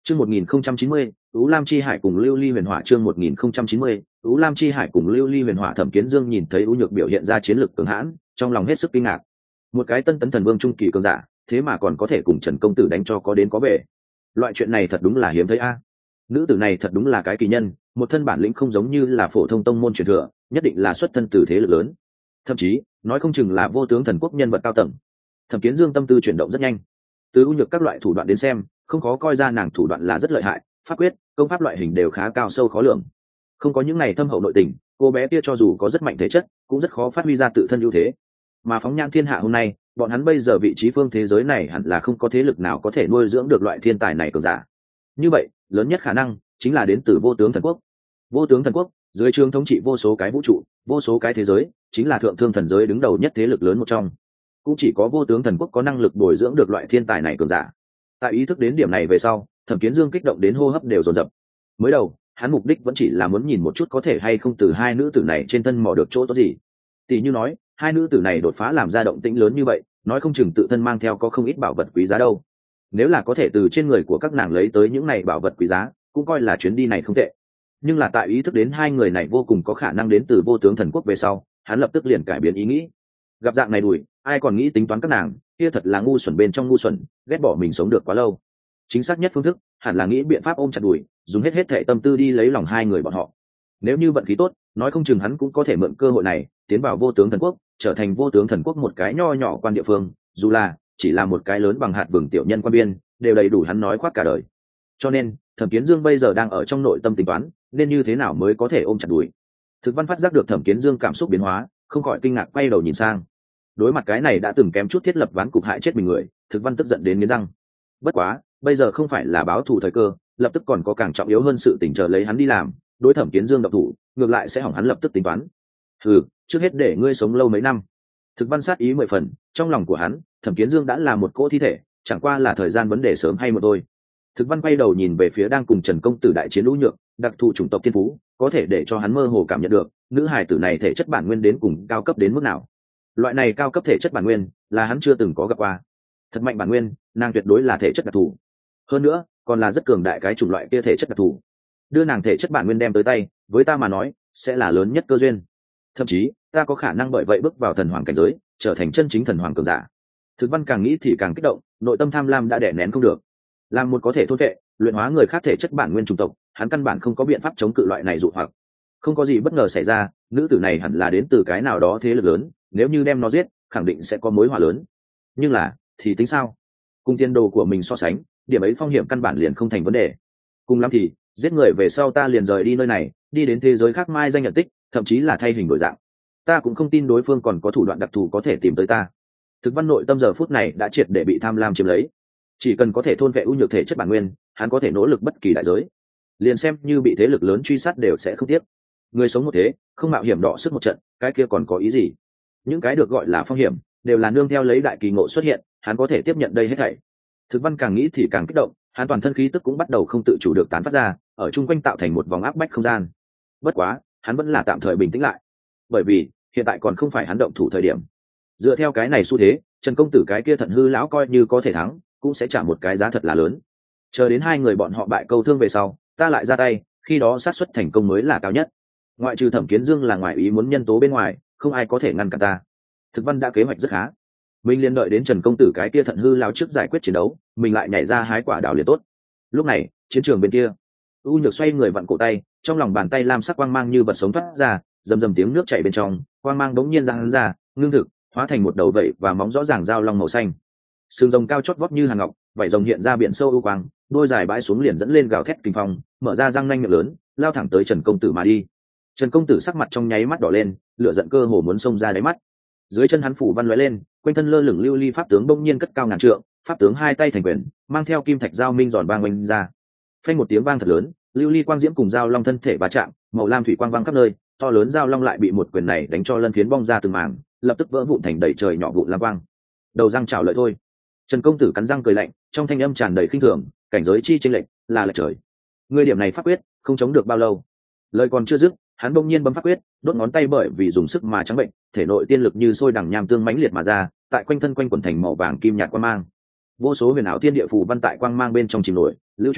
Chương 1090, Ú Lam Chi Hải cùng Lưu Ly Huyền Hỏa. Chương 1090, Ú Lam Chi Hải cùng Lưu Ly Huyền Hỏa. Thẩm Kiến Dương nhìn thấy U Nhược biểu hiện ra chiến lực cường hãn, trong lòng hết sức kinh ngạc. Một cái tân tấn thần vương trung kỳ cường giả, thế mà còn có thể cùng Trần công tử đánh cho có đến có về. Loại chuyện này thật đúng là hiếm thấy a. Nữ tử này thật đúng là cái kỳ nhân, một thân bản lĩnh không giống như là phổ thông tông môn truyền thừa, nhất định là xuất thân từ thế lực lớn. Thậm chí, nói không chừng là vô tướng thần quốc nhân vật cao tầng. Thẩm Kiến Dương tâm tư chuyển động rất nhanh. Từ U Nhược các loại thủ đoạn đến xem, không khó coi ra nàng thủ đoạn là rất lợi hại, pháp quyết, công pháp loại hình đều khá cao sâu khó lường. Không có những này thâm hậu nội tình, cô bé kia cho dù có rất mạnh thể chất, cũng rất khó phát huy ra tự thân ưu thế. Mà phóng nhãn thiên hạ hôm nay, bọn hắn bây giờ vị trí phương thế giới này hẳn là không có thế lực nào có thể nuôi dưỡng được loại thiên tài này cường giả. Như vậy, lớn nhất khả năng chính là đến từ vô tướng thần quốc. Vô tướng thần quốc dưới trướng thống trị vô số cái vũ trụ, vô số cái thế giới, chính là thượng thương thần giới đứng đầu nhất thế lực lớn một trong. Cũng chỉ có vô tướng thần quốc có năng lực bồi dưỡng được loại thiên tài này cường giả. Tại ý thức đến điểm này về sau, Thẩm Kiến Dương kích động đến hô hấp đều dồn dập. Mới đầu, hắn mục đích vẫn chỉ là muốn nhìn một chút có thể hay không từ hai nữ tử này trên thân mò được chỗ tốt gì. Tỷ như nói, hai nữ tử này đột phá làm ra động tĩnh lớn như vậy, nói không chừng tự thân mang theo có không ít bảo vật quý giá đâu. Nếu là có thể từ trên người của các nàng lấy tới những này bảo vật quý giá, cũng coi là chuyến đi này không tệ. Nhưng là tại ý thức đến hai người này vô cùng có khả năng đến từ vô tướng thần quốc về sau, hắn lập tức liền cải biến ý nghĩ. Gặp dạng này đùi, ai còn nghĩ tính toán các nàng, kia thật là ngu xuẩn bên trong ngu xuẩn, ghét bỏ mình sống được quá lâu. Chính xác nhất phương thức hẳn là nghĩ biện pháp ôm chặt đùi, dùng hết thệ tâm tư đi lấy lòng hai người bọn họ. Nếu như vận khí tốt, nói không chừng hắn cũng có thể mượn cơ hội này tiến vào vô tướng thần quốc, trở thành vô tướng thần quốc một cái nho nhỏ quan địa phương, dù là chỉ là một cái lớn bằng hạt vừng tiểu nhân quan biên, đều đầy đủ hắn nói khoác cả đời. Cho nên Thẩm Kiến Dương bây giờ đang ở trong nội tâm tính toán nên như thế nào mới có thể ôm chặt đùi. Thực Văn phát giác được Thẩm Kiến Dương cảm xúc biến hóa, không khỏi kinh ngạc quay đầu nhìn sang. Đối mặt cái này đã từng kém chút thiết lập ván cục hại chết mình người, Thực Văn tức giận đến nghiến răng. Bất quá bây giờ không phải là báo thù thời cơ, lập tức còn có càng trọng yếu hơn sự tình chờ lấy hắn đi làm. Đối Thẩm Kiến Dương độc thủ ngược lại sẽ hỏng hắn lập tức tính toán. Trước hết để ngươi sống lâu mấy năm. Thực Văn sát ý 10 phần, trong lòng của hắn, Thẩm Kiến Dương đã là một cỗ thi thể, chẳng qua là thời gian vấn đề sớm hay muộn thôi. Thực Văn quay đầu nhìn về phía đang cùng Trần công tử đại chiến Lũ Nhược, đặc thù chủng tộc thiên phú, có thể để cho hắn mơ hồ cảm nhận được, nữ hài tử này thể chất bản nguyên đến cùng cao cấp đến mức nào. Loại này cao cấp thể chất bản nguyên là hắn chưa từng có gặp qua. Thật mạnh bản nguyên, nàng tuyệt đối là thể chất đặc thù. Hơn nữa, còn là rất cường đại cái chủng loại kia thể chất đặc thù. Đưa nàng thể chất bản nguyên đem tới tay, với ta mà nói, sẽ là lớn nhất cơ duyên. Thậm chí, ta có khả năng bởi vậy bước vào thần hoàng cảnh giới, trở thành chân chính thần hoàng cường giả. Thực Văn càng nghĩ thì càng kích động, nội tâm tham lam đã đè nén không được. Làm một có thể thôn vệ, luyện hóa người khác thể chất bản nguyên chủng tộc, hắn căn bản không có biện pháp chống cự loại này dụ hoặc. Không có gì bất ngờ xảy ra, nữ tử này hẳn là đến từ cái nào đó thế lực lớn, nếu như đem nó giết, khẳng định sẽ có mối họa lớn. Nhưng là, thì tính sao? Cùng tiền đồ của mình so sánh, điểm ấy phong hiểm căn bản liền không thành vấn đề. Cùng lắm thì, giết người về sau ta liền rời đi nơi này, đi đến thế giới khác mai danh nhận tích, thậm chí là thay hình đổi dạng. Ta cũng không tin đối phương còn có thủ đoạn đặc thù có thể tìm tới ta. Thực Văn nội tâm giờ phút này đã triệt để bị tham lam chiếm lấy. Chỉ cần có thể thôn vệ ưu nhược thể chất bản nguyên, hắn có thể nỗ lực bất kỳ đại giới. Liền xem như bị thế lực lớn truy sát đều sẽ không tiếc. Người sống một thế, không mạo hiểm đọ sức một trận, cái kia còn có ý gì? Những cái được gọi là phong hiểm, đều là nương theo lấy đại kỳ ngộ xuất hiện, hắn có thể tiếp nhận đây hết thảy. Thực Văn càng nghĩ thì càng kích động, hắn toàn thân khí tức cũng bắt đầu không tự chủ được tán phát ra, ở chung quanh tạo thành một vòng áp bách không gian. Bất quá, hắn vẫn là tạm thời bình tĩnh lại, bởi vì hiện tại còn không phải hắn động thủ thời điểm. Dựa theo cái này xu thế, Trần công tử cái kia thận hư lão coi như có thể thắng, cũng sẽ trả một cái giá thật là lớn. Chờ đến hai người bọn họ bại câu thương về sau, ta lại ra tay, khi đó xác suất thành công mới là cao nhất. Ngoại trừ Thẩm Kiến Dương là ngoài ý muốn nhân tố bên ngoài, không ai có thể ngăn cản ta. Thực Văn đã kế hoạch rất khá, mình liền đợi đến Trần công tử cái kia thận hư lao trước giải quyết chiến đấu, mình lại nhảy ra hái quả đào liền tốt. Lúc này chiến trường bên kia, U Nhược xoay người vặn cổ tay, trong lòng bàn tay lam sắc quang mang như vật sống thoát ra, rầm rầm tiếng nước chảy bên trong, quang mang đống nhiên giang ra, ngưng thực, hóa thành một đầu vẩy và móng rõ ràng dao long màu xanh. Sừng rồng cao chót vót như hàng ngọc, vảy rồng hiện ra biển sâu ưu quang, đôi dài bãi xuống liền dẫn lên gào thét kinh phong, mở ra răng nanh miệng lớn, lao thẳng tới Trần công tử mà đi. Trần công tử sắc mặt trong nháy mắt đỏ lên, lửa giận cơ hồ muốn xông ra đáy mắt. Dưới chân hắn phủ văn lóe lên, quanh thân lơ lửng lưu ly pháp tướng bỗng nhiên cất cao ngàn trượng, pháp tướng hai tay thành quyền, mang theo kim thạch giao minh giòn vang oanh ra. Phanh một tiếng vang thật lớn, lưu ly quang diễm cùng giao long thân thể va chạm, màu lam thủy quang vang khắp nơi, to lớn giao long lại bị một quyền này đánh cho lân phiến bong ra từng mảng, lập tức vỡ vụn thành đầy trời nhỏ vụn lam quang. Đầu răng chảo lợi thôi. Trần công tử cắn răng cười lạnh, trong thanh âm tràn đầy khinh thường, cảnh giới chi chênh lệch, là lệch trời. Ngươi điểm này pháp quyết, không chống được bao lâu. Lời còn chưa dứt, hắn bỗng nhiên bấm pháp quyết, đốt ngón tay bởi vì dùng sức mà trắng bệnh, thể nội tiên lực như sôi đằng nham tương mãnh liệt mà ra, tại quanh thân quanh quẩn thành màu vàng kim nhạt quang mang. Vô số huyền ảo thiên địa phù văn tại quang mang bên trong chìm nổi, lưu chuyển,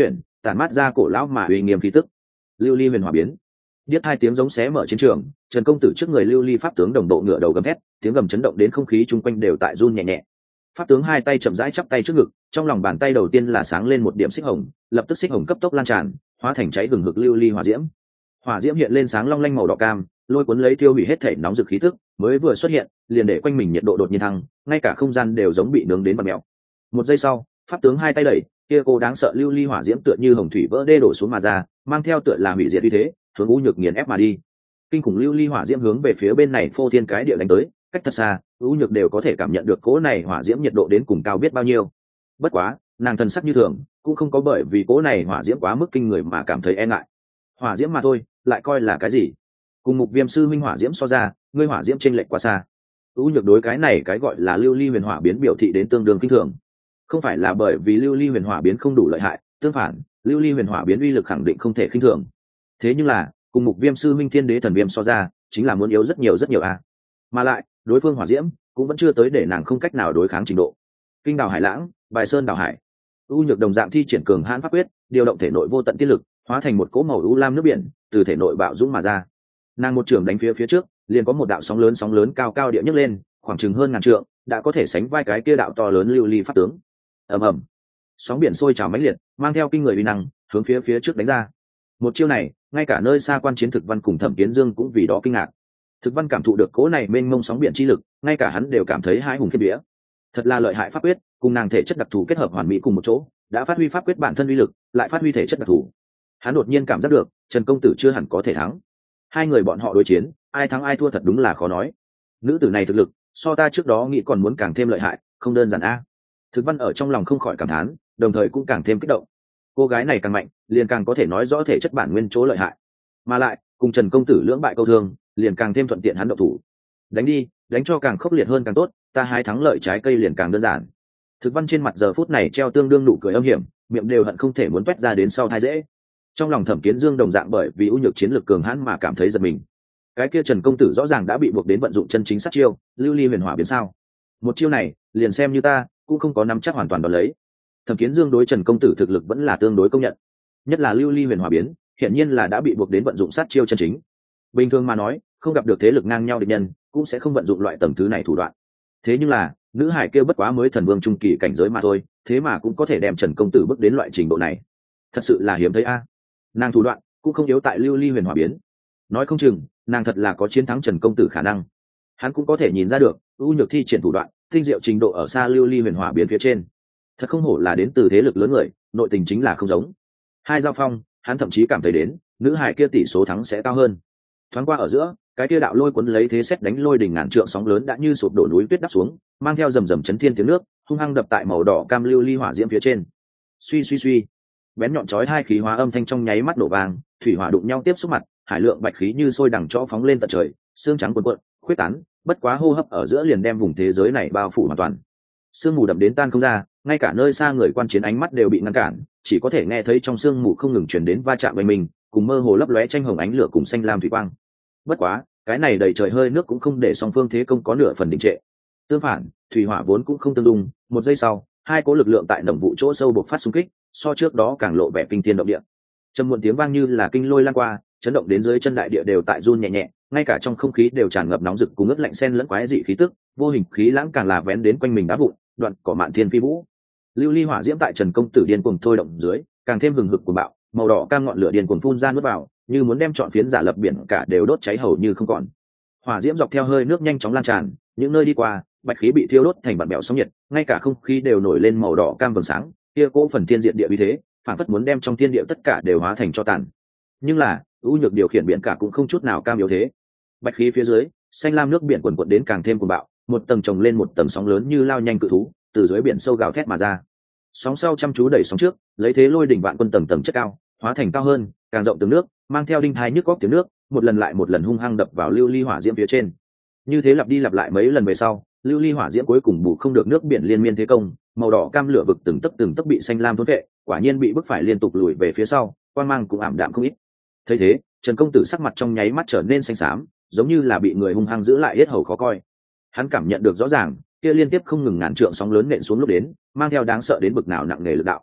tản mát ra cổ lão mà uy nghiêm khí tức. Lưu ly huyền hỏa biến. Điếc hai tiếng giống xé mở chiến trường, Trần công tử trước người lưu ly pháp tướng đồng bộ ngửa đầu gầm thét, tiếng gầm chấn động đến không khí chung quanh đều tại run nhẹ nhẹ. Pháp tướng hai tay chậm rãi chắp tay trước ngực, trong lòng bàn tay đầu tiên là sáng lên một điểm xích hồng, lập tức xích hồng cấp tốc lan tràn, hóa thành cháy hừng hực lưu ly hỏa diễm. Hỏa diễm hiện lên sáng long lanh màu đỏ cam, lôi cuốn lấy thiêu hủy hết thể nóng rực khí tức, mới vừa xuất hiện, liền để quanh mình nhiệt độ đột nhiên thăng, ngay cả không gian đều giống bị nướng đến bật mèo. Một giây sau, pháp tướng hai tay đẩy, kia cô đáng sợ lưu ly hỏa diễm tựa như hồng thủy vỡ đê đổ xuống mà ra, mang theo tựa là hủy diệt uy thế, hướng U Nhược nghiền ép mà đi. Kinh khủng lưu ly hỏa diễm hướng về phía bên này phô thiên cái địa đánh tới, cách thật xa, U Nhược đều có thể cảm nhận được cỗ này hỏa diễm nhiệt độ đến cùng cao biết bao nhiêu. Bất quá, nàng thần sắc như thường, cũng không có bởi vì cỗ này hỏa diễm quá mức kinh người mà cảm thấy e ngại. Hỏa diễm mà thôi, lại coi là cái gì? Cùng Mục Viêm sư minh hỏa diễm so ra, ngươi hỏa diễm chênh lệch quá xa. U Nhược đối cái này cái gọi là lưu ly huyền hỏa biến biểu thị đến tương đương kinh thường. Không phải là bởi vì lưu ly huyền hỏa biến không đủ lợi hại, tương phản, lưu ly huyền hỏa biến uy lực khẳng định không thể khinh thường. Thế nhưng là, cùng Mục Viêm sư minh thiên đế thần viêm so ra, chính là muốn yếu rất nhiều à. Mà lại, đối phương hỏa diễm cũng vẫn chưa tới để nàng không cách nào đối kháng trình độ. Kinh đào hải lãng, bài sơn đào hải. U Nhược đồng dạng thi triển cường hãn pháp quyết, điều động thể nội vô tận tiết lực, hóa thành một cỗ màu u lam nước biển, từ thể nội bạo dũng mà ra. Nàng một trường đánh phía trước, liền có một đạo sóng lớn cao cao địa nhấc lên, khoảng chừng hơn ngàn trượng, đã có thể sánh vai cái kia đạo to lớn lưu ly pháp tướng. Ầm ầm, sóng biển sôi trào mãnh liệt, mang theo kinh người uy năng, hướng phía trước đánh ra. Một chiêu này, ngay cả nơi xa quan chiến Thực Văn cùng Thẩm Kiến Dương cũng vì đó kinh ngạc. Thực Văn cảm thụ được cỗ này mênh mông sóng biển chi lực, ngay cả hắn đều cảm thấy hai hùng khiếp vía. Thật là lợi hại pháp quyết, cùng nàng thể chất đặc thù kết hợp hoàn mỹ cùng một chỗ, đã phát huy pháp quyết bản thân uy lực, lại phát huy thể chất đặc thù. Hắn đột nhiên cảm giác được, Trần công tử chưa hẳn có thể thắng. Hai người bọn họ đối chiến, ai thắng ai thua thật đúng là khó nói. Nữ tử này thực lực, so ta trước đó nghĩ còn muốn càng thêm lợi hại, không đơn giản a. Thực Văn ở trong lòng không khỏi cảm thán, đồng thời cũng càng thêm kích động. Cô gái này càng mạnh, liền càng có thể nói rõ thể chất bản nguyên chỗ lợi hại, mà lại cùng Trần công tử lưỡng bại câu thương, liền càng thêm thuận tiện hắn động thủ. Đánh đi, đánh cho càng khốc liệt hơn càng tốt, ta hái thắng lợi trái cây liền càng đơn giản. Thực Văn trên mặt giờ phút này treo tương đương nụ cười âm hiểm, miệng đều hận không thể muốn toét ra đến sau thai dễ. Trong lòng Thẩm Kiến Dương đồng dạng bởi vì ưu nhược chiến lược cường hãn mà cảm thấy giật mình. Cái kia Trần công tử rõ ràng đã bị buộc đến vận dụng chân chính sát chiêu, lưu ly huyền hỏa biến sao? Một chiêu này, liền xem như ta cũng không có nắm chắc hoàn toàn đón lấy. Thẩm Kiến Dương đối Trần công tử thực lực vẫn là tương đối công nhận, nhất là lưu ly huyền hỏa biến, hiển nhiên là đã bị buộc đến vận dụng sát chiêu chân chính. Bình thường mà nói, không gặp được thế lực ngang nhau địch nhân, cũng sẽ không vận dụng loại tầng thứ này thủ đoạn. Thế nhưng là, nữ hải kêu bất quá mới thần vương trung kỳ cảnh giới mà thôi, thế mà cũng có thể đem Trần công tử bước đến loại trình độ này, thật sự là hiếm thấy a. Nàng thủ đoạn cũng không yếu tại lưu ly huyền hỏa biến, nói không chừng nàng thật là có chiến thắng Trần công tử khả năng. Hắn cũng có thể nhìn ra được, ưu nhược thi triển thủ đoạn, tinh diệu trình độ ở xa lưu ly huyền hỏa biến phía trên. Thật không hổ là đến từ thế lực lớn người, nội tình chính là không giống. Hai giao phong, hắn thậm chí cảm thấy đến nữ hải kia tỷ số thắng sẽ cao hơn. Thoáng qua ở giữa, cái kia đạo lôi cuốn lấy thế xét đánh lôi đỉnh ngàn trượng sóng lớn đã như sụp đổ núi tuyết đắp xuống, mang theo rầm rầm chấn thiên tiếng nước, hung hăng đập tại màu đỏ cam lưu ly hỏa diễm phía trên. Suy suy suy, bén nhọn chói hai khí hóa âm thanh trong nháy mắt nổ vang, thủy hỏa đụng nhau tiếp xúc mặt, hải lượng bạch khí như sôi đằng chó phóng lên tận trời, xương trắng cuồn cuộn, khuyết tán, bất quá hô hấp ở giữa liền đem vùng thế giới này bao phủ hoàn toàn. Sương mù đậm đến tan không ra, ngay cả nơi xa người quan chiến ánh mắt đều bị ngăn cản, chỉ có thể nghe thấy trong sương mù không ngừng truyền đến va chạm bên mình, cùng mơ hồ lấp lóe tranh hồng ánh lửa cùng xanh lam thủy quang. Bất quá, cái này đầy trời hơi nước cũng không để song phương thế công có nửa phần đình trệ. Tương phản, thủy hỏa vốn cũng không tương dung, một giây sau, hai cỗ lực lượng tại đồng vụ chỗ sâu bộc phát xung kích, so trước đó càng lộ vẻ kinh thiên động địa. Trầm muộn tiếng vang như là kinh lôi lan qua, chấn động đến dưới chân đại địa đều tại run nhẹ nhẹ, ngay cả trong không khí đều tràn ngập nóng rực cùng ướt lạnh xen lẫn quái dị khí tức, vô hình khí lãng càng là vén đến quanh mình đá vụn, đoạn cỏ mạn thiên phi vũ. Lưu ly hỏa diễm tại Trần công tử điên cuồng thôi động dưới, càng thêm hừng hực cuồng bạo, màu đỏ cam ngọn lửa điên cuồng phun ra nuốt vào, như muốn đem trọn phiến giả lập biển cả đều đốt cháy hầu như không còn. Hỏa diễm dọc theo hơi nước nhanh chóng lan tràn, những nơi đi qua, bạch khí bị thiêu đốt thành bạt bèo sóng nhiệt, ngay cả không khí đều nổi lên màu đỏ cam vầng sáng, kia cỗ phần thiên diện địa uy thế, phản phất muốn đem trong thiên địa tất cả đều hóa thành cho tàn. Nhưng là, ưu nhược điều khiển biển cả cũng không chút nào cam yếu thế. Bạch khí phía dưới, xanh lam nước biển cuồn cuộn đến càng thêm cuồng bạo, một tầng chồng lên một tầng sóng lớn như lao nhanh cự thú, từ dưới biển sâu gào thét mà ra. Sóng sau chăm chú đẩy sóng trước, lấy thế lôi đỉnh vạn quân tầng tầng chất cao, hóa thành cao hơn, càng rộng từng nước, mang theo đinh thai nhức góc tiếng nước, một lần lại một lần hung hăng đập vào lưu ly hỏa diễm phía trên. Như thế lặp đi lặp lại mấy lần về sau, lưu ly hỏa diễm cuối cùng bù không được nước biển liên miên thế công, màu đỏ cam lửa vực từng tấc bị xanh lam thôn vệ, quả nhiên bị bức phải liên tục lùi về phía sau, quang mang cũng ảm đạm không ít. Thấy thế, Trần công tử sắc mặt trong nháy mắt trở nên xanh xám, giống như là bị người hung hăng giữ lại yết hầu khó coi. Hắn cảm nhận được rõ ràng, kia liên tiếp không ngừng ngàn trượng sóng lớn nện xuống lúc đến, mang theo đáng sợ đến bực nào nặng nề lực đạo.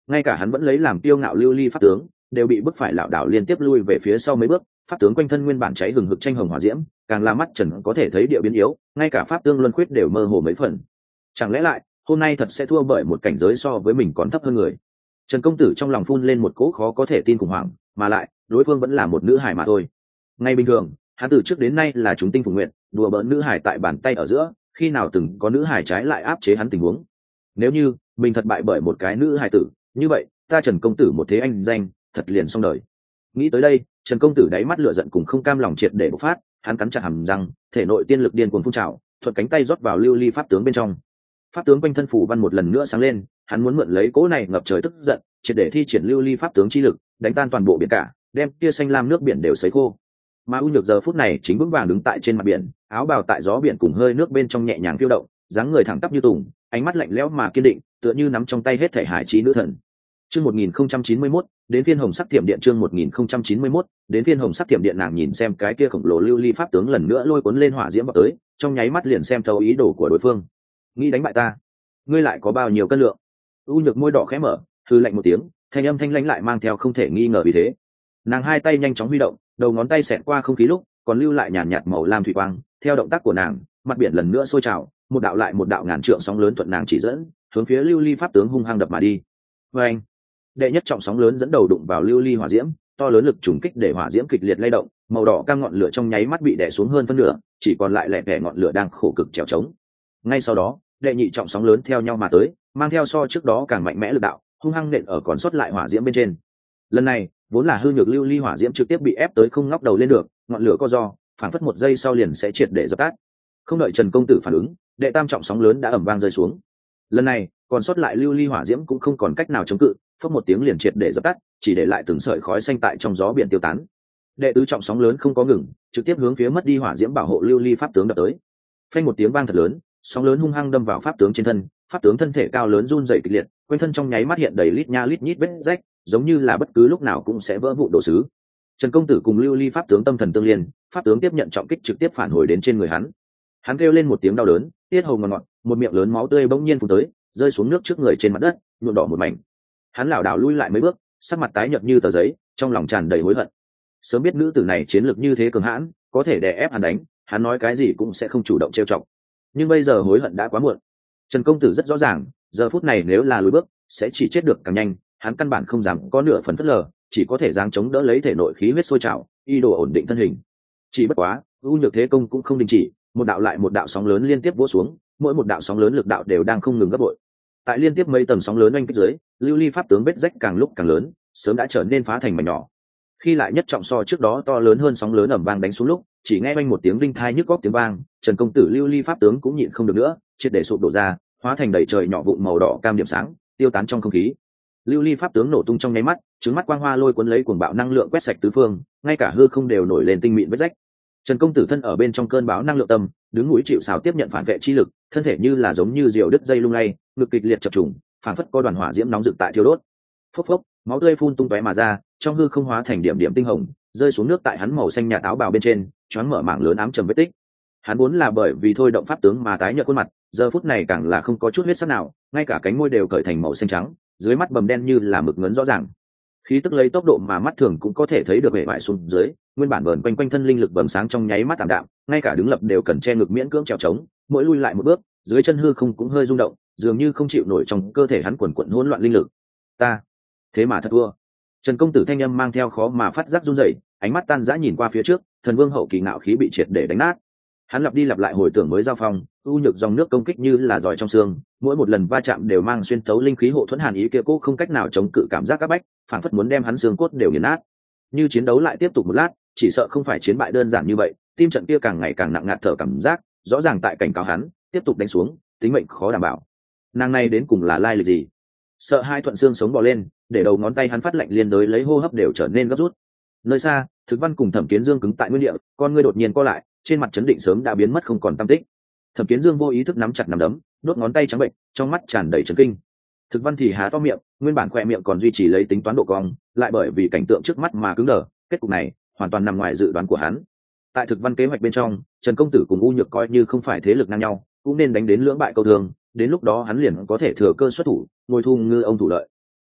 ngay cả hắn vẫn lấy làm kiêu ngạo lưu ly pháp tướng đều bị bức phải lảo đảo liên tiếp lui về phía sau mấy bước. Pháp tướng quanh thân nguyên bản cháy hừng hực tranh hồng hỏa diễm càng là mắt trần có thể thấy địa biến yếu, ngay cả pháp tương luân khuyết đều mơ hồ mấy phần. Chẳng lẽ lại hôm nay thật sẽ thua bởi một cảnh giới so với mình còn thấp hơn người? Trần công tử trong lòng phun lên một cỗ khó có thể tin khủng hoảng, mà lại đối phương vẫn là một nữ hải mà thôi. Ngay bình thường hắn từ trước đến nay là chúng tinh phục nguyện, đùa bỡn nữ hải tại bàn tay ở giữa, khi nào từng có nữ hải trái lại áp chế hắn tình huống. Nếu như mình thật bại bởi một cái nữ hải tử, như vậy ta Trần công tử một thế anh danh thật liền xong đời. Nghĩ tới đây, Trần công tử đáy mắt lửa giận cùng không cam lòng triệt để bộc phát, hắn cắn chặt hàm răng, thể nội tiên lực điên cuồng phun trào, thuận cánh tay rót vào lưu ly pháp tướng bên trong. Pháp tướng quanh thân phủ văn một lần nữa sáng lên, hắn muốn mượn lấy cỗ này ngập trời tức giận, triệt để thi triển lưu ly pháp tướng chi lực, đánh tan toàn bộ biển cả, đem kia xanh lam nước biển đều sấy khô. Mà U Nhược giờ phút này chính vững vàng đứng tại trên mặt biển, áo bào tại gió biển cùng hơi nước bên trong nhẹ nhàng phiêu động, dáng người thẳng tắp như tùng, ánh mắt lạnh lẽo mà kiên định, tựa như nắm trong tay hết thể hải chí nữ thần. Chương 1091, đến phiên hồng sắc tiệm điện. Chương 1091, đến phiên hồng sắc tiệm điện. Nàng nhìn xem cái kia khổng lồ lưu ly pháp tướng lần nữa lôi cuốn lên hỏa diễm vào tới, trong nháy mắt liền xem thấu ý đồ của đối phương. Nghĩ đánh bại ta, ngươi lại có bao nhiêu cân lượng? U Nhược môi đỏ khẽ mở, hừ lạnh một tiếng, thanh âm thanh lãnh lại mang theo không thể nghi ngờ vì thế. Nàng hai tay nhanh chóng huy động, đầu ngón tay xẹt qua không khí lúc còn lưu lại nhàn nhạt màu lam thủy quang. Theo động tác của nàng, mặt biển lần nữa sôi trào, một đạo lại một đạo ngàn trượng sóng lớn thuận nàng chỉ dẫn, hướng phía lưu ly pháp tướng hung hăng đập mà đi. Và anh, đệ nhất trọng sóng lớn dẫn đầu đụng vào lưu ly hỏa diễm, to lớn lực trùng kích để hỏa diễm kịch liệt lay động, màu đỏ cam ngọn lửa trong nháy mắt bị đè xuống hơn phân nửa, chỉ còn lại lẻ tẻ ngọn lửa đang khổ cực trèo trống. Ngay sau đó, đệ nhị trọng sóng lớn theo nhau mà tới, mang theo so trước đó càng mạnh mẽ lực đạo, hung hăng nện ở còn sót lại hỏa diễm bên trên. Lần này vốn là hư nhược lưu ly hỏa diễm trực tiếp bị ép tới không ngóc đầu lên được, ngọn lửa co do phảng phất một giây sau liền sẽ triệt để dập tắt. Không đợi Trần công tử phản ứng, đệ tam trọng sóng lớn đã ầm vang rơi xuống. Lần này còn sót lại lưu ly hỏa diễm cũng không còn cách nào chống cự, phất một tiếng liền triệt để dập tắt, chỉ để lại từng sợi khói xanh tại trong gió biển tiêu tán. Đệ tứ trọng sóng lớn không có ngừng, trực tiếp hướng phía mất đi hỏa diễm bảo hộ lưu ly pháp tướng đập tới. Phanh một tiếng vang thật lớn, sóng lớn hung hăng đâm vào pháp tướng trên thân, pháp tướng thân thể cao lớn run rẩy kịch liệt, quanh thân trong nháy mắt hiện đầy lít nha lít nhít vết rách, giống như là bất cứ lúc nào cũng sẽ vỡ vụn đổ sứ. Trần công tử cùng lưu ly pháp tướng tâm thần tương liên, pháp tướng tiếp nhận trọng kích trực tiếp phản hồi đến trên người hắn. Hắn kêu lên một tiếng đau đớn, tiết hầu ngọt ngọt, một miệng lớn máu tươi bỗng nhiên phun tới, rơi xuống nước trước người trên mặt đất, nhuộm đỏ một mảnh. Hắn lảo đảo lui lại mấy bước, sắc mặt tái nhợt như tờ giấy, trong lòng tràn đầy hối hận. Sớm biết nữ tử này chiến lược như thế cường hãn, có thể đè ép hắn đánh, hắn nói cái gì cũng sẽ không chủ động trêu chọc. Nhưng bây giờ hối hận đã quá muộn. Trần công tử rất rõ ràng, giờ phút này nếu là lùi bước, sẽ chỉ chết được càng nhanh. Hắn căn bản không dám có nửa phần phớt lờ, chỉ có thể giáng chống đỡ lấy thể nội khí huyết sôi trào, y đồ ổn định thân hình. Chỉ bất quá, U Nhược thế công cũng không đình chỉ, một đạo lại một đạo sóng lớn liên tiếp vỗ xuống, mỗi một đạo sóng lớn lực đạo đều đang không ngừng gấp bội. Tại liên tiếp mấy tầng sóng lớn oanh kích dưới, lưu ly pháp tướng vết rách càng lúc càng lớn, sớm đã trở nên phá thành mảnh nhỏ. Khi lại nhất trọng so trước đó to lớn hơn sóng lớn ầm vang đánh xuống lúc, chỉ nghe oanh một tiếng đinh thai nhức góc tiếng vang, Trần công tử lưu ly pháp tướng cũng nhịn không được nữa, triệt để sụp đổ ra, hóa thành đầy trời nhỏ vụn màu đỏ cam điểm sáng, tiêu tán trong không khí. Lưu ly pháp tướng nổ tung trong nháy mắt, trứng mắt quang hoa lôi cuốn lấy cuồng bạo năng lượng quét sạch tứ phương, ngay cả hư không đều nổi lên tinh mịn vết rách. Trần công tử thân ở bên trong cơn bão năng lượng tâm, đứng núi chịu sào tiếp nhận phản vệ chi lực, thân thể như là giống như diều đứt dây lung lay, ngực kịch liệt chập trùng, phản phất có đoàn hỏa diễm nóng rực tại thiêu đốt. Phốc phốc, máu tươi phun tung tóe mà ra, trong hư không hóa thành điểm điểm tinh hồng, rơi xuống nước tại hắn màu xanh nhạt áo bào bên trên, choáng mở mảng lớn ám trầm vết tích. Hắn vốn là bởi vì thôi động pháp tướng mà tái nhợt khuôn mặt, giờ phút này càng là không có chút huyết sắc nào, ngay cả cánh môi đều cởi thành màu xanh trắng, dưới mắt bầm đen như là mực ngấn rõ ràng. Khí tức lấy tốc độ mà mắt thường cũng có thể thấy được hệ bại xuống dưới, nguyên bản vờn quanh quanh thân linh lực bầm sáng trong nháy mắt tạm đạm, ngay cả đứng lập đều cần che ngực miễn cưỡng trèo trống, mỗi lui lại một bước, dưới chân hư không cũng hơi rung động, dường như không chịu nổi trong cơ thể hắn quần quần hỗn loạn linh lực. Ta, thế mà thật thua. Trần công tử thanh âm mang theo khó mà phát giác run rẩy, ánh mắt tan rã nhìn qua phía trước, thần vương hậu kỳ ngạo khí bị triệt để đánh nát. Hắn lặp đi lặp lại hồi tưởng mới giao phong, U Nhược dòng nước công kích như là giỏi trong xương, mỗi một lần va chạm đều mang xuyên thấu linh khí hộ thuẫn hàn ý kia cố không cách nào chống cự cảm giác áp bách, phản phất muốn đem hắn xương cốt đều nghiền nát. Như chiến đấu lại tiếp tục một lát, chỉ sợ không phải chiến bại đơn giản như vậy, tim trận kia càng ngày càng nặng ngạt thở cảm giác, rõ ràng tại cảnh cáo hắn, tiếp tục đánh xuống, tính mệnh khó đảm bảo. Nàng này đến cùng là lai lịch gì? Sợ hai thuận xương sống bò lên, để đầu ngón tay hắn phát lạnh liên đối lấy hô hấp đều trở nên gấp rút. Nơi xa, Thực Văn cùng Thẩm Kiến Dương cứng tại nguyên địa, con ngươi đột nhiên co lại, trên mặt chấn định sớm đã biến mất không còn tăm tích. Thẩm Kiến Dương vô ý thức nắm chặt nắm đấm, đốt ngón tay trắng bệnh, trong mắt tràn đầy chấn kinh. Thực Văn thì há to miệng, nguyên bản khỏe miệng còn duy trì lấy tính toán độ cong, lại bởi vì cảnh tượng trước mắt mà cứng đờ, kết cục này hoàn toàn nằm ngoài dự đoán của hắn. Tại Thực Văn kế hoạch bên trong, Trần công tử cùng U Nhược coi như không phải thế lực ngang nhau, cũng nên đánh đến lưỡng bại câu thương, đến lúc đó hắn liền có thể thừa cơ xuất thủ, ngồi thu ngư ông thủ lợi.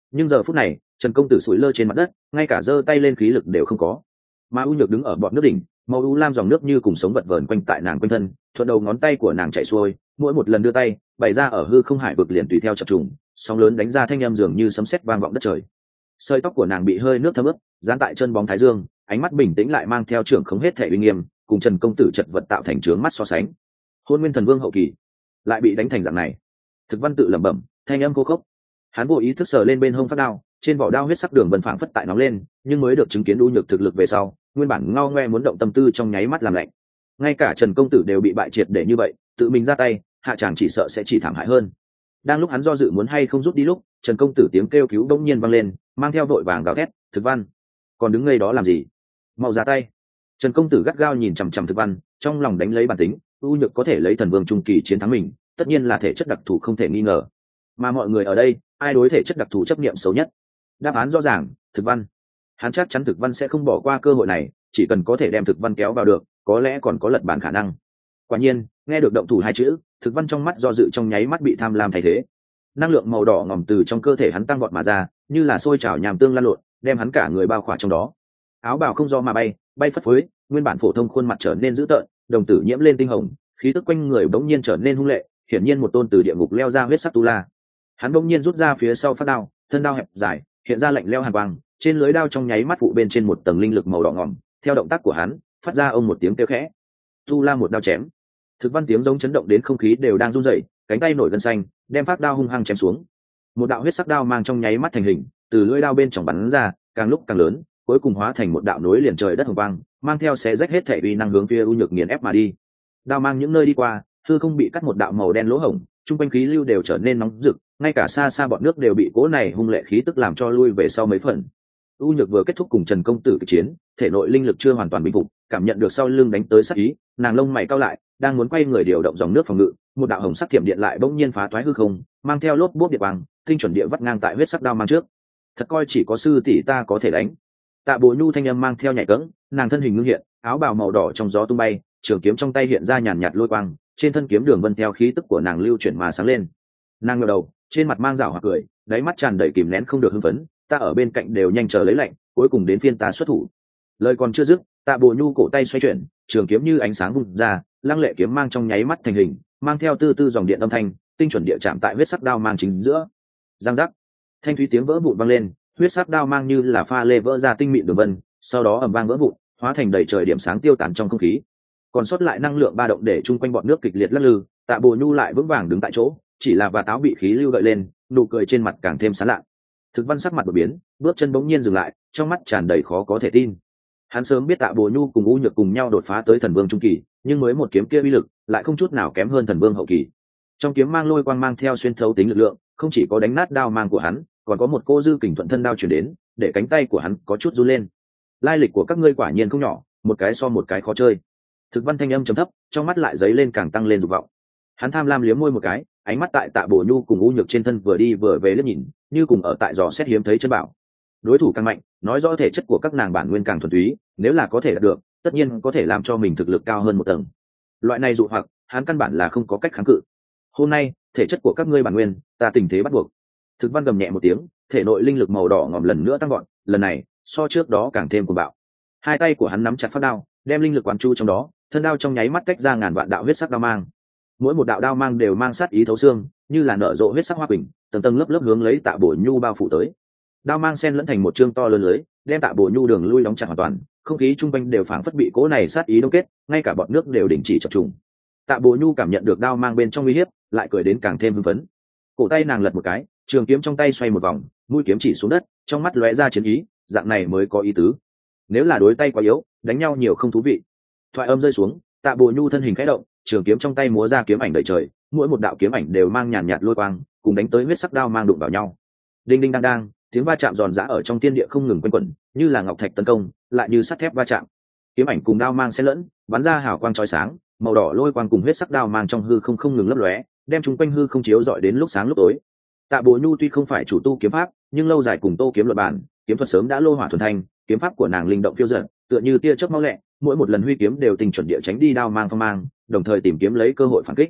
Nhưng giờ phút này Trần công tử sủi lơ trên mặt đất, ngay cả giơ tay lên khí lực đều không có. Mà U Nhược đứng ở bọt nước đỉnh, màu u lam dòng nước như cùng sống vật vờn quanh tại nàng quanh thân, thuận đầu ngón tay của nàng chạy xuôi, mỗi một lần đưa tay bày ra ở hư không hải vực liền tùy theo chập trùng, sóng lớn đánh ra thanh âm dường như sấm sét vang vọng đất trời. Sợi tóc của nàng bị hơi nước thấm ướt, dán tại chân bóng thái dương, ánh mắt bình tĩnh lại mang theo trưởng không hết thể uy nghiêm, cùng Trần công tử chật vật tạo thành trướng mắt so sánh. Hôn Nguyên Thần Vương hậu kỳ lại bị đánh thành dạng này. Thực Văn tự lẩm bẩm, thanh âm khô khốc. Hắn vô ý thức sờ lên bên hông phát đao, trên vỏ đao huyết sắc đường vân phảng phất tại nóng lên, nhưng mới được chứng kiến U Nhược thực lực về sau, nguyên bản ngao ngoe muốn động tâm tư trong nháy mắt làm lạnh. Ngay cả Trần công tử đều bị bại triệt để như vậy, tự mình ra tay, hạ chàng chỉ sợ sẽ chỉ thảm hại hơn. Đang lúc hắn do dự muốn hay không rút đi lúc, Trần công tử tiếng kêu cứu bỗng nhiên vang lên, mang theo vội vàng gào thét, Thực Văn, còn đứng ngây đó làm gì? Mau ra tay. Trần công tử gắt gao nhìn chằm chằm Thực Văn, trong lòng đánh lấy bản tính, U Nhược có thể lấy thần vương trung kỳ chiến thắng mình, tất nhiên là thể chất đặc thù không thể nghi ngờ. Mà mọi người ở đây, ai đối thể chất đặc thù chấp niệm xấu nhất? Đáp án rõ ràng, Thực Văn. Hắn chắc chắn Thực Văn sẽ không bỏ qua cơ hội này, chỉ cần có thể đem Thực Văn kéo vào được, có lẽ còn có lật bàn khả năng. Quả nhiên, nghe được động thủ hai chữ, Thực Văn trong mắt do dự trong nháy mắt bị tham lam thay thế. Năng lượng màu đỏ ngòm từ trong cơ thể hắn tăng vọt mà ra, như là sôi trào nhàm tương lan lộn, đem hắn cả người bao khỏa trong đó. Áo bào không do mà bay, bay phất phới, nguyên bản phổ thông khuôn mặt trở nên dữ tợn, đồng tử nhiễm lên tinh hồng, khí tức quanh người bỗng nhiên trở nên hung lệ, hiển nhiên một tôn từ địa ngục leo ra huyết sắc tu la. Hắn bỗng nhiên rút ra phía sau phát đao, thân đao hẹp dài, hiện ra lạnh lẽo hàn quang, trên lưới đao trong nháy mắt phụ bên trên một tầng linh lực màu đỏ ngòm, theo động tác của hắn, phát ra ông một tiếng kêu khẽ. Tu la một đao chém. Thực Văn tiếng giống chấn động đến không khí đều đang run rẩy, cánh tay nổi gân xanh, đem phát đao hung hăng chém xuống. Một đạo huyết sắc đao mang trong nháy mắt thành hình, từ lưỡi đao bên trong bắn ra, càng lúc càng lớn, cuối cùng hóa thành một đạo nối liền trời đất hồng quang, mang theo xé rách hết thể uy năng hướng phía U Nhược nghiền ép mà đi. Đao mang những nơi đi qua, hư không bị cắt một đạo màu đen lỗ hổng, trung quanh khí lưu đều trở nên nóng rực, ngay cả xa xa bọn nước đều bị cỗ này hung lệ khí tức làm cho lui về sau mấy phần. U Nhược vừa kết thúc cùng Trần công tử kịch chiến, thể nội linh lực chưa hoàn toàn bình phục, cảm nhận được sau lưng đánh tới sát ý, nàng lông mày cau lại, đang muốn quay người điều động dòng nước phòng ngự, một đạo hồng sắc thiểm điện lại bỗng nhiên phá toái hư không, mang theo lốp bốp điện quang, tinh chuẩn địa vắt ngang tại huyết sắc đao mang trước. Thật coi chỉ có sư tỷ ta có thể đánh. Tạ Bồ Nhu thanh âm mang theo nhảy cẫng, nàng thân hình ngưng hiện, áo bào màu đỏ trong gió tung bay, trường kiếm trong tay hiện ra nhàn nhạt lôi quang, trên thân kiếm đường vân theo khí tức của nàng lưu chuyển mà sáng lên. Nàng ngẩng đầu, trên mặt mang rảo hoặc cười, đáy mắt tràn đầy kìm nén không được hưng phấn, ta ở bên cạnh đều nhanh chờ lấy lệnh, cuối cùng đến phiên ta xuất thủ. Lời còn chưa dứt, Tạ Bồ Nhu cổ tay xoay chuyển, trường kiếm như ánh sáng vung ra, lăng lệ kiếm mang trong nháy mắt thành hình, mang theo tư tư dòng điện âm thanh, tinh chuẩn địa chạm tại huyết sắc đao mang chính giữa. Giang giác, thanh thúy tiếng vỡ vụn vang lên, huyết sắc đao mang như là pha lê vỡ ra tinh mịn đường vân, sau đó ầm vang vỡ vụn, hóa thành đầy trời điểm sáng tiêu tán trong không khí. Còn sót lại năng lượng ba động để chung quanh bọn nước kịch liệt lắc lư, Tạ Bồ Nhu lại vững vàng đứng tại chỗ, chỉ là và táo bị khí lưu gợi lên, nụ cười trên mặt càng thêm sán lạ. Thực Văn sắc mặt đột biến, bước chân bỗng nhiên dừng lại, trong mắt tràn đầy khó có thể tin. Hắn sớm biết Tạ Bồ Nhu cùng U Nhược cùng nhau đột phá tới thần vương trung kỳ, nhưng mới một kiếm kia uy lực lại không chút nào kém hơn thần vương hậu kỳ. Trong kiếm mang lôi quang mang theo xuyên thấu tính lực lượng, không chỉ có đánh nát đao mang của hắn, còn có một cô dư kình thuận thân đao chuyển đến, để cánh tay của hắn có chút run lên. Lai lịch của các ngươi quả nhiên không nhỏ, một cái so một cái khó chơi. Thực Văn thanh âm trầm thấp, trong mắt lại dấy lên càng tăng lên dục vọng. Hắn tham lam liếm môi một cái, ánh mắt tại Tạ Bồ Nhu cùng U Nhược trên thân vừa đi vừa về liếc nhìn, như cùng ở tại dò xét hiếm thấy chân bảo. Đối thủ càng mạnh, nói rõ thể chất của các nàng bản nguyên càng thuần túy, nếu là có thể đạt được, tất nhiên có thể làm cho mình thực lực cao hơn một tầng. Loại này dụ hoặc, hắn căn bản là không có cách kháng cự. Hôm nay, thể chất của các ngươi bản nguyên, ta tình thế bắt buộc. Thực Văn gầm nhẹ một tiếng, thể nội linh lực màu đỏ ngòm lần nữa tăng vọt, lần này, so trước đó càng thêm cuồng bạo. Hai tay của hắn nắm chặt phát đao, đem linh lực quán chu trong đó, thân đao trong nháy mắt tách ra ngàn vạn đạo huyết sắc đao mang. Mỗi một đạo đao mang đều mang sát ý thấu xương, như là nở rộ huyết sắc hoa quỳnh, tầng tầng lớp lớp hướng lấy Tạ Bồ Nhu bao phủ tới. Đao mang xen lẫn thành một chương to lớn lưới, đem Tạ Bồ Nhu đường lui đóng chặt hoàn toàn, không khí chung quanh đều phảng phất bị cố này sát ý đông kết, ngay cả bọt nước đều đình chỉ chập trùng. Tạ Bồ Nhu cảm nhận được đao mang bên trong uy hiếp, lại cười đến càng thêm hưng phấn. Cổ tay nàng lật một cái, trường kiếm trong tay xoay một vòng, mũi kiếm chỉ xuống đất, trong mắt lóe ra chiến ý, dạng này mới có ý tứ. Nếu là đối tay quá yếu, đánh nhau nhiều không thú vị. Thoại âm rơi xuống, Tạ Bồ Nhu thân hình khẽ động, trường kiếm trong tay múa ra kiếm ảnh đầy trời, mỗi một đạo kiếm ảnh đều mang nhàn nhạt lôi quang, cùng đánh tới huyết sắc đao mang đụng vào nhau. Đinh đinh đang đang, tiếng va chạm giòn giã ở trong thiên địa không ngừng quanh quẩn, như là ngọc thạch tấn công, lại như sắt thép va chạm. Kiếm ảnh cùng đao mang xen lẫn, bắn ra hào quang chói sáng, màu đỏ lôi quang cùng huyết sắc đao mang trong hư không ngừng lấp lóe, đem chúng quanh hư không chiếu rọi đến lúc sáng lúc tối. Tạ Bồ Nhu tuy không phải chủ tu kiếm pháp, nhưng lâu dài cùng Tô kiếm luận bản, kiếm thuật sớm đã lô hỏa thuần thành, kiếm pháp của nàng linh động phiêu dật, tựa như tia chớp mau lẹ, mỗi một lần huy kiếm đều tình chuẩn địa tránh đi đao mang phong mang, đồng thời tìm kiếm lấy cơ hội phản kích.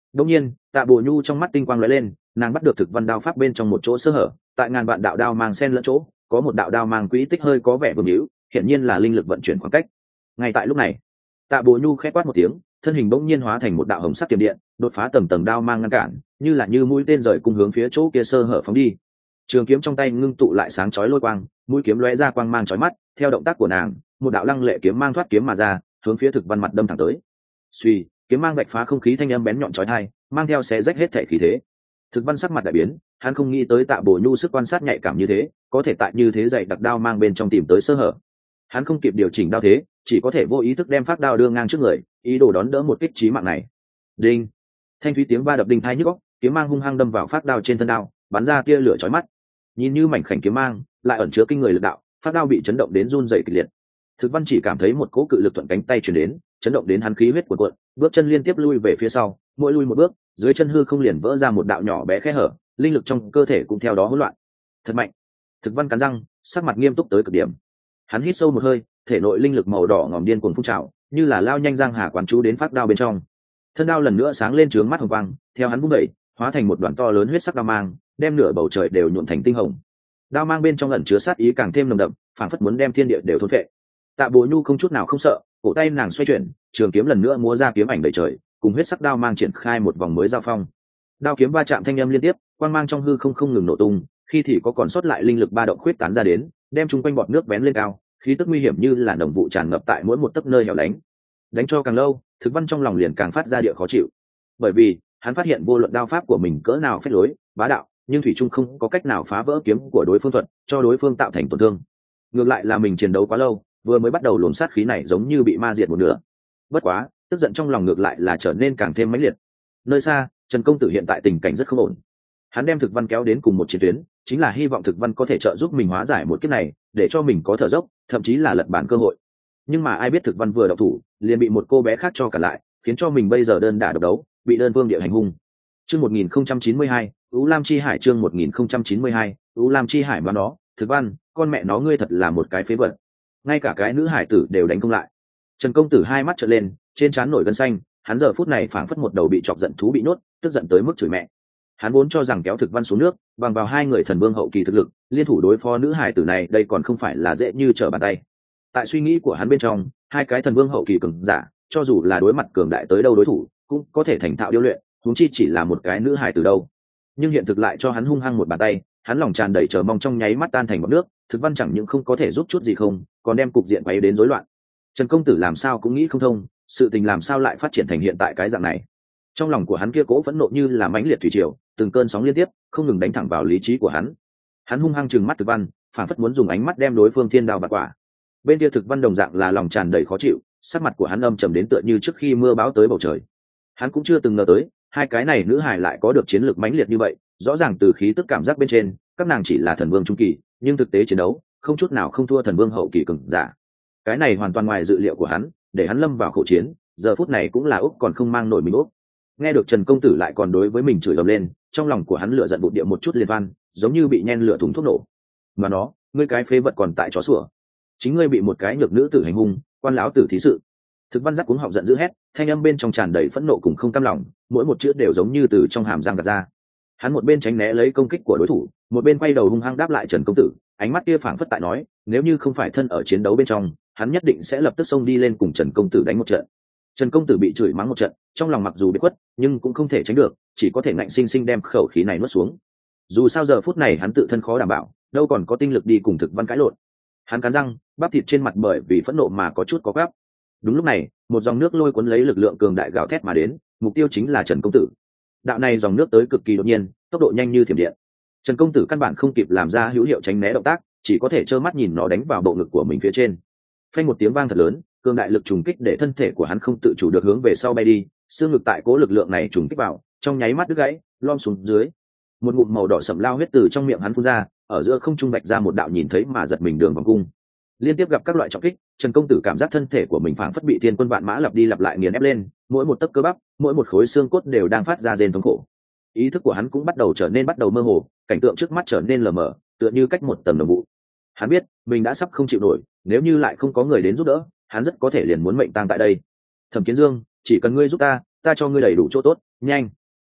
Đương nhiên, Tạ Bồ Nhu trong mắt tinh quang lóe lên, nàng bắt được thực văn đao pháp bên trong một chỗ sơ hở, tại ngàn vạn đạo đao mang xen lẫn chỗ, có một đạo đao mang quỹ tích hơi có vẻ vương hữu, hiển nhiên là linh lực vận chuyển khoảng cách. Ngay tại lúc này, Tạ Bồ Nhu khẽ quát một tiếng, thân hình bỗng nhiên hóa thành một đạo hồng sắc tiềm điện, đột phá tầng tầng đao mang ngăn cản, như mũi tên rời cung hướng phía chỗ kia sơ hở phóng đi. Trường kiếm trong tay ngưng tụ lại sáng chói lôi quang, mũi kiếm lóe ra quang mang chói mắt, theo động tác của nàng, một đạo lăng lệ kiếm mang thoát kiếm mà ra, hướng phía thực văn mặt đâm thẳng tới. Suy, kiếm mang vạch phá không khí thanh âm bén nhọn chói tai, mang theo xé rách hết thể khí thế. Thực văn sắc mặt đại biến, hắn không nghĩ tới Tạ Bồ Nhu sức quan sát nhạy cảm như thế, có thể tại như thế dày đặc đao mang bên trong tìm tới sơ hở. Hắn không kịp điều chỉnh đao thế, chỉ có thể vô ý thức đem phát đao đưa ngang trước người, ý đồ đón đỡ một kích chí mạng này. Đinh! Thanh thúy tiếng va đập đinh tai nhức óc, kiếm mang hung hăng đâm vào phát đao trên thân đao, bắn ra tia lửa chói mắt. Nhìn như mảnh khảnh kiếm mang, lại ẩn chứa kinh người lực đạo, phát đao bị chấn động đến run rẩy kịch liệt. Thực văn chỉ cảm thấy một cỗ cự lực thuận cánh tay truyền đến, chấn động đến hắn khí huyết cuộn cuộn, bước chân liên tiếp lui về phía sau, mỗi lui một bước, dưới chân hư không liền vỡ ra một đạo nhỏ bé khe hở, linh lực trong cơ thể cũng theo đó hỗn loạn. Thật mạnh! Thực văn cắn răng, sắc mặt nghiêm túc tới cực điểm. Hắn hít sâu một hơi, thể nội linh lực màu đỏ ngòm điên cuồng phun trào, như là lao nhanh giang hà quán chú đến phát đao bên trong. Thân đao lần nữa sáng lên trướng mắt hồng quang, theo hắn vung đẩy, hóa thành một đoàn to lớn huyết sắc đao mang, đem nửa bầu trời đều nhuộm thành tinh hồng. Đao mang bên trong ẩn chứa sát ý càng thêm nồng đậm, phảng phất muốn đem thiên địa đều thôn phệ. Tạ Bồ Nhu không chút nào không sợ, cổ tay nàng xoay chuyển, trường kiếm lần nữa múa ra kiếm ảnh đầy trời, cùng huyết sắc đao mang triển khai một vòng mới giao phong. Đao kiếm va chạm thanh âm liên tiếp, quang mang trong hư không ngừng nổ tung, khi thì có còn sót lại linh lực ba động khuyết tán ra đến, đem chung quanh bọt nước bén lên cao, khí tức nguy hiểm như là nồng vụ tràn ngập tại mỗi một tấc nơi hẻo lánh. Đánh cho càng lâu, thực văn trong lòng liền càng phát ra địa khó chịu, bởi vì hắn phát hiện vô luận đao pháp của mình cỡ nào phách lối bá đạo, nhưng thủy trung không có cách nào phá vỡ kiếm của đối phương thuật, cho đối phương tạo thành tổn thương. Ngược lại là mình chiến đấu quá lâu, vừa mới bắt đầu luồng sát khí này giống như bị ma diệt một nửa. Bất quá, tức giận trong lòng ngược lại là trở nên càng thêm mãnh liệt. Nơi xa, Trần công tử hiện tại tình cảnh rất không ổn. Hắn đem thực văn kéo đến cùng một chiến tuyến, chính là hy vọng thực văn có thể trợ giúp mình hóa giải một kiếp này, để cho mình có thở dốc, thậm chí là lật bản cơ hội. Nhưng mà ai biết thực văn vừa đậu thủ, liền bị một cô bé khác cho cả lại, khiến cho mình bây giờ đơn đả độc đấu, bị đơn phương địa hành hung. Chương 1092, Ú Lam Chi Hải chương 1092, Ú Lam Chi Hải mà nó, thực văn, con mẹ nó ngươi thật là một cái phế vật. Ngay cả cái nữ hải tử đều đánh không lại. Trần công tử hai mắt trợn lên, trên trán nổi gân xanh, hắn giờ phút này phảng phất một đầu bị chọc giận thú bị nhốt, tức giận tới mức chửi mẹ. Hắn vốn cho rằng kéo thực văn xuống nước, bằng vào hai người thần vương hậu kỳ thực lực, liên thủ đối phó nữ hải tử này, đây còn không phải là dễ như trở bàn tay. Tại suy nghĩ của hắn bên trong, hai cái thần vương hậu kỳ cường giả, cho dù là đối mặt cường đại tới đâu đối thủ, cũng có thể thành thạo điêu luyện, huống chi chỉ là một cái nữ hải tử đâu. Nhưng hiện thực lại cho hắn hung hăng một bàn tay, hắn lòng tràn đầy chờ mong trong nháy mắt tan thành bọt nước, thực văn chẳng những không có thể giúp chút gì không, còn đem cục diện quấy đến rối loạn. Trần công tử làm sao cũng nghĩ không thông, sự tình làm sao lại phát triển thành hiện tại cái dạng này. Trong lòng của hắn kia cố phẫn nộ như là mãnh liệt thủy triều, từng cơn sóng liên tiếp, không ngừng đánh thẳng vào lý trí của hắn. Hắn hung hăng trừng mắt thực văn, phản phất muốn dùng ánh mắt đem đối phương thiên đao bạt quả. Bên kia thực văn đồng dạng là lòng tràn đầy khó chịu, sắc mặt của hắn âm trầm đến tựa như trước khi mưa bão tới bầu trời. Hắn cũng chưa từng ngờ tới, hai cái này nữ hài lại có được chiến lược mãnh liệt như vậy, rõ ràng từ khí tức cảm giác bên trên, các nàng chỉ là thần vương trung kỳ, nhưng thực tế chiến đấu, không chút nào không thua thần vương hậu kỳ cường giả. Cái này hoàn toàn ngoài dự liệu của hắn, để hắn lâm vào khẩu chiến, giờ phút này cũng là úc còn không mang nổi mình úc. Nghe được Trần công tử lại còn đối với mình chửi ầm lên, trong lòng của hắn lửa giận bụt địa một chút liên văn, giống như bị nhen lửa thùng thuốc nổ. Mà nó, ngươi cái phế vật còn tại chó sủa, chính ngươi bị một cái nhược nữ tử hành hung, quan lão tử thí sự. Thực văn giác cuống họng giận dữ hét, thanh âm bên trong tràn đầy phẫn nộ cùng không cam lòng, mỗi một chữ đều giống như từ trong hàm răng gạt ra. Hắn một bên tránh né lấy công kích của đối thủ, một bên quay đầu hung hăng đáp lại Trần công tử, ánh mắt kia phảng phất tại nói, nếu như không phải thân ở chiến đấu bên trong, hắn nhất định sẽ lập tức xông đi lên cùng Trần công tử đánh một trận. Trần công tử bị chửi mắng một trận, trong lòng mặc dù bị quất, nhưng cũng không thể tránh được, chỉ có thể ngạnh sinh sinh đem khẩu khí này nuốt xuống. Dù sao giờ phút này hắn tự thân khó đảm bảo, đâu còn có tinh lực đi cùng thực văn cãi lộn. Hắn cắn răng, bắp thịt trên mặt bởi vì phẫn nộ mà có chút có gắp. Đúng lúc này, một dòng nước lôi cuốn lấy lực lượng cường đại gào thét mà đến, mục tiêu chính là Trần công tử. Đạo này dòng nước tới cực kỳ đột nhiên, tốc độ nhanh như thiểm điện. Trần công tử căn bản không kịp làm ra hữu hiệu tránh né động tác, chỉ có thể trơ mắt nhìn nó đánh vào bộ ngực của mình phía trên. Phanh một tiếng vang thật lớn, cường đại lực trùng kích để thân thể của hắn không tự chủ được hướng về sau bay đi, xương ngực tại cố lực lượng này trùng kích vào, trong nháy mắt đứt gãy, lom xuống dưới. Một ngụm màu đỏ sẫm lao huyết từ trong miệng hắn phun ra, ở giữa không trung bạch ra một đạo nhìn thấy mà giật mình đường vòng cung. Liên tiếp gặp các loại trọng kích, Trần công tử cảm giác thân thể của mình phảng phất bị thiên quân vạn mã lặp đi lặp lại nghiền ép lên, mỗi một tấc cơ bắp, mỗi một khối xương cốt đều đang phát ra rên thống khổ. Ý thức của hắn cũng bắt đầu mơ hồ, cảnh tượng trước mắt trở nên lờ mờ, tựa như cách một tầng đồng vụ. Hắn biết mình đã sắp không chịu nổi, nếu như lại không có người đến giúp đỡ, hắn rất có thể liền muốn mệnh tang tại đây. Thẩm Kiến Dương, chỉ cần ngươi giúp ta cho ngươi đầy đủ chỗ tốt, nhanh.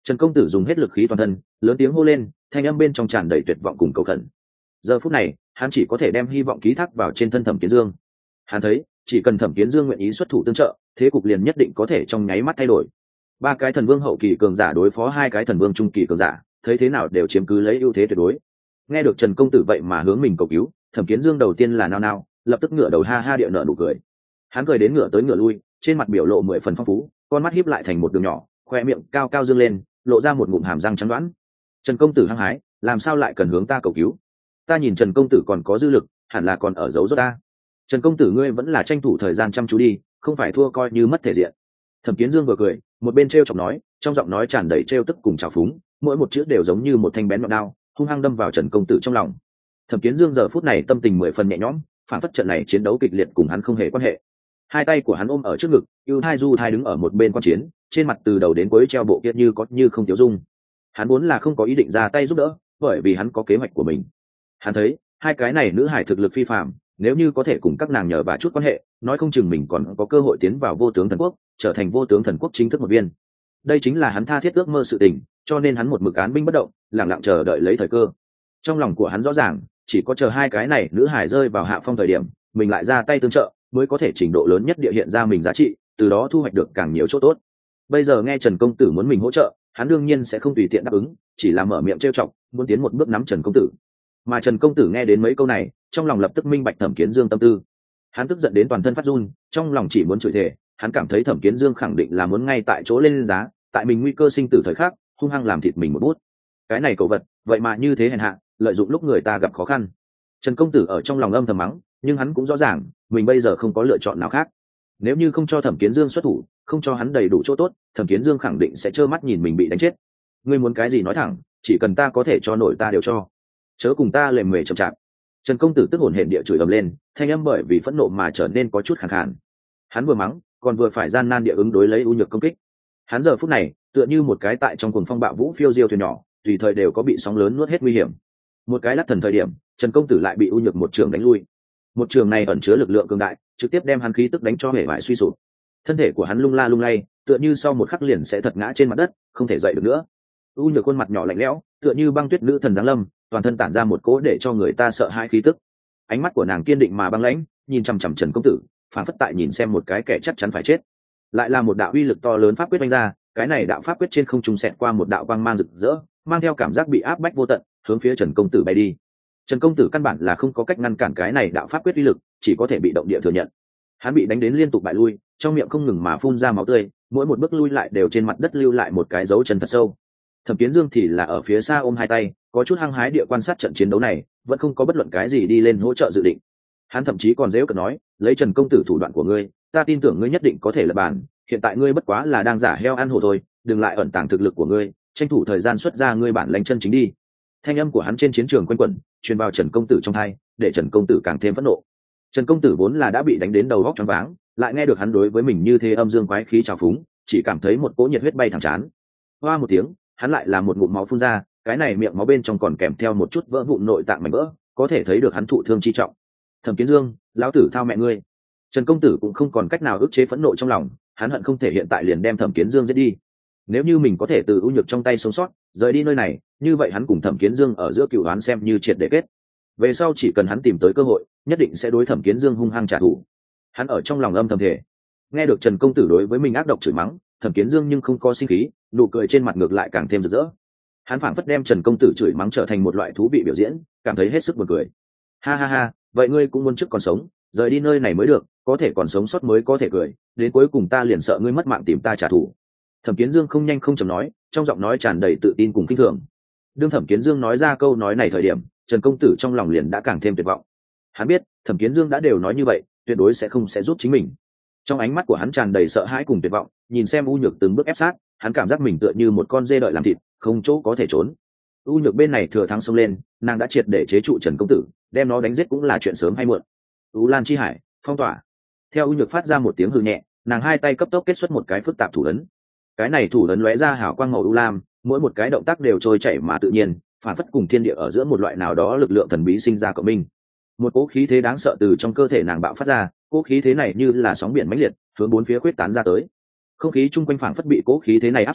Trần công tử dùng hết lực khí toàn thân, lớn tiếng hô lên, thanh âm bên trong tràn đầy tuyệt vọng cùng cầu khẩn. Giờ phút này hắn chỉ có thể đem hy vọng ký thác vào trên thân Thẩm Kiến Dương. Hắn thấy chỉ cần Thẩm Kiến Dương nguyện ý xuất thủ tương trợ, thế cục liền nhất định có thể trong nháy mắt thay đổi. Ba cái thần vương hậu kỳ cường giả đối phó hai cái thần vương trung kỳ cường giả, thấy thế nào đều chiếm cứ lấy ưu thế tuyệt đối. Nghe được Trần công tử vậy mà hướng mình cầu cứu, Thẩm Kiến Dương đầu tiên là nao nao, lập tức ngửa đầu ha ha địa nở nụ cười. Hắn cười đến ngửa tới ngửa lui, trên mặt biểu lộ 10 phần phong phú, con mắt híp lại thành một đường nhỏ, khoe miệng cao cao dương lên, lộ ra một ngụm hàm răng trắng đoán. Trần công tử hăng hái, làm sao lại cần hướng ta cầu cứu? Ta nhìn Trần công tử còn có dư lực, hẳn là còn ở giấu rốt ta. Trần công tử ngươi vẫn là tranh thủ thời gian chăm chú đi, không phải thua coi như mất thể diện. Thẩm Kiến Dương vừa cười, một bên trêu chọc nói, trong giọng nói tràn đầy trêu tức cùng trào phúng, mỗi một chữ đều giống như một thanh bén nhọn đao, hung hăng đâm vào Trần công tử trong lòng. Thẩm Kiến Dương giờ phút này tâm tình 10 phần nhẹ nhõm, phản phất trận này chiến đấu kịch liệt cùng hắn không hề quan hệ. Hai tay của hắn ôm ở trước ngực, ưu thai du thai đứng ở một bên quan chiến, trên mặt từ đầu đến cuối treo bộ kiết như có như không tiêu dung. Hắn vốn là không có ý định ra tay giúp đỡ, bởi vì hắn có kế hoạch của mình. Hắn thấy hai cái này nữ hải thực lực phi phàm, nếu như có thể cùng các nàng nhờ vả chút quan hệ, nói không chừng mình còn có cơ hội tiến vào vô tướng thần quốc, trở thành vô tướng thần quốc chính thức một viên. Đây chính là hắn tha thiết ước mơ sự tình, cho nên hắn một mực án binh bất động, lặng lặng chờ đợi lấy thời cơ. Trong lòng của hắn rõ ràng, chỉ có chờ hai cái này nữ hải rơi vào hạ phong thời điểm, mình lại ra tay tương trợ, mới có thể trình độ lớn nhất địa hiện ra mình giá trị, từ đó thu hoạch được càng nhiều chỗ tốt. Bây giờ nghe Trần công tử muốn mình hỗ trợ, hắn đương nhiên sẽ không tùy tiện đáp ứng, chỉ là mở miệng trêu chọc, muốn tiến một bước nắm Trần công tử. Mà Trần công tử nghe đến mấy câu này, trong lòng lập tức minh bạch Thẩm Kiến Dương tâm tư. Hắn tức giận đến toàn thân phát run, trong lòng chỉ muốn chửi thề, hắn cảm thấy Thẩm Kiến Dương khẳng định là muốn ngay tại chỗ lên giá, tại mình nguy cơ sinh tử thời khắc, hung hăng làm thịt mình một bút. Cái này cẩu vật, vậy mà như thế hèn hạ, lợi dụng lúc người ta gặp khó khăn. Trần công tử ở trong lòng âm thầm mắng, nhưng hắn cũng rõ ràng, mình bây giờ không có lựa chọn nào khác. Nếu như không cho Thẩm Kiến Dương xuất thủ, không cho hắn đầy đủ chỗ tốt, Thẩm Kiến Dương khẳng định sẽ trơ mắt nhìn mình bị đánh chết. Ngươi muốn cái gì nói thẳng, chỉ cần ta có thể cho nổi ta đều cho, chớ cùng ta lề mề chậm chạp. Trần công tử tức hổn hển địa chửi ầm lên, thanh âm bởi vì phẫn nộ mà trở nên có chút khàn khàn. Hắn vừa mắng, còn vừa phải gian nan địa ứng đối lấy ưu nhược công kích. Hắn giờ phút này tựa như một cái tại trong cuồng phong bạo vũ phiêu diêu thuyền nhỏ, tùy thời đều có bị sóng lớn nuốt hết nguy hiểm. Một cái lắc thần thời điểm, Trần công tử lại bị ưu nhược một trường đánh lui. Một trường này ẩn chứa lực lượng cường đại, trực tiếp đem hắn khí tức đánh cho hể vải suy sụp. Thân thể của hắn lung la lung lay, tựa như sau một khắc liền sẽ thật ngã trên mặt đất, không thể dậy được nữa. U nhược khuôn mặt nhỏ lạnh lẽo, tựa như băng tuyết nữ thần giáng lâm, toàn thân tản ra một cỗ để cho người ta sợ hãi khí tức. Ánh mắt của nàng kiên định mà băng lãnh, nhìn chằm chằm Trần công tử, phản phất tại nhìn xem một cái kẻ chắc chắn phải chết. Lại là một đạo uy lực to lớn pháp quyết đánh ra, cái này đạo pháp quyết trên không trung xẹt qua một đạo quang mang rực rỡ, mang theo cảm giác bị áp bách vô tận, hướng phía Trần công tử bay đi. Trần công tử căn bản là không có cách ngăn cản cái này đạo pháp quyết uy lực, chỉ có thể bị động địa thừa nhận. Hắn bị đánh đến liên tục bại lui, trong miệng không ngừng mà phun ra máu tươi, mỗi một bước lui lại đều trên mặt đất lưu lại một cái dấu chân thật sâu. Thẩm Kiến Dương thì là ở phía xa ôm hai tay, có chút hăng hái địa quan sát trận chiến đấu này, vẫn không có bất luận cái gì đi lên hỗ trợ dự định. Hắn thậm chí còn giễu cợt nói, lấy Trần công tử thủ đoạn của ngươi, ta tin tưởng ngươi nhất định có thể lật bàn, hiện tại ngươi bất quá là đang giả heo ăn hổ thôi, đừng lại ẩn tàng thực lực của ngươi, tranh thủ thời gian xuất ra ngươi bản lãnh chân chính đi. Thanh âm của hắn trên chiến trường quanh quẩn, truyền vào Trần công tử trong tai, để Trần công tử càng thêm phẫn nộ. Trần công tử vốn là đã bị đánh đến đầu óc choáng váng, lại nghe được hắn đối với mình như thế âm dương quái khí trào phúng, chỉ cảm thấy một cỗ nhiệt huyết bay thẳng trán. Hoa một tiếng, hắn lại là một ngụm máu phun ra, cái này miệng máu bên trong còn kèm theo một chút vỡ vụn nội tạng mảnh vỡ, có thể thấy được hắn thụ thương chi trọng. Thẩm Kiến Dương, lão tử thao mẹ ngươi! Trần công tử cũng không còn cách nào ức chế phẫn nộ trong lòng, hắn hận không thể hiện tại liền đem Thẩm Kiến Dương giết đi. Nếu như mình có thể từ ưu nhược trong tay sống sót, rời đi nơi này, như vậy hắn cùng Thẩm Kiến Dương ở giữa cựu đoán xem như triệt để kết. Về sau chỉ cần hắn tìm tới cơ hội, nhất định sẽ đối Thẩm Kiến Dương hung hăng trả thù. Hắn ở trong lòng âm thầm thể. Nghe được Trần công tử đối với mình ác độc chửi mắng, Thẩm Kiến Dương nhưng không có sinh khí, nụ cười trên mặt ngược lại càng thêm rực rỡ. Hắn phảng phất đem Trần công tử chửi mắng trở thành một loại thú vị biểu diễn, cảm thấy hết sức buồn cười. Ha ha ha, vậy ngươi cũng muốn trước còn sống, rời đi nơi này mới được, có thể còn sống sót mới có thể cười, đến cuối cùng ta liền sợ ngươi mất mạng tìm ta trả thù. Thẩm Kiến Dương không nhanh không chậm nói, trong giọng nói tràn đầy tự tin cùng kinh thường. Đương Thẩm Kiến Dương nói ra câu nói này thời điểm, Trần công tử trong lòng liền đã càng thêm tuyệt vọng. Hắn biết, Thẩm Kiến Dương đã đều nói như vậy, tuyệt đối sẽ không giúp chính mình. Trong ánh mắt của hắn tràn đầy sợ hãi cùng tuyệt vọng, nhìn xem U Nhược từng bước ép sát, hắn cảm giác mình tựa như một con dê đợi làm thịt, không chỗ có thể trốn. U Nhược bên này thừa thắng xông lên, nàng đã triệt để chế trụ Trần công tử, đem nó đánh giết cũng là chuyện sớm hay muộn. U Lan chi hải, phong tỏa. Theo U Nhược phát ra một tiếng hừ nhẹ, nàng hai tay cấp tốc kết xuất một cái phức tạp thủ ấn. Cái này thủ ấn lóe ra hào quang màu u lam, mỗi một cái động tác đều trôi chảy mà tự nhiên, phản phất cùng thiên địa ở giữa một loại nào đó lực lượng thần bí sinh ra cộng minh. Một cỗ khí thế đáng sợ từ trong cơ thể nàng bạo phát ra, cỗ khí thế này như là sóng biển mãnh liệt, hướng bốn phía quyết tán ra tới. Không khí chung quanh phảng phất bị cỗ khí thế này áp xúc,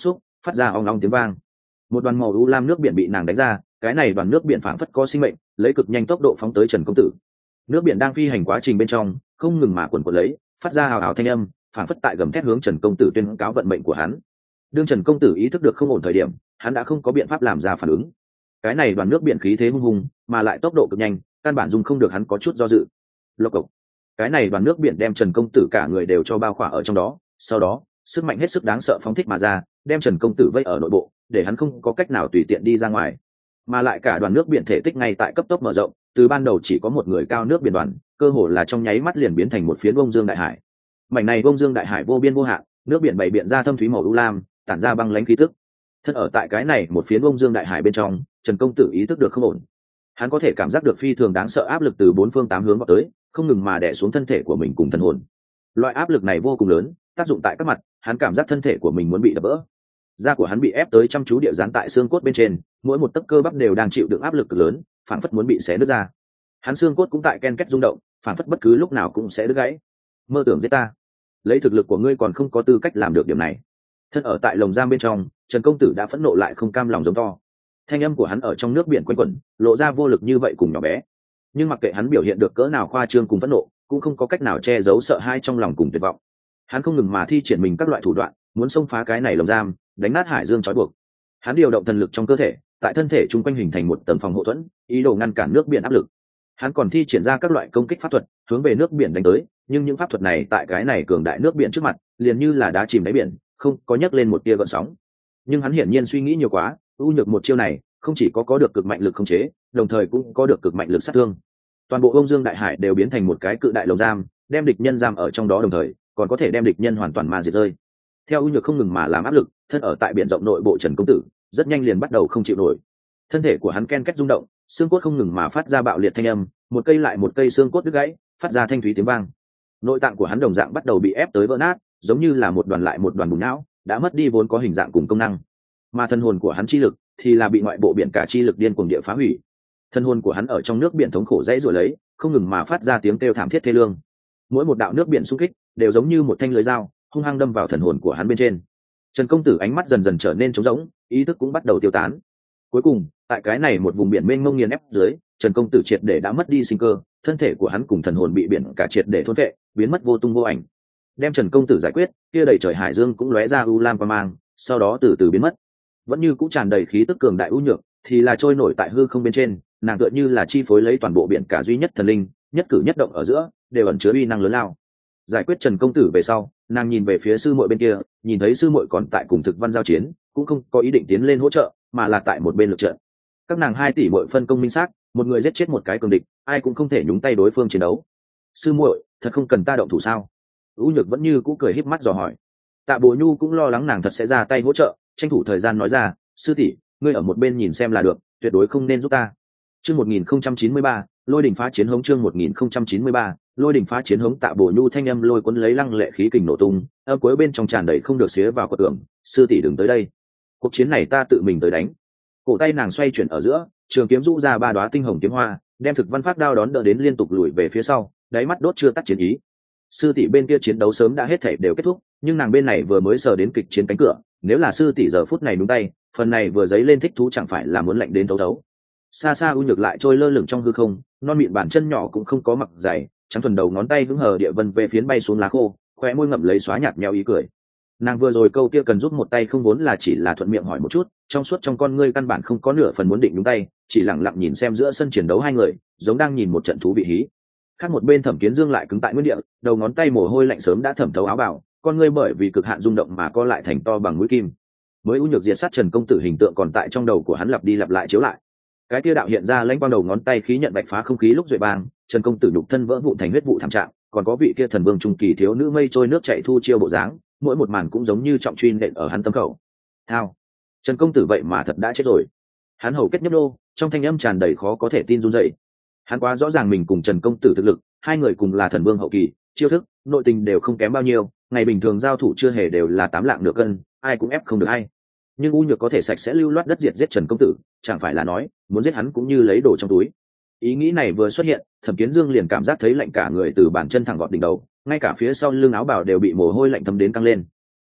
phát ra ong ong tiếng vang. Một đoàn màu u lam nước biển bị nàng đánh ra, cái này đoàn nước biển phảng phất có sinh mệnh, lấy cực nhanh tốc độ phóng tới Trần công tử. Nước biển đang phi hành quá trình bên trong không ngừng mà cuộn cuộn lấy, phát ra hào hào thanh âm, phảng phất tại gầm thét hướng Trần công tử tuyên cáo vận mệnh của hắn. Đương Trần công tử ý thức được không ổn thời điểm, hắn đã không có biện pháp làm ra phản ứng. Cái này đoàn nước biển khí thế hung hùng, mà lại tốc độ cực nhanh, căn bản dùng không được hắn có chút do dự. Lộc cộc. Cái này đoàn nước biển đem Trần công tử cả người đều cho bao khỏa ở trong đó, sau đó sức mạnh hết sức đáng sợ phóng thích mà ra, đem Trần công tử vây ở nội bộ, để hắn không có cách nào tùy tiện đi ra ngoài. Mà lại cả đoàn nước biển thể tích ngay tại cấp tốc mở rộng, từ ban đầu chỉ có một người cao nước biển đoàn, cơ hồ là trong nháy mắt liền biến thành một phiến bông dương đại hải. Mảnh này bông dương đại hải vô biên vô hạn, nước biển bảy biện ra thâm thúy màu u lam, tản ra băng lãnh khí tức. Thân ở tại cái này một phiến bông dương đại hải bên trong, Trần công tử ý thức được không ổn. Hắn có thể cảm giác được phi thường đáng sợ áp lực từ bốn phương tám hướng vào tới, không ngừng mà đè xuống thân thể của mình cùng thần hồn. Loại áp lực này vô cùng lớn, tác dụng tại các mặt, hắn cảm giác thân thể của mình muốn bị đập vỡ. Da của hắn bị ép tới chăm chú địa dán tại xương cốt bên trên, mỗi một tấc cơ bắp đều đang chịu đựng áp lực cực lớn, phản phất muốn bị xé nứt ra. Hắn xương cốt cũng tại ken két rung động, phản phất bất cứ lúc nào cũng sẽ đứt gãy. Mơ tưởng giết ta, lấy thực lực của ngươi còn không có tư cách làm được điểm này. Thân ở tại lồng giam bên trong, Trần công tử đã phẫn nộ lại không cam lòng giống to. Thanh âm của hắn ở trong nước biển quanh quẩn, lộ ra vô lực như vậy cùng nhỏ bé. Nhưng mặc kệ hắn biểu hiện được cỡ nào khoa trương cùng phẫn nộ, cũng không có cách nào che giấu sợ hãi trong lòng cùng tuyệt vọng. Hắn không ngừng mà thi triển mình các loại thủ đoạn, muốn xông phá cái này lồng giam, đánh nát hải dương trói buộc. Hắn điều động thần lực trong cơ thể, tại thân thể chung quanh hình thành một tầng phòng hộ thuẫn, ý đồ ngăn cản nước biển áp lực. Hắn còn thi triển ra các loại công kích pháp thuật, hướng về nước biển đánh tới, nhưng những pháp thuật này tại cái này cường đại nước biển trước mặt, liền như là đá chìm đáy biển, không có nhấc lên một tia gợn sóng. Nhưng hắn hiển nhiên suy nghĩ nhiều quá, ưu nhược một chiêu này, không chỉ có được cực mạnh lực khống chế, đồng thời cũng có được cực mạnh lực sát thương. Toàn bộ Âu Dương đại hải đều biến thành một cái cự đại lồng giam, đem địch nhân giam ở trong đó, đồng thời còn có thể đem địch nhân hoàn toàn ma diệt rơi. Theo ưu nhược không ngừng mà làm áp lực, thân ở tại biển rộng nội bộ Trần công tử rất nhanh liền bắt đầu không chịu nổi. Thân thể của hắn ken két rung động, xương cốt không ngừng mà phát ra bạo liệt thanh âm, một cây lại một cây xương cốt đứt gãy, phát ra thanh thúy tiếng vang. Nội tạng của hắn đồng dạng bắt đầu bị ép tới vỡ nát, giống như là một đoàn lại một đoàn bùn não, đã mất đi vốn có hình dạng cùng công năng. Mà thân hồn của hắn chi lực thì là bị ngoại bộ biển cả chi lực điên cuồng địa phá hủy. Thân hồn của hắn ở trong nước biển thống khổ dãy rủa lấy, không ngừng mà phát ra tiếng kêu thảm thiết thê lương. Mỗi một đạo nước biển xung kích đều giống như một thanh lưới dao, hung hăng đâm vào thần hồn của hắn bên trên. Trần công tử ánh mắt dần dần trở nên trống rỗng, ý thức cũng bắt đầu tiêu tán. Cuối cùng, tại cái này một vùng biển mênh mông nghiền ép dưới, Trần công tử triệt để đã mất đi sinh cơ, thân thể của hắn cùng thần hồn bị biển cả triệt để thôn phệ, biến mất vô tung vô ảnh. Đem Trần công tử giải quyết, kia đầy trời hải dương cũng lóe ra u lam quang mang, sau đó từ từ biến mất. Vẫn như cũng tràn đầy khí tức cường đại u nhược, thì là trôi nổi tại hư không bên trên, nàng tựa như là chi phối lấy toàn bộ biển cả duy nhất thần linh, nhất cử nhất động ở giữa đều ẩn chứa uy năng lớn lao. Giải quyết Trần công tử về sau, nàng nhìn về phía sư muội bên kia, nhìn thấy sư muội còn tại cùng Thực Văn giao chiến, cũng không có ý định tiến lên hỗ trợ, mà là tại một bên lực trận. Các nàng hai tỷ muội phân công minh xác, một người giết chết một cái cường địch, ai cũng không thể nhúng tay đối phương chiến đấu. Sư muội, thật không cần ta động thủ sao? U Nhược vẫn như cũ cười híp mắt dò hỏi. Tạ Bồ Nhu cũng lo lắng nàng thật sẽ ra tay hỗ trợ, tranh thủ thời gian nói ra, sư tỷ, ngươi ở một bên nhìn xem là được, tuyệt đối không nên giúp ta. Chương 1093, Lôi đỉnh phá chiến hống. Chương 1093, Lôi đỉnh phá chiến hống. Tạ Bồ Nhu thanh âm lôi cuốn lấy lăng lệ khí kình nổ tung, âm cuối bên trong tràn đầy không được xía vào quật tường. Sư tỷ đừng tới đây, cuộc chiến này ta tự mình tới đánh. Cổ tay nàng xoay chuyển ở giữa, trường kiếm rũ ra ba đóa tinh hồng kiếm hoa, đem Thực Văn phát đao đón đỡ đến liên tục lùi về phía sau, đáy mắt đốt chưa tắt chiến ý. Sư tỷ bên kia chiến đấu sớm đã hết thảy đều kết thúc, nhưng nàng bên này vừa mới sờ đến kịch chiến cánh cửa, nếu là sư tỷ giờ phút này đúng tay, phần này vừa giấy lên thích thú chẳng phải là muốn lạnh đến thấu thấu. Xa xa U Nhược lại trôi lơ lửng trong hư không, non mịn bàn chân nhỏ cũng không có mặc giày, trắng thuần đầu ngón tay vững hờ địa vân về phiến bay xuống lá khô, khóe môi ngậm lấy xóa nhạt nhẽo ý cười. Nàng vừa rồi câu kia cần giúp một tay không vốn là chỉ là thuận miệng hỏi một chút, trong suốt trong con ngươi căn bản không có nửa phần muốn định đúng tay, chỉ lặng lặng nhìn xem giữa sân chiến đấu hai người, giống đang nhìn một trận thú vị hí. Khác một bên Thẩm Kiến Dương lại cứng tại nguyên địa, đầu ngón tay mồ hôi lạnh sớm đã thẩm thấu áo bào, con ngươi bởi vì cực hạn rung động mà co lại thành to bằng mũi kim. Mới U Nhược diệt sát Trần công tử hình tượng còn tại trong đầu của hắn lặp đi lặp lại chiếu lại. Cái kia đạo hiện ra lãnh quang đầu ngón tay khí nhận bạch phá không khí lúc duệ bang, Trần công tử nhục thân vỡ vụn thành huyết vụ thảm trạng, còn có vị kia thần vương trung kỳ thiếu nữ mây trôi nước chảy thu chiêu bộ dáng, mỗi một màn cũng giống như trọng truy nện ở hắn tâm khẩu. Thao, Trần công tử vậy mà thật đã chết rồi. Hắn hầu kết nhấp đô, trong thanh âm tràn đầy khó có thể tin run rẩy. Hắn quá rõ ràng mình cùng Trần công tử thực lực, hai người cùng là thần vương hậu kỳ, chiêu thức, nội tình đều không kém bao nhiêu, ngày bình thường giao thủ chưa hề đều là 8 lạng nửa cân, ai cũng ép không được ai. Nhưng U Nhược có thể sạch sẽ lưu loát đất diệt giết Trần công tử, chẳng phải là nói muốn giết hắn cũng như lấy đồ trong túi. Ý nghĩ này vừa xuất hiện, Thẩm Kiến Dương liền cảm giác thấy lạnh cả người từ bàn chân thẳng gọt đỉnh đầu, ngay cả phía sau lưng áo bào đều bị mồ hôi lạnh thấm đến căng lên.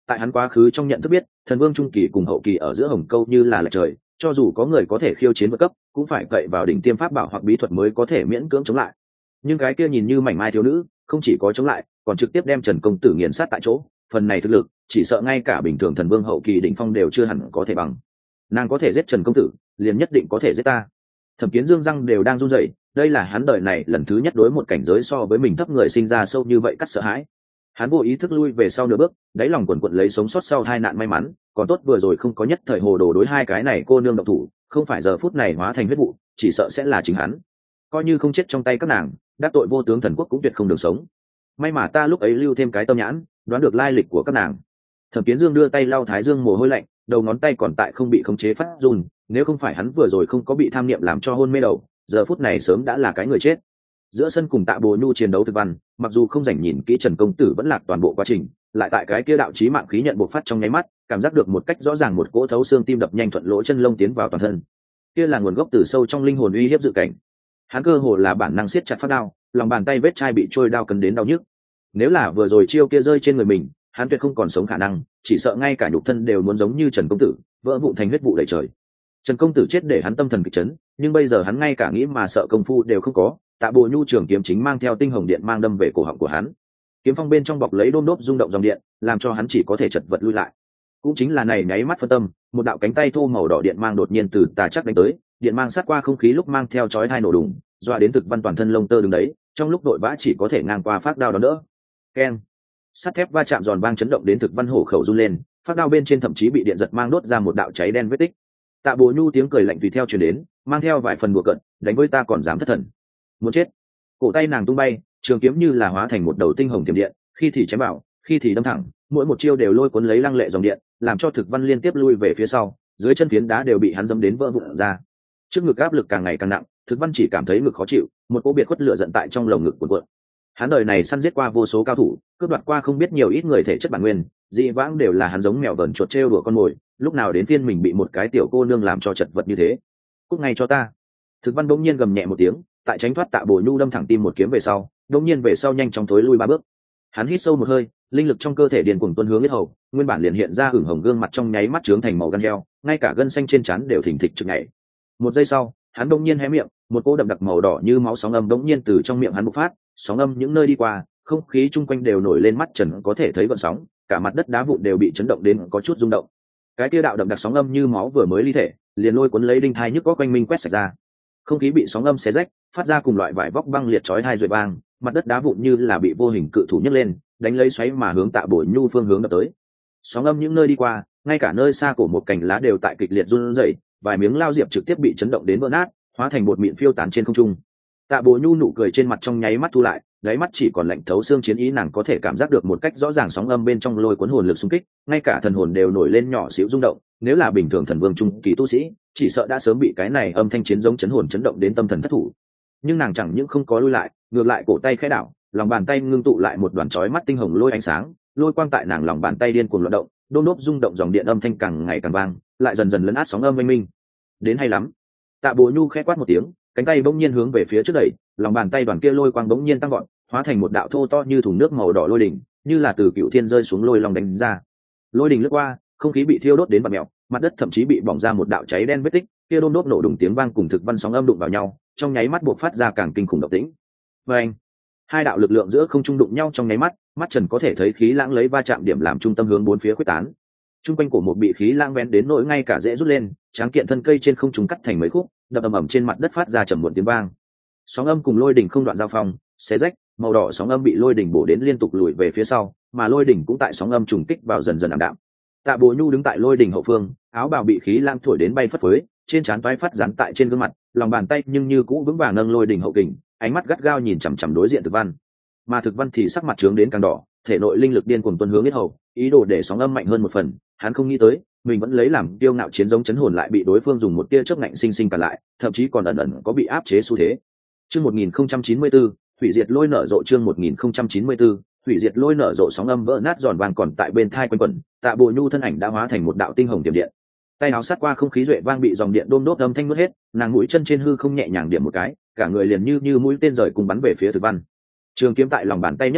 tại hắn quá khứ trong nhận thức biết thần vương trung kỳ cùng hậu kỳ ở giữa hồng câu như là lệch trời, cho dù có người có thể khiêu chiến vượt cấp cũng phải cậy vào đỉnh tiêm pháp bảo hoặc bí thuật mới có thể miễn cưỡng chống lại. Nhưng cái kia nhìn như mảnh mai thiếu nữ không chỉ có chống lại còn trực tiếp đem Trần công tử nghiền sát tại chỗ, phần này thực lực chỉ sợ ngay cả bình thường thần vương hậu kỳ đỉnh phong đều chưa hẳn có thể bằng. Nàng có thể giết Trần công tử liền nhất định có thể giết ta. Thẩm Kiến Dương răng đều đang run rẩy, đây là hắn đời này lần thứ nhất đối một cảnh giới so với mình thấp người sinh ra sâu như vậy cắt sợ hãi. Hắn vô ý thức lui về sau nửa bước, đáy lòng quần quật lấy sống sót sau tai nạn may mắn, còn tốt vừa rồi không có nhất thời hồ đồ đối hai cái này cô nương độc thủ, không phải giờ phút này hóa thành huyết vụ, chỉ sợ sẽ là chính hắn. Coi như không chết trong tay các nàng, đắc tội vô tướng thần quốc cũng tuyệt không được sống. May mà ta lúc ấy lưu thêm cái tâm nhãn, đoán được lai lịch của các nàng. Thẩm Kiến Dương đưa tay lau thái dương mồ hôi lạnh, đầu ngón tay còn tại không bị khống chế phát run, nếu không phải hắn vừa rồi không có bị tham niệm làm cho hôn mê đầu, giờ phút này sớm đã là cái người chết. Giữa sân cùng Tạ Bồ Nhu chiến đấu thực văn, mặc dù không rảnh nhìn kỹ Trần công tử vẫn lạc toàn bộ quá trình, lại tại cái kia đạo chí mạng khí nhận bộc phát trong nháy mắt, cảm giác được một cách rõ ràng một cỗ thấu xương tim đập nhanh thuận lỗ chân lông tiến vào toàn thân. Kia là nguồn gốc từ sâu trong linh hồn uy hiếp dự cảnh. Hắn cơ hồ là bản năng siết chặt phát đao, lòng bàn tay vết chai bị trôi đao cấn đến đau nhức. Nếu là vừa rồi chiêu kia rơi trên người mình, hắn tuyệt không còn sống khả năng, chỉ sợ ngay cả nhục thân đều muốn giống như Trần công tử, vỡ vụn thành huyết vụ đầy trời. Trần công tử chết để hắn tâm thần kịch chấn, nhưng bây giờ hắn ngay cả nghĩ mà sợ công phu đều không có. Tạ Bồ Nhu trường kiếm chính mang theo tinh hồng điện mang đâm về cổ họng của hắn. Kiếm phong bên trong bọc lấy đôm đốp rung động dòng điện, làm cho hắn chỉ có thể chật vật lui lại. Cũng chính là này nháy mắt phân tâm, một đạo cánh tay thô màu đỏ điện mang đột nhiên từ tà chắc đánh tới, điện mang sát qua không khí lúc mang theo chói tai nổ đùng, dọa đến Thực Văn toàn thân lông tơ đứng đấy, trong lúc đội vã chỉ có thể ngang qua phát đao đó đỡ. Keng! Sắt thép va chạm giòn vang chấn động đến Thực Văn hổ khẩu run lên, phát đao bên trên thậm chí bị điện giật mang đốt ra một đạo cháy đen vết tích. Tạ Bồ Nhu tiếng cười lạnh tùy theo truyền đến, mang theo vài phần đùa cợt, đánh với ta còn dám thất thần. Muốn chết. Cổ tay nàng tung bay, trường kiếm như là hóa thành một đầu tinh hồng tiềm điện, khi thì chém vào, khi thì đâm thẳng, mỗi một chiêu đều lôi cuốn lấy lăng lệ dòng điện, làm cho Thực Văn liên tiếp lui về phía sau, dưới chân phiến đá đều bị hắn dẫm đến vỡ vụn ra. Trước ngực áp lực càng ngày càng nặng, Thực Văn chỉ cảm thấy ngực khó chịu, một cỗ biệt khuất lửa giận tại trong lồng ngực cuộn cuộn. Hắn đời này săn giết qua vô số cao thủ, cướp đoạt qua không biết nhiều ít người thể chất bản nguyên, dị vãng đều là hắn giống mèo vờn chuột trêu đùa con mồi, lúc nào đến phiên mình bị một cái tiểu cô nương làm cho chật vật như thế. Cút ngay cho ta. Thực Văn bỗng nhiên gầm nhẹ một tiếng, tại tránh thoát Tạ Bồ Nhu đâm thẳng tim một kiếm về sau, bỗng nhiên về sau nhanh chóng thối lui 3 bước. Hắn hít sâu một hơi, linh lực trong cơ thể điền cuồng tuôn hướng huyết hầu, nguyên bản liền hiện ra ửng hồng gương mặt trong nháy mắt trướng thành màu gan heo, ngay cả gân xanh trên trán đều thình thịch trực nhảy. Một giây sau, hắn bỗng nhiên hé miệng, một cỗ đậm đặc màu đỏ như máu sóng âm bỗng nhiên từ trong miệng hắn bộc phát, sóng âm những nơi đi qua, không khí chung quanh đều nổi lên mắt trần có thể thấy gợn sóng, cả mặt đất đá vụn đều bị chấn động đến có chút rung động. Cái kia đạo đậm đặc sóng âm như máu vừa mới ly thể, liền lôi cuốn lấy đinh thai nhức có quanh minh quét sạch ra. Không khí bị sóng âm xé rách, phát ra cùng loại vải vóc băng liệt chói tai rồi vang, mặt đất đá vụn như là bị vô hình cự thủ nhấc lên, đánh lấy xoáy mà hướng Tạ Bồ Nhu phương hướng đập tới. Sóng âm những nơi đi qua, ngay cả nơi xa cổ một cành lá đều tại kịch liệt run rẩy, vài miếng lao diệp trực tiếp bị chấn động đến vỡ nát, hóa thành bột mịn phiêu tán trên không trung. Tạ Bồ Nhu nụ cười trên mặt trong nháy mắt thu lại, đáy mắt chỉ còn lạnh thấu xương chiến ý, nàng có thể cảm giác được một cách rõ ràng sóng âm bên trong lôi cuốn hồn lực xung kích, ngay cả thần hồn đều nổi lên nhỏ xíu rung động, nếu là bình thường thần vương trung kỳ tu sĩ, chỉ sợ đã sớm bị cái này âm thanh chiến giống chấn hồn chấn động đến tâm thần thất thủ. Nhưng nàng chẳng những không có lui lại, ngược lại cổ tay khẽ đảo, lòng bàn tay ngưng tụ lại một đoàn chói mắt tinh hồng lôi ánh sáng, lôi quang tại nàng lòng bàn tay điên cuồng loạn động, đôm đốp rung động dòng điện âm thanh càng ngày càng vang, lại dần dần lấn át sóng âm oanh minh. Đến hay lắm. Tạ Bồ Nhu khẽ quát một tiếng, cánh tay bỗng nhiên hướng về phía trước đẩy, lòng bàn tay đoàn kia lôi quang bỗng nhiên tăng vọt, hóa thành một đạo thô to như thùng nước màu đỏ lôi đỉnh, như là từ cựu thiên rơi xuống lôi long đánh ra. Lôi đỉnh lướt qua, không khí bị thiêu đốt đến bặm mèo, mặt đất thậm chí bị bỏng ra một đạo cháy đen vết tích, kia đôm đốp nổ đùng tiếng vang cùng Thực Văn sóng âm đụng vào nhau, trong nháy mắt buộc phát ra càng kinh khủng động tĩnh. Vâng, hai đạo lực lượng giữa không trung đụng nhau trong nháy mắt, mắt trần có thể thấy khí lãng lấy va chạm điểm làm trung tâm hướng bốn phía khuếch tán. Trung quanh của một bị khí lãng vén đến nỗi ngay cả rễ rút lên, tráng kiện thân cây trên không trung cắt thành mấy khúc, đập ầm ầm trên mặt đất phát ra trầm muộn tiếng vang. Sóng âm cùng lôi đỉnh không đoạn giao phong, xé rách, màu đỏ sóng âm bị lôi đỉnh bổ đến liên tục lùi về phía sau, mà lôi đỉnh cũng tại sóng âm trùng kích vào dần dần ảm đạm. Tạ Bồ Nhu đứng tại lôi đỉnh hậu phương, áo bào bị khí lãng thổi đến bay phất phới, trên trán toái phát dán tại trên gương mặt, lòng bàn tay nhưng như cũ vững vàng nâng lôi đỉnh hậu kình, ánh mắt gắt gao nhìn chằm chằm đối diện Thực Văn. Mà Thực Văn thì sắc mặt trướng đến càng đỏ, thể nội linh lực điên cuồng tuôn hướng huyết hầu, ý đồ để sóng âm mạnh hơn một phần. Hắn không nghĩ tới, mình vẫn lấy làm kiêu ngạo chiến giống chấn hồn lại bị đối phương dùng một tia chớp ngạnh sinh sinh cản lại, thậm chí còn ẩn ẩn có bị áp chế xu thế. Chương 1094, hủy diệt lôi nở rộ. Chương 1094, hủy diệt lôi nở rộ. Sóng âm vỡ nát giòn vang còn tại bên thai quanh quẩn, Tạ Bồ Nhu thân ảnh đã hóa thành một đạo tinh hồng tiềm điện. Tay áo sát qua không khí duệ vang bị dòng điện đôm đốt âm thanh nuốt hết, nàng mũi chân trên hư không nhẹ nhàng điểm một cái, cả người liền như mũi tên rời cùng bắn về phía Thực Văn. Trường kiếm tại lòng bàn tay nhất chuyển,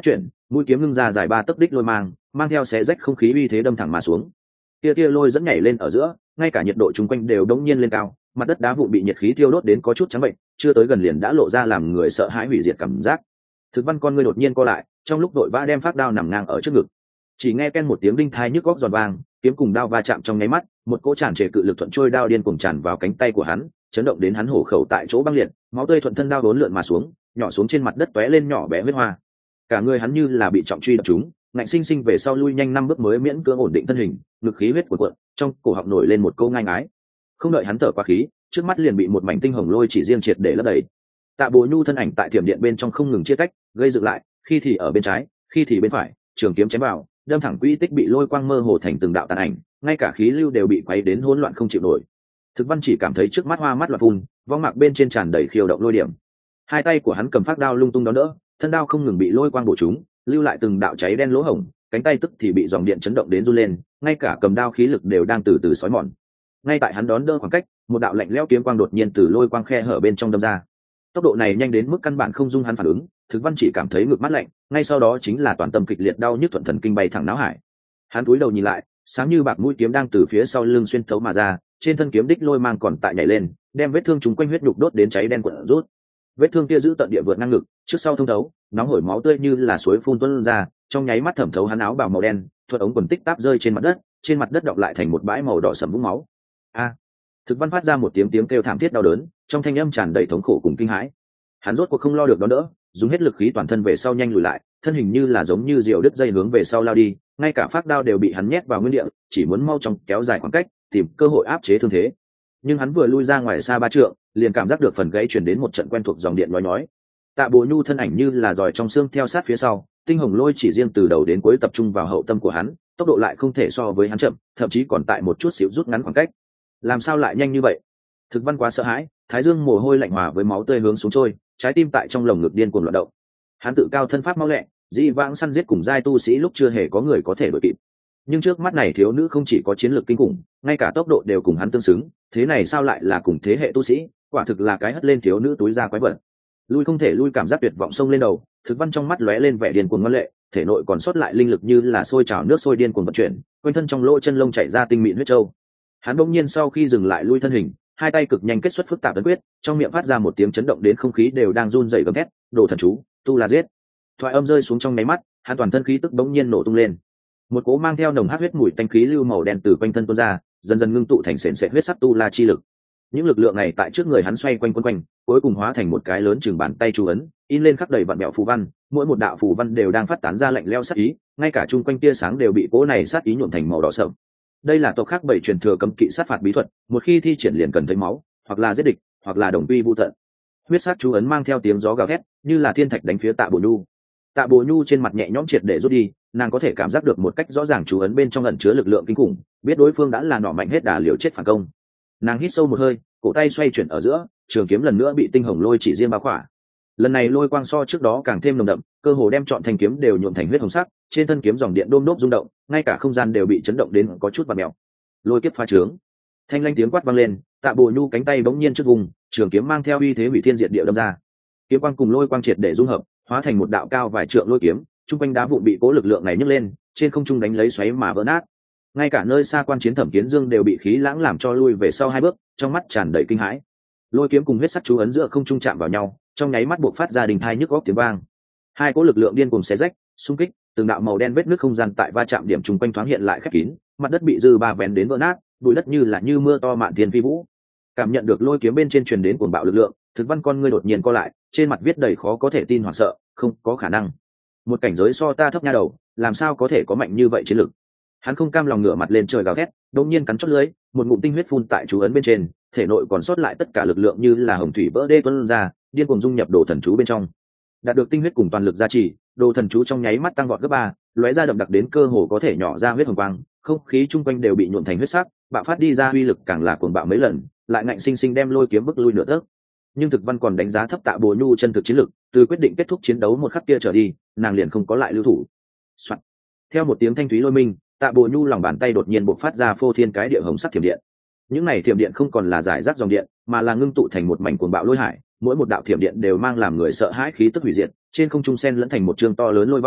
mũi kiếm ngưng ra dài 3 tấc đích lôi mang theo xé rách không khí uy thế đâm thẳng mà xuống. Tia lôi dẫn nhảy lên ở giữa, ngay cả nhiệt độ chung quanh đều đống nhiên lên cao, mặt đất đá vụn bị nhiệt khí thiêu đốt đến có chút trắng bệnh, chưa tới gần liền đã lộ ra làm người sợ hãi hủy diệt cảm giác. Thực Văn con ngươi đột nhiên co lại, trong lúc đội vã đem phát đao nằm ngang ở trước ngực. Chỉ nghe ken một tiếng đinh thai nhức góc giòn vang, kiếm cùng đao va chạm trong nháy mắt, một cỗ tràn trề cự lực thuận trôi đao điên cuồng tràn vào cánh tay của hắn, chấn động đến hắn hổ khẩu tại chỗ băng liệt, máu tươi thuận thân đao đốn lượn mà xuống, nhỏ xuống trên mặt đất tóe lên nhỏ bé huyết hoa. Cả người hắn như là bị trọng truy đập trúng, ngạnh sinh sinh về sau lui nhanh 5 bước mới miễn cưỡng ổn định thân hình, ngực khí huyết cuộn cuộn, trong cổ họng nổi lên một câu ngai ngái. Không đợi hắn thở qua khí, trước mắt liền bị một mảnh tinh hồng lôi chỉ riêng triệt để lấp đầy. Tạ Bồ Nhu thân ảnh tại thiểm điện bên trong không ngừng chia cách, gây dựng lại, khi thì ở bên trái, khi thì bên phải, trường kiếm chém vào, đâm thẳng quỹ tích bị lôi quang mơ hồ thành từng đạo tàn ảnh, ngay cả khí lưu đều bị quấy đến hỗn loạn không chịu nổi. Thực Văn chỉ cảm thấy trước mắt hoa mắt loạn phun, vong mạc bên trên tràn đầy khiêu động lôi điểm. Hai tay của hắn cầm phát đao lung tung đón đỡ, thân đao không ngừng bị lôi quang bổ trúng, lưu lại từng đạo cháy đen lỗ hổng, cánh tay tức thì bị dòng điện chấn động đến run lên, ngay cả cầm đao khí lực đều đang từ từ xói mòn. Ngay tại hắn đón đỡ khoảng cách, một đạo lạnh lẽo kiếm quang đột nhiên từ lôi quang khe hở bên trong đâm ra. Tốc độ này nhanh đến mức căn bản không dung hắn phản ứng, Thực Văn chỉ cảm thấy ngực mát lạnh, ngay sau đó chính là toàn tâm kịch liệt đau nhức thuận thần kinh bay thẳng não hải. Hắn cúi đầu nhìn lại, sáng như bạc mũi kiếm đang từ phía sau lưng xuyên thấu mà ra, trên thân kiếm đích lôi mang còn tại nhảy lên, đem vết thương chúng quanh huyết nhục đốt đến cháy đen cuộn rút. Vết thương kia giữ tận địa vượt ngang ngực, trước sau thông thấu, nóng hổi máu tươi như là suối phun tuôn ra, trong nháy mắt thẩm thấu hắn áo bào màu đen, thuật ống quần tích táp rơi trên mặt đất đọng lại thành một bãi màu đỏ sẫm vũng máu. A! Thực Văn phát ra một tiếng kêu thảm thiết đau đớn, trong thanh âm tràn đầy thống khổ cùng kinh hãi. Hắn rốt cuộc không lo được đón đỡ, dùng hết lực khí toàn thân về sau nhanh lùi lại, thân hình như là giống như diều đứt dây hướng về sau lao đi, ngay cả phát đao đều bị hắn nhét vào nguyên địa, chỉ muốn mau chóng kéo dài khoảng cách, tìm cơ hội áp chế thương thế. Nhưng hắn vừa lui ra ngoài xa 3 trượng, liền cảm giác được phần gãy truyền đến một trận quen thuộc dòng điện nói. Tạ Bồ Nhu thân ảnh như là giòi trong xương theo sát phía sau, tinh hồng lôi chỉ riêng từ đầu đến cuối tập trung vào hậu tâm của hắn, tốc độ lại không thể so với hắn chậm, thậm chí còn tại một chút xíu rút ngắn khoảng cách. Làm sao lại nhanh như vậy? Thực Văn quá sợ hãi, thái dương mồ hôi lạnh hòa với máu tươi hướng xuống trôi, trái tim tại trong lồng ngực điên cuồng loạn động. Hắn tự cao thân pháp mau lẹ, dĩ vãng săn giết cùng giai tu sĩ lúc chưa hề có người có thể đuổi kịp. Nhưng trước mắt này thiếu nữ không chỉ có chiến lược kinh khủng, ngay cả tốc độ đều cùng hắn tương xứng, thế này sao lại là cùng thế hệ tu sĩ, quả thực là cái hất lên thiếu nữ túi ra quái vật. Lui không thể lui, cảm giác tuyệt vọng xông lên đầu, Thực Văn trong mắt lóe lên vẻ điên cuồng ngoan lệ, thể nội còn sót lại linh lực như là sôi trào nước sôi điên cuồng vận chuyển, quanh thân trong lỗ chân lông chảy ra tinh mịn huyết châu. Hắn bỗng nhiên sau khi dừng lại lui thân hình, hai tay cực nhanh kết xuất phức tạp ấn quyết, trong miệng phát ra một tiếng chấn động đến không khí đều đang run rẩy gầm thét, đồ thần chú, tu la giết. Thoại âm rơi xuống trong nháy mắt, hắn toàn thân khí tức bỗng nhiên nổ tung lên. Một cỗ mang theo nồng hắc huyết mùi tanh khí lưu màu đen từ quanh thân tuôn ra, dần dần ngưng tụ thành sền sệt huyết sắc tu la chi lực. Những lực lượng này tại trước người hắn xoay quanh quấn quanh, cuối cùng hóa thành một cái lớn chừng bàn tay chú ấn, in lên khắc đầy vạn mẹo phù văn, mỗi một đạo phù văn đều đang phát tán ra lạnh lẽo sát ý, ngay cả chung quanh tia sáng đều bị cỗ này sát ý nhuộm thành màu đỏ sậm. Đây là tộc khác bảy truyền thừa cấm kỵ sát phạt bí thuật, một khi thi triển liền cần thấy máu, hoặc là giết địch, hoặc là đồng quy vu tận. Huyết sát chú ấn mang theo tiếng gió gào thét, như là thiên thạch đánh phía Tạ Bồ Nhu. Tạ Bồ Nhu trên mặt nhẹ nhõm triệt để rút đi, nàng có thể cảm giác được một cách rõ ràng chú ấn bên trong ẩn chứa lực lượng kinh khủng, biết đối phương đã là nỏ mạnh hết đà liều chết phản công. Nàng hít sâu một hơi, cổ tay xoay chuyển ở giữa, trường kiếm lần nữa bị tinh hồng lôi chỉ riêng bao khỏa. Lần này lôi quang so trước đó càng thêm nồng đậm, cơ hồ đem trọn thanh kiếm đều nhuộm thành huyết hồng sắc, trên thân kiếm dòng điện đôm đốp rung động, ngay cả không gian đều bị chấn động đến có chút vặn mèo. Lôi kiếp phá trướng, thanh lanh tiếng quát vang lên, Tạ Bồ Nhu cánh tay bỗng nhiên trước vùng, trường kiếm mang theo uy thế hủy thiên diệt địa đâm ra. Kiếm quang cùng lôi quang triệt để dung hợp, hóa thành một đạo cao vài trượng lôi kiếm, trung quanh đá vụn bị cố lực lượng này nhấc lên, trên không trung đánh lấy xoáy mà vỡ nát. Ngay cả nơi xa quan chiến Thẩm Kiến Dương đều bị khí lãng làm cho lui về sau 2 bước, trong mắt tràn đầy kinh hãi. Lôi kiếm cùng huyết sắc chú ấn giữa không trung chạm vào nhau, trong nháy mắt buộc phát ra đình thai nhức óc tiếng vang. Hai cỗ lực lượng điên cùng xé rách, xung kích, từng đạo màu đen vết nước không gian tại va chạm điểm trung quanh thoáng hiện lại khép kín, mặt đất bị dư ba vén đến vỡ nát, bụi đất như là như mưa to mạn thiên phi vũ. Cảm nhận được lôi kiếm bên trên truyền đến cuồng bạo lực lượng, Thực Văn con ngươi đột nhiên co lại, trên mặt viết đầy khó có thể tin hoảng sợ, không có khả năng. Một cảnh giới so ta thấp nha đầu, làm sao có thể có mạnh như vậy chiến lực? Hắn không cam lòng ngửa mặt lên trời gào thét, đột nhiên cắn chót lưỡi, một ngụm tinh huyết phun tại chú ấn bên trên, thể nội còn sót lại tất cả lực lượng như là hồng thủy vỡ đê tuôn ra, điên cuồng dung nhập đồ thần chú bên trong. Đạt được tinh huyết cùng toàn lực gia trì, đồ thần chú trong nháy mắt tăng vọt gấp 3, lóe ra đậm đặc đến cơ hồ có thể nhỏ ra huyết hồng quang, không khí chung quanh đều bị nhuộm thành huyết sắc, bạo phát đi ra uy lực càng là cuồng bạo mấy lần, lại ngạnh sinh sinh đem lôi kiếm bức lui nửa tấc. Nhưng Thực Văn còn đánh giá thấp Tạ Bồ Nhu chân thực chiến lực, từ quyết định kết thúc chiến đấu một khắc kia trở đi, nàng liền không có lại lưu thủ. Soạn. Theo một tiếng thanh thúy lôi minh, Tạ Bồ Nhu lòng bàn tay đột nhiên bộc phát ra phô thiên cái địa hồng sắc thiểm điện. Những này thiểm điện không còn là giải rác dòng điện, mà là ngưng tụ thành một mảnh cuồng bạo lôi hải, mỗi một đạo thiểm điện đều mang làm người sợ hãi khí tức hủy diệt, trên không trung sen lẫn thành một chương to lớn lôi võng,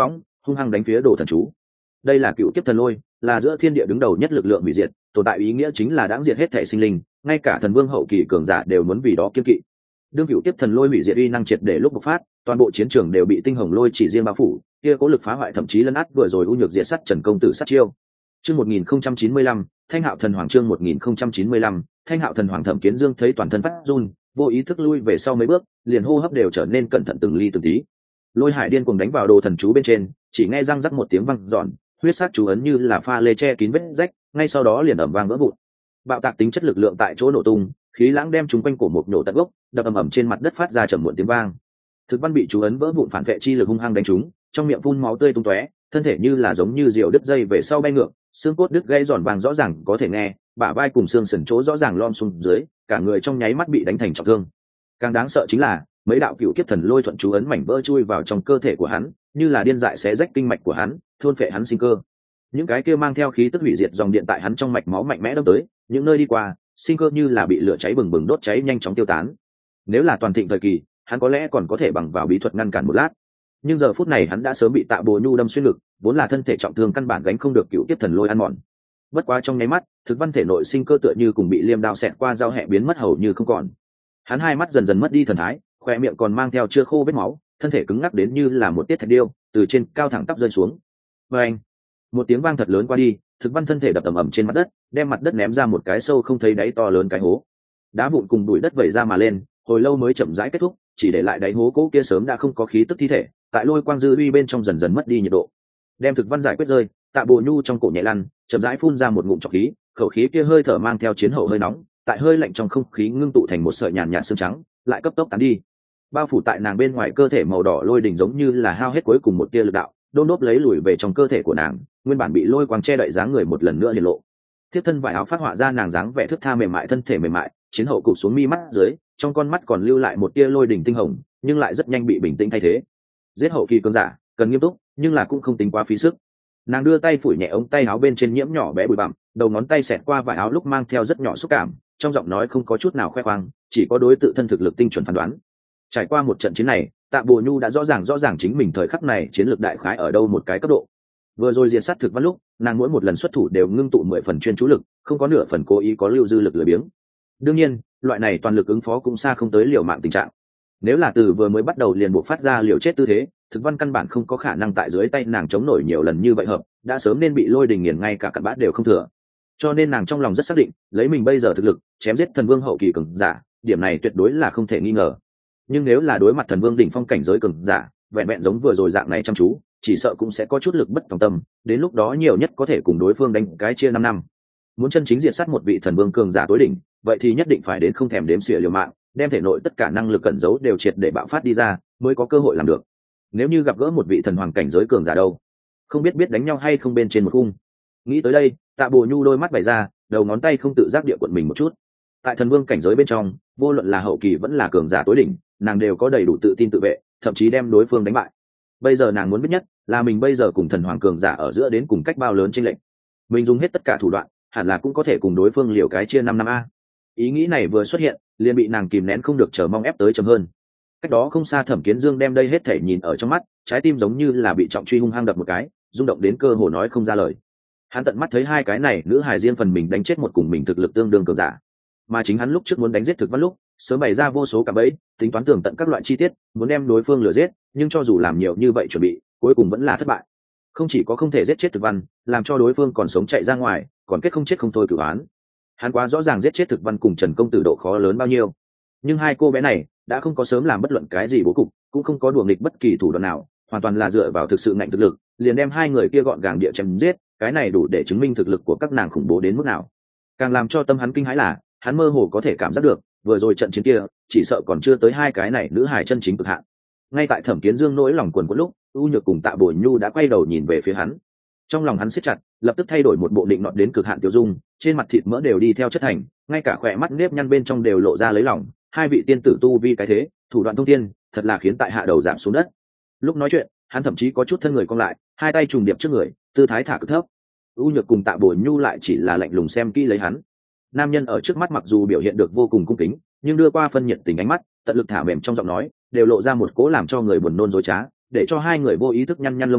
hung hăng đánh phía đồ thần chú. Đây là cựu kiếp thần lôi, là giữa thiên địa đứng đầu nhất lực lượng hủy diệt, tồn tại ý nghĩa chính là đáng diệt hết thể sinh linh, ngay cả thần vương hậu kỳ cường giả đều muốn vì đó kiên kỵ. Đương cựu kiếp thần lôi hủy diệt uy năng triệt để lúc bộc phát, toàn bộ chiến trường đều bị tinh hồng lôi chỉ riêng bao phủ, kia có lực phá hoại thậm chí lấn át vừa rồi u nhược diệt sắt Trần công tử sát chiêu. Chương 1095, Thanh Hạo thần hoàng. Chương 1095, Thanh Hạo thần hoàng. Thẩm Kiến Dương thấy toàn thân phát run, vô ý thức lui về sau mấy bước, liền hô hấp đều trở nên cẩn thận từng ly từng tí. Lôi hải điên cuồng đánh vào đồ thần chú bên trên, chỉ nghe răng rắc một tiếng vang dọn, huyết sát chú ấn như là pha lê che kín vết rách, ngay sau đó liền ầm vang vỡ vụn. Bạo tạc tính chất lực lượng tại chỗ nổ tung, khí lãng đem chúng quanh cổ một nổ tận gốc, đập ầm ầm trên mặt đất phát ra trầm muộn tiếng vang. Thực văn bị chú ấn vỡ vụn phản vệ chi lực hung hăng đánh trúng, trong miệng phun máu tươi tung tóe, thân thể như là giống như diều đứt dây về sau bay ngược, xương cốt đứt gãy giòn vàng rõ ràng có thể nghe, bả vai cùng xương sườn chỗ rõ ràng lom xuống dưới, cả người trong nháy mắt bị đánh thành trọng thương. Càng đáng sợ chính là mấy đạo cựu kiếp thần lôi thuận chú ấn mảnh vỡ chui vào trong cơ thể của hắn, như là điên dại xé rách kinh mạch của hắn, thôn phệ hắn sinh cơ. Những cái kia mang theo khí tức hủy diệt dòng điện tại hắn trong mạch máu mạnh mẽ đâm tới, những nơi đi qua, sinh cơ như là bị lửa cháy bừng bừng đốt cháy nhanh chóng tiêu tán. Nếu là toàn thịnh thời kỳ, hắn có lẽ còn có thể bằng vào bí thuật ngăn cản một lát, nhưng giờ phút này hắn đã sớm bị Tạ Bồ Nhu đâm xuyên ngực, vốn là thân thể trọng thương căn bản gánh không được cựu kiếp thần lôi ăn mòn. Bất quá trong nháy mắt, thực văn thể nội sinh cơ tựa như cùng bị liêm đao xẹt qua dao hẹ biến mất hầu như không còn. Hắn hai mắt dần dần mất đi thần thái, khoe miệng còn mang theo chưa khô vết máu, thân thể cứng ngắc đến như là một tiết thạch điêu, từ trên cao thẳng tắp rơi xuống. Và anh, một tiếng vang thật lớn qua đi, thực văn thân thể đập ầm ầm trên mặt đất, đem mặt đất ném ra một cái sâu không thấy đáy to lớn cái hố. Đá vụn cùng bụi đất vẩy ra mà lên, hồi lâu mới chậm rãi kết thúc, chỉ để lại đáy hố cũ kia sớm đã không có khí tức thi thể, tại lôi quang dư uy bên trong dần dần mất đi nhiệt độ. Đem thực văn giải quyết rơi, Tạ Bồ Nhu trong cổ nhẹ lăn, chậm rãi phun ra một ngụm trọc khí, khẩu khí kia hơi thở mang theo chiến hậu hơi nóng, tại hơi lạnh trong không khí ngưng tụ thành một sợi nhàn nhạt sương trắng, lại cấp tốc tán đi. Bao phủ tại nàng bên ngoài cơ thể màu đỏ lôi đỉnh giống như là hao hết cuối cùng một tia lực đạo, đôn đốt lấy lùi về trong cơ thể của nàng, nguyên bản bị lôi quang che đậy dáng người một lần nữa hiện lộ. Tiếp thân vải áo phát họa ra nàng dáng vẻ thướt tha mềm mại, thân thể mềm mại, chiến hậu cụp xuống mi mắt dưới, trong con mắt còn lưu lại một tia lôi đỉnh tinh hồng, nhưng lại rất nhanh bị bình tĩnh thay thế. Giết hậu kỳ cường giả, cần nghiêm túc, nhưng là cũng không tính quá phí sức. Nàng đưa tay phủi nhẹ ống tay áo bên trên nhiễm nhỏ bé bụi bặm, đầu ngón tay xẹt qua vải áo lúc mang theo rất nhỏ xúc cảm, trong giọng nói không có chút nào khoe khoang, chỉ có đối tự thân thực lực tinh chuẩn phán đoán. Trải qua một trận chiến này, Tạ Bồ Nhu đã rõ ràng chính mình thời khắc này chiến lược đại khái ở đâu một cái cấp độ. Vừa rồi diện sát thực văn lúc, nàng mỗi một lần xuất thủ đều ngưng tụ 10 phần chuyên chú lực, không có nửa phần cố ý có lưu dư lực lười biếng. Đương nhiên, loại này toàn lực ứng phó cũng xa không tới liều mạng tình trạng. Nếu là từ vừa mới bắt đầu liền buộc phát ra liều chết tư thế, thực văn căn bản không có khả năng tại dưới tay nàng chống nổi nhiều lần như vậy hợp, đã sớm nên bị lôi đình nghiền ngay cả cặn bát đều không thừa. Cho nên nàng trong lòng rất xác định, lấy mình bây giờ thực lực, chém giết thần vương hậu kỳ cường giả, điểm này tuyệt đối là không thể nghi ngờ. Nhưng nếu là đối mặt thần vương đỉnh phong cảnh giới cường giả, vẹn vẹn giống vừa rồi dạng này chăm chú, chỉ sợ cũng sẽ có chút lực bất tòng tâm, đến lúc đó nhiều nhất có thể cùng đối phương đánh cái chia 5 năm. Muốn chân chính diệt sát một vị thần vương cường giả tối đỉnh, vậy thì nhất định phải đến không thèm đếm xỉa liều mạng, đem thể nội tất cả năng lực cẩn giấu đều triệt để bạo phát đi ra, mới có cơ hội làm được. Nếu như gặp gỡ một vị thần hoàng cảnh giới cường giả đâu, không biết đánh nhau hay không bên trên một khung. Nghĩ tới đây, Tạ Bồ Nhu đôi mắt bày ra, đầu ngón tay không tự giác địa quận mình một chút. Tại thần vương cảnh giới bên trong, vô luận là hậu kỳ vẫn là cường giả tối đỉnh, nàng đều có đầy đủ tự tin tự vệ, thậm chí đem đối phương đánh bại. Bây giờ nàng muốn biết nhất là mình bây giờ cùng thần hoàng cường giả ở giữa đến cùng cách bao lớn chênh lệch. Mình dùng hết tất cả thủ đoạn, hẳn là cũng có thể cùng đối phương liều cái chia 5 năm a. Ý nghĩ này vừa xuất hiện, liền bị nàng kìm nén không được chờ mong ép tới chậm hơn. Cách đó không xa Thẩm Kiến Dương đem đây hết thể nhìn ở trong mắt, trái tim giống như là bị trọng truy hung hăng đập một cái, rung động đến cơ hồ nói không ra lời. Hắn tận mắt thấy hai cái này nữ hài riêng phần mình đánh chết một cùng mình thực lực tương đương cường giả, mà chính hắn lúc trước muốn đánh giết thực văn lúc sớm bày ra vô số cả bẫy, tính toán tường tận các loại chi tiết, muốn đem đối phương lừa giết, nhưng cho dù làm nhiều như vậy chuẩn bị, cuối cùng vẫn là thất bại. Không chỉ có không thể giết chết thực văn, làm cho đối phương còn sống chạy ra ngoài, còn kết không chết không thôi cửu án. Hắn quá rõ ràng giết chết thực văn cùng Trần công tử độ khó lớn bao nhiêu, nhưng hai cô bé này đã không có sớm làm bất luận cái gì bố cục, cũng không có đùa nghịch bất kỳ thủ đoạn nào, hoàn toàn là dựa vào thực sự ngạnh thực lực, liền đem hai người kia gọn gàng địa chém giết. Cái này đủ để chứng minh thực lực của các nàng khủng bố đến mức nào. Càng làm cho tâm hắn kinh hãi là, hắn mơ hồ có thể cảm giác được, vừa rồi trận chiến kia chỉ sợ còn chưa tới hai cái này nữ hài chân chính cực hạn. Ngay tại Thẩm Kiến Dương nỗi lòng quần quẫn lúc, U Nhược cùng Tạ Bồi Nhu đã quay đầu nhìn về phía hắn. Trong lòng hắn siết chặt, lập tức thay đổi một bộ định nọt đến cực hạn tiêu dung, trên mặt thịt mỡ đều đi theo chất thành, ngay cả khỏe mắt nếp nhăn bên trong đều lộ ra lấy lòng. Hai vị tiên tử tu vi cái thế, thủ đoạn thông thiên, thật là khiến tại hạ đầu giảm xuống đất. Lúc nói chuyện, hắn thậm chí có chút thân người cong lại, hai tay trùng điệp trước người, tư thái thả cực thấp. U Nhược cùng Tạ Bồi Nhu lại chỉ là lạnh lùng xem kỹ lấy hắn. Nam nhân ở trước mắt mặc dù biểu hiện được vô cùng cung kính, nhưng đưa qua phân nhiệt tình ánh mắt, tận lực thả mềm trong giọng nói, đều lộ ra một cố làm cho người buồn nôn dối trá, để cho hai người vô ý thức nhăn nhăn lông mày,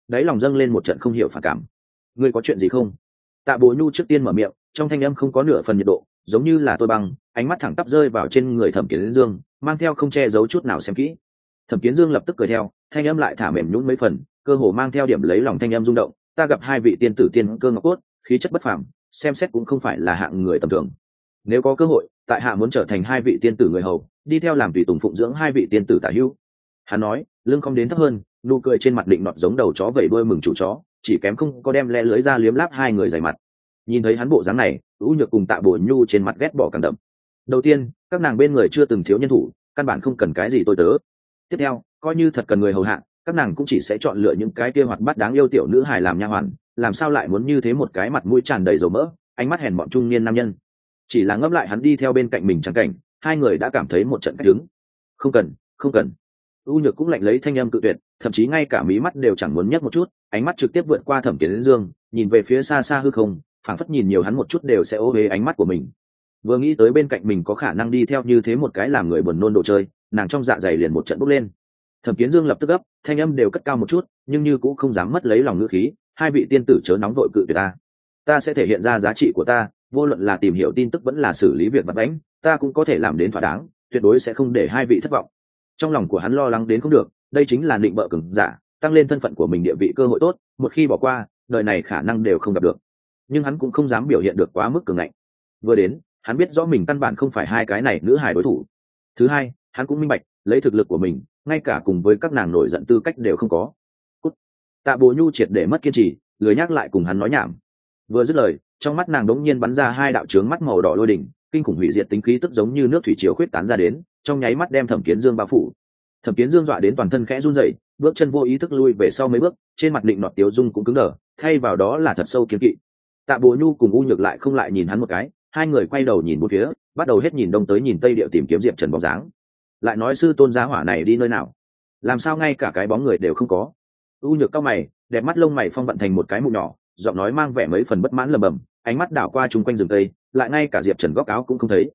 đáy lòng dâng lên một trận không hiểu phản cảm. Ngươi có chuyện gì không? Tạ Bố Nhu trước tiên mở miệng, trong thanh âm không có nửa phần nhiệt độ, giống như là tôi băng, ánh mắt thẳng tắp rơi vào trên người Thẩm Kiến Dương, mang theo không che giấu chút nào xem kỹ. Thẩm Kiến Dương lập tức cười theo, thanh âm lại thả mềm nhũn mấy phần, cơ hồ mang theo điểm lấy lòng thanh âm rung động. Ta gặp hai vị tiên tử tiên cơ ngọc cốt, khí chất bất phàm, xem xét cũng không phải là hạng người tầm thường. Nếu có cơ hội, tại hạ muốn trở thành hai vị tiên tử người hầu, đi theo làm tùy tùng phụng dưỡng hai vị tiên tử tả hữu. Hắn nói, lưng không đến thấp hơn, nụ cười trên mặt định nọt giống đầu chó vẩy đuôi mừng chủ chó, chỉ kém không có đem le lưới ra liếm láp hai người dày mặt. Nhìn thấy hắn bộ dáng này, U Nhược cùng Tạ Bổ Nhu trên mặt ghét bỏ càng đậm. Đầu tiên, các nàng bên người chưa từng thiếu nhân thủ, căn bản không cần cái gì tôi tớ. Tiếp theo, coi như thật cần người hầu hạ, các nàng cũng chỉ sẽ chọn lựa những cái kia hoạt bát đáng yêu tiểu nữ hài làm nha hoàn, làm sao lại muốn như thế một cái mặt mũi tràn đầy dầu mỡ, ánh mắt hèn mọn trung niên nam nhân. Chỉ là ngấp lại hắn đi theo bên cạnh mình chẳng cảnh, hai người đã cảm thấy một trận cách đứng. Không cần, không cần. U Nhược cũng lạnh lấy thanh âm cự tuyệt, thậm chí ngay cả mí mắt đều chẳng muốn nhấc một chút, ánh mắt trực tiếp vượt qua Thẩm Kiến Dương, nhìn về phía xa xa hư không, phảng phất nhìn nhiều hắn một chút đều sẽ ô uế ánh mắt của mình. Vừa nghĩ tới bên cạnh mình có khả năng đi theo như thế một cái làm người buồn nôn đồ chơi, nàng trong dạ dày liền một trận bốc lên. Thẩm Kiến Dương lập tức gấp, thanh âm đều cất cao một chút, nhưng như cũng không dám mất lấy lòng ngữ khí, hai vị tiên tử chớ nóng vội cự tuyệt ta. Ta sẽ thể hiện ra giá trị của ta, vô luận là tìm hiểu tin tức vẫn là xử lý việc vặt vãnh, ta cũng có thể làm đến thỏa đáng, tuyệt đối sẽ không để hai vị thất vọng. Trong lòng của hắn lo lắng đến không được, đây chính là định bợ cường giả, tăng lên thân phận của mình địa vị cơ hội tốt, một khi bỏ qua, đời này khả năng đều không gặp được. Nhưng hắn cũng không dám biểu hiện được quá mức cường ngạnh. Vừa đến, hắn biết rõ mình căn bản không phải hai cái này nữ hài đối thủ. Thứ hai, hắn cũng minh bạch, lấy thực lực của mình, ngay cả cùng với các nàng nổi giận tư cách đều không có. Cút. Tạ Bố Nhu triệt để mất kiên trì, lười nhắc lại cùng hắn nói nhảm. Vừa dứt lời, trong mắt nàng đống nhiên bắn ra hai đạo chướng mắt màu đỏ lôi đỉnh, kinh khủng hủy diệt tính khí tức giống như nước thủy triều khuyết tán ra đến, trong nháy mắt đem Thẩm Kiến Dương bao phủ. Thẩm Kiến Dương dọa đến toàn thân khẽ run rẩy, bước chân vô ý thức lui về sau mấy bước, trên mặt định nọt tiếu dung cũng cứng đờ, thay vào đó là thật sâu kiêng kỵ. Tạ Bố Nhu cùng U Nhược lại không lại nhìn hắn một cái, hai người quay đầu nhìn bốn phía, bắt đầu hết nhìn đông tới nhìn tây điệu tìm kiếm Diệp Trần bóng dáng. Lại nói sư tôn giá hỏa này đi nơi nào? Làm sao ngay cả cái bóng người đều không có? U Nhược cau mày, đẹp mắt lông mày phong vận thành một cái mụn nhỏ, giọng nói mang vẻ mấy phần bất mãn lẩm bẩm, ánh mắt đảo qua chung quanh rừng tây, lại ngay cả Diệp Trần góc áo cũng không thấy.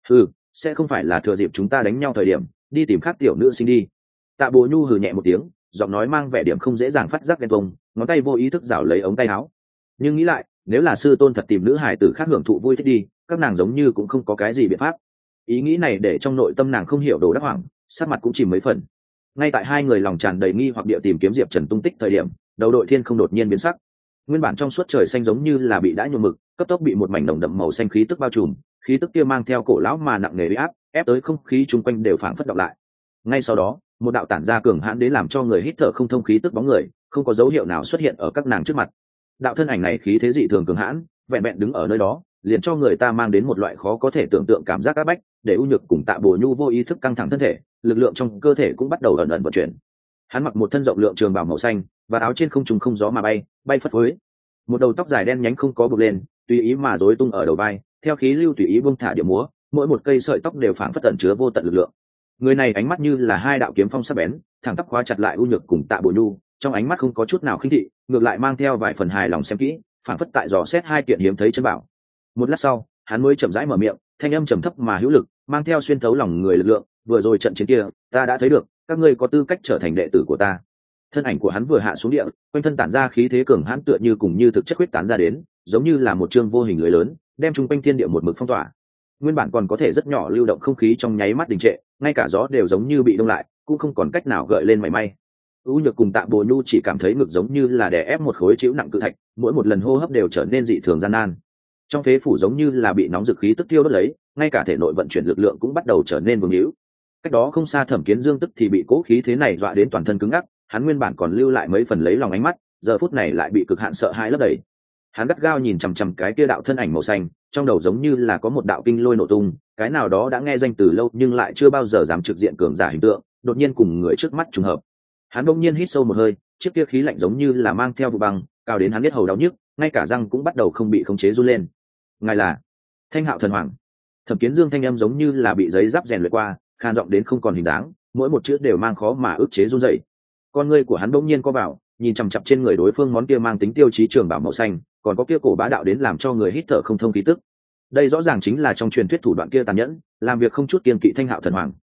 Sẽ không phải là thừa dịp chúng ta đánh nhau thời điểm, đi tìm khác tiểu nữ sinh đi. Tạ Bố Nhu hừ nhẹ một tiếng, giọng nói mang vẻ điểm không dễ dàng phát giác ghen tuông, ngón tay vô ý thức rảo lấy ống tay áo. Nhưng nghĩ lại, nếu là sư tôn thật tìm nữ hài tử khác hưởng thụ vui thích đi, các nàng giống như cũng không có cái gì biện pháp. Ý nghĩ này để trong nội tâm nàng không hiểu đồ đắc hoảng, sắc mặt cũng chìm mấy phần. Ngay tại hai người lòng tràn đầy nghi hoặc địa tìm kiếm Diệp Trần tung tích thời điểm, đầu đội thiên không đột nhiên biến sắc. Nguyên bản trong suốt trời xanh giống như là bị đã nhuộm mực, cấp tốc bị một mảnh nồng đậm màu xanh khí tức bao trùm, khí tức kia mang theo cổ lão mà nặng nề uy áp, ép tới không khí chung quanh đều phảng phất đọng lại. Ngay sau đó, một đạo tản ra cường hãn đến làm cho người hít thở không thông khí tức bóng người, không có dấu hiệu nào xuất hiện ở các nàng trước mặt. Đạo thân ảnh này khí thế dị thường cường hãn, vẹn vẹn đứng ở nơi đó, liền cho người ta mang đến một loại khó có thể tưởng tượng cảm giác áp bách, để U Nhược cùng Tạ Bổ Nhu vô ý thức căng thẳng thân thể, lực lượng trong cơ thể cũng bắt đầu ẩn ẩn vận chuyển. Hắn mặc một thân rộng lượng trường bào màu xanh, và áo trên không trùng không gió mà bay, bay phất phới. Một đầu tóc dài đen nhánh không có buộc lên, tùy ý mà rối tung ở đầu vai, theo khí lưu tùy ý buông thả điệu múa, mỗi một cây sợi tóc đều phảng phất tẩn chứa vô tận lực lượng. Người này ánh mắt như là hai đạo kiếm phong sắc bén, thẳng tắp khóa chặt lại U Nhược cùng Tạ Bổ Nhu, trong ánh mắt không có chút nào khinh thị, ngược lại mang theo vài phần hài lòng xem kỹ, phảng phất tại dò xét hai kiện hiếm thấy chân bảo. Một lát sau, hắn mới chậm rãi mở miệng, thanh âm trầm thấp mà hữu lực, mang theo xuyên thấu lòng người lực lượng, vừa rồi trận chiến kia, ta đã thấy được, các ngươi có tư cách trở thành đệ tử của ta. Thân ảnh của hắn vừa hạ xuống địa, quanh thân tản ra khí thế cường hãn tựa như cùng như thực chất huyết tán ra đến, giống như là một chương vô hình lưới lớn, đem chung quanh thiên địa một mực phong tỏa. Nguyên bản còn có thể rất nhỏ lưu động không khí trong nháy mắt đình trệ, ngay cả gió đều giống như bị đông lại, cũng không còn cách nào gợi lên mảy may. U Nhược cùng Tạ Bồ Nhu chỉ cảm thấy ngực giống như là đè ép một khối chịu nặng cự thạch, mỗi một lần hô hấp đều trở nên dị thường gian nan. Trong phế phủ giống như là bị nóng dực khí tức thiêu đốt lấy, ngay cả thể nội vận chuyển lực lượng cũng bắt đầu trở nên vương hữu. Cách đó không xa Thẩm Kiến Dương tức thì bị cố khí thế này dọa đến toàn thân cứng ngắc, hắn nguyên bản còn lưu lại mấy phần lấy lòng ánh mắt, giờ phút này lại bị cực hạn sợ hãi lấp đầy. Hắn gắt gao nhìn chằm chằm cái kia đạo thân ảnh màu xanh, trong đầu giống như là có một đạo kinh lôi nổ tung, cái nào đó đã nghe danh từ lâu nhưng lại chưa bao giờ dám trực diện cường giả hình tượng, đột nhiên cùng người trước mắt trùng hợp. Hắn bỗng nhiên hít sâu một hơi, chiếc kia khí lạnh giống như là mang theo vụ băng, cao đến hắn biết hầu đau nhức, ngay cả răng cũng bắt đầu không bị khống chế run lên. Ngài là Thanh Hạo thần hoàng. Thẩm Kiến Dương thanh âm giống như là bị giấy giáp rèn luyện qua, khan giọng đến không còn hình dáng, mỗi một chữ đều mang khó mà ức chế run rẩy. Con ngươi của hắn bỗng nhiên co vào, nhìn chằm chằm trên người đối phương món kia mang tính tiêu chí trường bảo màu xanh, còn có kia cổ bá đạo đến làm cho người hít thở không thông khí tức. Đây rõ ràng chính là trong truyền thuyết thủ đoạn kia tàn nhẫn, làm việc không chút kiêng kỵ Thanh Hạo thần hoàng.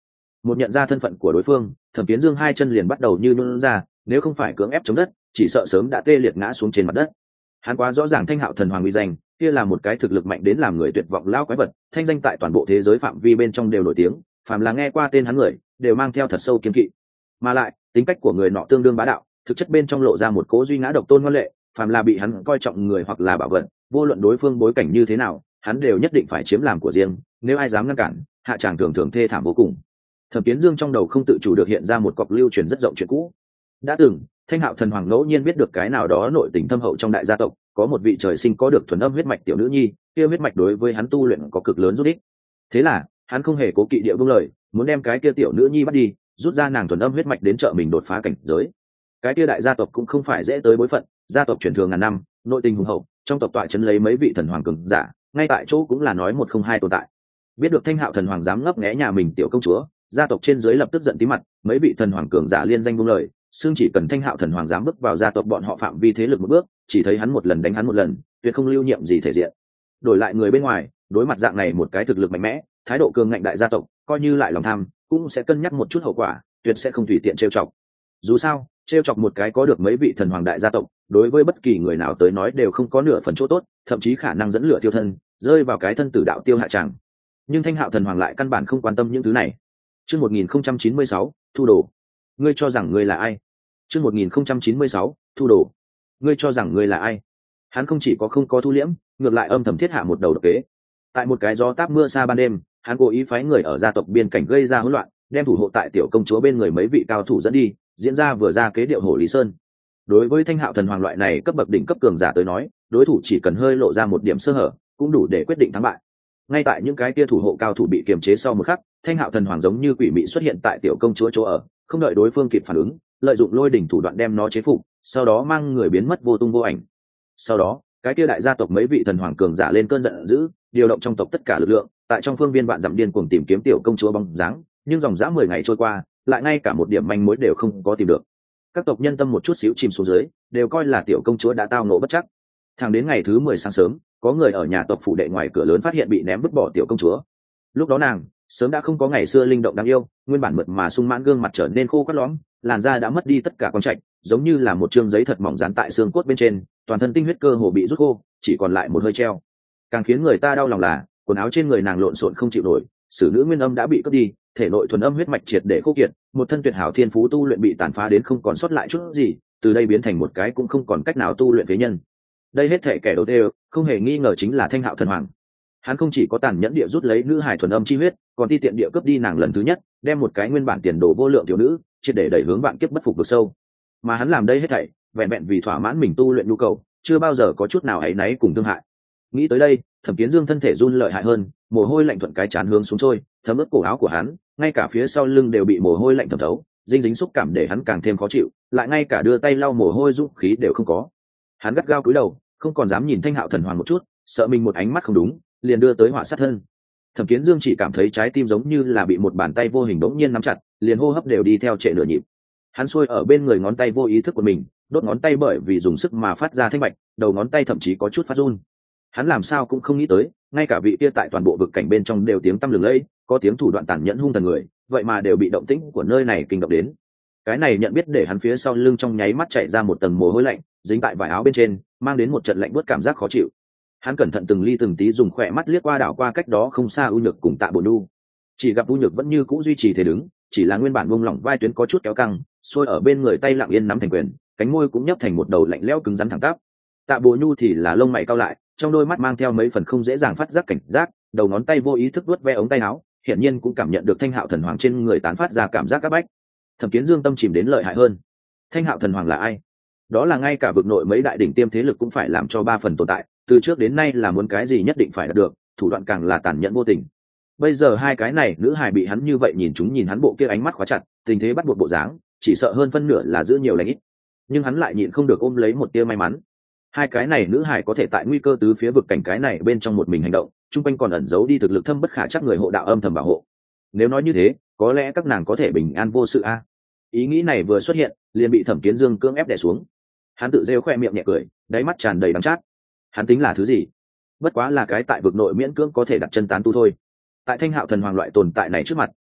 Một nhận ra thân phận của đối phương, Thẩm Kiến Dương hai chân liền bắt đầu như nhũn ra, nếu không phải cưỡng ép chống đất, chỉ sợ sớm đã tê liệt ngã xuống trên mặt đất. Hắn quá rõ ràng Thanh Hạo thần hoàng uy danh, kia là một cái thực lực mạnh đến làm người tuyệt vọng lao quái vật, thanh danh tại toàn bộ thế giới phạm vi bên trong đều nổi tiếng, phàm là nghe qua tên hắn người, đều mang theo thật sâu kiên kỵ. Mà lại, tính cách của người nọ tương đương bá đạo, thực chất bên trong lộ ra một cố duy ngã độc tôn ngoan lệ, phàm là bị hắn coi trọng người hoặc là bảo vật, vô luận đối phương bối cảnh như thế nào, hắn đều nhất định phải chiếm làm của riêng, nếu ai dám ngăn cản, hạ tràng thường thường thê thảm vô cùng. Thẩm Kiến Dương trong đầu không tự chủ được hiện ra một cọc lưu truyền rất rộng chuyện cũ. Đã từng, Thanh Hạo thần hoàng ngẫu nhiên biết được cái nào đó nội tình thâm hậu trong đại gia tộc, có một vị trời sinh có được thuần âm huyết mạch tiểu nữ nhi, kia huyết mạch đối với hắn tu luyện có cực lớn giúp ích. Thế là, hắn không hề cố kỵ địa vương lời, muốn đem cái kia tiểu nữ nhi bắt đi, rút ra nàng thuần âm huyết mạch đến trợ mình đột phá cảnh giới. Cái kia đại gia tộc cũng không phải dễ tới bối phận, gia tộc truyền thường ngàn năm, nội tình hùng hậu, trong tộc tọa trấn lấy mấy vị thần hoàng cường giả, ngay tại chỗ cũng là nói một không hai tồn tại. Biết được Thanh Hạo thần hoàng dám ngấp nghé nhà mình tiểu công chúa, gia tộc trên dưới lập tức giận tí mặt, mấy vị thần hoàng cường giả liên danh buông lời, xương chỉ cần Thanh Hạo thần hoàng dám bước vào gia tộc bọn họ phạm vi thế lực một bước, chỉ thấy hắn một lần đánh hắn một lần, tuyệt không lưu nhiệm gì thể diện. Đổi lại người bên ngoài, đối mặt dạng này một cái thực lực mạnh mẽ, thái độ cường ngạnh đại gia tộc, coi như lại lòng tham, cũng sẽ cân nhắc một chút hậu quả, tuyệt sẽ không tùy tiện trêu chọc. Dù sao, trêu chọc một cái có được mấy vị thần hoàng đại gia tộc, đối với bất kỳ người nào tới nói đều không có nửa phần chỗ tốt, thậm chí khả năng dẫn lửa tiêu thân, rơi vào cái thân tử đạo tiêu hạ tràng. Nhưng Thanh Hạo thần hoàng lại căn bản không quan tâm những thứ này. Chương 1096, thu đồ. Ngươi cho rằng ngươi là ai? Chương 1096, thu đồ. Ngươi cho rằng ngươi là ai? Hắn không chỉ có không có thu liễm, ngược lại âm thầm thiết hạ một đầu độc kế. Tại một cái gió táp mưa xa ban đêm, hắn cố ý phái người ở gia tộc biên cảnh gây ra hỗn loạn, đem thủ hộ tại tiểu công chúa bên người mấy vị cao thủ dẫn đi, diễn ra vừa ra kế điệu hổ Lý Sơn. Đối với Thanh Hạo thần hoàng loại này cấp bậc đỉnh cấp cường giả tới nói, đối thủ chỉ cần hơi lộ ra một điểm sơ hở, cũng đủ để quyết định thắng bại. Ngay tại những cái kia thủ hộ cao thủ bị kiềm chế sau một khắc, Thanh Hạo thần hoàng giống như quỷ mị xuất hiện tại tiểu công chúa chỗ ở, không đợi đối phương kịp phản ứng, lợi dụng lôi đỉnh thủ đoạn đem nó chế phục, sau đó mang người biến mất vô tung vô ảnh. Sau đó, cái kia đại gia tộc mấy vị thần hoàng cường giả lên cơn giận dữ, điều động trong tộc tất cả lực lượng, tại trong phương viên vạn dặm điên cuồng tìm kiếm tiểu công chúa bóng dáng, nhưng dòng dã 10 ngày trôi qua, lại ngay cả một điểm manh mối đều không có tìm được. Các tộc nhân tâm một chút xíu chìm xuống dưới, đều coi là tiểu công chúa đã tao ngộ bất trắc. Thẳng đến ngày thứ 10 sáng sớm, có người ở nhà tộc phủ đệ ngoài cửa lớn phát hiện bị ném vứt bỏ tiểu công chúa. Lúc đó nàng sớm đã không có ngày xưa linh động đáng yêu, nguyên bản mượt mà sung mãn gương mặt trở nên khô quắt lõm, làn da đã mất đi tất cả quang trạch, giống như là một trương giấy thật mỏng dán tại xương cốt bên trên, toàn thân tinh huyết cơ hồ bị rút khô, chỉ còn lại một hơi treo. Càng khiến người ta đau lòng là quần áo trên người nàng lộn xộn không chịu nổi, sử nữ nguyên âm đã bị cướp đi, thể nội thuần âm huyết mạch triệt để khô kiệt, một thân tuyệt hảo thiên phú tu luyện bị tàn phá đến không còn sót lại chút gì, từ đây biến thành một cái cũng không còn cách nào tu luyện phế nhân. Đây hết thể kẻ đầu tiên không hề nghi ngờ chính là Thanh Hạo thần hoàng. Hắn không chỉ có tàn nhẫn địa rút lấy nữ hải thuần âm chi huyết, còn ti tiện địa cướp đi nàng lần thứ nhất, đem một cái nguyên bản tiền đồ vô lượng thiếu nữ triệt để đẩy hướng vạn kiếp bất phục vực sâu. Mà hắn làm đây hết thảy vẹn vẹn vì thỏa mãn mình tu luyện nhu cầu, chưa bao giờ có chút nào áy náy cùng thương hại. Nghĩ tới đây, Thẩm Kiến Dương thân thể run lợi hại hơn, mồ hôi lạnh thuận cái chán hướng xuống trôi, thấm ướt cổ áo của hắn, ngay cả phía sau lưng đều bị mồ hôi lạnh thấm thấu, dinh dính xúc cảm để hắn càng thêm khó chịu, lại ngay cả đưa tay lau mồ hôi dũng khí đều không có. Hắn gắt gao cúi đầu, không còn dám nhìn Thanh Hạo thần hoàng một chút, sợ mình một ánh mắt không đúng, liền đưa tới họa sát thân. Thẩm Kiến Dương chỉ cảm thấy trái tim giống như là bị một bàn tay vô hình bỗng nhiên nắm chặt, liền hô hấp đều đi theo trệ nửa nhịp. Hắn xuôi ở bên người ngón tay vô ý thức của mình, đốt ngón tay bởi vì dùng sức mà phát ra thanh bạch, đầu ngón tay thậm chí có chút phát run. Hắn làm sao cũng không nghĩ tới, ngay cả vị kia tại toàn bộ vực cảnh bên trong đều tiếng tăm lừng lẫy, có tiếng thủ đoạn tàn nhẫn hung thần người, vậy mà đều bị động tĩnh của nơi này kinh động đến. Cái này nhận biết để hắn phía sau lưng trong nháy mắt chạy ra một tầng mồ hôi lạnh, dính tại vải áo bên trên, mang đến một trận lạnh buốt cảm giác khó chịu. Hắn cẩn thận từng ly từng tí dùng khỏe mắt liếc qua đảo qua cách đó không xa U Nhược cùng Tạ Bồ Nhu, chỉ gặp U Nhược vẫn như cũ duy trì thế đứng, chỉ là nguyên bản buông lỏng vai tuyến có chút kéo căng, xuôi ở bên người tay lặng yên nắm thành quyền, cánh môi cũng nhấp thành một đầu lạnh lẽo cứng rắn thẳng tắp. Tạ Bồ Nhu thì là lông mày cau lại, trong đôi mắt mang theo mấy phần không dễ dàng phát giác cảnh giác, đầu ngón tay vô ý thức vuốt ve ống tay áo, hiển nhiên cũng cảm nhận được Thanh Hạo thần hoàng trên người tán phát ra cảm giác áp bách. Thẩm Kiến Dương tâm chìm đến lợi hại hơn. Thanh Hạo thần hoàng là ai? Đó là ngay cả vực nội mấy đại đỉnh tiêm thế lực cũng phải làm cho 3 phần tồn tại, từ trước đến nay là muốn cái gì nhất định phải đạt được, thủ đoạn càng là tàn nhẫn vô tình. Bây giờ hai cái này nữ hài bị hắn như vậy nhìn chúng, nhìn hắn bộ kia ánh mắt khóa chặt, tình thế bắt buộc bộ dáng, chỉ sợ hơn phân nửa là giữ nhiều lành ít. Nhưng hắn lại nhịn không được ôm lấy một tia may mắn. Hai cái này nữ hài có thể tại nguy cơ tứ phía vực cảnh cái này bên trong một mình hành động, chung quanh còn ẩn giấu đi thực lực thâm bất khả trắc người hộ đạo âm thầm bảo hộ. Nếu nói như thế, có lẽ các nàng có thể bình an vô sự a. Ý nghĩ này vừa xuất hiện, liền bị Thẩm Kiến Dương cưỡng ép đè xuống. Hắn tự rêu khoe miệng nhẹ cười, đáy mắt tràn đầy đắng chát. Hắn tính là thứ gì? Bất quá là cái tại vực nội miễn cưỡng có thể đặt chân tán tu thôi. Tại Thanh Hạo thần hoàng loại tồn tại này trước mặt,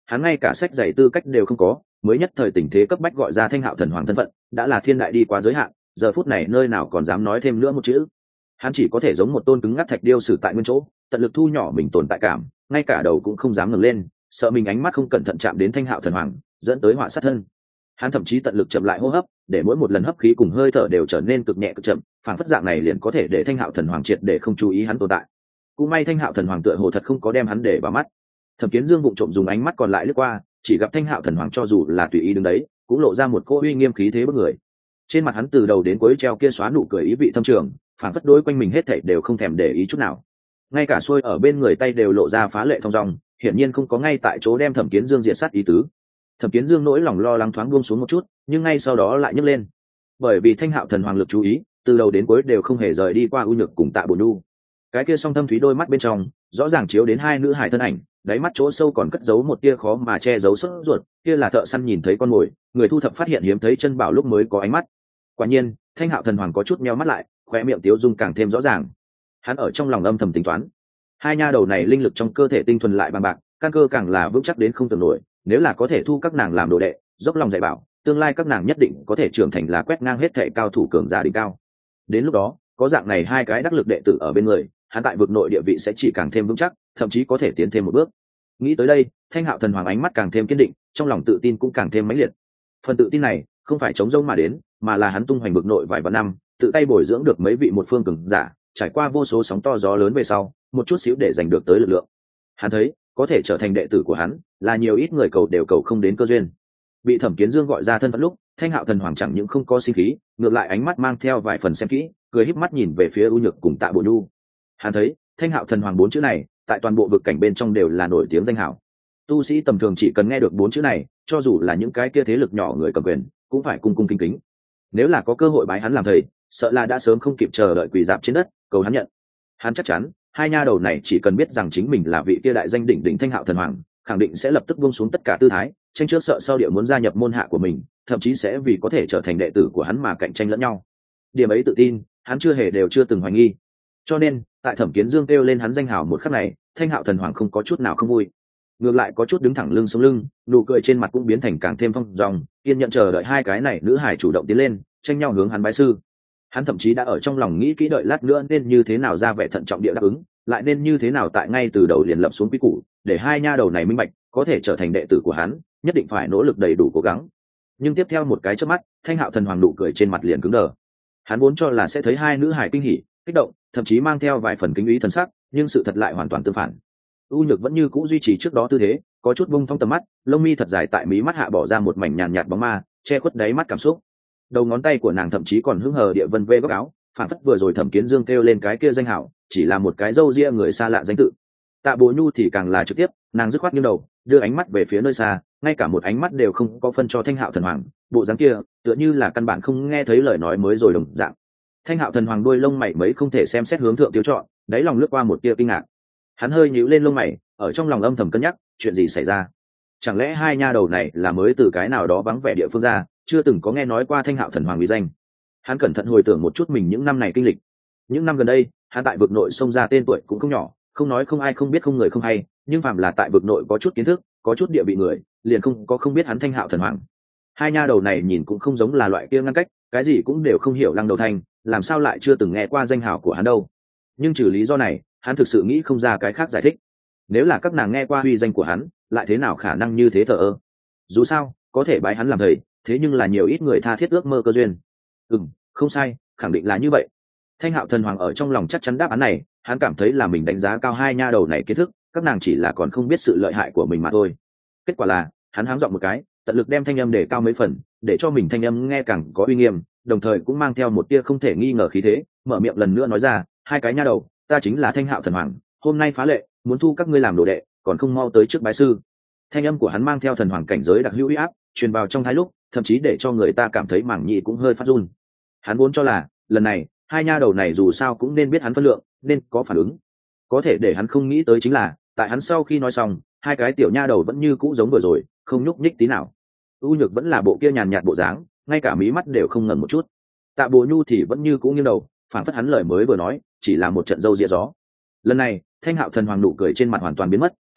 hắn ngay cả sách giày tư cách đều không có, mới nhất thời tình thế cấp bách gọi ra Thanh Hạo thần hoàng thân phận, đã là thiên đại đi quá giới hạn, giờ phút này nơi nào còn dám nói thêm nữa một chữ. Hắn chỉ có thể giống một tôn cứng ngắc thạch điêu xử tại nguyên chỗ, tận lực thu nhỏ mình tồn tại cảm, ngay cả đầu cũng không dám ngẩng lên, sợ mình ánh mắt không cẩn thận chạm đến Thanh Hạo thần hoàng, dẫn tới họa sát thân. Hắn thậm chí tận lực chậm lại hô hấp, để mỗi một lần hấp khí cùng hơi thở đều trở nên cực nhẹ cực chậm, phản phất dạng này liền có thể để Thanh Hạo thần hoàng triệt để không chú ý hắn tồn tại. Cũng may Thanh Hạo thần hoàng tựa hồ thật không có đem hắn để vào mắt. Thẩm Kiến Dương vụng trộm dùng ánh mắt còn lại lướt qua, chỉ gặp Thanh Hạo thần hoàng cho dù là tùy ý đứng đấy, cũng lộ ra một cỗ uy nghiêm khí thế bức người. Trên mặt hắn từ đầu đến cuối treo kia xóa nụ cười ý vị thâm trường, phản phất đối quanh mình hết thảy đều không thèm để ý chút nào. Ngay cả xuôi ở bên người tay đều lộ ra phá lệ thong dong, hiển nhiên không có ngay tại chỗ đem Thẩm Kiến Dương diệt sát ý tứ. Thẩm Kiến Dương nỗi lòng lo lắng thoáng buông xuống một chút, nhưng ngay sau đó lại nhấc lên. Bởi vì Thanh Hạo thần hoàng lực chú ý, từ đầu đến cuối đều không hề rời đi qua U Nhược cùng Tạ Bồ Nhu. Cái kia song thâm thúy đôi mắt bên trong, rõ ràng chiếu đến hai nữ hài thân ảnh, đáy mắt chỗ sâu còn cất giấu một tia khó mà che giấu sốt ruột, kia là thợ săn nhìn thấy con mồi, người thu thập phát hiện hiếm thấy chân bảo lúc mới có ánh mắt. Quả nhiên, Thanh Hạo thần hoàng có chút nheo mắt lại, khóe miệng tiếu dung càng thêm rõ ràng. Hắn ở trong lòng âm thầm tính toán, hai nha đầu này linh lực trong cơ thể tinh thuần lại bằng bạc, căn cơ càng là vững chắc đến không tưởng nổi, nếu là có thể thu các nàng làm đồ đệ, dốc lòng dạy bảo, tương lai các nàng nhất định có thể trưởng thành là quét ngang hết thảy cao thủ cường giả đỉnh cao. Đến lúc đó, có dạng này hai cái đắc lực đệ tử ở bên người, hắn tại vực nội địa vị sẽ chỉ càng thêm vững chắc, thậm chí có thể tiến thêm một bước. Nghĩ tới đây, Thanh Hạo thần hoàng ánh mắt càng thêm kiên định, trong lòng tự tin cũng càng thêm mãnh liệt. Phần tự tin này không phải chống rông mà đến, mà là hắn tung hoành vực nội vài vạn năm, tự tay bồi dưỡng được mấy vị một phương cường giả, trải qua vô số sóng to gió lớn về sau, một chút xíu để giành được tới lực lượng. Hắn thấy, có thể trở thành đệ tử của hắn, là nhiều ít người cầu đều cầu không đến cơ duyên. Bị Thẩm Kiến Dương gọi ra thân phận lúc, Thanh Hạo thần hoàng chẳng những không có sinh khí, ngược lại ánh mắt mang theo vài phần xem kỹ, cười híp mắt nhìn về phía U Nhược cùng Tạ Bồ Nhu. Hắn thấy, Thanh Hạo thần hoàng bốn chữ này, tại toàn bộ vực cảnh bên trong đều là nổi tiếng danh hảo. Tu sĩ tầm thường chỉ cần nghe được bốn chữ này, cho dù là những cái kia thế lực nhỏ người cầm quyền, cũng phải cung cung kính kính. Nếu là có cơ hội bái hắn làm thầy, sợ là đã sớm không kịp chờ đợi quỳ dạp trên đất, cầu hắn nhận. Hắn chắc chắn, hai nha đầu này chỉ cần biết rằng chính mình là vị kia đại danh đỉnh đỉnh Thanh Hạo thần hoàng, khẳng định sẽ lập tức buông xuống tất cả tư thái, tranh trước sợ sau địa muốn gia nhập môn hạ của mình, thậm chí sẽ vì có thể trở thành đệ tử của hắn mà cạnh tranh lẫn nhau. Điểm ấy tự tin, hắn chưa hề đều chưa từng hoài nghi. Cho nên, tại Thẩm Kiến Dương kêu lên hắn danh hào một khắc này, Thanh Hạo thần hoàng không có chút nào không vui, ngược lại có chút đứng thẳng lưng sống lưng, nụ cười trên mặt cũng biến thành càng thêm phong dong, kiên nhận chờ đợi hai cái này nữ hải chủ động tiến lên, tranh nhau hướng hắn bái sư. Hắn thậm chí đã ở trong lòng nghĩ kỹ đợi lát nữa nên như thế nào ra vẻ thận trọng địa đáp ứng, lại nên như thế nào tại ngay từ đầu liền lập xuống quy củ, để hai nha đầu này minh bạch, có thể trở thành đệ tử của hắn, nhất định phải nỗ lực đầy đủ cố gắng. Nhưng tiếp theo một cái chớp mắt, Thanh Hạo thần hoàng nụ cười trên mặt liền cứng đờ. Hắn vốn cho là sẽ thấy hai nữ hải kinh hỉ, kích động, thậm chí mang theo vài phần kính ý thần sắc, nhưng sự thật lại hoàn toàn tương phản. U Nhược vẫn như cũ duy trì trước đó tư thế, có chút bung thong tầm mắt, lông mi thật dài tại mí mắt hạ bỏ ra một mảnh nhàn nhạt bóng ma, che khuất đáy mắt cảm xúc. Đầu ngón tay của nàng thậm chí còn hứng hờ địa vân vê góc áo, phản phất vừa rồi Thẩm Kiến Dương kêu lên cái kia danh hảo, chỉ là một cái râu ria người xa lạ danh tự. Tạ Bồ Nhu thì càng là trực tiếp, nàng dứt khoát nghiêng đầu, đưa ánh mắt về phía nơi xa, ngay cả một ánh mắt đều không có phân cho Thanh Hạo thần hoàng, bộ dáng kia, tựa như là căn bản không nghe thấy lời nói mới rồi đồng dạng. Thanh Hạo thần hoàng đuôi lông mày mấy không thể xem xét hướng thượng tiêu chọn, đáy lòng lướt qua một tia kinh ngạc. Hắn hơi nhíu lên lông mày, ở trong lòng âm thầm cân nhắc, chuyện gì xảy ra? Chẳng lẽ hai nha đầu này là mới từ cái nào đó vắng vẻ địa phương ra, chưa từng có nghe nói qua Thanh Hạo thần hoàng uy danh? Hắn cẩn thận hồi tưởng một chút mình những năm này kinh lịch. Những năm gần đây, hắn tại vực nội xông ra tên tuổi cũng không nhỏ, không nói không ai không biết không người không hay, nhưng phàm là tại vực nội có chút kiến thức, có chút địa vị người, liền không biết hắn Thanh Hạo thần hoàng. Hai nha đầu này nhìn cũng không giống là loại kia ngăn cách, cái gì cũng đều không hiểu lăng đầu thanh, làm sao lại chưa từng nghe qua danh hào của hắn đâu? Nhưng trừ lý do này, hắn thực sự nghĩ không ra cái khác giải thích. Nếu là các nàng nghe qua uy danh của hắn, lại thế nào khả năng như thế thờ ơ? Dù sao, có thể bái hắn làm thầy, thế nhưng là nhiều ít người tha thiết ước mơ cơ duyên. Không sai, khẳng định là như vậy. Thanh Hạo thần hoàng ở trong lòng chắc chắn đáp án này, hắn cảm thấy là mình đánh giá cao hai nha đầu này kiến thức, các nàng chỉ là còn không biết sự lợi hại của mình mà thôi. Kết quả là, hắn háng giọng một cái, tận lực đem thanh âm để cao mấy phần, để cho mình thanh âm nghe càng có uy nghiêm, đồng thời cũng mang theo một tia không thể nghi ngờ khí thế, mở miệng lần nữa nói ra, hai cái nha đầu, ta chính là Thanh Hạo thần hoàng, hôm nay phá lệ, muốn thu các ngươi làm đồ đệ, còn không mau tới trước bái sư. Thanh âm của hắn mang theo thần hoàng cảnh giới đặc hữu uy áp, truyền vào trong thái lúc, thậm chí để cho người ta cảm thấy mảng nhĩ cũng hơi phát run. Hắn vốn cho là, lần này, hai nha đầu này dù sao cũng nên biết hắn phân lượng, nên có phản ứng. Có thể để hắn không nghĩ tới chính là, tại hắn sau khi nói xong, hai cái tiểu nha đầu vẫn như cũ giống vừa rồi, không nhúc nhích tí nào. U Nhược vẫn là bộ kia nhàn nhạt bộ dáng, ngay cả mí mắt đều không ngẩng một chút. Tạ Bồ Nhu thì vẫn như cũ nghiêng đầu, phản phất hắn lời mới vừa nói chỉ là một trận dâu dịa gió. Lần này, Thanh Hạo thần hoàng nụ cười trên mặt hoàn toàn biến mất,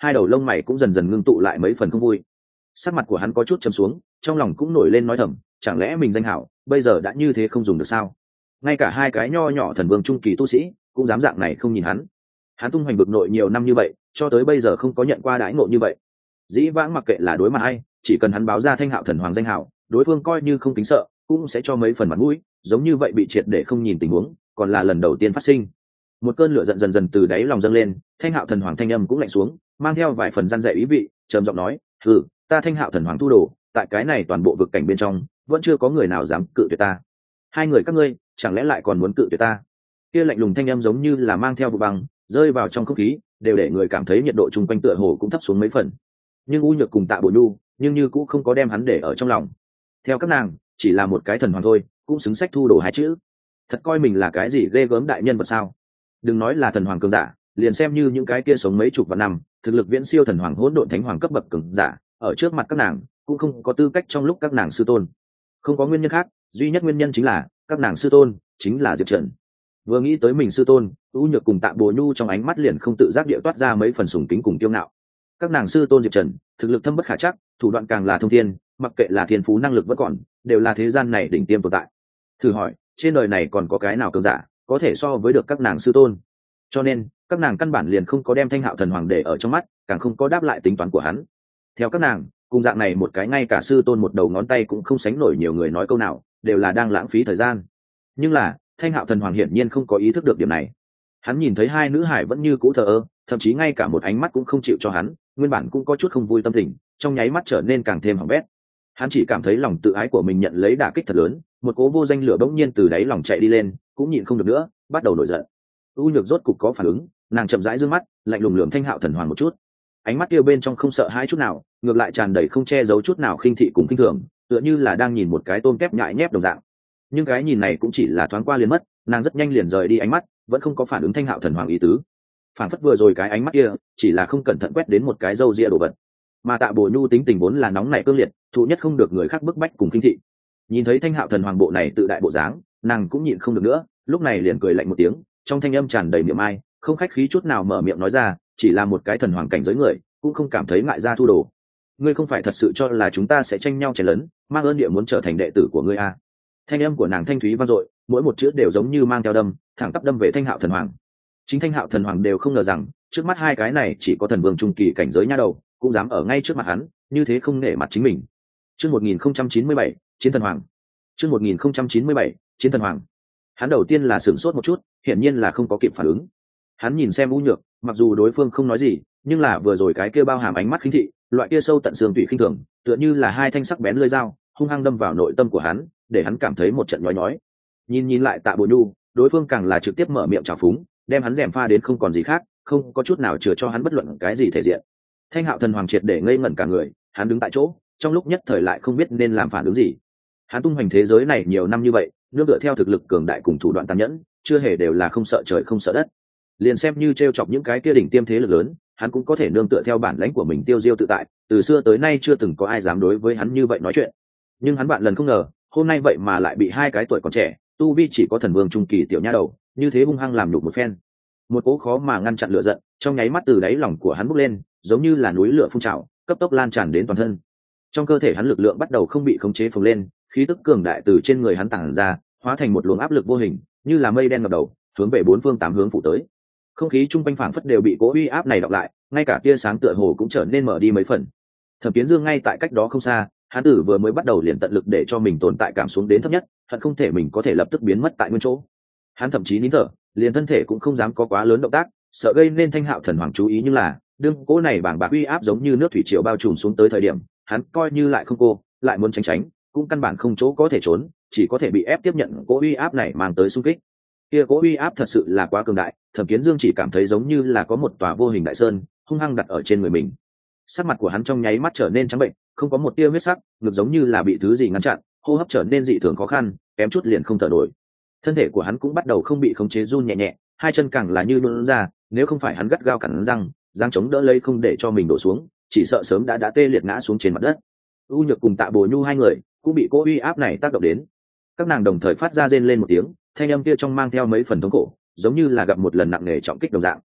hai đầu lông mày cũng dần dần ngưng tụ lại mấy phần không vui. Sắc mặt của hắn có chút trầm xuống, trong lòng cũng nổi lên nói thầm, chẳng lẽ mình danh hảo bây giờ đã như thế không dùng được sao? Ngay cả hai cái nho nhỏ thần vương trung kỳ tu sĩ cũng dám dạng này không nhìn hắn. Hắn tung hoành vực nội nhiều năm như vậy, cho tới bây giờ không có nhận qua đãi ngộ như vậy. Dĩ vãng mặc kệ là đối mặt ai, chỉ cần hắn báo ra Thanh Hạo thần hoàng danh hảo, đối phương coi như không kính sợ, cũng sẽ cho mấy phần mặt mũi. Giống như vậy bị triệt để không nhìn tình huống, còn là lần đầu tiên phát sinh. Một cơn lửa giận dần dần từ đáy lòng dâng lên, Thanh Hạo thần hoàng thanh âm cũng lạnh xuống, mang theo vài phần gian dạy ý vị, trầm giọng nói: ta Thanh Hạo thần hoàng thu đồ, tại cái này toàn bộ vực cảnh bên trong, vẫn chưa có người nào dám cự tuyệt ta. Hai người các ngươi, chẳng lẽ lại còn muốn cự tuyệt ta? Kia lạnh lùng thanh âm giống như là mang theo vụ băng, rơi vào trong không khí, đều để người cảm thấy nhiệt độ chung quanh tựa hồ cũng thấp xuống mấy phần. Nhưng U Nhược cùng Tạ Bổ Nhu, nhưng như cũng không có đem hắn để ở trong lòng. Theo các nàng, chỉ là một cái thần hoàng thôi, cũng xứng sách thu đồ hai chữ. Thật coi mình là cái gì ghê gớm đại nhân vật sao? Đừng nói là thần hoàng cường giả, liền xem như những cái kia sống mấy chục vạn năm, thực lực viễn siêu thần hoàng hỗn độn thánh hoàng cấp bậc cường giả, ở trước mặt các nàng cũng không có tư cách trong lúc các nàng sư tôn. Không có nguyên nhân khác, duy nhất nguyên nhân chính là các nàng sư tôn chính là Diệp Trần. Vừa nghĩ tới mình sư tôn, U Nhược cùng Tạ Bồ Nhu trong ánh mắt liền không tự giác địa toát ra mấy phần sùng kính cùng kiêu ngạo. Các nàng sư tôn Diệp Trần thực lực thâm bất khả trắc, thủ đoạn càng là thông thiên, mặc kệ là thiên phú năng lực vẫn còn, đều là thế gian này đỉnh tiêm tồn tại. Thử hỏi, trên đời này còn có cái nào cường giả có thể so với được các nàng sư tôn? Cho nên các nàng căn bản liền không có đem Thanh Hạo thần hoàng để ở trong mắt, càng không có đáp lại tính toán của hắn. Theo các nàng, cùng dạng này một cái ngay cả sư tôn một đầu ngón tay cũng không sánh nổi nhiều người nói câu nào, đều là đang lãng phí thời gian. Nhưng là Thanh Hạo thần hoàng hiển nhiên không có ý thức được điểm này. Hắn nhìn thấy hai nữ hải vẫn như cũ thờ ơ, thậm chí ngay cả một ánh mắt cũng không chịu cho hắn, nguyên bản cũng có chút không vui tâm tình, trong nháy mắt trở nên càng thêm hỏng bét. Hắn chỉ cảm thấy lòng tự ái của mình nhận lấy đả kích thật lớn, một cố vô danh lửa bỗng nhiên từ đáy lòng chạy đi lên, cũng nhịn không được nữa, bắt đầu nổi giận. U Nhược rốt cục có phản ứng, nàng chậm rãi dương mắt, lạnh lùng lườm Thanh Hạo thần hoàng một chút. Ánh mắt kia bên trong không sợ hãi chút nào, ngược lại tràn đầy không che giấu chút nào khinh thị cùng khinh thường, tựa như là đang nhìn một cái tôm kép nhại nhép đồng dạng. Nhưng cái nhìn này cũng chỉ là thoáng qua liền mất, nàng rất nhanh liền rời đi ánh mắt, vẫn không có phản ứng Thanh Hạo thần hoàng ý tứ. Phản phất vừa rồi cái ánh mắt kia chỉ là không cẩn thận quét đến một cái râu ria đồ vật. Mà Tạ Bồ Nhu tính tình vốn là nóng nảy cương liệt, thụ nhất không được người khác bức bách cùng khinh thị. Nhìn thấy Thanh Hạo thần hoàng bộ này tự đại bộ dáng, nàng cũng nhịn không được nữa, lúc này liền cười lạnh một tiếng, trong thanh âm tràn đầy miệng ai, không khách khí chút nào mở miệng nói ra, chỉ là một cái thần hoàng cảnh giới người, cũng không cảm thấy ngại ra thu đồ. Ngươi không phải thật sự cho là chúng ta sẽ tranh nhau chén lớn, mang ơn địa muốn trở thành đệ tử của ngươi à? Thanh âm của nàng thanh thúy vang dội, mỗi một chữ đều giống như mang theo đâm, thẳng tắp đâm về Thanh Hạo thần hoàng. Chính Thanh Hạo thần hoàng đều không ngờ rằng, trước mắt hai cái này chỉ có thần vương trung kỳ cảnh giới nha đầu, cũng dám ở ngay trước mặt hắn, như thế không nể mặt chính mình. Chương 1097, Chiến thần hoàng. Chương 1097, Chiến thần hoàng. Hắn đầu tiên là sửng sốt một chút, hiển nhiên là không có kịp phản ứng. Hắn nhìn xem U Nhược, mặc dù đối phương không nói gì, nhưng là vừa rồi cái kia bao hàm ánh mắt khinh thị, loại kia sâu tận xương tủy khinh thường, tựa như là hai thanh sắc bén lưỡi dao, hung hăng đâm vào nội tâm của hắn, để hắn cảm thấy một trận nhói nhói. Nhìn lại Tạ Bồ Nhu, đối phương càng là trực tiếp mở miệng trào phúng, đem hắn rèm pha đến không còn gì khác, không có chút nào chừa cho hắn bất luận cái gì thể diện. Thanh Hạo thần hoàng triệt để ngây ngẩn cả người, hắn đứng tại chỗ, trong lúc nhất thời lại không biết nên làm phản ứng gì. Hắn tung hoành thế giới này nhiều năm như vậy, nương tựa theo thực lực cường đại cùng thủ đoạn tàn nhẫn, chưa hề đều là không sợ trời không sợ đất. Liền xem như trêu chọc những cái kia đỉnh tiêm thế lực lớn, hắn cũng có thể nương tựa theo bản lãnh của mình tiêu diêu tự tại, từ xưa tới nay chưa từng có ai dám đối với hắn như vậy nói chuyện. Nhưng hắn bạn lần không ngờ, hôm nay vậy mà lại bị hai cái tuổi còn trẻ, tu vi chỉ có thần vương trung kỳ tiểu nha đầu, như thế hung hăng làm nhục một phen. Một cỗ khó mà ngăn chặn lửa giận, trong nháy mắt từ đáy lòng của hắn bốc lên, giống như là núi lửa phun trào, cấp tốc lan tràn đến toàn thân. Trong cơ thể hắn lực lượng bắt đầu không bị khống chế phồng lên, khí tức cường đại từ trên người hắn tản ra, hóa thành một luồng áp lực vô hình, như là mây đen ngập đầu, hướng về bốn phương tám hướng phủ tới. Không khí chung quanh phảng phất đều bị cỗ uy áp này đọc lại, ngay cả tia sáng tựa hồ cũng trở nên mở đi mấy phần. Thẩm Kiến Dương ngay tại cách đó không xa, hắn tử vừa mới bắt đầu liền tận lực để cho mình tồn tại cảm xuống đến thấp nhất, hận không thể mình có thể lập tức biến mất tại nguyên chỗ. Hắn thậm chí nín thở, liền thân thể cũng không dám có quá lớn động tác, sợ gây nên Thanh Hạo thần hoàng chú ý, nhưng là đương cỗ này bàng bạc uy áp giống như nước thủy triều bao trùm xuống tới thời điểm, hắn coi như lại không cô, lại muốn tránh, cũng căn bản không chỗ có thể trốn, chỉ có thể bị ép tiếp nhận cỗ uy áp này mang tới xung kích. Kia cỗ uy áp thật sự là quá cường đại, Thẩm Kiến Dương chỉ cảm thấy giống như là có một tòa vô hình đại sơn hung hăng đặt ở trên người mình. Sắc mặt của hắn trong nháy mắt trở nên trắng bệnh, không có một tia huyết sắc, ngực giống như là bị thứ gì ngăn chặn, hô hấp trở nên dị thường khó khăn, kém chút liền không thở nổi. Thân thể của hắn cũng bắt đầu không bị khống chế run nhẹ nhẹ, hai chân càng là như luồn ra, nếu không phải hắn gắt gao cắn răng, giang chống đỡ lấy không để cho mình đổ xuống, chỉ sợ sớm đã tê liệt ngã xuống trên mặt đất. U Nhược cùng Tạ Bồ Nhu hai người cũng bị cỗ uy áp này tác động đến, các nàng đồng thời phát ra rên lên một tiếng, thanh âm kia trong mang theo mấy phần thống khổ, giống như là gặp một lần nặng nề trọng kích đồng dạng.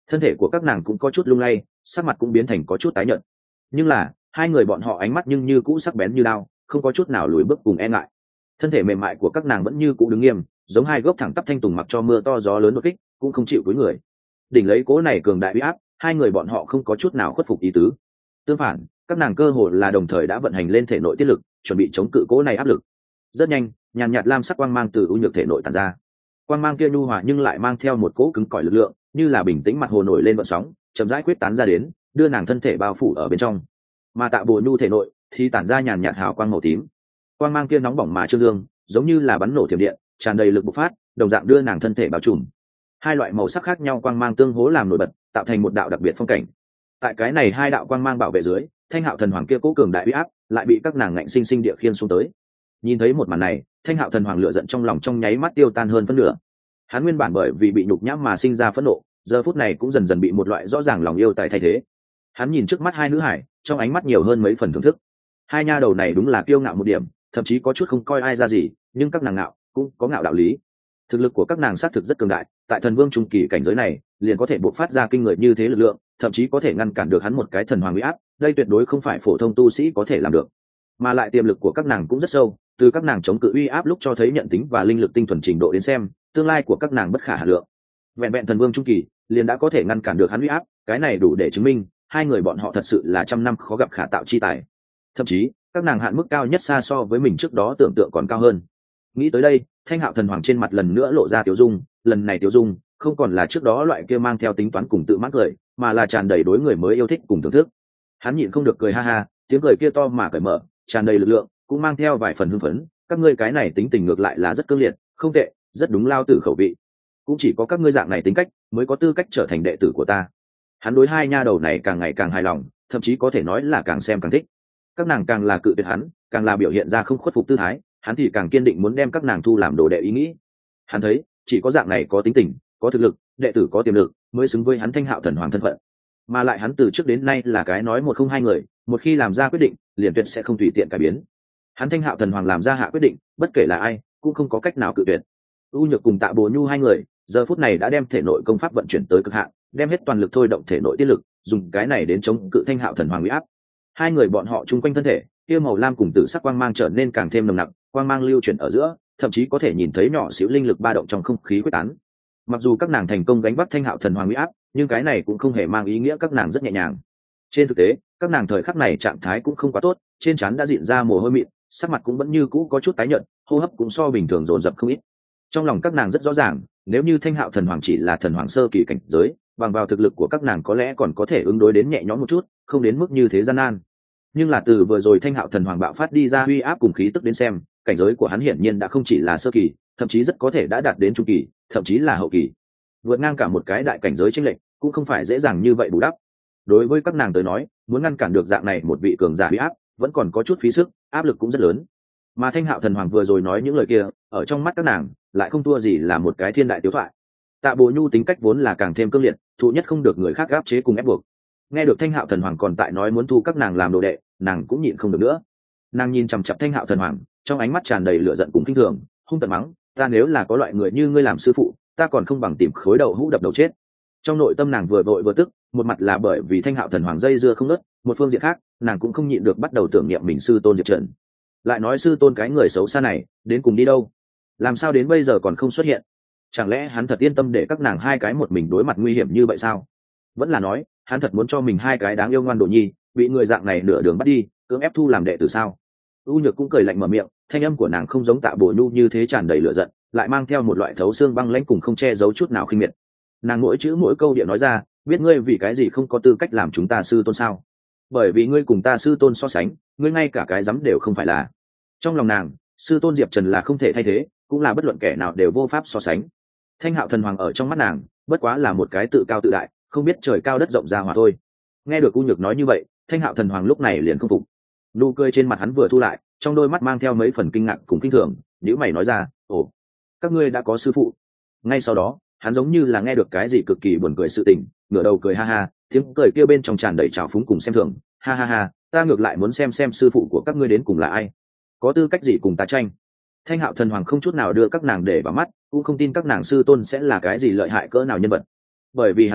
thân thể của các nàng cũng có chút lung lay, sắc mặt cũng biến thành có chút tái nhợt, nhưng là hai người bọn họ ánh mắt nhưng như cũ sắc bén như đao, không có chút nào lùi bước cùng e ngại. Thân thể mềm mại của các nàng vẫn như cũ đứng nghiêm, giống hai gốc thẳng tắp thanh tùng mặc cho mưa to gió lớn đột kích cũng không chịu cúi người. Đỉnh lấy cố này cường đại uy áp, hai người bọn họ không có chút nào khuất phục ý tứ. Tương phản, các nàng cơ hồ là đồng thời đã vận hành lên thể nội tiết lực, chuẩn bị chống cự cố này áp lực. Rất nhanh, nhàn nhạt lam sắc quang mang từ ưu nhược thể nội tản ra. Quang mang kia nhu hòa nhưng lại mang theo một cỗ cứng cỏi lực lượng, như là bình tĩnh mặt hồ nổi lên vận sóng, chậm rãi quyết tán ra đến, đưa nàng thân thể bao phủ ở bên trong. Mà Tạ Bồ Nhu thể nội thì tản ra nhàn nhạt hào quang màu tím. Quang mang kia nóng bỏng mà trương dương, giống như là bắn nổ thiểm điện, tràn đầy lực bộc phát, đồng dạng đưa nàng thân thể bao trùm. Hai loại màu sắc khác nhau quang mang tương hỗ làm nổi bật, tạo thành một đạo đặc biệt phong cảnh. Tại cái này hai đạo quang mang bảo vệ dưới, Thanh Hạo thần hoàng kia cố cường đại uy áp lại bị các nàng ngạnh sinh sinh địa khiên xuống tới. Nhìn thấy một màn này, Thanh Hạo thần hoàng lửa giận trong lòng trong nháy mắt tiêu tan hơn phân nửa. Hắn nguyên bản bởi vì bị nhục nhã mà sinh ra phẫn nộ, giờ phút này cũng dần dần bị một loại rõ ràng lòng yêu tài thay thế. Hắn nhìn trước mắt hai nữ hải, trong ánh mắt nhiều hơn mấy phần thưởng thức. Hai nha đầu này đúng là kiêu ngạo một điểm, thậm chí có chút không coi ai ra gì, nhưng các nàng ngạo cũng có ngạo đạo lý. Thực lực của các nàng xác thực rất cường đại, tại thần vương trung kỳ cảnh giới này liền có thể bộc phát ra kinh người như thế lực lượng, thậm chí có thể ngăn cản được hắn một cái thần hoàng uy áp, đây tuyệt đối không phải phổ thông tu sĩ có thể làm được. Mà lại tiềm lực của các nàng cũng rất sâu, từ các nàng chống cự uy áp lúc cho thấy nhận tính và linh lực tinh thuần trình độ đến xem, tương lai của các nàng bất khả hà lượng. Vẹn vẹn thần vương trung kỳ liền đã có thể ngăn cản được hắn uy áp, cái này đủ để chứng minh hai người bọn họ thật sự là trăm năm khó gặp khả tạo chi tài. Thậm chí các nàng hạn mức cao nhất xa so với mình trước đó tưởng tượng còn cao hơn. Nghĩ tới đây, Thanh Hạo thần hoàng trên mặt lần nữa lộ ra tiêu dung, lần này tiêu dung không còn là trước đó loại kia mang theo tính toán cùng tự mãn cười, mà là tràn đầy đối người mới yêu thích cùng thưởng thức. Hắn nhịn không được cười ha ha, tiếng cười kia to mà cởi mở, tràn đầy lực lượng, cũng mang theo vài phần hưng phấn. Các ngươi cái này tính tình ngược lại là rất cương liệt, không tệ, rất đúng lao tử khẩu vị. Cũng chỉ có các ngươi dạng này tính cách mới có tư cách trở thành đệ tử của ta. Hắn đối hai nha đầu này càng ngày càng hài lòng, thậm chí có thể nói là càng xem càng thích. Các nàng càng là cự tuyệt hắn, càng là biểu hiện ra không khuất phục tư thái, hắn thì càng kiên định muốn đem các nàng thu làm đồ đệ ý nghĩ. Hắn thấy chỉ có dạng này có tính tình, có thực lực, đệ tử có tiềm lực mới xứng với hắn Thanh Hạo thần hoàng thân phận. Mà lại hắn từ trước đến nay là cái nói một không hai người, một khi làm ra quyết định liền tuyệt sẽ không tùy tiện cải biến. Hắn Thanh Hạo thần hoàng làm ra hạ quyết định, bất kể là ai cũng không có cách nào cự tuyệt. U Nhược cùng Tạ Bồ Nhu hai người giờ phút này đã đem thể nội công pháp vận chuyển tới cực hạn, đem hết toàn lực thôi động thể nội tiết lực, dùng cái này đến chống cự Thanh Hạo thần hoàng uy áp. Hai người bọn họ chung quanh thân thể kia màu lam cùng tử sắc quang mang trở nên càng thêm nồng nặc, quang mang lưu chuyển ở giữa, thậm chí có thể nhìn thấy nhỏ xíu linh lực ba động trong không khí quyết tán. Mặc dù các nàng thành công gánh vác Thanh Hạo thần hoàng uy áp, nhưng cái này cũng không hề mang ý nghĩa các nàng rất nhẹ nhàng. Trên thực tế, các nàng thời khắc này trạng thái cũng không quá tốt, trên trán đã diện ra mồ hôi mịn, sắc mặt cũng vẫn như cũ có chút tái nhợt, hô hấp cũng so bình thường dồn dập không ít. Trong lòng các nàng rất rõ ràng, nếu như Thanh Hạo thần hoàng chỉ là thần hoàng sơ kỳ cảnh giới, bằng vào thực lực của các nàng có lẽ còn có thể ứng đối đến nhẹ nhõm một chút, không đến mức như thế gian nan. Nhưng là từ vừa rồi Thanh Hạo thần hoàng bạo phát đi ra uy áp cùng khí tức đến xem, cảnh giới của hắn hiển nhiên đã không chỉ là sơ kỳ, thậm chí rất có thể đã đạt đến trung kỳ, thậm chí là hậu kỳ. Vượt ngang cả một cái đại cảnh giới chênh lệch, cũng không phải dễ dàng như vậy bù đắp. Đối với các nàng tới nói, muốn ngăn cản được dạng này một vị cường giả uy áp, vẫn còn có chút phí sức, áp lực cũng rất lớn. Mà Thanh Hạo thần hoàng vừa rồi nói những lời kia, ở trong mắt các nàng lại không thua gì là một cái thiên đại tiếu thoại. Tạ Bồ Nhu tính cách vốn là càng thêm cương liệt, thụ nhất không được người khác áp chế cùng ép buộc. Nghe được Thanh Hạo thần hoàng còn tại nói muốn thu các nàng làm đồ đệ, nàng cũng nhịn không được nữa. Nàng nhìn chằm chằm Thanh Hạo thần hoàng, trong ánh mắt tràn đầy lửa giận cùng kinh thường, hung tợn mắng: ta nếu là có loại người như ngươi làm sư phụ, ta còn không bằng tìm khối đầu hũ đập đầu chết. Trong nội tâm nàng vừa vội vừa tức, một mặt là bởi vì Thanh Hạo thần hoàng dây dưa không ngớt, một phương diện khác nàng cũng không nhịn được bắt đầu tưởng niệm mình sư tôn Diệp Trần. Lại nói sư tôn cái người xấu xa này đến cùng đi đâu, làm sao đến bây giờ còn không xuất hiện? Chẳng lẽ hắn thật yên tâm để các nàng hai cái một mình đối mặt nguy hiểm như vậy sao? Vẫn là nói hắn thật muốn cho mình hai cái đáng yêu ngoan đồ nhi bị người dạng này nửa đường bắt đi, cưỡng ép thu làm đệ tử sao? U Nhược cũng cười lạnh mở miệng, thanh âm của nàng không giống Tạ Bồ Nhu như thế tràn đầy lửa giận, lại mang theo một loại thấu xương băng lãnh cùng không che giấu chút nào khinh miệt. Nàng mỗi chữ mỗi câu địa nói ra: biết ngươi vì cái gì không có tư cách làm chúng ta sư tôn sao? Bởi vì ngươi cùng ta sư tôn so sánh, ngươi ngay cả cái dám đều không phải là. Trong lòng nàng, sư tôn Diệp Trần là không thể thay thế, cũng là bất luận kẻ nào đều vô pháp so sánh. Thanh Hạo thần hoàng ở trong mắt nàng bất quá là một cái tự cao tự đại, không biết trời cao đất rộng ra hòa thôi. Nghe được U Nhược nói như vậy, Thanh Hạo thần hoàng lúc này liền không phục. Nụ cười trên mặt hắn vừa thu lại, trong đôi mắt mang theo mấy phần kinh ngạc cùng kinh thường, nhíu mày nói ra: ồ, các ngươi đã có sư phụ? Ngay sau đó hắn giống như là nghe được cái gì cực kỳ buồn cười sự tình, ngửa đầu cười ha ha, tiếng cười kia bên trong tràn đầy trào phúng cùng xem thường. Ha ha ha, ta ngược lại muốn xem sư phụ của các ngươi đến cùng là ai, có tư cách gì cùng ta tranh. Thanh Hạo thần hoàng không chút nào đưa các nàng để vào mắt, cũng không tin các nàng sư tôn sẽ là cái gì lợi hại cỡ nào nhân vật, bởi vì hắn thấy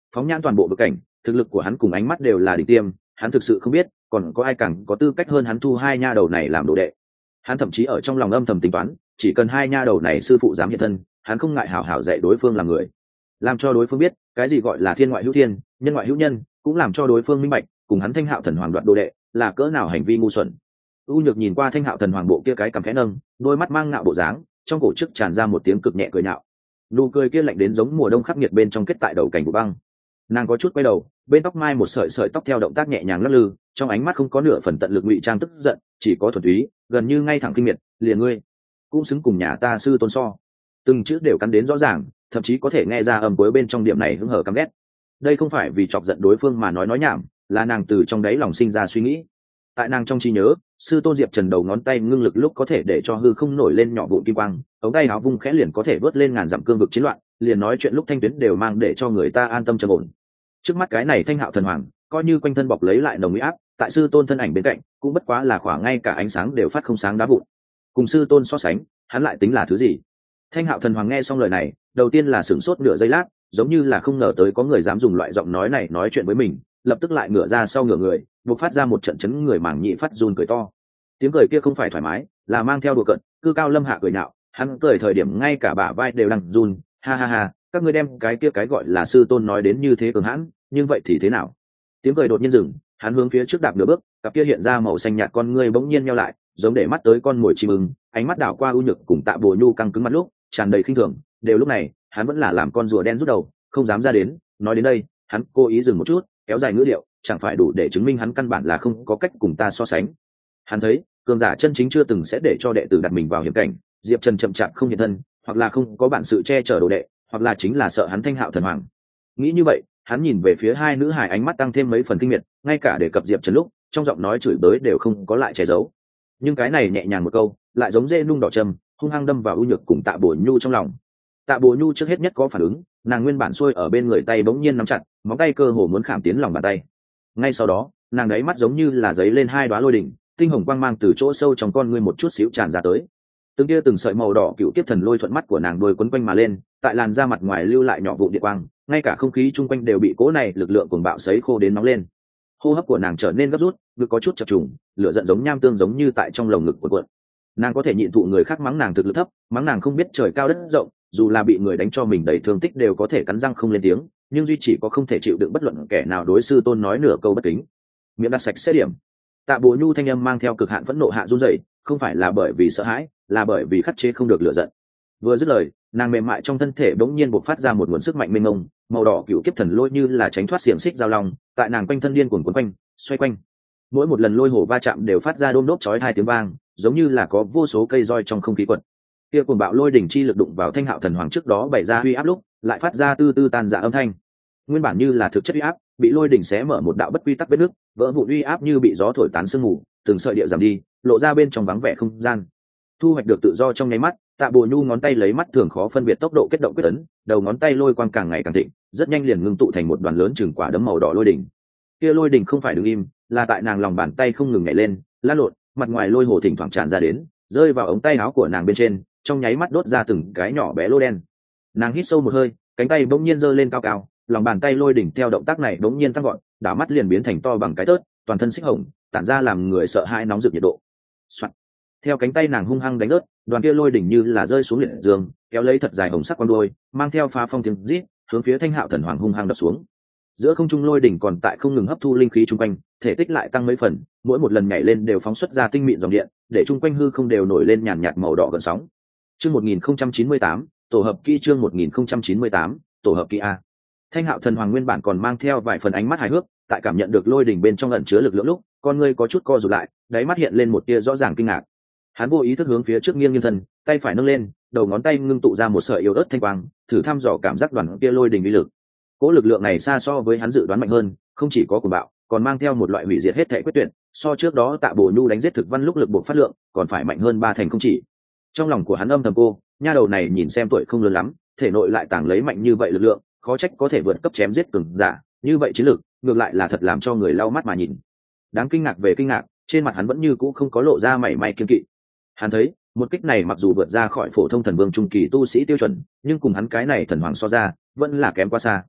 phóng nhãn toàn bộ bức cảnh, thực lực của hắn cùng ánh mắt đều là đỉnh tiêm, hắn thực sự không biết còn có ai càng có tư cách hơn hắn thu hai nha đầu này làm đồ đệ. Hắn thậm chí ở trong lòng âm thầm tính toán, chỉ cần hai nha đầu này sư phụ dám hiện thân, hắn không ngại hảo hảo dạy đối phương làm người, làm cho đối phương biết cái gì gọi là thiên ngoại hữu thiên, nhân ngoại hữu nhân, cũng làm cho đối phương minh bạch cùng hắn Thanh Hạo Thần Hoàng đoạt đồ đệ là cỡ nào hành vi ngu xuẩn. U Nhược nhìn qua Thanh Hạo Thần Hoàng bộ kia cái cằm khẽ nâng, đôi mắt mang ngạo bộ dáng, trong cổ chức tràn ra một tiếng cực nhẹ cười nhạo. Nụ cười kia lạnh đến giống mùa đông khắc nghiệt bên trong kết tại đầu cảnh vụ băng. Nàng có chút quay đầu, bên tóc mai một sợi sợi tóc theo động tác nhẹ nhàng lắc lư, trong ánh mắt không có nửa phần tận lực ngụy trang tức giận, chỉ có thuần túy, gần như ngay thẳng kinh miệt, liền ngươi cũng xứng cùng nhà ta sư tôn so. Từng chữ đều cắn đến rõ ràng, thậm chí có thể nghe ra âm cuối bên trong điểm này hứng hở căm ghét. Đây không phải vì chọc giận đối phương mà nói nhảm, là nàng từ trong đáy lòng sinh ra suy nghĩ. Tại nàng trong trí nhớ, sư tôn Diệp Trần đầu ngón tay ngưng lực lúc có thể để cho hư không nổi lên nhỏ vụn kim quang, ống tay áo vung khẽ liền có thể vớt lên ngàn dặm cương vực chiến loạn, liền nói chuyện lúc thanh tuyến đều mang để cho người ta an tâm trầm ổn. Trước mắt cái này Thanh Hạo Thần Hoàng, coi như quanh thân bọc lấy lại nồng uy áp, tại sư tôn thân ảnh bên cạnh, cũng bất quá là khoảng ngay cả ánh sáng đều phát không sáng đá vụn. Cùng sư tôn so sánh, hắn lại tính là thứ gì? Thanh Hạo Thần Hoàng nghe xong lời này, đầu tiên là sửng sốt nửa giây lát, giống như là không ngờ tới có người dám dùng loại giọng nói này nói chuyện với mình, lập tức lại ngửa ra sau ngửa người, buộc phát ra một trận chấn người màng nhĩ phát run cười to. Tiếng cười kia không phải thoải mái, là mang theo đùa cợt, cư cao lâm hạ cười nhạo, hắn cười thời điểm ngay cả bả vai đều đang run, ha ha ha, các ngươi đem cái kia cái gọi là sư tôn nói đến như thế cường hãn, nhưng vậy thì thế nào? Tiếng cười đột nhiên dừng, hắn hướng phía trước đạp nửa bước, cặp kia hiện ra màu xanh nhạt con ngươi bỗng nhiên nheo lại, giống để mắt tới con mồi chim ưng, ánh mắt đảo qua U Nhược cùng Tạ Bồ Nhu căng cứng mặt lúc, tràn đầy khinh thường. Đều lúc này, hắn vẫn là làm con rùa đen rút đầu, không dám ra đến. Nói đến đây, hắn cố ý dừng một chút, kéo dài ngữ điệu, chẳng phải đủ để chứng minh hắn căn bản là không có cách cùng ta so sánh. Hắn thấy, cường giả chân chính chưa từng sẽ để cho đệ tử đặt mình vào hiểm cảnh. Diệp Trần chậm chạp không hiện thân, hoặc là không có bản sự che chở đồ đệ, hoặc là chính là sợ hắn Thanh Hạo Thần Hoàng. Nghĩ như vậy, hắn nhìn về phía hai nữ hài ánh mắt tăng thêm mấy phần kinh miệt, ngay cả để cập Diệp Trần lúc, trong giọng nói chửi bới đều không có lại che giấu. Nhưng cái này nhẹ nhàng một câu, lại giống dê nung đỏ châm, hung hăng đâm vào U Nhược cùng Tạ Bổ Nhu trong lòng. Tạ Bổ Nhu trước hết nhất có phản ứng, nàng nguyên bản xuôi ở bên người tay bỗng nhiên nắm chặt, móng tay cơ hồ muốn khảm tiến lòng bàn tay. Ngay sau đó, nàng đáy mắt giống như là giấy lên hai đóa lôi đỉnh, tinh hồng quang mang từ chỗ sâu trong con ngươi một chút xíu tràn ra tới. Từng tia từng sợi màu đỏ cựu kiếp thần lôi thuận mắt của nàng đôi quấn quanh mà lên, tại làn da mặt ngoài lưu lại nhỏ vụ điện quang, ngay cả không khí chung quanh đều bị cỗ này lực lượng cuồng bạo sấy khô đến nóng lên. Hô hấp của nàng trở nên gấp rút, ngực có chút chập trùng, lửa giận giống nham tương giống như tại trong lồng ngực cuộn cuộn. Nàng có thể nhịn thụ người khác mắng nàng thực lực thấp, mắng nàng không biết trời cao đất rộng, dù là bị người đánh cho mình đầy thương tích đều có thể cắn răng không lên tiếng, nhưng duy chỉ có không thể chịu đựng bất luận kẻ nào đối sư tôn nói nửa câu bất kính. Miệng đặt sạch sẽ điểm. Tạ Bồ Nhu thanh âm mang theo cực hạn phẫn nộ hạ run rẩy, không phải là bởi vì sợ hãi, là bởi vì khắc chế không được lửa giận. Vừa dứt lời, nàng mềm mại trong thân thể bỗng nhiên bộc phát ra một nguồn sức mạnh mênh mông, màu đỏ cựu kiếp thần lôi như là tránh thoát xiềng xích giao long, tại nàng quanh thân điên cuồng quấn quanh, xoay quanh. Mỗi một lần lôi hổ va chạm đều phát ra đôm đốp chói hai tiếng vang, giống như là có vô số cây roi trong không khí quật. Kia cuồng bạo lôi đỉnh chi lực đụng vào Thanh Hạo Thần Hoàng trước đó bày ra uy áp lúc, lại phát ra tư tư tan rã âm thanh. Nguyên bản như là thực chất uy áp, bị lôi đỉnh xé mở một đạo bất quy tắc vết nứt, vỡ vụn uy áp như bị gió thổi tán sương mù, từng sợi địa giảm đi, lộ ra bên trong vắng vẻ không gian. Thu hoạch được tự do trong nháy mắt, Tạ Bồ Nhu ngón tay lấy mắt thường khó phân biệt tốc độ kết động quyết ấn, đầu ngón tay lôi quang càng ngày càng thịnh, rất nhanh liền ngưng tụ thành một đoàn lớn chừng quả đấm màu đỏ lôi đỉnh. Kia lôi đỉnh không phải đứng im, là tại nàng lòng bàn tay không ngừng nhảy lên, lan lộn, mặt ngoài lôi hồ thỉnh thoảng tràn ra đến, rơi vào ống tay áo của nàng bên trên, trong nháy mắt đốt ra từng cái nhỏ bé lô đen. Nàng hít sâu một hơi, cánh tay bỗng nhiên giơ lên cao cao, lòng bàn tay lôi đỉnh theo động tác này bỗng nhiên tăng gọn, đảo mắt liền biến thành to bằng cái tớt, toàn thân xích hồng, tản ra làm người sợ hãi nóng rực nhiệt độ. Soạn. Theo cánh tay nàng hung hăng đánh rớt, đoàn kia lôi đỉnh như là rơi xuống liệt dương, kéo lấy thật dài hồng sắc quang đuôi, mang theo phá phong tiếng rít, hướng phía Thanh Hạo Thần Hoàng hung hăng đập xuống. Giữa không trung lôi đỉnh còn tại không ngừng hấp thu linh khí chung quanh, thể tích lại tăng mấy phần, mỗi một lần nhảy lên đều phóng xuất ra tinh mịn dòng điện, để chung quanh hư không đều nổi lên nhàn nhạt màu đỏ gần sóng. Chương 1098, tổ hợp kỹ chương 1098, tổ hợp kỹ a. Thanh Hạo Thần Hoàng nguyên bản còn mang theo vài phần ánh mắt hài hước, tại cảm nhận được lôi đỉnh bên trong ẩn chứa lực lượng lúc, con ngươi có chút co rụt lại, đáy mắt hiện lên một tia rõ ràng kinh ngạc. Hắn vô ý thức hướng phía trước nghiêng nghiêng thân, tay phải nâng lên, đầu ngón tay ngưng tụ ra một sợi yếu ớt thanh quang, thử thăm dò cảm giác đoàn kia lôi đỉnh uy lực. Cỗ lực lượng này xa so với hắn dự đoán mạnh hơn, không chỉ có cuồng bạo, còn mang theo một loại hủy diệt hết thảy quyết tuyệt, so trước đó Tạ Bổ Nhu đánh giết thực văn lúc lực buộc phát lượng, còn phải mạnh hơn ba thành không chỉ. Trong lòng của hắn âm thầm cô, nha đầu này nhìn xem tuổi không lớn lắm, thể nội lại tàng lấy mạnh như vậy lực lượng, khó trách có thể vượt cấp chém giết cường giả, như vậy chiến lực, ngược lại là thật làm cho người lau mắt mà nhìn. Đáng kinh ngạc về kinh ngạc, trên mặt hắn vẫn như cũ không có lộ ra mảy may kiêng kỵ. Hắn thấy, một kích này mặc dù vượt ra khỏi phổ thông thần vương trung kỳ tu sĩ tiêu chuẩn, nhưng cùng hắn cái này thần hoàng so ra, vẫn là kém quá xa.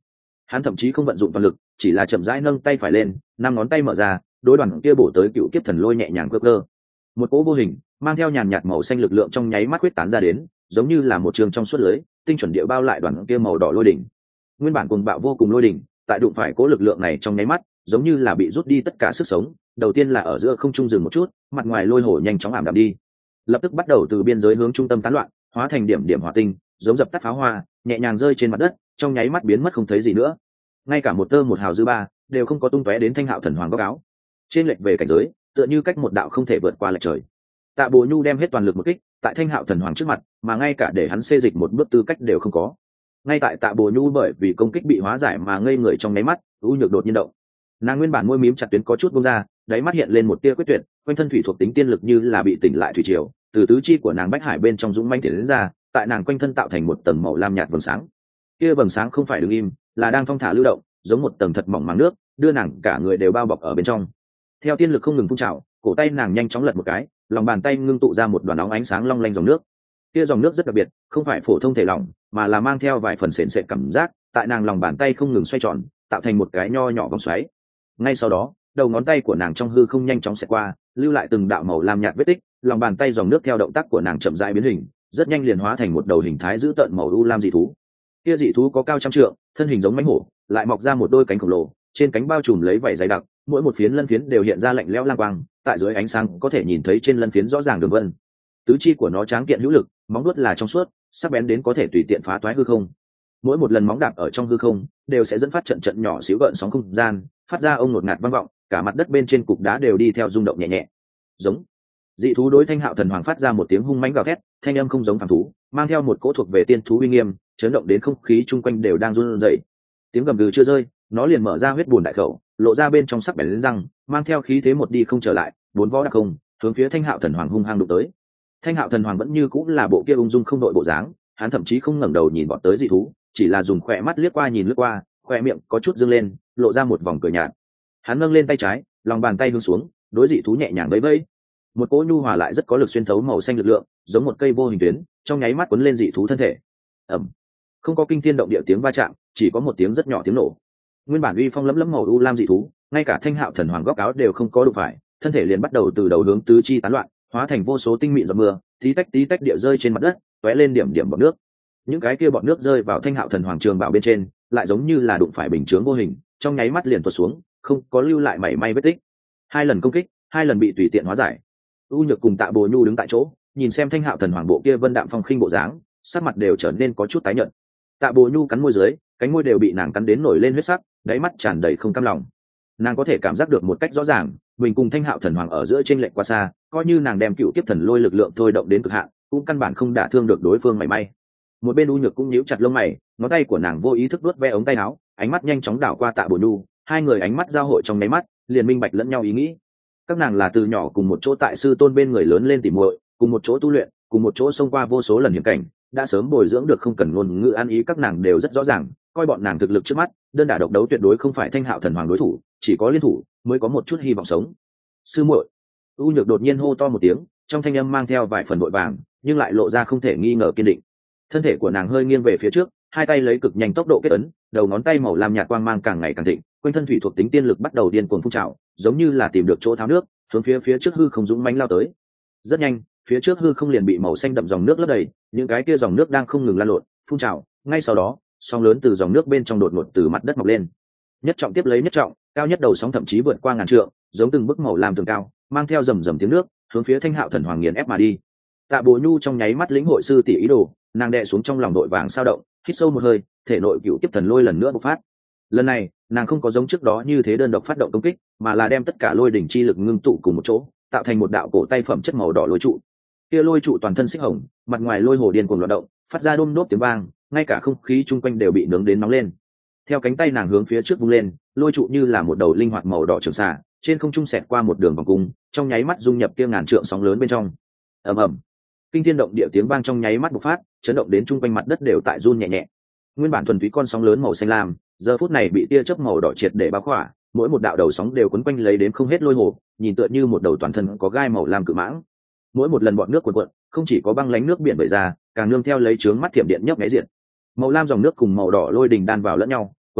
Hắn thậm chí không vận dụng toàn lực, chỉ là chậm rãi nâng tay phải lên, năm ngón tay mở ra, đối đoàn kia bổ tới cựu kiếp thần lôi nhẹ nhàng cơ cơ. Một cỗ vô hình mang theo nhàn nhạt màu xanh lực lượng trong nháy mắt huyết tán ra đến, giống như là một trường trong suốt lưới, tinh chuẩn địa bao lại đoàn kia màu đỏ lôi đỉnh. Nguyên bản cuồng bạo vô cùng lôi đỉnh, tại đụng phải cỗ lực lượng này trong nháy mắt, giống như là bị rút đi tất cả sức sống. Đầu tiên là ở giữa không trung dừng một chút, mặt ngoài lôi hồ nhanh chóng ảm đạm đi, lập tức bắt đầu từ biên giới hướng trung tâm tán loạn, hóa thành điểm điểm hỏa tinh, giống dập tắt pháo hoa, nhẹ nhàng rơi trên mặt đất, trong nháy mắt biến mất không thấy gì nữa. Ngay cả một tơ một hào dư ba đều không có tung tóe đến Thanh Hạo thần hoàng góc áo. Trên lệch về cảnh giới, tựa như cách một đạo không thể vượt qua lệch trời. Tạ Bồ Nhu đem hết toàn lực một kích, tại Thanh Hạo thần hoàng trước mặt, mà ngay cả để hắn xê dịch một bước tư cách đều không có. Ngay tại Tạ Bồ Nhu bởi vì công kích bị hóa giải mà ngây người trong nháy mắt, U Nhược đột nhiên động. Nàng nguyên bản môi mím chặt tuyến có chút bung ra, đáy mắt hiện lên một tia quyết tuyệt, quanh thân thủy thuộc tính tiên lực như là bị tỉnh lại thủy triều, từ tứ chi của nàng bách hải bên trong dũng mãnh tiến đến ra, tại nàng quanh thân tạo thành một tầng màu lam nhạt vầng sáng. Kia vầng sáng không phải đứng im, là đang thong thả lưu động, giống một tầng thật mỏng màng nước, đưa nàng cả người đều bao bọc ở bên trong. Theo tiên lực không ngừng phun trào, cổ tay nàng nhanh chóng lật một cái, lòng bàn tay ngưng tụ ra một đoàn óng ánh sáng long lanh dòng nước. Kia dòng nước rất đặc biệt, không phải phổ thông thể lỏng, mà là mang theo vài phần sền sệt cảm giác, tại nàng lòng bàn tay không ngừng xoay tròn, tạo thành một cái nho nhỏ vòng xoáy. Ngay sau đó, đầu ngón tay của nàng trong hư không nhanh chóng xẹt qua, lưu lại từng đạo màu lam nhạt vết tích, lòng bàn tay dòng nước theo động tác của nàng chậm rãi biến hình, rất nhanh liền hóa thành một đầu hình thái dữ tợn màu u lam dị thú. Kia dị thú có cao trăm trượng, thân hình giống mãnh hổ, lại mọc ra một đôi cánh khổng lồ, trên cánh bao trùm lấy vảy dày đặc, mỗi một phiến lân phiến đều hiện ra lạnh lẽo lang quang, tại dưới ánh sáng có thể nhìn thấy trên lân phiến rõ ràng đường vân. Tứ chi của nó tráng kiện hữu lực, móng vuốt là trong suốt, sắc bén đến có thể tùy tiện phá toái hư không. Mỗi một lần móng đạp ở trong hư không, đều sẽ dẫn phát trận trận nhỏ xíu gợn sóng không gian, phát ra ông ngột ngạt vang vọng, cả mặt đất bên trên cục đá đều đi theo rung động nhẹ nhẹ. Giống. Dị thú đối Thanh Hạo thần hoàng phát ra một tiếng hung mãnh gào thét, thanh âm không giống phàm thú, mang theo một cỗ thuộc về tiên thú uy nghiêm, chấn động đến không khí chung quanh đều đang run rẩy. Tiếng gầm gừ chưa rơi, nó liền mở ra huyết buồn đại khẩu, lộ ra bên trong sắc bén lên răng, mang theo khí thế một đi không trở lại, bốn vó đặc không, hướng phía Thanh Hạo thần hoàng hung hăng đụng tới. Thanh Hạo thần hoàng vẫn như cũng là bộ kia ung dung không đội bộ dáng, hắn thậm chí không ngẩng đầu nhìn bọn tới dị thú, chỉ là dùng khỏe mắt liếc qua nhìn lướt qua, khỏe miệng có chút dương lên, lộ ra một vòng cười nhạt. Hắn nâng lên tay trái, lòng bàn tay hướng xuống, đối dị thú nhẹ nhàng vẫy vẫy. Một cỗ nhu hòa lại rất có lực xuyên thấu màu xanh lực lượng, giống một cây vô hình tuyến, trong nháy mắt cuốn lên dị thú thân thể. Ầm. Không có kinh thiên động địa tiếng va chạm, chỉ có một tiếng rất nhỏ tiếng nổ. Nguyên bản uy phong lẫm lẫm màu u lam dị thú, ngay cả Thanh Hạo thần hoàng góc áo đều không có đụng phải, thân thể liền bắt đầu từ đầu hướng tứ chi tán loạn, hóa thành vô số tinh mịn giọt mưa, tí tách địa rơi trên mặt đất, tóe lên điểm điểm bọt nước. Những cái kia bọt nước rơi vào Thanh Hạo thần hoàng trường bảo bên trên, lại giống như là đụng phải bình chướng vô hình, trong nháy mắt liền tuột xuống, không có lưu lại mảy may vết tích. Hai lần công kích, hai lần bị tùy tiện hóa giải. U Nhược cùng Tạ Bồ Nhu đứng tại chỗ, nhìn xem Thanh Hạo thần hoàng bộ kia vân đạm phong khinh bộ dáng, sắc mặt đều trở nên có chút tái nhợt. Tạ Bồ Nhu cắn môi dưới, cánh môi đều bị nàng cắn đến nổi lên huyết sắc, đáy mắt tràn đầy không cam lòng. Nàng có thể cảm giác được một cách rõ ràng, mình cùng Thanh Hạo thần hoàng ở giữa chênh lệch quá xa, coi như nàng đem cựu kiếp thần lôi lực lượng thôi động đến cực hạn, cũng căn bản không đả thương được đối phương mảy may. Một bên U Nhược cũng nhíu chặt lông mày, ngón tay của nàng vô ý thức vuốt ve ống tay áo, ánh mắt nhanh chóng đảo qua Tạ Bồ Nhu, hai người ánh mắt giao hội trong nháy mắt, liền minh bạch lẫn nhau ý nghĩ. Các nàng là từ nhỏ cùng một chỗ tại sư tôn bên người lớn lên tỉ muội, cùng một chỗ tu luyện, cùng một chỗ xông qua vô số lần hiểm cảnh, đã sớm bồi dưỡng được không cần ngôn ngữ ăn ý, các nàng đều rất rõ ràng, coi bọn nàng thực lực trước mắt, đơn đả độc đấu tuyệt đối không phải Thanh Hạo thần hoàng đối thủ, chỉ có liên thủ mới có một chút hy vọng sống. Sư muội. U Nhược đột nhiên hô to một tiếng, trong thanh âm mang theo vài phần vội vàng, nhưng lại lộ ra không thể nghi ngờ kiên định. Thân thể của nàng hơi nghiêng về phía trước, hai tay lấy cực nhanh tốc độ kết ấn, đầu ngón tay màu lam nhạt quang mang càng ngày càng thịnh, quanh thân thủy thuộc tính tiên lực bắt đầu điên cuồng phun trào, giống như là tìm được chỗ tháo nước, hướng phía trước hư không dũng mãnh lao tới. Rất nhanh, phía trước hư không liền bị màu xanh đậm dòng nước lấp đầy, những cái kia dòng nước đang không ngừng lan lộn, phun trào, ngay sau đó, sóng lớn từ dòng nước bên trong đột ngột từ mặt đất mọc lên. Nhất trọng tiếp lấy nhất trọng, cao nhất đầu sóng thậm chí vượt qua ngàn trượng, giống từng bức màu lam tường cao, mang theo rầm rầm tiếng nước, hướng phía Thanh Hạo thần hoàng nghiền ép mà đi. Tạ Bồ Nhu trong nháy mắt lĩnh hội sư tỷ ý đồ, nàng đè xuống trong lòng đội vàng sao động, hít sâu một hơi, thể nội cựu kiếp thần lôi lần nữa bộc phát. Lần này, nàng không có giống trước đó như thế đơn độc phát động công kích, mà là đem tất cả lôi đỉnh chi lực ngưng tụ cùng một chỗ, tạo thành một đạo cổ tay phẩm chất màu đỏ lôi trụ. Kia lôi trụ toàn thân xích hồng, mặt ngoài lôi hồ điên cuồng loạn động, phát ra đôm đốp tiếng vang, ngay cả không khí chung quanh đều bị nướng đến nóng lên. Theo cánh tay nàng hướng phía trước vung lên, lôi trụ như là một đầu linh hoạt màu đỏ trường xà, trên không trung xẹt qua một đường vòng cung, trong nháy mắt dung nhập kia ngàn trượng sóng lớn bên trong. Ầm ầm, kinh thiên động địa tiếng vang trong nháy mắt bộc phát, chấn động đến chung quanh mặt đất đều tại run nhẹ nhẹ. Nguyên bản thuần túy con sóng lớn màu xanh lam, giờ phút này bị tia chớp màu đỏ triệt để bao khỏa, mỗi một đạo đầu sóng đều quấn quanh lấy đến không hết lôi hồ, nhìn tựa như một đầu toàn thân có gai màu lam cự mãng. Mỗi một lần bọn nước cuộn cuộn, không chỉ có băng lánh nước biển vẩy ra, càng nương theo lấy chướng mắt thiểm điện nhấp nháy diện. Màu lam dòng nước cùng màu đỏ lôi đình đan vào lẫn nhau, quấn quanh,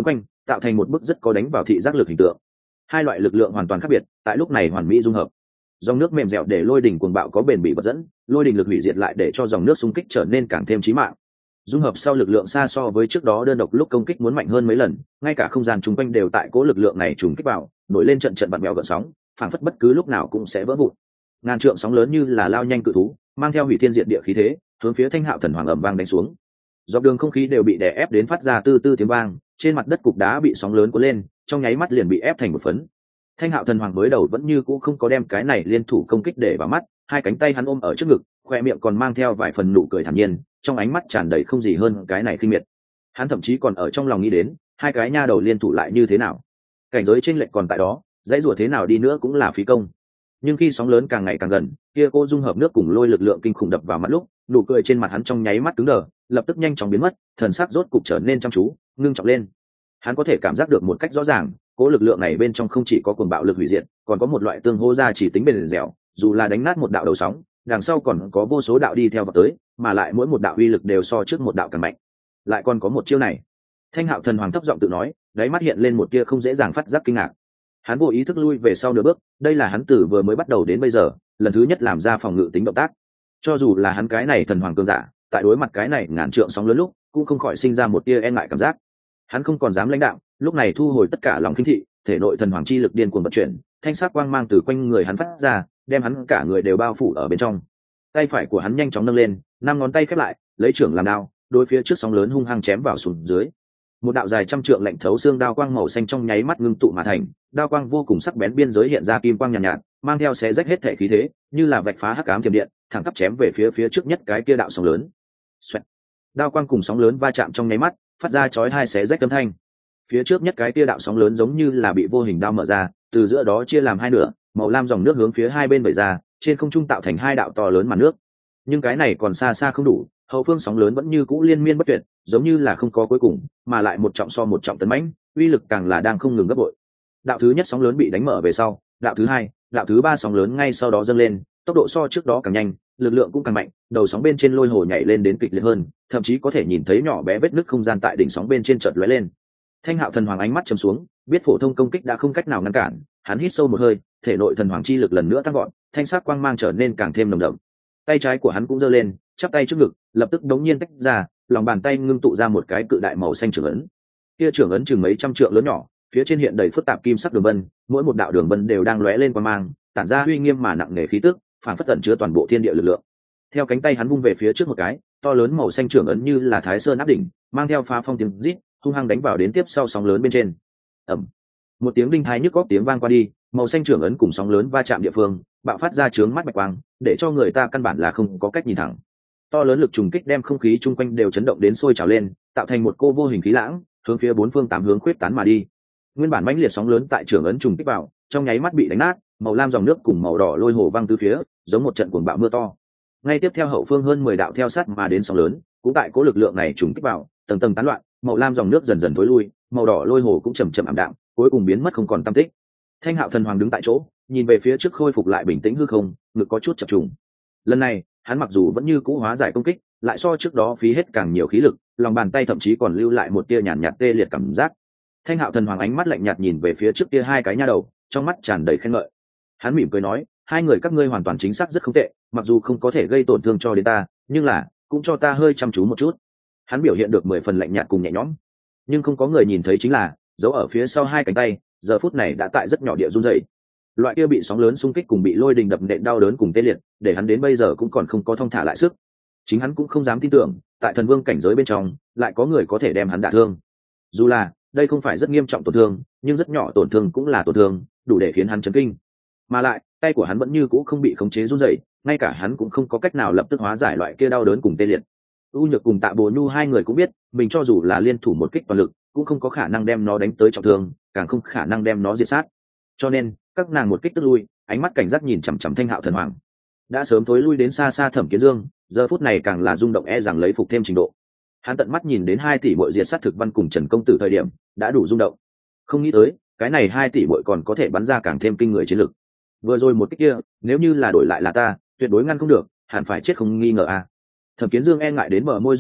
tạo thành một bức rất có đánh vào thị giác lực hình tượng. Hai loại lực lượng hoàn toàn khác biệt tại lúc này hoàn mỹ dung hợp. Dòng nước mềm dẻo để lôi đỉnh cuồng bạo có bền bỉ vật dẫn, lôi đỉnh lực hủy diệt lại để cho dòng nước xung kích trở nên càng thêm chí mạng. Dung hợp sau lực lượng xa so với trước đó đơn độc lúc công kích muốn mạnh hơn mấy lần, ngay cả không gian chung quanh đều tại cố lực lượng này trùng kích vào, nổi lên trận trận bạt mèo gợn sóng, phảng phất bất cứ lúc nào cũng sẽ vỡ vụn. Ngàn trượng sóng lớn như là lao nhanh cự thú, mang theo hủy thiên diệt địa khí thế, hướng phía Thanh Hạo Thần Hoàng ầm vang đánh xuống. Dọc đường không khí đều bị đè ép đến phát ra tư tư tiếng vang, trên mặt đất cục đá bị sóng lớn cuốn lên, trong nháy mắt liền bị ép thành một phấn. Thanh Hạo Thần Hoàng mới đầu vẫn như cũ không có đem cái này liên thủ công kích để vào mắt, hai cánh tay hắn ôm ở trước ngực, khoe miệng còn mang theo vài phần nụ cười thản nhiên, trong ánh mắt tràn đầy không gì hơn cái này khinh miệt. Hắn thậm chí còn ở trong lòng nghĩ đến, hai cái nha đầu liên thủ lại như thế nào, cảnh giới chênh lệch còn tại đó, dãy rủa thế nào đi nữa cũng là phí công. Nhưng khi sóng lớn càng ngày càng gần, kia cô dung hợp nước cùng lôi lực lượng kinh khủng đập vào mắt lúc, nụ cười trên mặt hắn trong nháy mắt cứng đờ, lập tức nhanh chóng biến mất, thần sắc rốt cục trở nên chăm chú, ngưng trọng lên. Hắn có thể cảm giác được một cách rõ ràng, cố lực lượng này bên trong không chỉ có cuồng bạo lực hủy diệt, còn có một loại tương hô ra chỉ tính bền dẻo, dù là đánh nát một đạo đầu sóng, đằng sau còn có vô số đạo đi theo vào tới, mà lại mỗi một đạo uy lực đều so trước một đạo càng mạnh. Lại còn có một chiêu này. Thanh Hạo Thần Hoàng thấp giọng tự nói, đáy mắt hiện lên một tia không dễ dàng phát giác kinh ngạc. Hắn vô ý thức lui về sau nửa bước, đây là hắn từ vừa mới bắt đầu đến bây giờ lần thứ nhất làm ra phòng ngự tính động tác. Cho dù là hắn cái này thần hoàng cường giả, tại đối mặt cái này ngàn trượng sóng lớn lúc, cũng không khỏi sinh ra một tia e ngại cảm giác. Hắn không còn dám lãnh đạo, lúc này thu hồi tất cả lòng khinh thị, thể nội thần hoàng chi lực điên cuồng vận chuyển, thanh sắc quang mang từ quanh người hắn phát ra, đem hắn cả người đều bao phủ ở bên trong. Tay phải của hắn nhanh chóng nâng lên, năm ngón tay khép lại, lấy trưởng làm đao, đối phía trước sóng lớn hung hăng chém vào xuống dưới. Một đạo dài trăm trượng lạnh thấu xương đao quang màu xanh trong nháy mắt ngưng tụ mà thành, đao quang vô cùng sắc bén, biên giới hiện ra kim quang nhàn nhạt, mang theo xé rách hết thể khí thế, như là vạch phá hắc ám thiểm điện, thẳng tắp chém về phía trước nhất cái kia đạo sóng lớn. Xoẹt. Đao quang cùng sóng lớn va chạm trong nháy mắt, phát ra chói tai xé rách âm thanh. Phía trước nhất cái kia đạo sóng lớn giống như là bị vô hình đao mở ra, từ giữa đó chia làm hai nửa, màu lam dòng nước hướng phía hai bên vẩy ra, trên không trung tạo thành hai đạo to lớn màn nước. Nhưng cái này còn xa xa không đủ, hậu phương sóng lớn vẫn như cũ liên miên bất tuyệt, giống như là không có cuối cùng, mà lại một trọng so một trọng tấn mãnh, uy lực càng là đang không ngừng gấp bội. Đạo thứ nhất sóng lớn bị đánh mở về sau, đạo thứ hai, đạo thứ ba sóng lớn ngay sau đó dâng lên, tốc độ so trước đó càng nhanh, lực lượng cũng càng mạnh, đầu sóng bên trên lôi hồ nhảy lên đến kịch liệt hơn, thậm chí có thể nhìn thấy nhỏ bé vết nứt không gian tại đỉnh sóng bên trên chợt lóe lên. Thanh Hạo Thần Hoàng ánh mắt trầm xuống, biết phổ thông công kích đã không cách nào ngăn cản, hắn hít sâu một hơi, thể nội thần hoàng chi lực lần nữa tăng vọt, thanh sắc quang mang trở nên càng thêm nồng đậm. Tay trái của hắn cũng giơ lên, chắp tay trước ngực, lập tức đống nhiên tách ra, lòng bàn tay ngưng tụ ra một cái cự đại màu xanh trưởng ấn. Kia trưởng ấn chừng mấy trăm trượng lớn nhỏ, phía trên hiện đầy phức tạp kim sắc đường vân, mỗi một đạo đường vân đều đang lóe lên quang mang, tản ra uy nghiêm mà nặng nề khí tức, phản phất ẩn chứa toàn bộ thiên địa lực lượng. Theo cánh tay hắn vung về phía trước một cái, to lớn màu xanh trưởng ấn như là Thái Sơn áp đỉnh, mang theo phá phong tiếng rít, hung hăng đánh vào đến tiếp sau sóng lớn bên trên. Ầm. Một tiếng đinh thái nhức óc tiếng vang qua đi, màu xanh trưởng ấn cùng sóng lớn va chạm địa phương, bạo phát ra chướng mắt bạch quang, để cho người ta căn bản là không có cách nhìn thẳng. To lớn lực trùng kích đem không khí chung quanh đều chấn động đến sôi trào lên, tạo thành một cô vô hình khí lãng, hướng phía bốn phương tám hướng khuyết tán mà đi. Nguyên bản mãnh liệt sóng lớn tại trưởng ấn trùng kích vào, trong nháy mắt bị đánh nát, màu lam dòng nước cùng màu đỏ lôi hồ văng tứ phía, giống một trận cuồng bạo mưa to. Ngay tiếp theo hậu phương hơn 10 đạo theo sát mà đến sóng lớn, cũng tại cố lực lượng này trùng kích vào, tầng tầng tán loạn, màu lam dòng nước dần dần tối lui, màu đỏ lôi hồ cũng chậm chậm ảm đạm, cuối cùng biến mất không còn tăm tích. Thanh Hạo Thần Hoàng đứng tại chỗ, nhìn về phía trước khôi phục lại bình tĩnh hư không, ngực có chút chập trùng. Lần này, hắn mặc dù vẫn như cũ hóa giải công kích, lại so trước đó phí hết càng nhiều khí lực, lòng bàn tay thậm chí còn lưu lại một tia nhàn nhạt tê liệt cảm giác. Thanh Hạo Thần Hoàng ánh mắt lạnh nhạt nhìn về phía trước kia hai cái nha đầu, trong mắt tràn đầy khen ngợi. Hắn mỉm cười nói, hai người các ngươi hoàn toàn chính xác rất không tệ, mặc dù không có thể gây tổn thương cho đến ta, nhưng là cũng cho ta hơi chăm chú một chút. Hắn biểu hiện được 10 phần lạnh nhạt cùng nhẹ nhõm, nhưng không có người nhìn thấy chính là giấu ở phía sau hai cánh tay, giờ phút này đã tại rất nhỏ địa run rẩy. Loại kia bị sóng lớn xung kích cùng bị lôi đình đập nện đau đớn cùng tê liệt, để hắn đến bây giờ cũng còn không có thong thả lại sức. Chính hắn cũng không dám tin tưởng, tại thần vương cảnh giới bên trong, lại có người có thể đem hắn đả thương. Dù là đây không phải rất nghiêm trọng tổn thương, nhưng rất nhỏ tổn thương cũng là tổn thương, đủ để khiến hắn chấn kinh. Mà lại, tay của hắn vẫn như cũ không bị khống chế run rẩy, ngay cả hắn cũng không có cách nào lập tức hóa giải loại kia đau đớn cùng tê liệt. U Nhược cùng Tạ Bồ Nhu hai người cũng biết, mình cho dù là liên thủ một kích toàn lực, cũng không có khả năng đem nó đánh tới trọng thương, càng không khả năng đem nó diệt sát. Cho nên, các nàng một kích tức lui, ánh mắt cảnh giác nhìn chằm chằm Thanh Hạo Thần Hoàng. Đã sớm thối lui đến xa xa Thẩm Kiến Dương, giờ phút này càng là rung động e rằng lấy phục thêm trình độ. Hắn tận mắt nhìn đến 2 tỷ muội diệt sát Thực Văn cùng Trần công tử thời điểm, đã đủ rung động. Không nghĩ tới, cái này 2 tỷ muội còn có thể bắn ra càng thêm kinh người chiến lực. Vừa rồi một kích kia, nếu như là đổi lại là ta, tuyệt đối ngăn không được, hẳn phải chết không nghi ngờ a. Thẩm Kiến Dương e ngại đến bờ môi run rẩy,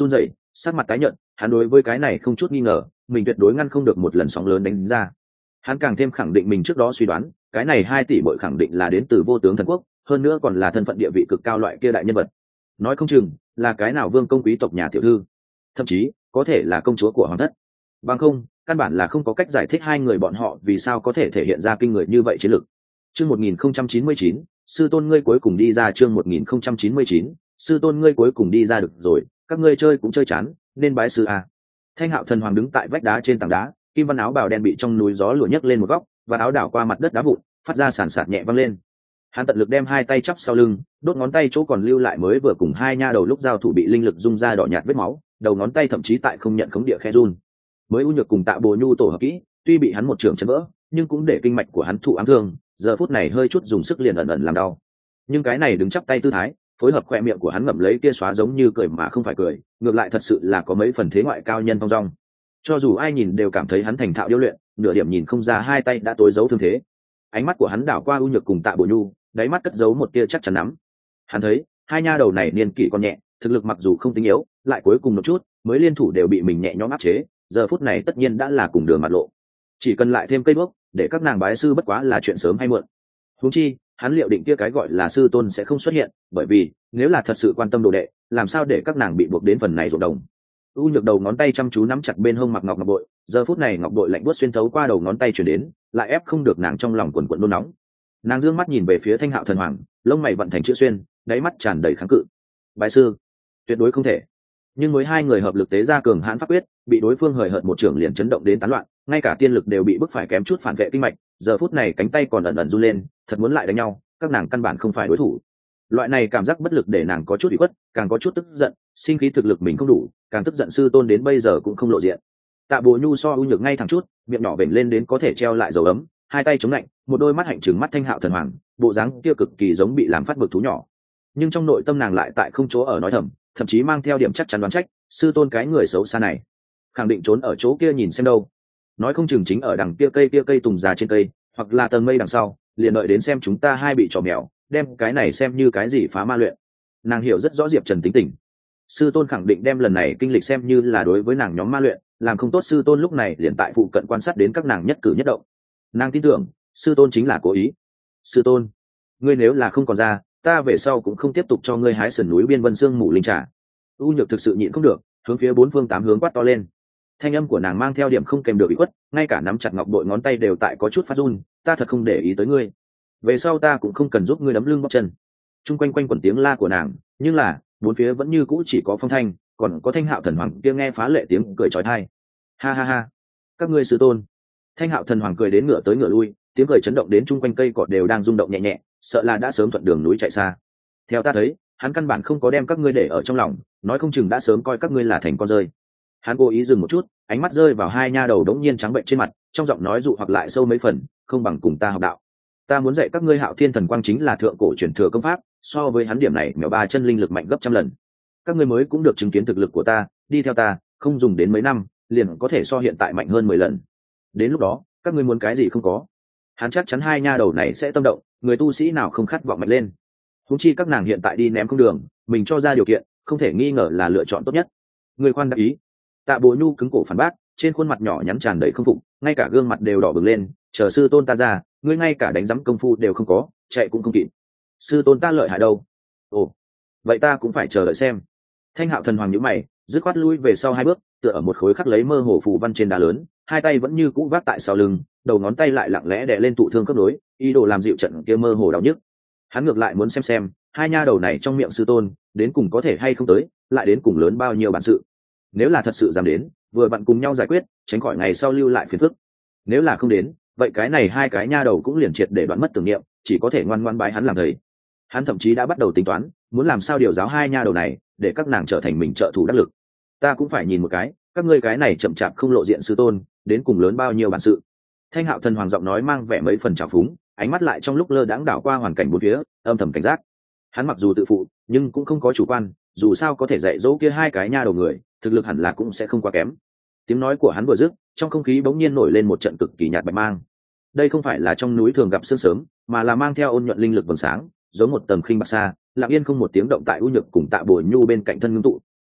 sắc mặt tái nhợt, hắn đối với cái này không chút nghi ngờ, mình tuyệt đối ngăn không được một lần sóng lớn đánh ra. Hắn càng thêm khẳng định mình trước đó suy đoán, cái này 2 tỷ bội khẳng định là đến từ vô tướng thần quốc, hơn nữa còn là thân phận địa vị cực cao loại kia đại nhân vật. Nói không chừng là cái nào vương công quý tộc nhà tiểu thư, thậm chí có thể là công chúa của hoàng thất. Bằng không, căn bản là không có cách giải thích hai người bọn họ vì sao có thể thể hiện ra kinh người như vậy chiến lược. Chương 1099, sư tôn ngươi cuối cùng đi ra. Chương 1099, sư tôn ngươi cuối cùng đi ra. Được rồi, các ngươi chơi cũng chơi chán, nên bái sư à. Thanh Hạo thần hoàng đứng tại vách đá trên tảng đá, kim văn áo bào đen bị trong núi gió lùa nhấc lên một góc, và áo đảo qua mặt đất đá vụn, phát ra sàn sạt nhẹ văng lên. Hắn tận lực đem hai tay chắp sau lưng, đốt ngón tay chỗ còn lưu lại mới vừa cùng hai nha đầu lúc giao thủ bị linh lực dung ra đỏ nhạt vết máu, đầu ngón tay thậm chí tại không nhận khống địa khe run. Mới U Nhược cùng Tạ Bồ Nhu tổ hợp kỹ, tuy bị hắn một trường chấn vỡ, nhưng cũng để kinh mạch của hắn thụ ám thương, giờ phút này hơi chút dùng sức liền ẩn ẩn làm đau. Nhưng cái này đứng chắp tay tư thái, phối hợp khoe miệng của hắn ngậm lấy kia xóa giống như cười mà không phải cười, ngược lại thật sự là có mấy phần thế ngoại cao nhân phong dong. Cho dù ai nhìn đều cảm thấy hắn thành thạo điêu luyện, nửa điểm nhìn không ra hai tay đã tối giấu thương thế. Ánh mắt của hắn đảo qua U Nhược cùng Tạ Bồ Nhu, đáy mắt cất giấu một tia chắc chắn nắm. Hắn thấy hai nha đầu này niên kỷ còn nhẹ, thực lực mặc dù không tính yếu, lại cuối cùng một chút mới liên thủ đều bị mình nhẹ nhõm áp chế, giờ phút này tất nhiên đã là cùng đường mặt lộ. Chỉ cần lại thêm cây đuốc, để các nàng bái sư bất quá là chuyện sớm hay muộn. Huống chi hắn liệu định kia cái gọi là sư tôn sẽ không xuất hiện, bởi vì nếu là thật sự quan tâm đồ đệ, làm sao để các nàng bị buộc đến phần này ruộng đồng. U Nhược đầu ngón tay chăm chú nắm chặt bên hông mặc ngọc bội, giờ phút này ngọc bội lạnh buốt xuyên thấu qua đầu ngón tay truyền đến, lại ép không được nàng trong lòng quần quần nôn nóng. Nàng dương mắt nhìn về phía Thanh Hạo thần hoàng, lông mày vận thành chữ xuyên, đáy mắt tràn đầy kháng cự. Bái sư tuyệt đối không thể. Nhưng với hai người hợp lực tế ra cường hãn pháp quyết, bị đối phương hời hợt một trưởng liền chấn động đến tán loạn, ngay cả tiên lực đều bị bức phải kém chút phản vệ kinh mạch, giờ phút này cánh tay còn ẩn ẩn run lên, thật muốn lại đánh nhau, các nàng căn bản không phải đối thủ. Loại này cảm giác bất lực để nàng có chút ủy khuất, càng có chút tức giận, sinh khí thực lực mình không đủ, càng tức giận sư tôn đến bây giờ cũng không lộ diện. Tạ Bồ Nhu so U Nhược ngay thẳng chút, miệng nhỏ vểnh lên đến có thể treo lại dầu ấm, hai tay chống lạnh, một đôi mắt hạnh trừng mắt Thanh Hạo thần hoàng, bộ dáng kia cực kỳ giống bị làm phát bực thú nhỏ. Nhưng trong nội tâm nàng lại tại không chỗ ở nói thầm, thậm chí mang theo điểm chắc chắn đoán trách, sư tôn cái người xấu xa này khẳng định trốn ở chỗ kia nhìn xem đâu, nói không chừng chính ở đằng kia cây tùng già trên cây, hoặc là tầng mây đằng sau, liền đợi đến xem chúng ta hai bị trò mèo, đem cái này xem như cái gì phá ma luyện. Nàng hiểu rất rõ Diệp Trần tính tình, sư tôn khẳng định đem lần này kinh lịch xem như là đối với nàng nhóm ma luyện, làm không tốt sư tôn lúc này liền tại phụ cận quan sát đến các nàng nhất cử nhất động. Nàng tin tưởng sư tôn chính là cố ý. Sư tôn, ngươi nếu là không còn ra, ta về sau cũng không tiếp tục cho ngươi hái sườn núi biên vân xương mù linh trà. U Nhược thực sự nhịn không được, hướng phía bốn phương tám hướng quát to lên. Thanh âm của nàng mang theo điểm không kèm được bị khuất, ngay cả nắm chặt ngọc bội ngón tay đều tại có chút phát run. Ta thật không để ý tới ngươi, về sau ta cũng không cần giúp ngươi đấm lưng bóc chân. Trung quanh quanh quẩn tiếng la của nàng, nhưng là bốn phía vẫn như cũ chỉ có phong thanh, còn có Thanh Hạo thần hoàng kia nghe phá lệ tiếng cười chói tai. Ha ha ha, các ngươi sư tôn. Thanh Hạo thần hoàng cười đến ngựa tới ngựa lui, tiếng cười chấn động đến chung quanh cây cọt đều đang rung động nhẹ nhẹ, sợ là đã sớm thuận đường núi chạy xa. Theo ta thấy, hắn căn bản không có đem các ngươi để ở trong lòng, nói không chừng đã sớm coi các ngươi là thành con rơi. Hắn cố ý dừng một chút, ánh mắt rơi vào hai nha đầu đống nhiên trắng bệnh trên mặt, trong giọng nói dụ hoặc lại sâu mấy phần, không bằng cùng ta học đạo. Ta muốn dạy các ngươi Hạo Thiên thần quang chính là thượng cổ truyền thừa công pháp, so với hắn điểm này mèo ba chân linh lực mạnh gấp trăm lần. Các ngươi mới cũng được chứng kiến thực lực của ta, đi theo ta, không dùng đến mấy năm, liền có thể so hiện tại mạnh hơn 10 lần. Đến lúc đó, các ngươi muốn cái gì không có. Hắn chắc chắn hai nha đầu này sẽ tâm động, người tu sĩ nào không khát vọng mạnh lên. Huống chi các nàng hiện tại đi ném không đường, mình cho ra điều kiện, không thể nghi ngờ là lựa chọn tốt nhất. Người khoan đáp ý. Tạ Bồ Nhu cứng cổ phản bác, trên khuôn mặt nhỏ nhắn tràn đầy không phục, ngay cả gương mặt đều đỏ bừng lên, chờ sư tôn ta ra, ngươi ngay cả đánh giấm công phu đều không có, chạy cũng không kịp. Sư tôn ta lợi hại đâu? Ồ, vậy ta cũng phải chờ đợi xem. Thanh Hạo thần hoàng nhíu mày, dứt khoát lui về sau hai bước, tựa ở một khối khắc lấy mơ hồ phù văn trên đá lớn, hai tay vẫn như cũ vác tại sau lưng, đầu ngón tay lại lặng lẽ đè lên tụ thương cấp nối, ý đồ làm dịu trận kia mơ hồ đau nhức. Hắn ngược lại muốn xem hai nha đầu này trong miệng sư tôn đến cùng có thể hay không tới, lại đến cùng lớn bao nhiêu bản sự. Nếu là thật sự dám đến, vừa vặn cùng nhau giải quyết, tránh khỏi ngày sau lưu lại phiền phức. Nếu là không đến, vậy cái này hai cái nha đầu cũng liền triệt để đoạn mất tưởng niệm, chỉ có thể ngoan ngoãn bái hắn làm thầy. Hắn thậm chí đã bắt đầu tính toán, muốn làm sao điều giáo hai nha đầu này, để các nàng trở thành mình trợ thủ đắc lực. Ta cũng phải nhìn một cái, các ngươi cái này chậm chạp không lộ diện sư tôn, đến cùng lớn bao nhiêu bản sự. Thanh Hạo thần hoàng giọng nói mang vẻ mấy phần trào phúng, ánh mắt lại trong lúc lơ đãng đảo qua hoàn cảnh bốn phía, âm thầm cảnh giác. Hắn mặc dù tự phụ, nhưng cũng không có chủ quan, dù sao có thể dạy dỗ kia hai cái nha đầu người, thực lực hẳn là cũng sẽ không quá kém. Tiếng nói của hắn vừa dứt, trong không khí bỗng nhiên nổi lên một trận cực kỳ nhạt bạch mang. Đây không phải là trong núi thường gặp sương sớm, mà là mang theo ôn nhuận linh lực vầng sáng, giống một tầng khinh bạc xa, lặng yên không một tiếng động tại U Nhược cùng Tạ Bồ Nhu bên cạnh thân ngưng tụ.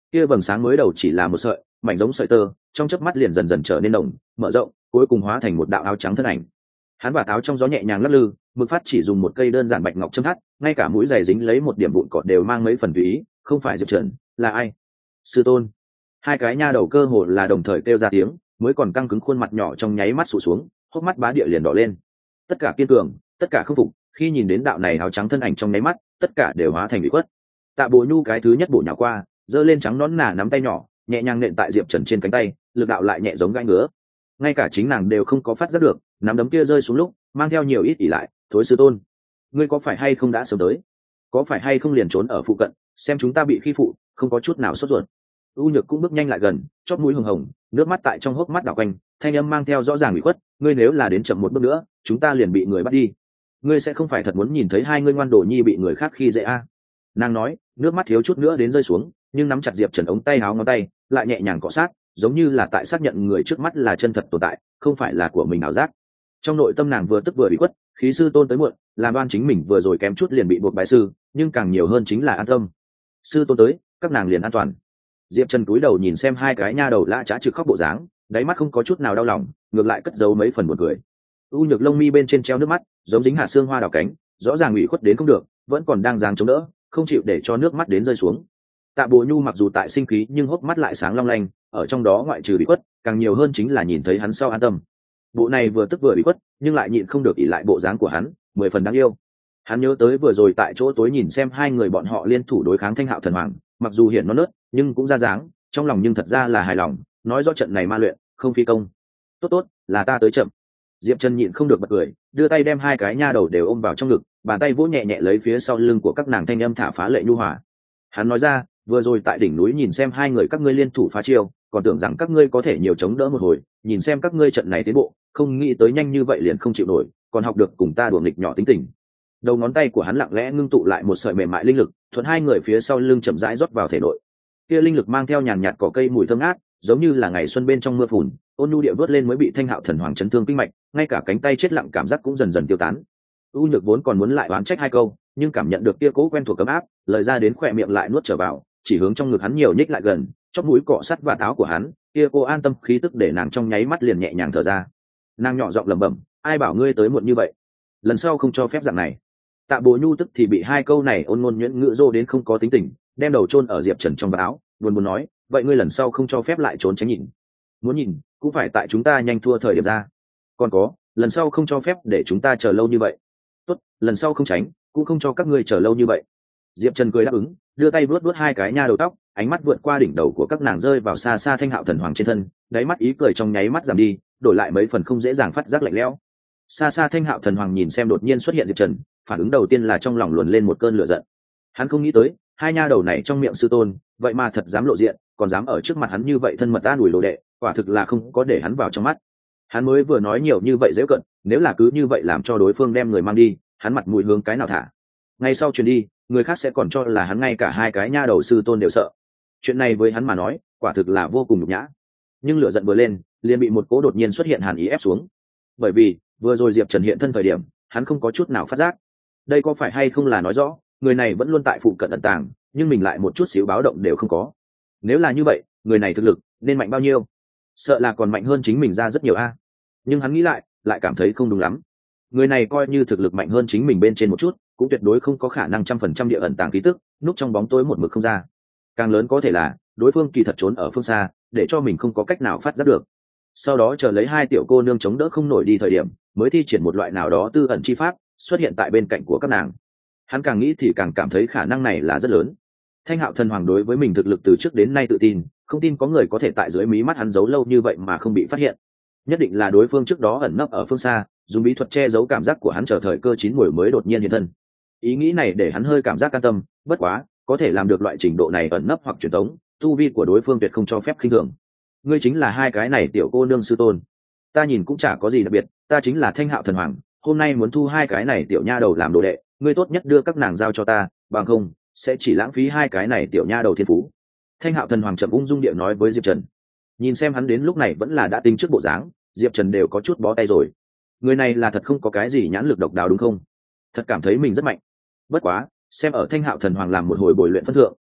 kia vầng sáng mới đầu chỉ là một sợi mảnh giống sợi tơ, trong chớp mắt liền dần dần trở nên đồng mở rộng, cuối cùng hóa thành một đạo áo trắng thân ảnh. Hắn và áo trong gió nhẹ nhàng lắc lư, mực phát chỉ dùng một cây đơn giản bạch ngọc châm thắt, ngay cả mũi giày dính lấy một điểm vụn cọt đều mang mấy phần tùy ý. Không phải Diệp Trần là ai? Sư tôn. Hai cái nha đầu cơ hồ là đồng thời kêu ra tiếng, mới còn căng cứng khuôn mặt nhỏ trong nháy mắt sụt xuống, hốc mắt bá địa liền đỏ lên. Tất cả kiên cường, tất cả khâm phục, khi nhìn đến đạo này áo trắng thân ảnh trong nháy mắt, tất cả đều hóa thành bị khuất. Tạ Bồ Nhu cái thứ nhất bổ nhào qua, giơ lên trắng nón nà nắm tay nhỏ, nhẹ nhàng nện tại Diệp Trần trên cánh tay, lực đạo lại nhẹ giống gãi ngứa. Ngay cả chính nàng đều không có phát giác được, nắm đấm kia rơi xuống lúc, mang theo nhiều ít ỉ lại. Thối sư tôn, ngươi có phải hay không đã sớm tới? Có phải hay không liền trốn ở phụ cận, xem chúng ta bị khi phụ, không có chút nào sốt ruột. U Nhược cũng bước nhanh lại gần, chót mũi hồng hồng, nước mắt tại trong hốc mắt đảo quanh, thanh âm mang theo rõ ràng ủy khuất. Ngươi nếu là đến chậm một bước nữa, chúng ta liền bị người bắt đi. Ngươi sẽ không phải thật muốn nhìn thấy hai ngươi ngoan đồ nhi bị người khác khi dễ a? Nàng nói, nước mắt thiếu chút nữa đến rơi xuống, nhưng nắm chặt Diệp Trần ống tay áo ngón tay, lại nhẹ nhàng cọ sát, giống như là tại xác nhận người trước mắt là chân thật tồn tại, không phải là của mình ảo giác. Trong nội tâm nàng vừa tức vừa bị quất, khí sư tôn tới muộn, làm đoan chính mình vừa rồi kém chút liền bị buộc bái sư, nhưng càng nhiều hơn chính là an tâm. Sư tôn tới, các nàng liền an toàn. Diệp Trần cúi đầu nhìn xem hai cái nha đầu lã chã trực khóc bộ dáng, đáy mắt không có chút nào đau lòng, ngược lại cất giấu mấy phần buồn cười. U Nhược lông mi bên trên treo nước mắt, giống dính hạt xương hoa đào cánh, rõ ràng ủy khuất đến không được, vẫn còn đang giằng chống đỡ, không chịu để cho nước mắt đến rơi xuống. Tạ Bồ Nhu mặc dù tại sinh khí nhưng hốc mắt lại sáng long lanh, ở trong đó ngoại trừ bị khuất, càng nhiều hơn chính là nhìn thấy hắn sau an tâm. Bộ này vừa tức vừa bị khuất, nhưng lại nhịn không được ỷ lại bộ dáng của hắn, 10 phần đáng yêu. Hắn nhớ tới vừa rồi tại chỗ tối nhìn xem hai người bọn họ liên thủ đối kháng Thanh Hạo Thần Hoàng, mặc dù hiện non nớt, nhưng cũng ra dáng, trong lòng nhưng thật ra là hài lòng, nói rõ trận này ma luyện, không phi công. Tốt, là ta tới chậm. Diệp Trần nhịn không được bật cười, đưa tay đem hai cái nha đầu đều ôm vào trong ngực, bàn tay vỗ nhẹ nhẹ lấy phía sau lưng của các nàng, thanh âm thả phá lệ nhu hòa. Hắn nói ra, vừa rồi tại đỉnh núi nhìn xem hai người các ngươi liên thủ phá chiêu, còn tưởng rằng các ngươi có thể nhiều chống đỡ một hồi, nhìn xem các ngươi trận này tiến bộ, không nghĩ tới nhanh như vậy liền không chịu nổi, còn học được cùng ta đùa nghịch nhỏ tính tình. Đầu ngón tay của hắn lặng lẽ ngưng tụ lại một sợi mềm mại linh lực, thuận hai người phía sau lưng chậm rãi rót vào thể nội. Kia linh lực mang theo nhàn nhạt cỏ cây mùi thơm ngát, giống như là ngày xuân bên trong mưa phùn, ôn nhu địa vớt lên mới bị Thanh Hạo Thần Hoàng chấn thương kinh mạch, ngay cả cánh tay chết lặng cảm giác cũng dần dần tiêu tán. U Nhược vốn còn muốn lại oán trách hai câu, nhưng cảm nhận được kia cố quen thuộc ấm áp, lời ra đến khỏe miệng lại nuốt trở vào, chỉ hướng trong ngực hắn nhiều nhích lại gần, chóp mũi cọ sát vạt áo của hắn, kia cô an tâm khí tức để nàng trong nháy mắt liền nhẹ nhàng thở ra. Nàng nhỏ giọng lẩm bẩm, ai bảo ngươi tới muộn như vậy, lần sau không cho phép dạng này. Tạ Bồ Nhu tức thì bị hai câu này ôn ngôn nhuyễn ngữ dô đến không có tính tình, đem đầu chôn ở Diệp Trần trong vạt áo, buồn buồn nói, vậy ngươi lần sau không cho phép lại trốn tránh nhìn, muốn nhìn cũng phải tại chúng ta nhanh thua thời điểm ra, còn có lần sau không cho phép để chúng ta chờ lâu như vậy. Tốt, lần sau không tránh, cũng không cho các ngươi chờ lâu như vậy. Diệp Trần cười đáp ứng, đưa tay vuốt vuốt hai cái nha đầu tóc, ánh mắt vượt qua đỉnh đầu của các nàng rơi vào xa xa Thanh Hạo Thần Hoàng trên thân, đáy mắt ý cười trong nháy mắt giảm đi, đổi lại mấy phần không dễ dàng phát giác lạnh lẽo. Xa xa Thanh Hạo Thần Hoàng nhìn xem đột nhiên xuất hiện Diệp Trần, phản ứng đầu tiên là trong lòng luồn lên một cơn lửa giận. Hắn không nghĩ tới, hai nha đầu này trong miệng sư tôn, vậy mà thật dám lộ diện, còn dám ở trước mặt hắn như vậy thân mật an ủi đồ đệ, quả thực là không có để hắn vào trong mắt. Hắn mới vừa nói nhiều như vậy dễ cận, nếu là cứ như vậy làm cho đối phương đem người mang đi, hắn mặt mũi hướng cái nào thả. Ngay sau chuyến đi, người khác sẽ còn cho là hắn ngay cả hai cái nha đầu sư tôn đều sợ. Chuyện này với hắn mà nói, quả thực là vô cùng nhục nhã. Nhưng lửa giận vừa lên, liền bị một cỗ đột nhiên xuất hiện hàn ý ép xuống. Bởi vì vừa rồi Diệp Trần hiện thân thời điểm, hắn không có chút nào phát giác. Đây có phải hay không là nói rõ, người này vẫn luôn tại phụ cận ẩn tàng, nhưng mình lại một chút xíu báo động đều không có. Nếu là như vậy, người này thực lực nên mạnh bao nhiêu? Sợ là còn mạnh hơn chính mình ra rất nhiều a. Nhưng hắn nghĩ lại cảm thấy không đúng lắm. Người này coi như thực lực mạnh hơn chính mình bên trên một chút, cũng tuyệt đối không có khả năng 100% địa ẩn tàng khí tức, núp trong bóng tối một mực không ra. Càng lớn có thể là đối phương kỳ thật trốn ở phương xa, để cho mình không có cách nào phát giác được. Sau đó chờ lấy hai tiểu cô nương chống đỡ không nổi đi thời điểm, mới thi triển một loại nào đó tư ẩn chi pháp, xuất hiện tại bên cạnh của các nàng. Hắn càng nghĩ thì càng cảm thấy khả năng này là rất lớn. Thanh Hạo Thần Hoàng đối với mình thực lực từ trước đến nay tự tin, không tin có người có thể tại dưới mí mắt hắn giấu lâu như vậy mà không bị phát hiện. Nhất định là đối phương trước đó ẩn nấp ở phương xa, dùng bí thuật che giấu cảm giác của hắn, chờ thời cơ chín muồi mới đột nhiên hiện thân. Ý nghĩ này để hắn hơi cảm giác an tâm, bất quá, có thể làm được loại trình độ này ẩn nấp hoặc truyền tống, tu vi của đối phương tuyệt không cho phép khinh thường. Ngươi chính là hai cái này tiểu cô nương sư tôn. Ta nhìn cũng chả có gì đặc biệt, ta chính là Thanh Hạo Thần Hoàng, hôm nay muốn thu hai cái này tiểu nha đầu làm đồ đệ, ngươi tốt nhất đưa các nàng giao cho ta, bằng không sẽ chỉ lãng phí hai cái này tiểu nha đầu thiên phú. Thanh Hạo Thần Hoàng chậm ung dung điệu nói với Diệp Trần. Nhìn xem hắn đến lúc này vẫn là đã tính trước bộ dáng, Diệp Trần đều có chút bó tay rồi. Người này là thật không có cái gì nhãn lực độc đáo đúng không? Thật cảm thấy mình rất mạnh. Bất quá, xem ở Thanh Hạo Thần Hoàng làm một hồi bồi luyện phân thượng,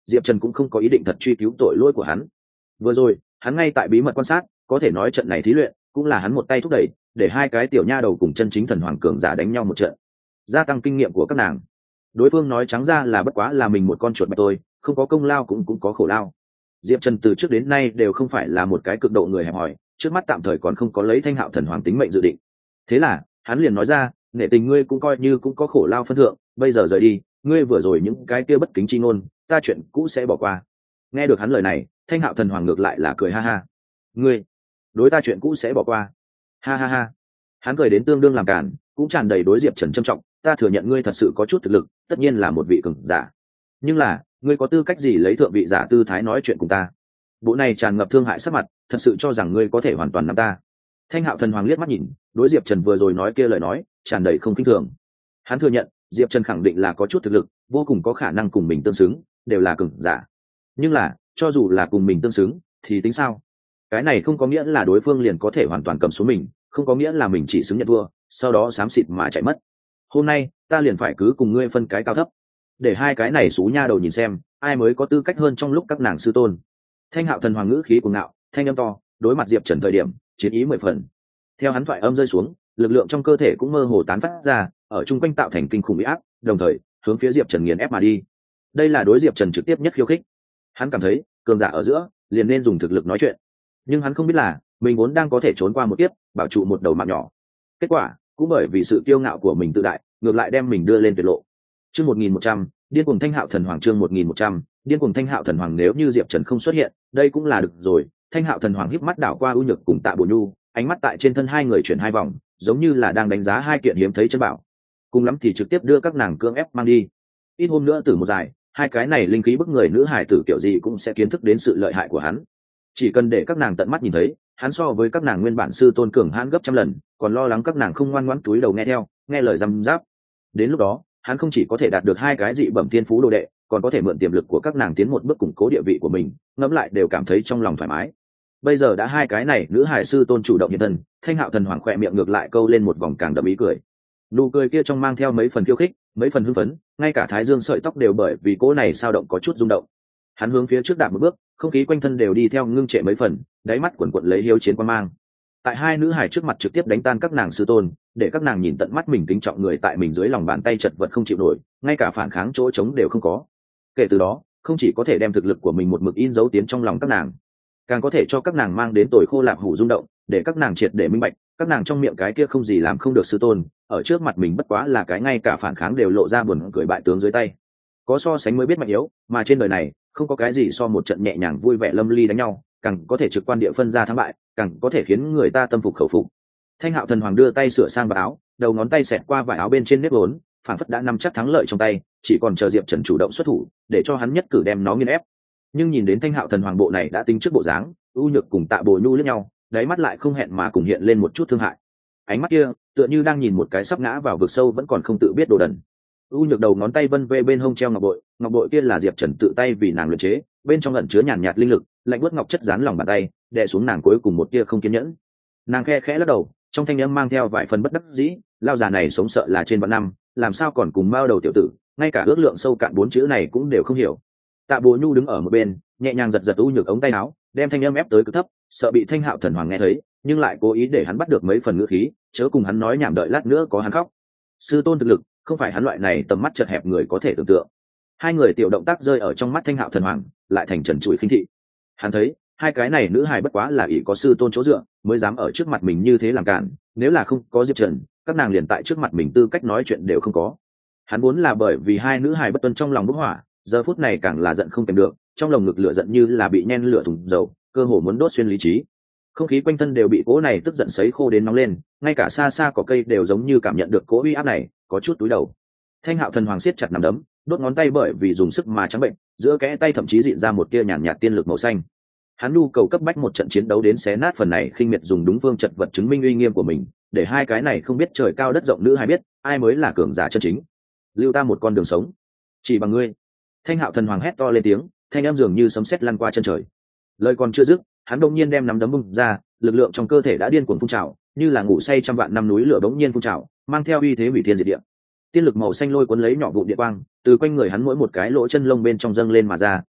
Diệp Trần cũng không có ý định thật truy cứu tội lỗi của hắn. Vừa rồi hắn ngay tại bí mật quan sát, có thể nói trận này thí luyện cũng là hắn một tay thúc đẩy, để hai cái tiểu nha đầu cùng chân chính thần hoàng cường giả đánh nhau một trận, gia tăng kinh nghiệm của các nàng. Đối phương nói trắng ra là bất quá là mình một con chuột bạch thôi, không có công lao cũng có khổ lao. Diệp Trần từ trước đến nay đều không phải là một cái cực độ người hẹp hòi, trước mắt tạm thời còn không có lấy Thanh Hạo thần hoàng tính mệnh dự định. Thế là hắn liền nói ra, nể tình ngươi cũng coi như cũng có khổ lao phân thượng, bây giờ rời đi, ngươi vừa rồi những cái kia bất kính chi ngôn, ta chuyện cũ sẽ bỏ qua. Nghe được hắn lời này, Thanh Hạo thần hoàng ngược lại là cười ha ha. Ngươi đối ta chuyện cũ sẽ bỏ qua? Ha ha ha. Hắn cười đến tương đương làm cản, cũng tràn đầy đối Diệp Trần trân trọng, ta thừa nhận ngươi thật sự có chút thực lực, tất nhiên là một vị cường giả. Nhưng là, ngươi có tư cách gì lấy thượng vị giả tư thái nói chuyện cùng ta? Bộ này tràn ngập thương hại sắc mặt, thật sự cho rằng ngươi có thể hoàn toàn nắm ta? Thanh Hạo thần hoàng liếc mắt nhìn, đối Diệp Trần vừa rồi nói kia lời nói, tràn đầy không khinh thường. Hắn thừa nhận, Diệp Trần khẳng định là có chút thực lực, vô cùng có khả năng cùng mình tương xứng, đều là cường giả. Nhưng là, cho dù là cùng mình tương xứng, thì tính sao? Cái này không có nghĩa là đối phương liền có thể hoàn toàn cầm xuống mình, không có nghĩa là mình chỉ xứng nhận thua, sau đó xám xịt mà chạy mất. Hôm nay, ta liền phải cứ cùng ngươi phân cái cao thấp, để hai cái này xú nha đầu nhìn xem, ai mới có tư cách hơn trong lúc các nàng sư tôn. Thanh Hạo thần hoàng ngữ khí cuồng ngạo, thanh âm to, đối mặt Diệp Trần thời điểm, chiến ý 10 phần. Theo hắn thoại âm rơi xuống, lực lượng trong cơ thể cũng mơ hồ tán phát ra, ở chung quanh tạo thành kinh khủng uy áp, đồng thời hướng phía Diệp Trần nghiền ép mà đi. Đây là đối Diệp Trần trực tiếp nhất khiêu khích. Hắn cảm thấy, cường giả ở giữa, liền nên dùng thực lực nói chuyện. Nhưng hắn không biết là, mình vốn đang có thể trốn qua một kiếp, bảo trụ một đầu mạng nhỏ. Kết quả, cũng bởi vì sự kiêu ngạo của mình tự đại, ngược lại đem mình đưa lên tuyệt lộ. Chương 1100, điên cuồng Thanh Hạo thần hoàng. Chương 1100, điên cuồng Thanh Hạo thần hoàng. Nếu như Diệp Trần không xuất hiện, đây cũng là được rồi. Thanh Hạo thần hoàng híp mắt đảo qua ưu nhược cùng Tạ Bổ Nhu, ánh mắt tại trên thân hai người chuyển hai vòng, giống như là đang đánh giá hai kiện hiếm thấy chân bảo. Cùng lắm thì trực tiếp đưa các nàng cưỡng ép mang đi. Ít hôm nữa tử một dài, hai cái này linh khí bức người nữ hải tử kiểu gì cũng sẽ kiến thức đến sự lợi hại của hắn. Chỉ cần để các nàng tận mắt nhìn thấy, hắn so với các nàng nguyên bản sư tôn cường hãn gấp trăm lần, còn lo lắng các nàng không ngoan ngoãn túi đầu nghe theo, nghe lời răm giáp. Đến lúc đó, hắn không chỉ có thể đạt được hai cái dị bẩm tiên phú đồ đệ, còn có thể mượn tiềm lực của các nàng tiến một bước củng cố địa vị của mình, ngẫm lại đều cảm thấy trong lòng thoải mái. Bây giờ đã hai cái này nữ hải sư tôn chủ động hiện thân, Thanh Hạo thần hoàng khỏe miệng ngược lại câu lên một vòng càng đậm ý cười. Nụ cười kia trong mang theo mấy phần khiêu khích, mấy phần hưng phấn, ngay cả thái dương sợi tóc đều bởi vì cỗ này sao động có chút rung động. Hắn hướng phía trước đạp một bước, không khí quanh thân đều đi theo ngưng trệ mấy phần, đáy mắt quần quật lấy hiếu chiến quan mang. Tại hai nữ hải trước mặt trực tiếp đánh tan các nàng sư tôn, để các nàng nhìn tận mắt mình kính trọng người tại mình dưới lòng bàn tay chật vật không chịu nổi, ngay cả phản kháng chỗ trống đều không có. Kể từ đó, không chỉ có thể đem thực lực của mình một mực in dấu tiến trong lòng các nàng, càng có thể cho các nàng mang đến tồi khô lạp hủ rung động, để các nàng triệt để minh bạch, các nàng trong miệng cái kia không gì làm không được sư tôn, ở trước mặt mình bất quá là cái ngay cả phản kháng đều lộ ra buồn cười bại tướng dưới tay. Có so sánh mới biết mạnh yếu, mà trên đời này không có cái gì so một trận nhẹ nhàng vui vẻ lâm ly đánh nhau càng có thể trực quan địa phân ra thắng bại, càng có thể khiến người ta tâm phục khẩu phục. Thanh Hạo thần hoàng đưa tay sửa sang vào áo, đầu ngón tay xẹt qua vải áo bên trên nếp vốn, phảng phất đã nắm chắc thắng lợi trong tay, chỉ còn chờ Diệp Trần chủ động xuất thủ, để cho hắn nhất cử đem nó nghiền ép. Nhưng nhìn đến Thanh Hạo thần hoàng bộ này đã tính trước bộ dáng, ưu nhược cùng Tạ Bồ Nhu liếc nhau, đáy mắt lại không hẹn mà cùng hiện lên một chút thương hại. Ánh mắt kia, tựa như đang nhìn một cái sắp ngã vào vực sâu vẫn còn không tự biết đồ đần. ưu nhược đầu ngón tay vân vê bên hông treo ngọc bội kia là Diệp Trần tự tay vì nàng luyện chế, bên trong ẩn chứa nhàn nhạt linh lực, lạnh buốt ngọc chất dán lòng bàn tay, đè xuống nàng cuối cùng một tia không kiên nhẫn. Nàng khe khẽ lắc đầu, trong thanh âm mang theo vài phần bất đắc dĩ, lao già này sống sợ là trên vạn năm, làm sao còn cùng mao đầu tiểu tử, ngay cả ước lượng sâu cạn bốn chữ này cũng đều không hiểu. Tạ Bồ Nhu đứng ở một bên, nhẹ nhàng giật giật ưu nhược ống tay áo, đem thanh âm ép tới cực thấp, sợ bị Thanh Hạo thần hoàng nghe thấy, nhưng lại cố ý để hắn bắt được mấy phần ngữ khí, chớ cùng hắn nói nhảm đợi lát nữa có hắn khóc. Sư tôn thực lực, không phải hắn loại này tầm mắt chật hẹp người có thể tưởng tượng. Hai người tiểu động tác rơi ở trong mắt Thanh Hạo thần hoàng, lại thành trần trụi khinh thị. Hắn thấy, hai cái này nữ hài bất quá là ỷ có sư tôn chỗ dựa, mới dám ở trước mặt mình như thế làm cản, nếu là không có Diệp Trần, các nàng liền tại trước mặt mình tư cách nói chuyện đều không có. Hắn vốn là bởi vì hai nữ hài bất tuân trong lòng bốc hỏa, giờ phút này càng là giận không kèm được, trong lồng ngực lửa giận như là bị nhen lửa thùng dầu, cơ hồ muốn đốt xuyên lý trí. Không khí quanh thân đều bị cỗ này tức giận sấy khô đến nóng lên, ngay cả xa xa cỏ cây đều giống như cảm nhận được cỗ uy áp này, có chút túi đầu. Thanh Hạo thần hoàng siết chặt nắm đấm, đốt ngón tay bởi vì dùng sức mà trắng bệnh, giữa kẽ tay thậm chí dịn ra một tia nhàn nhạt tiên lực màu xanh. Hắn nhu cầu cấp bách một trận chiến đấu đến xé nát phần này khinh miệt dùng đúng phương chật vật chứng minh uy nghiêm của mình, để hai cái này không biết trời cao đất rộng nữ hay biết ai mới là cường giả chân chính. Lưu ta một con đường sống, chỉ bằng ngươi. Thanh Hạo thần hoàng hét to lên tiếng, thanh âm dường như sấm sét lăn qua chân trời. Lời còn chưa dứt, hắn đột nhiên đem nắm đấm bung ra, lực lượng trong cơ thể đã điên cuồng phun trào, như là ngủ say trăm vạn năm núi lửa bỗng nhiên phun trào, mang theo uy thế hủy thiên diệt địa. Tiên lực màu xanh lôi cuốn lấy nhỏ vụ địa quang, từ quanh người hắn mỗi một cái lỗ chân lông bên trong dâng lên mà ra,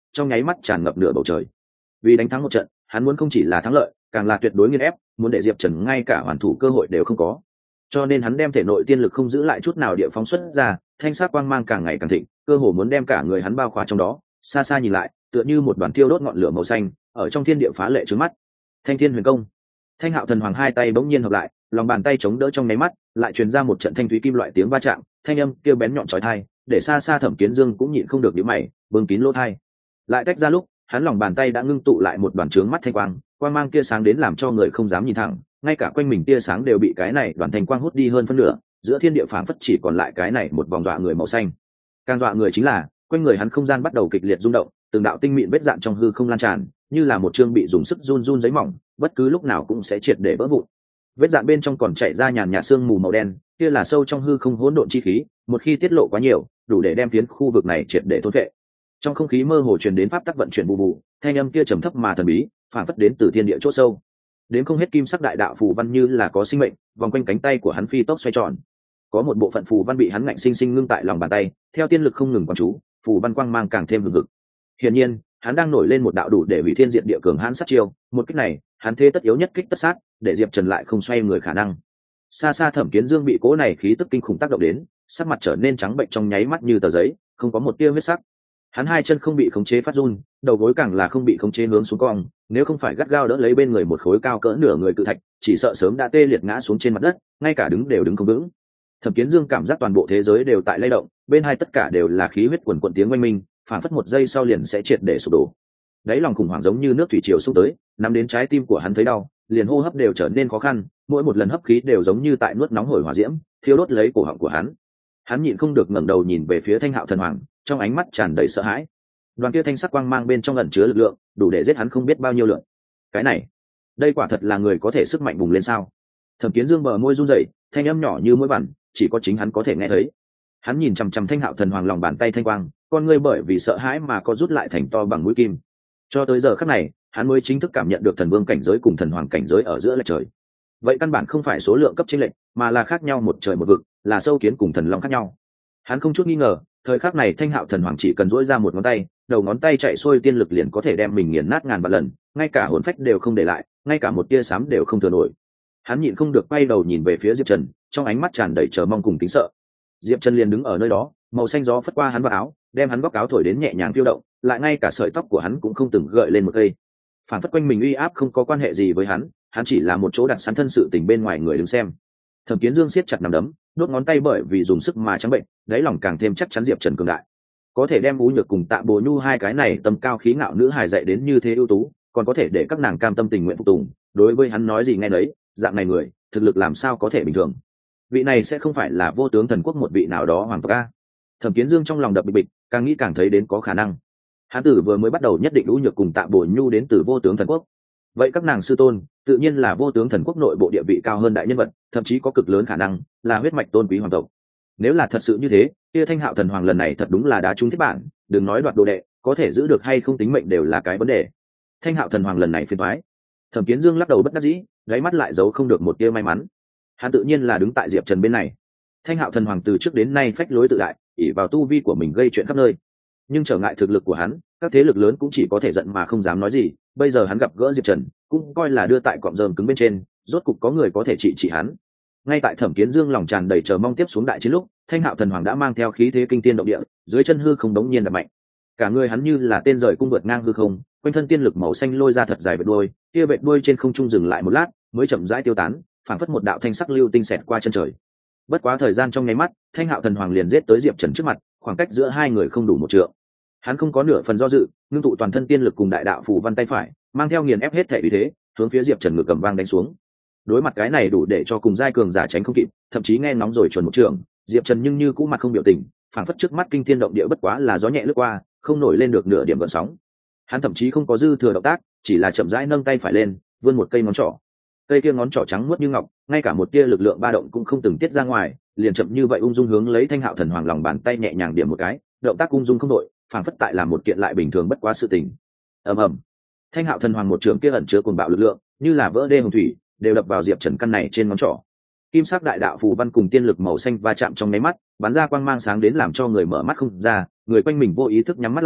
trong nháy mắt tràn ngập nửa bầu trời. Vì đánh thắng một trận, hắn muốn không chỉ là thắng lợi, càng là tuyệt đối nghiền ép, muốn để Diệp Trần ngay cả hoàn thủ cơ hội đều không có. Cho nên hắn đem thể nội tiên lực không giữ lại chút nào địa phóng xuất ra, thanh sắc quang mang càng ngày càng thịnh, cơ hồ muốn đem cả người hắn bao khỏa trong đó. Xa xa nhìn lại, tựa như một đoàn thiêu đốt ngọn lửa màu xanh, ở trong thiên địa phá lệ trước mắt. Thanh Thiên Huyền Công. Thanh Hạo Thần Hoàng hai tay bỗng nhiên hợp lại, lòng bàn tay chống đỡ trong nháy mắt, lại truyền ra một trận thanh thúy kim loại tiếng va chạm, thanh âm kêu bén nhọn chói tai, để xa xa Thẩm Kiến Dương cũng nhịn không được nhíu mày, bưng kín lỗ tai. Lại tách ra lúc, hắn lòng bàn tay đã ngưng tụ lại một đoàn trướng mắt thanh quang, quang mang kia sáng đến làm cho người không dám nhìn thẳng, ngay cả quanh mình tia sáng đều bị cái này đoàn thanh quang hút đi hơn phân nửa, giữa thiên địa phảng phất chỉ còn lại cái này một vòng dọa người màu xanh. Càng dọa người chính là, quanh người hắn không gian bắt đầu kịch liệt rung động, từng đạo tinh mịn vết dạn trong hư không lan tràn, như là một chương bị dùng sức run run giấy mỏng, bất cứ lúc nào cũng sẽ triệt để vỡ vụn. Vết dạn bên trong còn chảy ra nhàn nhạt sương mù màu đen, kia là sâu trong hư không hỗn độn chi khí, một khi tiết lộ quá nhiều, đủ để đem phiến khu vực này triệt để thôn phệ. Trong không khí mơ hồ truyền đến pháp tắc vận chuyển bù bù, thanh âm kia trầm thấp mà thần bí, phản phất đến từ thiên địa chỗ sâu. Đến không hết kim sắc đại đạo phù văn như là có sinh mệnh, vòng quanh cánh tay của hắn phi tốc xoay tròn. Có một bộ phận phù văn bị hắn ngạnh sinh sinh ngưng tại lòng bàn tay, theo tiên lực không ngừng quán chú, phù văn quang mang càng thêm hừng hực. Hiển nhiên, hắn đang nổi lên một đạo đủ để hủy thiên diệt địa cường hãn sát chiêu, một kích này, hắn thế tất yếu nhất kích tất sát, để Diệp Trần lại không xoay người khả năng. Xa xa Thẩm Kiến Dương bị cố này khí tức kinh khủng tác động đến, sắc mặt trở nên trắng bệnh trong nháy mắt như tờ giấy, không có một tia huyết sắc. Hắn hai chân không bị khống chế phát run, đầu gối càng là không bị khống chế hướng xuống cong, nếu không phải gắt gao đỡ lấy bên người một khối cao cỡ nửa người cự thạch, chỉ sợ sớm đã tê liệt ngã xuống trên mặt đất, ngay cả đứng đều đứng không vững. Thẩm Kiến Dương cảm giác toàn bộ thế giới đều tại lay động, bên hai tất cả đều là khí huyết quần quần tiếng oanh minh, phản phất một giây sau liền sẽ triệt để sụp đổ. Đáy lòng khủng hoảng giống như nước thủy triều xung tới, nắm đến trái tim của hắn thấy đau, liền hô hấp đều trở nên khó khăn, mỗi một lần hấp khí đều giống như tại nuốt nóng hổi hỏa diễm, thiêu đốt lấy cổ họng của hắn. Hắn nhịn không được ngẩng đầu nhìn về phía Thanh Hạo Thần Hoàng, trong ánh mắt tràn đầy sợ hãi. Đoàn kia thanh sắc quang mang bên trong ẩn chứa lực lượng, đủ để giết hắn không biết bao nhiêu lượt. Cái này, đây quả thật là người có thể sức mạnh bùng lên sao? Thẩm Kiến Dương bờ môi run rẩy, thanh âm nhỏ như mũi vằn, chỉ có chính hắn có thể nghe thấy. Hắn nhìn chằm chằm Thanh Hạo Thần Hoàng lòng bàn tay thanh quang, con ngươi bởi vì sợ hãi mà có rút lại thành to bằng mũi kim. Cho tới giờ khắc này, hắn mới chính thức cảm nhận được thần vương cảnh giới cùng thần hoàng cảnh giới ở giữa lệch trời. Vậy căn bản không phải số lượng cấp chênh lệch, mà là khác nhau một trời một vực, là sâu kiến cùng thần long khác nhau. Hắn không chút nghi ngờ, thời khắc này Thanh Hạo Thần Hoàng chỉ cần duỗi ra một ngón tay, đầu ngón tay chạy xuôi tiên lực liền có thể đem mình nghiền nát ngàn vạn lần, ngay cả hồn phách đều không để lại, ngay cả một tia xám đều không thừa nổi. Hắn nhịn không được quay đầu nhìn về phía Diệp Trần, trong ánh mắt tràn đầy chờ mong cùng kính sợ. Diệp Trần liền đứng ở nơi đó, màu xanh gió phất qua hắn vào áo, đem hắn góc áo thổi đến nhẹ nhàng phiêu động, lại ngay cả sợi tóc của hắn cũng không từng gợi lên một cây. Phản phất quanh mình uy áp không có quan hệ gì với hắn, hắn chỉ là một chỗ đặt sẵn thân sự tình bên ngoài người đứng xem. Thẩm Kiến Dương siết chặt nắm đấm, đốt ngón tay bởi vì dùng sức mà trắng bệnh, đáy lòng càng thêm chắc chắn Diệp Trần cường đại. Có thể đem Ú Nhược cùng Tạ Bồ Nhu hai cái này tâm cao khí ngạo nữ hài dạy đến như thế ưu tú, còn có thể để các nàng cam tâm tình nguyện phục tùng, đối với hắn nói gì nghe nấy, dạng này người, thực lực làm sao có thể bình thường. Vị này sẽ không phải là Vô Tướng Thần Quốc một vị nào đó hoàng tộc a? Thẩm Kiến Dương trong lòng đập bịch bịch, càng nghĩ càng thấy đến có khả năng. Hắn tử vừa mới bắt đầu nhất định Ú Nhược cùng Tạ Bồ Nhu đến từ Vô Tướng Thần Quốc. Vậy các nàng sư tôn tự nhiên là Vô Tướng Thần Quốc nội bộ địa vị cao hơn đại nhân vật, thậm chí có cực lớn khả năng là huyết mạch tôn quý hoàng tộc. Nếu là thật sự như thế, kia Thanh Hạo Thần Hoàng lần này thật đúng là đá trúng thiết bản, đừng nói đoạt đồ đệ, có thể giữ được hay không tính mệnh đều là cái vấn đề. Thanh Hạo Thần Hoàng lần này phiền toái. Thẩm Kiến Dương lắc đầu bất đắc dĩ, gáy mắt lại giấu không được một tia may mắn. Hắn tự nhiên là đứng tại Diệp Trần bên này. Thanh Hạo Thần Hoàng từ trước đến nay phách lối tự đại, ỷ vào tu vi của mình gây chuyện khắp nơi. Nhưng trở ngại thực lực của hắn, các thế lực lớn cũng chỉ có thể giận mà không dám nói gì. Bây giờ hắn gặp gỡ Diệp Trần, cũng coi là đưa tại cọm rơm cứng bên trên, rốt cục có người có thể trị hắn. Ngay tại Thẩm Kiến Dương lòng tràn đầy chờ mong tiếp xuống đại chiến lúc, Thanh Hạo Thần Hoàng đã mang theo khí thế kinh thiên động địa, dưới chân hư không đống nhiên đập mạnh. Cả người hắn như là tên rời cung vượt ngang hư không, quanh thân tiên lực màu xanh lôi ra thật dài vệt đuôi, kia vệt đuôi trên không trung dừng lại một lát, mới chậm rãi tiêu tán, phảng phất một đạo thanh sắc lưu tinh xẹt qua chân trời. Bất quá thời gian trong nháy mắt, Thanh Hạo Thần Hoàng liền giết tới Diệp Trần trước mặt, khoảng cách giữa hai người không đủ một trượng. Hắn không có nửa phần do dự, ngưng tụ toàn thân tiên lực cùng đại đạo phù văn tay phải, mang theo nghiền ép hết thể uy thế, hướng phía Diệp Trần ngược cầm vang đánh xuống. Đối mặt cái này đủ để cho cùng giai cường giả tránh không kịp, thậm chí nghe nóng rồi chuẩn một trường, Diệp Trần nhưng như cũ mặt không biểu tình, phảng phất trước mắt kinh thiên động địa bất quá là gió nhẹ lướt qua, không nổi lên được nửa điểm gợn sóng. Hắn thậm chí không có dư thừa động tác, chỉ là chậm rãi nâng tay phải lên, vươn một cây ngón trỏ. Cây kia ngón trỏ trắng muốt như ngọc, ngay cả một tia lực lượng ba động cũng không từng tiết ra ngoài, liền chậm như vậy ung dung hướng lấy Thanh Hạo Thần Hoàng lòng bàn tay nhẹ nhàng điểm một cái, động tác ung dung không đội, phảng phất tại làm một kiện lại bình thường bất quá sự tình. Ầm ầm. Thanh Hạo Thần Hoàng một trường kia ẩn chứa cuồng bạo lực lượng, như là vỡ đê hồng thủy, đều đập vào Diệp Trần căn này trên ngón trỏ. Kim sắc đại đạo phù văn cùng tiên lực màu xanh va chạm trong nháy mắt, bắn ra quang mang sáng đến làm cho người mở mắt không ra, người quanh mình vô ý thức nhắm mắt lại,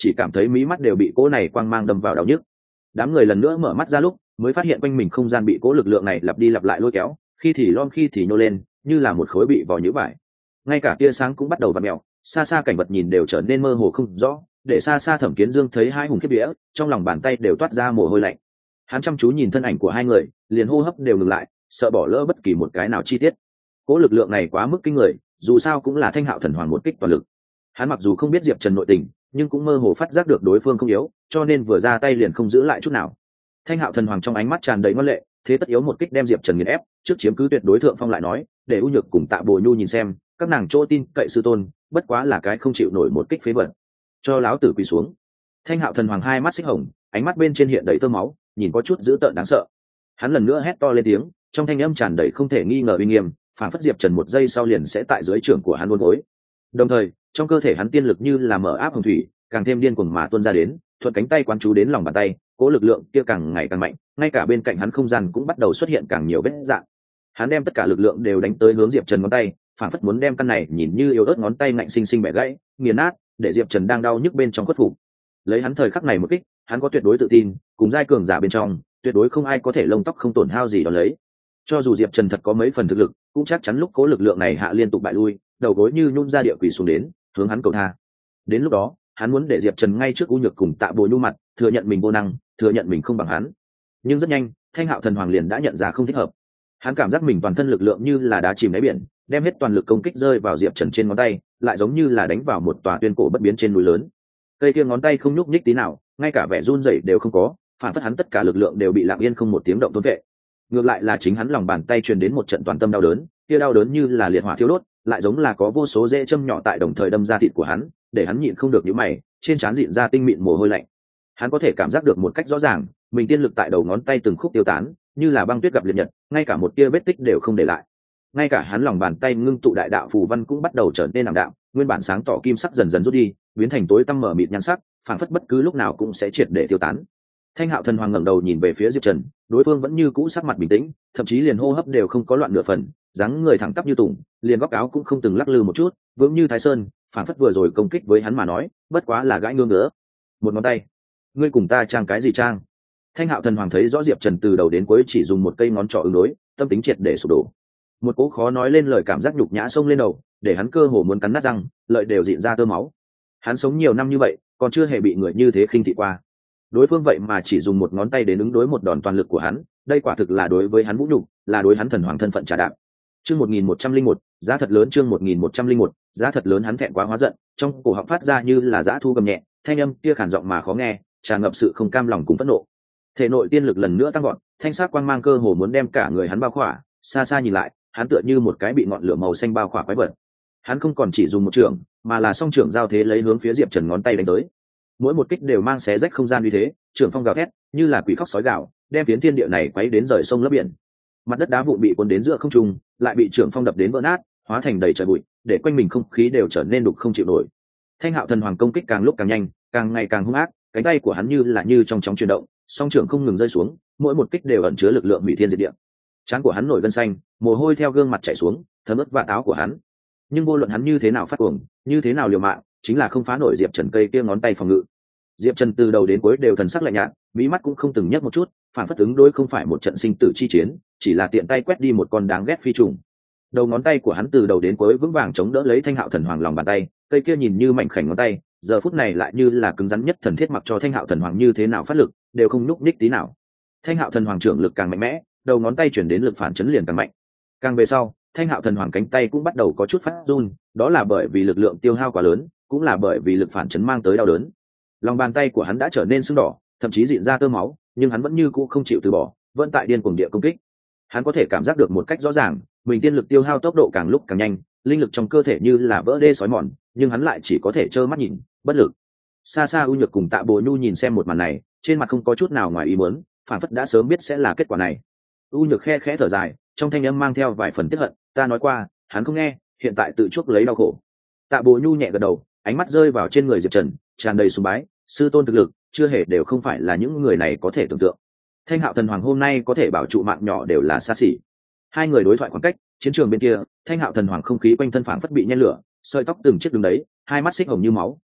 chỉ cảm thấy mí mắt đều bị cỗ này quang mang đâm vào đau nhức. Đám người lần nữa mở mắt ra lúc mới phát hiện quanh mình không gian bị cỗ lực lượng này lặp đi lặp lại lôi kéo, khi thì lom khi thì nhô lên, như là một khối bị vò nhũ vải. Ngay cả tia sáng cũng bắt đầu vặn mèo, xa xa cảnh vật nhìn đều trở nên mơ hồ không rõ, để xa xa Thẩm Kiến Dương thấy hai hùng khiếp vía, trong lòng bàn tay đều toát ra mồ hôi lạnh. Hắn chăm chú nhìn thân ảnh của hai người, liền hô hấp đều ngừng lại, sợ bỏ lỡ bất kỳ một cái nào chi tiết. Cỗ lực lượng này quá mức kinh người, dù sao cũng là Thanh Hạo Thần Hoàng một kích toàn lực. Hắn mặc dù không biết Diệp Trần nội tình, nhưng cũng mơ hồ phát giác được đối phương không yếu, cho nên vừa ra tay liền không giữ lại chút nào. Thanh Hạo Thần Hoàng trong ánh mắt tràn đầy ngoan lệ, thế tất yếu một kích đem Diệp Trần nghiền ép, trước chiếm cứ tuyệt đối thượng phong lại nói, để U Nhược cùng Tạ Bồ Nhu nhìn xem, các nàng chỗ tin cậy sư tôn, bất quá là cái không chịu nổi một kích phế vật. Cho láo tử quỳ xuống. Thanh Hạo Thần Hoàng hai mắt xích hồng, ánh mắt bên trên hiện đầy tơ máu, nhìn có chút dữ tợn đáng sợ. Hắn lần nữa hét to lên tiếng, trong thanh âm tràn đầy không thể nghi ngờ uy nghiêm, phản phất Diệp Trần một giây sau liền sẽ tại dưới trưởng của hắn uốn gối. Đồng thời, trong cơ thể hắn tiên lực như là mở áp hồng thủy, càng thêm điên cuồng mà tuôn ra đến, thuận cánh tay quán chú đến lòng bàn tay, cố lực lượng kia càng ngày càng mạnh, ngay cả bên cạnh hắn không gian cũng bắt đầu xuất hiện càng nhiều vết rạn. Hắn đem tất cả lực lượng đều đánh tới hướng Diệp Trần ngón tay, phản phất muốn đem căn này nhìn như yếu ớt ngón tay ngạnh sinh sinh bẻ gãy, nghiền nát, để Diệp Trần đang đau nhức bên trong khuất phục. Lấy hắn thời khắc này một kích, hắn có tuyệt đối tự tin, cùng giai cường giả bên trong, tuyệt đối không ai có thể lông tóc không tổn hao gì đó lấy. Cho dù Diệp Trần thật có mấy phần thực lực, cũng chắc chắn lúc cố lực lượng này hạ liên tục bại lui, đầu gối như nhún ra địa quỷ xuống đến, hướng hắn cầu tha. Đến lúc đó, hắn muốn để Diệp Trần ngay trước U Nhược cùng Tạ Bồ Nhu mặt, thừa nhận mình vô năng, thừa nhận mình không bằng hắn. Nhưng rất nhanh, Thanh Hạo Thần Hoàng liền đã nhận ra không thích hợp. Hắn cảm giác mình toàn thân lực lượng như là đá chìm đáy biển, đem hết toàn lực công kích rơi vào Diệp Trần trên ngón tay, lại giống như là đánh vào một tòa tuyên cổ bất biến trên núi lớn. Cây kia ngón tay không nhúc nhích tí nào, ngay cả vẻ run rẩy đều không có, phản phất hắn tất cả lực lượng đều bị lặng yên không một tiếng động thôn vệ. Ngược lại là chính hắn lòng bàn tay truyền đến một trận toàn tâm đau đớn, kia đau đớn như là liệt hỏa thiêu đốt, lại giống là có vô số rễ châm nhỏ tại đồng thời đâm ra thịt của hắn, để hắn nhịn không được nhíu mày, trên trán dịn ra tinh mịn mồ hôi lạnh. Hắn có thể cảm giác được một cách rõ ràng, mình tiên lực tại đầu ngón tay từng khúc tiêu tán, như là băng tuyết gặp liệt nhật, ngay cả một tia vết tích đều không để lại. Ngay cả hắn lòng bàn tay ngưng tụ đại đạo phù văn cũng bắt đầu trở nên ảm đạm, nguyên bản sáng tỏ kim sắc dần dần rút đi, biến thành tối tăm mở mịt nhan sắc, phảng phất bất cứ lúc nào cũng sẽ triệt để tiêu tán. Thanh Hạo Thần Hoàng ngẩng đầu nhìn về phía Diệp Trần, đối phương vẫn như cũ sắc mặt bình tĩnh, thậm chí liền hô hấp đều không có loạn nửa phần, dáng người thẳng tắp như tùng, liền góc áo cũng không từng lắc lư một chút, vững như Thái Sơn, phảng phất vừa rồi công kích với hắn mà nói, bất quá là gãi ngương nữa. Một ngón tay, ngươi cùng ta trang cái gì trang? Thanh Hạo Thần Hoàng thấy rõ Diệp Trần từ đầu đến cuối chỉ dùng một cây ngón trỏ ứng đối, tâm tính triệt để sụp đổ. Một cỗ khó nói lên lời cảm giác nhục nhã xông lên đầu, để hắn cơ hồ muốn cắn nát răng, lợi đều dịn ra tơ máu. Hắn sống nhiều năm như vậy, còn chưa hề bị người như thế khinh thị qua. Đối phương vậy mà chỉ dùng một ngón tay đến ứng đối một đòn toàn lực của hắn, đây quả thực là đối với hắn vũ nhục, là đối hắn thần hoàng thân phận trà đạp. Chương 1101, giá thật lớn. Chương 1101, giá thật lớn. Hắn thẹn quá hóa giận, trong cổ họng phát ra như là dã thu gầm nhẹ, thanh âm kia khàn giọng mà khó nghe, tràn ngập sự không cam lòng cùng phẫn nộ. Thể nội tiên lực lần nữa tăng vọt, thanh sắc quang mang cơ hồ muốn đem cả người hắn bao khỏa, xa xa nhìn lại, hắn tựa như một cái bị ngọn lửa màu xanh bao khỏa quái vật. Hắn không còn chỉ dùng một trường, mà là song trưởng giao thế lấy hướng phía Diệp Trần ngón tay đánh tới. Mỗi một kích đều mang xé rách không gian uy thế, trưởng phong gào thét, như là quỷ khóc sói gào, đem phiến thiên địa này quấy đến rời sông lấp biển. Mặt đất đá vụn bị cuốn đến giữa không trung, lại bị trưởng phong đập đến vỡ nát, hóa thành đầy trời bụi, để quanh mình không khí đều trở nên đục không chịu nổi. Thanh Hạo Thần Hoàng công kích càng lúc càng nhanh, càng ngày càng hung ác, cánh tay của hắn như trong chóng chuyển động, song trưởng không ngừng rơi xuống, mỗi một kích đều ẩn chứa lực lượng hủy thiên diệt địa. Trán của hắn nổi gân xanh, mồ hôi theo gương mặt chảy xuống, thấm ướt vạt áo của hắn. Nhưng vô luận hắn như thế nào phát cuồng, như thế nào liều mạng, chính là không phá nổi Diệp Trần cây kia ngón tay phòng ngự. Diệp Trần từ đầu đến cuối đều thần sắc lạnh nhạt, mí mắt cũng không từng nhấc một chút, phản phất ứng đối không phải một trận sinh tử chi chiến, chỉ là tiện tay quét đi một con đáng ghét phi trùng. Đầu ngón tay của hắn từ đầu đến cuối vững vàng chống đỡ lấy Thanh Hạo Thần Hoàng lòng bàn tay, cây kia nhìn như mảnh khảnh ngón tay, giờ phút này lại như là cứng rắn nhất thần thiết, mặc cho Thanh Hạo Thần Hoàng như thế nào phát lực, đều không nhúc nhích tí nào. Thanh Hạo Thần Hoàng trưởng lực càng mạnh mẽ, đầu ngón tay chuyển đến lực phản chấn liền càng mạnh. Càng về sau, Thanh Hạo Thần Hoàng cánh tay cũng bắt đầu có chút phát run, đó là bởi vì lực lượng tiêu hao quá lớn, cũng là bởi vì lực phản chấn mang tới đau đớn. Lòng bàn tay của hắn đã trở nên sưng đỏ, thậm chí rịn ra tơ máu, nhưng hắn vẫn như cũ không chịu từ bỏ, vẫn tại điên cuồng địa công kích. Hắn có thể cảm giác được một cách rõ ràng, mình tiên lực tiêu hao tốc độ càng lúc càng nhanh, linh lực trong cơ thể như là vỡ đê sói mòn, nhưng hắn lại chỉ có thể trơ mắt nhìn, bất lực. Xa xa U Nhược cùng Tạ Bồ Nhu nhìn xem một màn này, trên mặt không có chút nào ngoài ý muốn, phản phất đã sớm biết sẽ là kết quả này. U Nhược khe khẽ thở dài, trong thanh âm mang theo vài phần tiếc hận, ta nói qua, hắn không nghe, hiện tại tự chuốc lấy đau khổ. Tạ Bồ Nhu nhẹ gật đầu, ánh mắt rơi vào trên người Diệp Trần, tràn đầy sùng bái, sư tôn thực lực, chưa hề đều không phải là những người này có thể tưởng tượng. Thanh Hạo Thần Hoàng hôm nay có thể bảo trụ mạng nhỏ đều là xa xỉ. Hai người đối thoại khoảng cách, chiến trường bên kia, Thanh Hạo Thần Hoàng không khí quanh thân phảng phất bị nhen lửa, sợi tóc từng chiếc đứng đấy, hai mắt xích hồng như máu,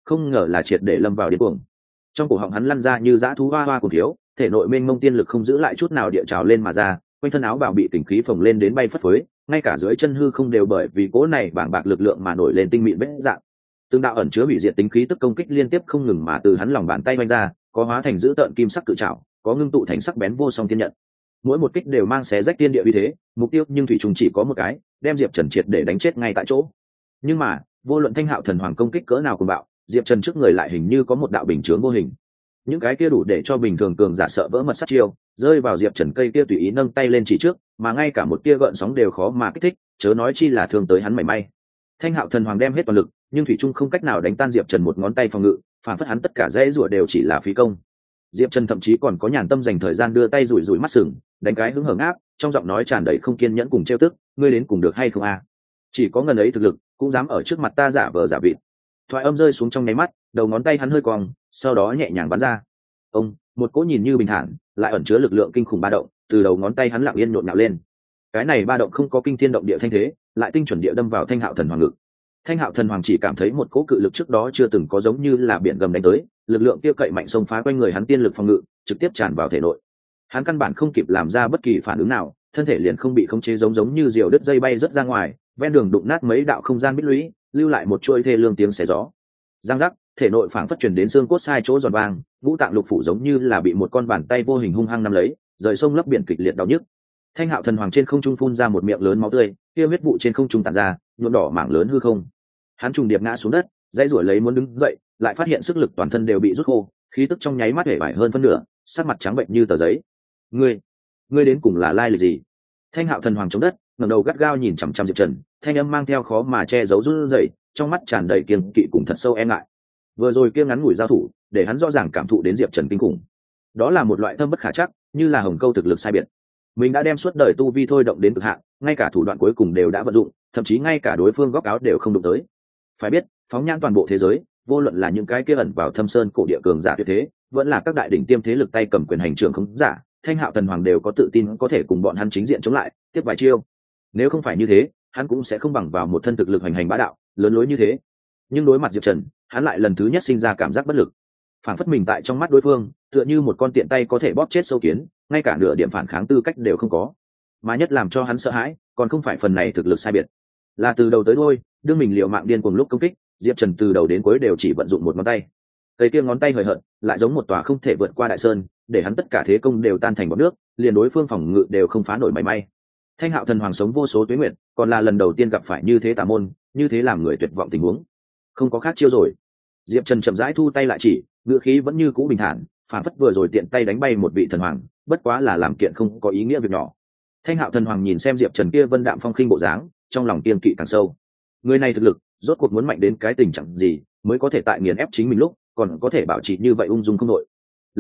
không ngờ là triệt để lâm vào điên cuồng. Trong cổ họng hắn lăn ra như dã thú hoa hoa cùng thiếu, thể nội mênh mông tiên lực không giữ lại chút nào địa trào lên mà ra, quanh thân áo bào bị kình khí phồng lên đến bay phất phới, ngay cả dưới chân hư không đều bởi vì cỗ này bảng bạc lực lượng mà nổi lên tinh mịn vết dạng. Từng đạo ẩn chứa hủy diệt tính khí tức công kích liên tiếp không ngừng mà từ hắn lòng bàn tay vung ra, có hóa thành dữ tợn kim sắc cự trảo, có ngưng tụ thành sắc bén vô song thiên nhận. Mỗi một kích đều mang xé rách tiên địa uy thế, mục tiêu nhưng thủy trùng chỉ có một cái, đem Diệp Trần triệt để đánh chết ngay tại chỗ. Nhưng mà, vô luận Thanh Hạo thần hoàng công kích cỡ nào cuồng bạo, Diệp Trần trước người lại hình như có một đạo bình chướng vô hình. Những cái kia đủ để cho bình thường cường giả sợ vỡ mật sát chiêu, rơi vào Diệp Trần cây kia tùy ý nâng tay lên chỉ trước, mà ngay cả một tia gợn sóng đều khó mà kích thích, chớ nói chi là thương tới hắn mảy may. Thanh Hạo thần hoàng đem hết toàn lực, nhưng thủy trung không cách nào đánh tan Diệp Trần một ngón tay phòng ngự, phản phất hắn tất cả dễ rủa đều chỉ là phí công. Diệp Trần thậm chí còn có nhàn tâm dành thời gian đưa tay rủi rủi mắt sừng, đánh cái hứng hở áp, trong giọng nói tràn đầy không kiên nhẫn cùng trêu tức, ngươi đến cùng được hay không a? Chỉ có ngần ấy thực lực, cũng dám ở trước mặt ta giả vờ giả vịt. Thoại âm rơi xuống trong nháy mắt, đầu ngón tay hắn hơi cong, sau đó nhẹ nhàng bắn ra. Ông, một cỗ nhìn như bình thản, lại ẩn chứa lực lượng kinh khủng ba động, từ đầu ngón tay hắn lặng yên nhộn nhạo lên. Cái này ba động không có kinh thiên động địa thanh thế, lại tinh chuẩn địa đâm vào Thanh Hạo thần hoàng ngực. Thanh Hạo thần hoàng chỉ cảm thấy một cỗ cự lực trước đó chưa từng có giống như là biển gầm đánh tới, lực lượng kia cậy mạnh xông phá quanh người hắn tiên lực phòng ngự, trực tiếp tràn vào thể nội. Hắn căn bản không kịp làm ra bất kỳ phản ứng nào, thân thể liền không bị khống chế giống như diều đứt dây bay rất ra ngoài, ven đường đụng nát mấy đạo không gian bích lũy, lưu lại một chuỗi thê lương tiếng xé gió. Giang giác, thể nội phảng phất truyền đến xương cốt sai chỗ giòn vang, ngũ tạng lục phủ giống như là bị một con bàn tay vô hình hung hăng nắm lấy, rời sông lấp biển kịch liệt đau nhức. Thanh Hạo thần hoàng trên không trung phun ra một miệng lớn máu tươi, kia huyết vụ trên không trung tản ra, nhuộm đỏ mảng lớn hư không. Hắn trùng điệp ngã xuống đất, dãy rủa lấy muốn đứng dậy, lại phát hiện sức lực toàn thân đều bị rút khô, khí tức trong nháy mắt hể vải hơn phân nửa, sắc mặt trắng bệnh như tờ giấy. Ngươi đến cùng là lai lịch gì? Thanh Hạo thần hoàng chống đất, ngẩng đầu gắt gao nhìn chằm chằm Diệp Trần, thanh âm mang theo khó mà che giấu run rẩy, trong mắt tràn đầy kiêng kỵ cùng thật sâu e ngại. Vừa rồi kia ngắn ngủi giao thủ, để hắn rõ ràng cảm thụ đến Diệp Trần kinh khủng. Đó là một loại thâm bất khả trắc, như là hồng câu thực lực sai biệt. Mình đã đem suốt đời tu vi thôi động đến cực hạn, ngay cả thủ đoạn cuối cùng đều đã vận dụng, thậm chí ngay cả đối phương góc áo đều không đụng tới. Phải biết, phóng nhãn toàn bộ thế giới, vô luận là những cái kia ẩn vào thâm sơn cổ địa cường giả tuyệt thế, vẫn là các đại đỉnh tiêm thế lực tay cầm quyền hành trưởng không giả, Thanh Hạo thần hoàng đều có tự tin có thể cùng bọn hắn chính diện chống lại, tiếp vài chiêu. Nếu không phải như thế, hắn cũng sẽ không bằng vào một thân thực lực hành bá đạo, lớn lối như thế. Nhưng đối mặt Diệp Trần, hắn lại lần thứ nhất sinh ra cảm giác bất lực. Phản phất mình tại trong mắt đối phương, tựa như một con tiện tay có thể bóp chết sâu kiến, ngay cả nửa điểm phản kháng tư cách đều không có. Mà nhất làm cho hắn sợ hãi, còn không phải phần này thực lực sai biệt, là từ đầu tới đuôi, đương mình liều mạng điên cuồng lúc công kích, Diệp Trần từ đầu đến cuối đều chỉ vận dụng một ngón tay. Cây kia ngón tay hời hợt, lại giống một tòa không thể vượt qua đại sơn, để hắn tất cả thế công đều tan thành bọt nước, liền đối phương phòng ngự đều không phá nổi mảy may. Thanh Hạo thần hoàng sống vô số tuế nguyệt, còn là lần đầu tiên gặp phải như thế tà môn, như thế làm người tuyệt vọng tình huống. Không có khác chiêu rồi. Diệp Trần chậm rãi thu tay lại chỉ, ngữ khí vẫn như cũ bình thản, phản phất vừa rồi tiện tay đánh bay một vị thần hoàng, bất quá là làm kiện không có ý nghĩa việc nhỏ. Thanh Hạo thần hoàng nhìn xem Diệp Trần kia vân đạm phong khinh bộ dáng, trong lòng kiêng kỵ càng sâu. Người này thực lực, rốt cuộc muốn mạnh đến cái tình trạng gì, mới có thể tại nghiền ép chính mình lúc, còn có thể bảo trì như vậy ung dung không đội.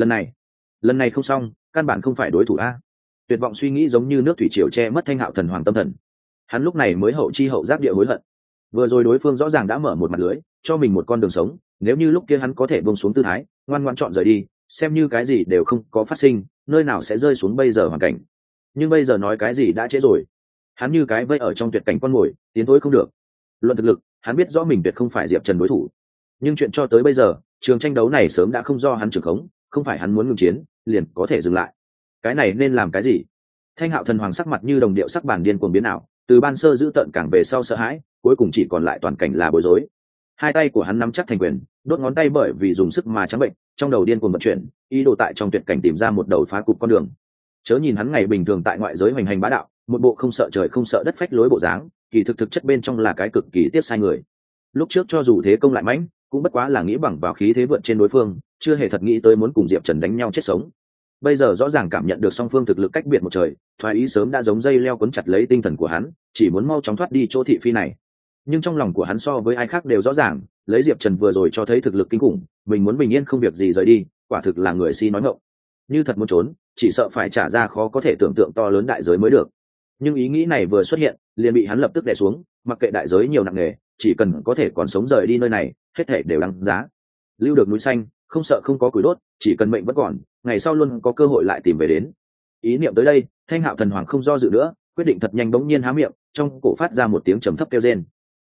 Lần này không xong, căn bản không phải đối thủ a. Tuyệt vọng suy nghĩ giống như nước thủy triều che mất Thanh Hạo thần hoàng tâm thần. Hắn lúc này mới hậu chi hậu giác địa hối hận. Vừa rồi đối phương rõ ràng đã mở một mặt lưới, cho mình một con đường sống, nếu như lúc kia hắn có thể buông xuống tư thái, ngoan ngoãn chọn rời đi, xem như cái gì đều không có phát sinh, nơi nào sẽ rơi xuống bây giờ hoàn cảnh. Nhưng bây giờ nói cái gì đã trễ rồi. Hắn như cái vây ở trong tuyệt cảnh con mồi, tiến thối không được. Luận thực lực, hắn biết rõ mình tuyệt không phải Diệp Trần đối thủ. Nhưng chuyện cho tới bây giờ, trường tranh đấu này sớm đã không do hắn trưởng khống, không phải hắn muốn ngừng chiến, liền có thể dừng lại. Cái này nên làm cái gì? Thanh Hạo thần hoàng sắc mặt như đồng điệu sắc bản điên cuồng biến ảo, từ ban sơ giữ tận càng về sau sợ hãi, cuối cùng chỉ còn lại toàn cảnh là bối rối. Hai tay của hắn nắm chắc thành quyền, đốt ngón tay bởi vì dùng sức mà trắng bệnh, trong đầu điên cuồng vận chuyển, ý đồ tại trong tuyệt cảnh tìm ra một đầu phá cục con đường. Chớ nhìn hắn ngày bình thường tại ngoại giới hoành hành bá đạo, một bộ không sợ trời không sợ đất phách lối bộ dáng, kỳ thực chất bên trong là cái cực kỳ tiếc sai người. Lúc trước cho dù thế công lại mãnh, cũng bất quá là nghĩ bằng vào khí thế vượt trên đối phương, chưa hề thật nghĩ tới muốn cùng Diệp Trần đánh nhau chết sống. Bây giờ rõ ràng cảm nhận được song phương thực lực cách biệt một trời, thoái ý sớm đã giống dây leo cuốn chặt lấy tinh thần của hắn, chỉ muốn mau chóng thoát đi chỗ thị phi này. Nhưng trong lòng của hắn so với ai khác đều rõ ràng, lấy Diệp Trần vừa rồi cho thấy thực lực kinh khủng, mình muốn bình yên không việc gì rời đi, quả thực là người si nói ngọng. Như thật muốn trốn, chỉ sợ phải trả ra khó có thể tưởng tượng to lớn đại giới mới được. Nhưng ý nghĩ này vừa xuất hiện, liền bị hắn lập tức đè xuống, mặc kệ đại giới nhiều nặng nề, chỉ cần có thể còn sống rời đi nơi này, hết thảy đều đáng giá. Lưu được núi xanh, không sợ không có củi đốt, chỉ cần mệnh vẫn còn, ngày sau luôn có cơ hội lại tìm về đến. Ý niệm tới đây, Thanh Hạo thần hoàng không do dự nữa, quyết định thật nhanh bỗng nhiên há miệng, trong cổ phát ra một tiếng trầm thấp kêu rên.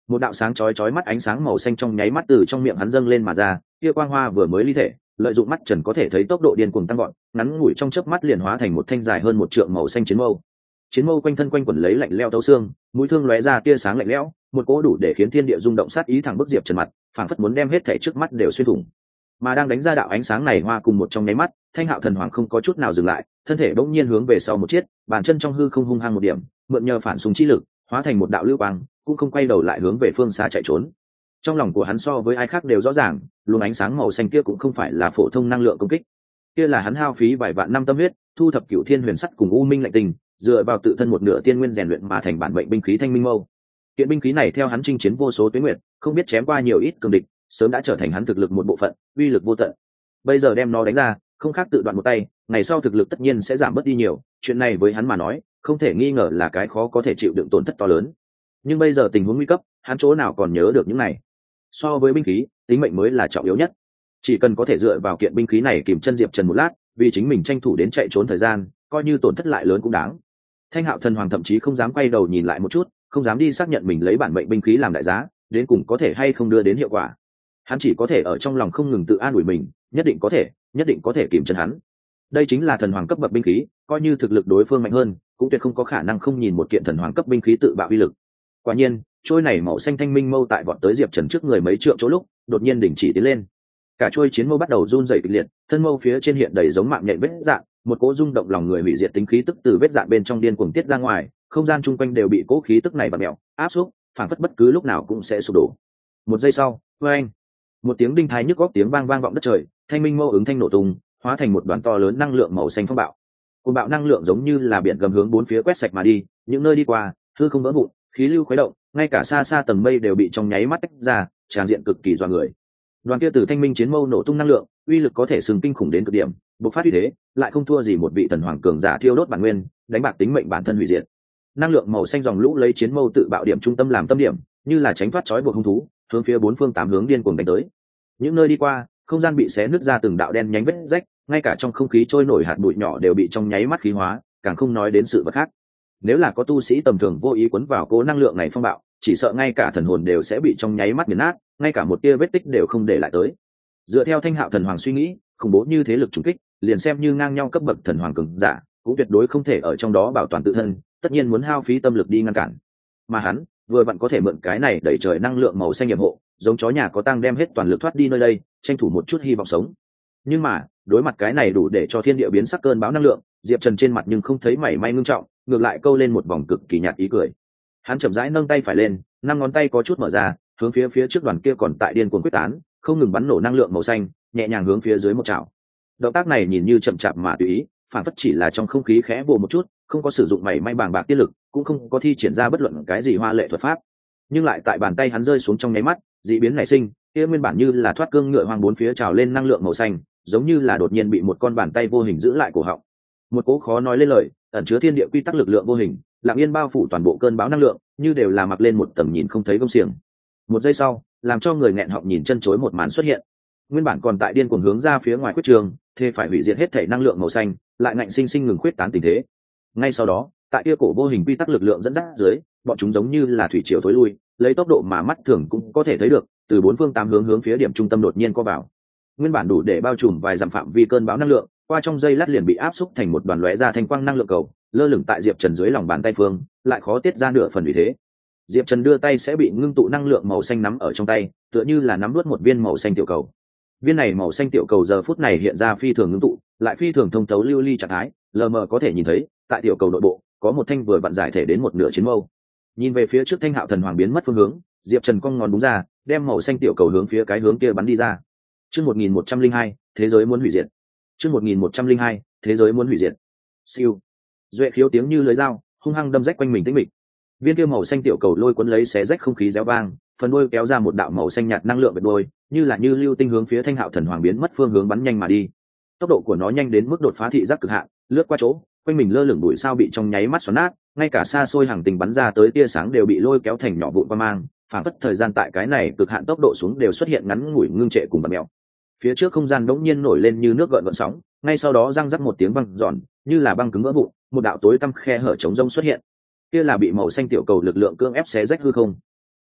một đạo sáng chói chói mắt ánh sáng màu xanh trong nháy mắt từ trong miệng hắn dâng lên mà ra, kia quang hoa vừa mới ly thể, lợi dụng mắt trần có thể thấy tốc độ điên cuồng tăng gọn, ngắn ngủi trong chớp mắt liền hóa thành một thanh dài hơn 1 trượng màu xanh chiến mâu. Chiến mâu quanh thân quanh quẩn lấy lạnh lẽo thấu xương, mũi thương lóe ra tia sáng lạnh lẽo, một cỗ đủ để khiến thiên địa rung động sát ý thẳng bức Diệp Trần mặt, phảng phất muốn đem hết thảy trước mắt đều xuyên thủng. Mà đang đánh ra đạo ánh sáng này hoa cùng một trong nháy mắt, Thanh Hạo Thần Hoàng không có chút nào dừng lại, thân thể bỗng nhiên hướng về sau một chiết, bàn chân trong hư không hung hăng một điểm, mượn nhờ phản xung chi lực, hóa thành một đạo lưu quang, cũng không quay đầu lại hướng về phương xa chạy trốn. Trong lòng của hắn so với ai khác đều rõ ràng, luồng ánh sáng màu xanh kia cũng không phải là phổ thông năng lượng công kích, kia là hắn hao phí vài vạn năm tâm huyết, thu thập Cửu Thiên Huyền Sắt cùng U Minh Lạnh Tình, dựa vào tự thân một nửa tiên nguyên rèn luyện mà thành bản mệnh binh khí Thanh Minh Mâu. Kiện binh khí này theo hắn chinh chiến vô số tuế nguyệt, không biết chém qua nhiều ít cường địch, sớm đã trở thành hắn thực lực một bộ phận, uy lực vô tận. Bây giờ đem nó đánh ra, không khác tự đoạn một tay, ngày sau thực lực tất nhiên sẽ giảm bớt đi nhiều, chuyện này với hắn mà nói, không thể nghi ngờ là cái khó có thể chịu đựng tổn thất to lớn. Nhưng bây giờ tình huống nguy cấp, hắn chỗ nào còn nhớ được những này. So với binh khí, tính mệnh mới là trọng yếu nhất. Chỉ cần có thể dựa vào kiện binh khí này kìm chân Diệp Trần một lát, vì chính mình tranh thủ đến chạy trốn thời gian, coi như tổn thất lại lớn cũng đáng. Thanh Hạo Thần Hoàng thậm chí không dám quay đầu nhìn lại một chút, không dám đi xác nhận mình lấy bản mệnh binh khí làm đại giá, đến cùng có thể hay không đưa đến hiệu quả. Hắn chỉ có thể ở trong lòng không ngừng tự an ủi mình, nhất định có thể kìm chân hắn. Đây chính là thần hoàng cấp bậc binh khí, coi như thực lực đối phương mạnh hơn, cũng tuyệt không có khả năng không nhìn một kiện thần hoàng cấp binh khí tự bạo uy lực. Quả nhiên, trôi này màu xanh thanh minh mâu tại vọt tới Diệp Trần trước người mấy trượng chỗ lúc, đột nhiên đình chỉ tiến lên. Cả trôi chiến mâu bắt đầu run rẩy kịch liệt, thân mâu phía trên hiện đầy giống mạng nhện vết dạn, một cỗ rung động lòng người hủy diệt tính khí tức từ vết dạn bên trong điên cuồng tiết ra ngoài, không gian chung quanh đều bị cỗ khí tức này vặn mèo, áp xúc, phản phất bất cứ lúc nào cũng sẽ sụp đổ. Một giây sau, oeng, một tiếng đinh thái nhức góc tiếng vang vang vọng đất trời, thanh minh mâu ứng thanh nổ tung, hóa thành một đoàn to lớn năng lượng màu xanh phong bạo. Cuồng bạo năng lượng giống như là biển gầm hướng bốn phía quét sạch mà đi, những nơi đi qua, hư không vỡ vụn, khí lưu khuấy động, ngay cả xa xa tầng mây đều bị trong nháy mắt tách ra, tràn diện cực kỳ dọa người. Đoàn kia từ thanh minh chiến mâu nổ tung năng lượng, uy lực có thể sừng kinh khủng đến cực điểm, bộc phát uy thế, lại không thua gì một vị thần hoàng cường giả thiêu đốt bản nguyên, đánh bạc tính mệnh bản thân hủy diệt. Năng lượng màu xanh dòng lũ lấy chiến mâu tự bạo điểm trung tâm làm tâm điểm, như là tránh thoát trói buộc hung thú, hướng phía bốn phương tám hướng điên cuồng đánh tới. Những nơi đi qua, không gian bị xé nứt ra từng đạo đen nhánh vết rách, ngay cả trong không khí trôi nổi hạt bụi nhỏ đều bị trong nháy mắt khí hóa, càng không nói đến sự vật khác. Nếu là có tu sĩ tầm thường vô ý cuốn vào cố năng lượng này phong bạo, chỉ sợ ngay cả thần hồn đều sẽ bị trong nháy mắt nghiền nát, ngay cả một tia vết tích đều không để lại tới. Dựa theo Thanh Hạo Thần Hoàng suy nghĩ, khủng bố như thế lực trùng kích, liền xem như ngang nhau cấp bậc thần hoàng cường giả, cũng tuyệt đối không thể ở trong đó bảo toàn tự thân, tất nhiên muốn hao phí tâm lực đi ngăn cản. Mà hắn, vừa vặn có thể mượn cái này đẩy trời năng lượng màu xanh nhiệm hộ, giống chó nhà có tang đem hết toàn lực thoát đi nơi đây, tranh thủ một chút hy vọng sống. Nhưng mà, đối mặt cái này đủ để cho thiên địa biến sắc cơn bão năng lượng, Diệp Trần trên mặt nhưng không thấy mảy may ngưng trọng, ngược lại câu lên một vòng cực kỳ nhạt ý cười. Hắn chậm rãi nâng tay phải lên, 5 ngón tay có chút mở ra, hướng phía trước đoàn kia còn tại điên cuồng quyết tán, không ngừng bắn nổ năng lượng màu xanh, nhẹ nhàng hướng phía dưới một chảo. Động tác này nhìn như chậm chạp mà tùy ý, phản phất chỉ là trong không khí khẽ vồ một chút, không có sử dụng mảy may bàng bạc tiết lực, cũng không có thi triển ra bất luận cái gì hoa lệ thuật pháp. Nhưng lại tại bàn tay hắn rơi xuống trong nháy mắt, dị biến nảy sinh, kia nguyên bản như là thoát cương ngựa hoang bốn phía trào lên năng lượng màu xanh, giống như là đột nhiên bị một con bàn tay vô hình giữ lại cổ họng. Một cỗ khó nói lên lời, ẩn chứa thiên địa quy tắc lực lượng vô hình, lặng yên bao phủ toàn bộ cơn bão năng lượng, như đều là mặc lên một tầng nhìn không thấy gông xiềng. Một giây sau, làm cho người nghẹn họng nhìn chân chối một màn xuất hiện. Nguyên bản còn tại điên cuồng hướng ra phía ngoài quyết trường, thế phải hủy diệt hết thể năng lượng màu xanh, lại ngạnh sinh sinh ngừng khuyết tán tình thế. Ngay sau đó, tại kia cổ vô hình quy tắc lực lượng dẫn dắt dưới, bọn chúng giống như là thủy triều thối lui, lấy tốc độ mà mắt thường cũng có thể thấy được, từ bốn phương tám hướng phía điểm trung tâm đột nhiên co vào. Nguyên bản đủ để bao trùm vài dặm phạm vi cơn bão năng lượng, qua trong giây lát liền bị áp xúc thành một đoàn lóe ra thanh quang năng lượng cầu, lơ lửng tại Diệp Trần dưới lòng bàn tay phương, lại khó tiết ra nửa phần vì thế. Diệp Trần đưa tay sẽ bị ngưng tụ năng lượng màu xanh nắm ở trong tay, tựa như là nắm nuốt một viên màu xanh tiểu cầu. Viên này màu xanh tiểu cầu giờ phút này hiện ra phi thường ngưng tụ, lại phi thường thông thấu lưu ly trạng thái, lờ mờ có thể nhìn thấy, tại tiểu cầu nội bộ có một thanh vừa vặn giải thể đến một nửa chiến mâu. Nhìn về phía trước Thanh Hạo Thần Hoàng biến mất phương hướng, Diệp Trần cong ngón đúng ra, đem màu xanh tiểu cầu hướng phía cái hướng kia bắn đi ra. Chương 1102, thế giới muốn hủy diệt. Chương 1102, thế giới muốn hủy diệt. Siêu. Duệ khiếu tiếng như lưỡi dao, hung hăng đâm rách quanh mình tĩnh mịch. Viên kia màu xanh tiểu cầu lôi cuốn lấy xé rách không khí réo vang, phần đuôi kéo ra một đạo màu xanh nhạt năng lượng vệt đuôi, như lưu tinh hướng phía Thanh Hạo Thần Hoàng biến mất phương hướng bắn nhanh mà đi. Tốc độ của nó nhanh đến mức đột phá thị giác cực hạn, lướt qua chỗ, quanh mình lơ lửng bụi sao bị trong nháy mắt xoắn nát, ngay cả xa xôi hàng tình bắn ra tới tia sáng đều bị lôi kéo thành nhỏ vụn qua mang, phản phất thời gian tại cái này cực hạn tốc độ xuống đều xuất hiện ngắn ngủi ngưng trệ cùng bật mèo. Phía trước không gian đống nhiên nổi lên như nước gợn sóng, ngay sau đó răng rắc một tiếng vang giòn, như là băng cứng vỡ vụn, một đạo tối tăm khe hở trống rông xuất hiện. Kia là bị màu xanh tiểu cầu lực lượng cưỡng ép xé rách hư không.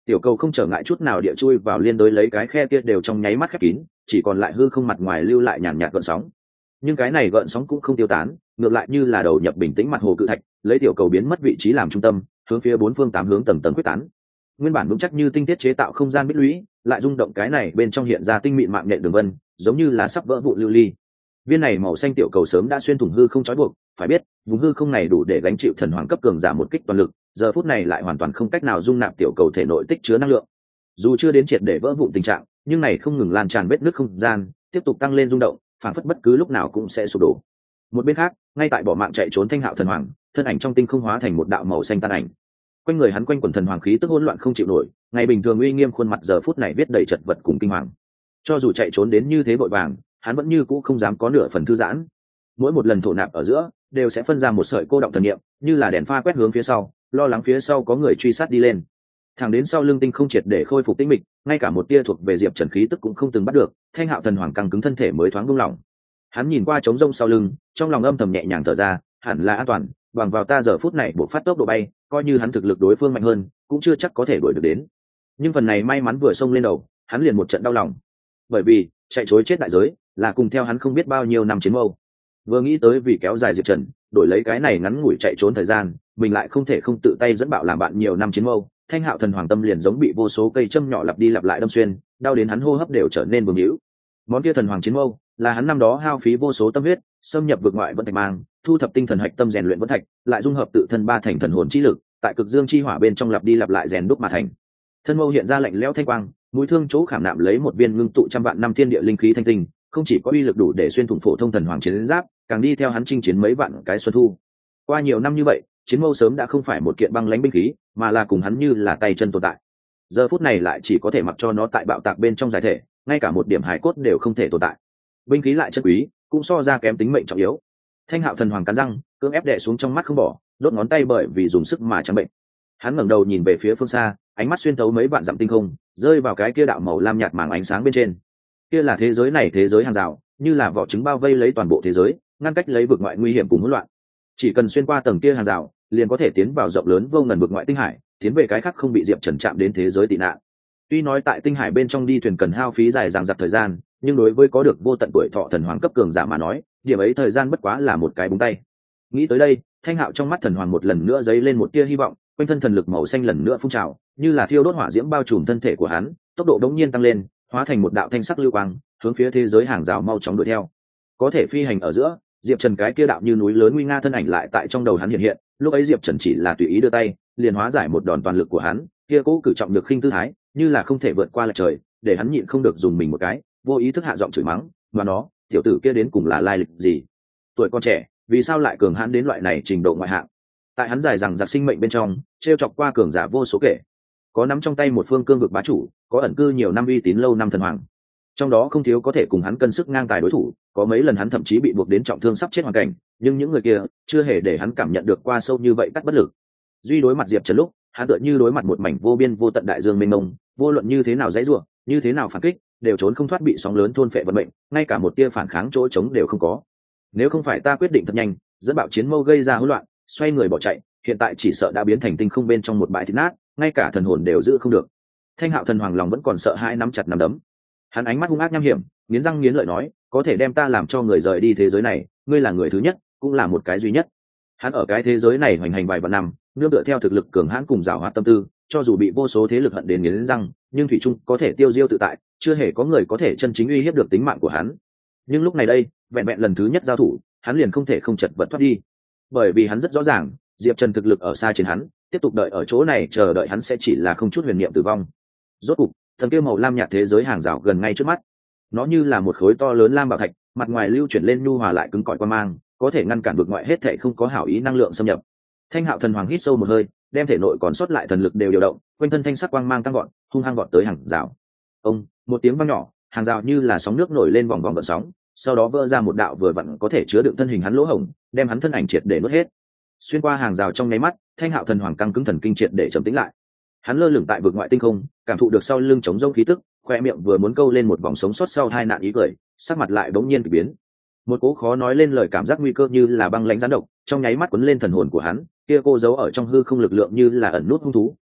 Tiểu cầu không trở ngại chút nào địa chui vào liên đối lấy cái khe kia đều trong nháy mắt khép kín, chỉ còn lại hư không mặt ngoài lưu lại nhàn nhạt gợn sóng. Nhưng cái này gợn sóng cũng không tiêu tán, ngược lại như là đầu nhập bình tĩnh mặt hồ cự thạch, lấy tiểu cầu biến mất vị trí làm trung tâm, hướng phía bốn phương tám hướng tầng tầng quyết tán. Nguyên bản vững chắc như tinh thiết chế tạo không gian bích lũy, lại rung động cái này bên trong hiện ra tinh mịn mạng nhện đường vân, giống như là sắp vỡ vụn lưu ly. Viên này màu xanh tiểu cầu sớm đã xuyên thủng hư không trói buộc, phải biết vùng hư không này đủ để gánh chịu thần hoàng cấp cường giả một kích toàn lực, giờ phút này lại hoàn toàn không cách nào dung nạp tiểu cầu thể nội tích chứa năng lượng. Dù chưa đến triệt để vỡ vụn tình trạng, nhưng này không ngừng lan tràn vết nứt không gian, tiếp tục tăng lên rung động, phản phất bất cứ lúc nào cũng sẽ sụp đổ. Một bên khác, ngay tại bỏ mạng chạy trốn Thanh Hạo thần hoàng, thân ảnh trong tinh không hóa thành một đạo màu xanh tan ảnh. Quanh người hắn quanh quần thần hoàng khí tức hỗn loạn không chịu nổi, ngày bình thường uy nghiêm khuôn mặt giờ phút này viết đầy chật vật cùng kinh hoàng. Cho dù chạy trốn đến như thế vội vàng, hắn vẫn như cũ không dám có nửa phần thư giãn. Mỗi một lần thổ nạp ở giữa, đều sẽ phân ra một sợi cô động thần niệm, như là đèn pha quét hướng phía sau, lo lắng phía sau có người truy sát đi lên. Thẳng đến sau lưng tinh không triệt để khôi phục tĩnh mịch, ngay cả một tia thuộc về Diệp Trần khí tức cũng không từng bắt được, Thanh Hạo thần hoàng căng cứng thân thể mới thoáng buông lỏng. Hắn nhìn qua trống rông sau lưng, trong lòng âm thầm nhẹ nhàng thở ra, hẳn là an toàn, bằng vào ta giờ phút này buộc phát tốc độ bay, coi như hắn thực lực đối phương mạnh hơn, cũng chưa chắc có thể đuổi được đến. Nhưng phần này may mắn vừa xông lên đầu, hắn liền một trận đau lòng. Bởi vì, chạy trối chết đại giới, là cùng theo hắn không biết bao nhiêu năm chiến mâu. Vừa nghĩ tới vì kéo dài Diệp Trần, đổi lấy cái này ngắn ngủi chạy trốn thời gian, mình lại không thể không tự tay dẫn bạo làm bạn nhiều năm chiến mâu, Thanh Hạo thần hoàng tâm liền giống bị vô số cây châm nhỏ lặp đi lặp lại đâm xuyên, đau đến hắn hô hấp đều trở nên vương hữu. Món kia thần hoàng chiến mâu, là hắn năm đó hao phí vô số tâm huyết, xâm nhập vực ngoại vẫn thạch mang, thu thập tinh thần hạch tâm rèn luyện vẫn thạch, lại dung hợp tự thân ba thành thần hồn chi lực, tại cực dương chi hỏa bên trong lặp đi lặp lại rèn đúc mà thành. Thân mâu hiện ra lạnh lẽo thanh quang, mũi thương chỗ khảm nạm lấy một viên ngưng tụ trăm vạn năm thiên địa linh khí thanh tinh, không chỉ có uy lực đủ để xuyên thủng phổ thông thần hoàng chiến giáp, càng đi theo hắn chinh chiến mấy vạn cái xuân thu. Qua nhiều năm như vậy, chiến mâu sớm đã không phải một kiện băng lãnh binh khí, mà là cùng hắn như là tay chân tồn tại. Giờ phút này lại chỉ có thể mặc cho nó tại bạo tạc bên trong giải thể, ngay cả một điểm hải cốt đều không thể tồn tại. Binh khí lại chân quý, cũng so ra kém tính mệnh trọng yếu. Thanh Hạo thần hoàng cắn răng, cưỡng ép đè xuống trong mắt không bỏ, đốt ngón tay bởi vì dùng sức mà trắng bệnh. Hắn ngẩng đầu nhìn về phía phương xa, ánh mắt xuyên thấu mấy vạn dặm tinh không, rơi vào cái kia đạo màu lam nhạt màng ánh sáng bên trên. Kia là thế giới này, thế giới hàng rào, như là vỏ trứng bao vây lấy toàn bộ thế giới, ngăn cách lấy vực ngoại nguy hiểm cùng hỗn loạn. Chỉ cần xuyên qua tầng kia hàng rào, liền có thể tiến vào rộng lớn vô ngần vực ngoại tinh hải, tiến về cái khác không bị Diệp Trần chạm đến thế giới tị nạn. Tuy nói tại tinh hải bên trong đi thuyền cần hao phí dài dằng dặc thời gian, nhưng đối với có được vô tận tuổi thọ thần hoàng cấp cường giả mà nói, điểm ấy thời gian bất quá là một cái búng tay. Nghĩ tới đây, Thanh Hạo trong mắt thần hoàng một lần nữa dấy lên một tia hy vọng, quanh thân thần lực màu xanh lần nữa phun trào, như là thiêu đốt hỏa diễm bao trùm thân thể của hắn, tốc độ đống nhiên tăng lên, hóa thành một đạo thanh sắc lưu quang, hướng phía thế giới hàng rào mau chóng đuổi theo. Có thể phi hành ở giữa, Diệp Trần cái kia đạo như núi lớn nguy nga thân ảnh lại tại trong đầu hắn hiện hiện, lúc ấy Diệp Trần chỉ là tùy ý đưa tay, liền hóa giải một đòn toàn lực của hắn, kia cố cử trọng được khinh tư thái, như là không thể vượt qua lệch trời, để hắn nhịn không được dùng mình một cái, vô ý thức hạ giọng chửi mắng, mà nó, tiểu tử kia đến cùng là lai lịch gì? Tuổi con trẻ, vì sao lại cường hãn đến loại này trình độ ngoại hạng? Tại hắn dài rằng giặc sinh mệnh bên trong, trêu chọc qua cường giả vô số kể. Có nắm trong tay một phương cương vực bá chủ, có ẩn cư nhiều năm uy tín lâu năm thần hoàng. Trong đó không thiếu có thể cùng hắn cân sức ngang tài đối thủ, có mấy lần hắn thậm chí bị buộc đến trọng thương sắp chết hoàn cảnh, nhưng những người kia chưa hề để hắn cảm nhận được qua sâu như vậy cắt bất lực. Duy đối mặt Diệp Trần lúc, hắn tựa như đối mặt một mảnh vô biên vô tận đại dương mênh mông, vô luận như thế nào dãy rủa, như thế nào phản kích, đều trốn không thoát bị sóng lớn thôn phệ vận mệnh, ngay cả một tia phản kháng chỗ trống đều không có. Nếu không phải ta quyết định thật nhanh, dẫn bạo chiến mâu gây ra hỗn loạn, xoay người bỏ chạy, hiện tại chỉ sợ đã biến thành tinh không bên trong một bãi thịt nát, ngay cả thần hồn đều giữ không được. Thanh Hạo thần hoàng lòng vẫn còn sợ hãi nắm chặt nắm đấm. Hắn ánh mắt hung ác nham hiểm, nghiến răng nghiến lợi nói, có thể đem ta làm cho người rời đi thế giới này, ngươi là người thứ nhất, cũng là một cái duy nhất. Hắn ở cái thế giới này hoành hành vài vạn năm, nương tựa theo thực lực cường hãn cùng giàu hoạt tâm tư, cho dù bị vô số thế lực hận đến nghiến răng, nhưng thủy chung có thể tiêu diêu tự tại, chưa hề có người có thể chân chính uy hiếp được tính mạng của hắn. Nhưng lúc này đây, vẹn vẹn lần thứ nhất giao thủ, hắn liền không thể không chật vật thoát đi, bởi vì hắn rất rõ ràng, Diệp Trần thực lực ở xa trên hắn, tiếp tục đợi ở chỗ này chờ đợi hắn sẽ chỉ là không chút huyền niệm tử vong. Rốt cục, thần kia màu lam nhạt thế giới hàng rào gần ngay trước mắt. Nó như là một khối to lớn lam bảo thạch, mặt ngoài lưu chuyển lên nhu hòa lại cứng cỏi quan mang, có thể ngăn cản vực ngoại hết thảy không có hảo ý năng lượng xâm nhập. Thanh Hạo thần hoàng hít sâu một hơi, đem thể nội còn sót lại thần lực đều điều động, quanh thân thanh sắc quang mang tăng vọt, hung hăng vọt tới hàng rào. Ông, một tiếng vang nhỏ, hàng rào như là sóng nước nổi lên vòng vòng gợn sóng, sau đó vỡ ra một đạo vừa vặn có thể chứa đựng thân hình hắn lỗ hổng, đem hắn thân ảnh triệt để nuốt hết. Xuyên qua hàng rào trong nháy mắt, Thanh Hạo thần hoàng căng cứng thần kinh triệt để trầm tĩnh lại. Hắn lơ lửng tại vực ngoại tinh không, cảm thụ được sau lưng trống rông khí tức, khoe miệng vừa muốn câu lên một vòng sống sót sau hai nạn ý cười, sắc mặt lại bỗng nhiên kỳ biến. Một cố khó nói lên lời cảm giác nguy cơ như là băng lãnh rắn độc, trong nháy mắt cuốn lên thần hồn của hắn, kia cô giấu ở trong hư không lực lượng như là ẩn nút hung thú,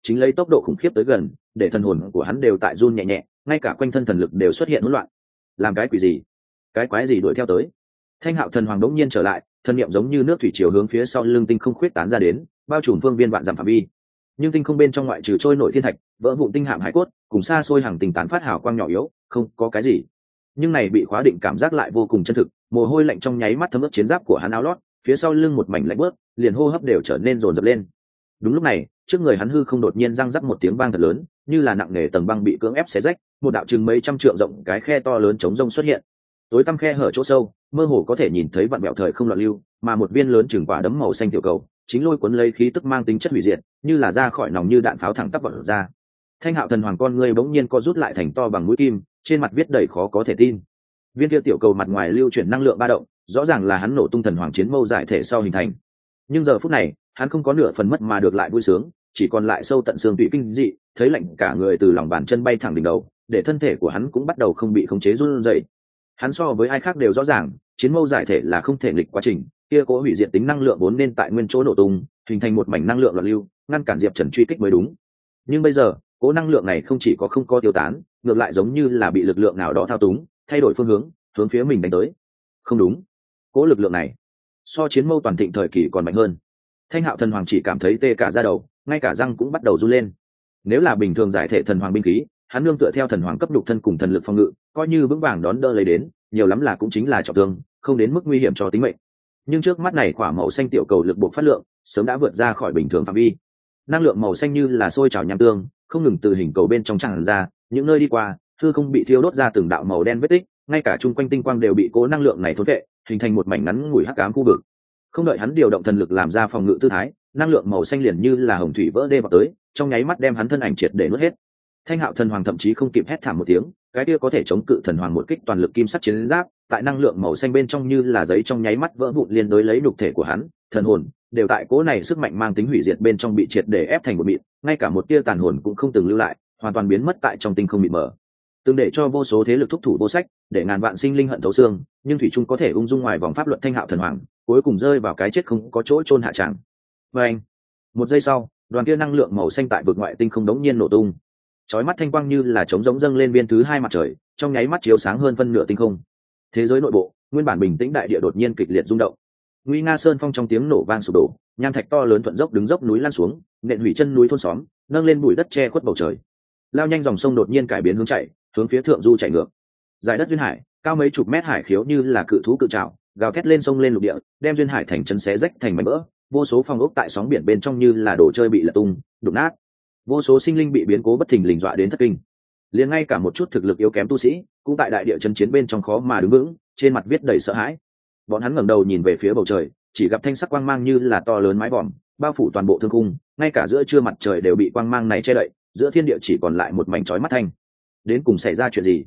chính lấy tốc độ khủng khiếp tới gần, để thần hồn của hắn đều tại run nhẹ nhẹ, ngay cả quanh thân thần lực đều xuất hiện hỗn loạn. Làm cái quỷ gì? Cái quái gì đuổi theo tới? Thanh Hạo thần hoàng đống nhiên trở lại, thân niệm giống như nước thủy triều hướng phía sau lưng tinh không khuyết tán ra đến, bao trùm phương viên vạn dặm phạm vi. Nhưng tinh không bên trong ngoại trừ trôi nổi thiên thạch, vỡ vụn tinh hạm hải cốt, cùng xa xôi hàng tình tán phát hào quang nhỏ yếu, không có cái gì. Nhưng này bị khóa định cảm giác lại vô cùng chân thực, mồ hôi lạnh trong nháy mắt thấm ướt chiến giáp của hắn áo lót, phía sau lưng một mảnh lạnh bớt, liền hô hấp đều trở nên dồn dập lên. Đúng lúc này, trước người hắn hư không đột nhiên răng rắc một tiếng vang thật lớn, như là nặng nề tầng băng bị cưỡng ép xé rách, một đạo chừng mấy trăm trượng rộng cái khe to lớn trống rông xuất hiện. Tối tăm khe hở chỗ sâu, mơ hồ có thể nhìn thấy vạn bẹo thời không loạn lưu, mà một viên lớn chừng quả đấm màu xanh tiểu cầu, chính lôi cuốn lấy khí tức mang tính chất hủy diệt, như là ra khỏi nòng như đạn pháo thẳng tắp vọt ra. Thanh Hạo thần hoàng con ngươi bỗng nhiên co rút lại thành to bằng mũi kim, trên mặt viết đầy khó có thể tin. Viên kia tiểu cầu mặt ngoài lưu chuyển năng lượng ba động, rõ ràng là hắn nổ tung thần hoàng chiến mâu giải thể sau hình thành. Nhưng giờ phút này, hắn không có nửa phần mất mà được lại vui sướng, chỉ còn lại sâu tận xương tủy kinh dị, thấy lạnh cả người từ lòng bàn chân bay thẳng đỉnh đầu, để thân thể của hắn cũng bắt đầu không bị khống chế run rẩy. Hắn so với ai khác đều rõ ràng, chiến mâu giải thể là không thể nghịch quá trình, kia cố hủy diệt tính năng lượng vốn nên tại nguyên chỗ nổ tung, hình thành một mảnh năng lượng loạn lưu, ngăn cản Diệp Trần truy kích mới đúng. Nhưng bây giờ, cố năng lượng này không chỉ có không có tiêu tán, ngược lại giống như là bị lực lượng nào đó thao túng, thay đổi phương hướng phía mình đánh tới. Không đúng, cố lực lượng này so chiến mâu toàn thịnh thời kỳ còn mạnh hơn. Thanh Hạo thần hoàng chỉ cảm thấy tê cả da đầu, ngay cả răng cũng bắt đầu run lên. Nếu là bình thường giải thể thần hoàng binh khí, hắn nương tựa theo thần hoàng cấp đục thân cùng thần lực phòng ngự, coi như vững vàng đón đỡ lấy đến, nhiều lắm là cũng chính là trọng thương, không đến mức nguy hiểm cho tính mệnh. Nhưng trước mắt này quả màu xanh tiểu cầu lực buộc phát lượng, sớm đã vượt ra khỏi bình thường phạm vi. Năng lượng màu xanh như là sôi trào nham tương, không ngừng từ hình cầu bên trong tràn ra, những nơi đi qua, hư không bị thiêu đốt ra từng đạo màu đen vết tích, ngay cả chung quanh tinh quang đều bị cố năng lượng này thôn vệ, hình thành một mảnh ngắn ngủi hắc ám khu vực. Không đợi hắn điều động thần lực làm ra phòng ngự tư thái, năng lượng màu xanh liền như là hồng thủy vỡ đê vào tới, trong nháy mắt đem hắn thân ảnh triệt để nuốt hết. Thanh Hạo thần hoàng thậm chí không kịp hét thảm một tiếng, cái kia có thể chống cự thần hoàng một kích toàn lực kim sắc chiến giáp, tại năng lượng màu xanh bên trong như là giấy trong nháy mắt vỡ vụn liên đối lấy nhục thể của hắn, thần hồn đều tại cố này sức mạnh mang tính hủy diệt bên trong bị triệt để ép thành một mịn, ngay cả một tia tàn hồn cũng không từng lưu lại, hoàn toàn biến mất tại trong tinh không mịt mờ. Từng để cho vô số thế lực thúc thủ vô sách, để ngàn vạn sinh linh hận thấu xương, nhưng thủy trung có thể ung dung ngoài vòng pháp luật Thanh Hạo thần hoàng, cuối cùng rơi vào cái chết không có chỗ chôn hạ tràng. Và anh, một giây sau, đoàn kia năng lượng màu xanh tại vực ngoại tinh không đống nhiên nổ tung, chói mắt thanh quang như là trống rỗng dâng lên viên thứ hai mặt trời, trong nháy mắt chiếu sáng hơn phân nửa tinh không. Thế giới nội bộ, nguyên bản bình tĩnh đại địa đột nhiên kịch liệt rung động. Nguy nga sơn phong trong tiếng nổ vang sụp đổ, nham thạch to lớn thuận dốc đứng dốc núi lan xuống, nện hủy chân núi thôn xóm, nâng lên bụi đất che khuất bầu trời. Lao nhanh dòng sông đột nhiên cải biến hướng chạy, hướng phía thượng du chạy ngược. Dải đất duyên hải, cao mấy chục mét hải khiếu như là cự thú cự trảo, gào thét lên sông lên lục địa, đem duyên hải thành chân xé rách thành mảnh vỡ. Vô số phong ốc tại sóng biển bên trong như là đồ chơi bị lật tung, đụng nát. Vô số sinh linh bị biến cố bất thình lình dọa đến thất kinh. Liền ngay cả một chút thực lực yếu kém tu sĩ, cũng tại đại địa chân chiến bên trong khó mà đứng vững, trên mặt viết đầy sợ hãi. Bọn hắn ngẩng đầu nhìn về phía bầu trời, chỉ gặp thanh sắc quang mang như là to lớn mái vòm, bao phủ toàn bộ thương khung, ngay cả giữa trưa mặt trời đều bị quang mang này che đậy, giữa thiên địa chỉ còn lại một mảnh chói mắt thanh. Đến cùng xảy ra chuyện gì?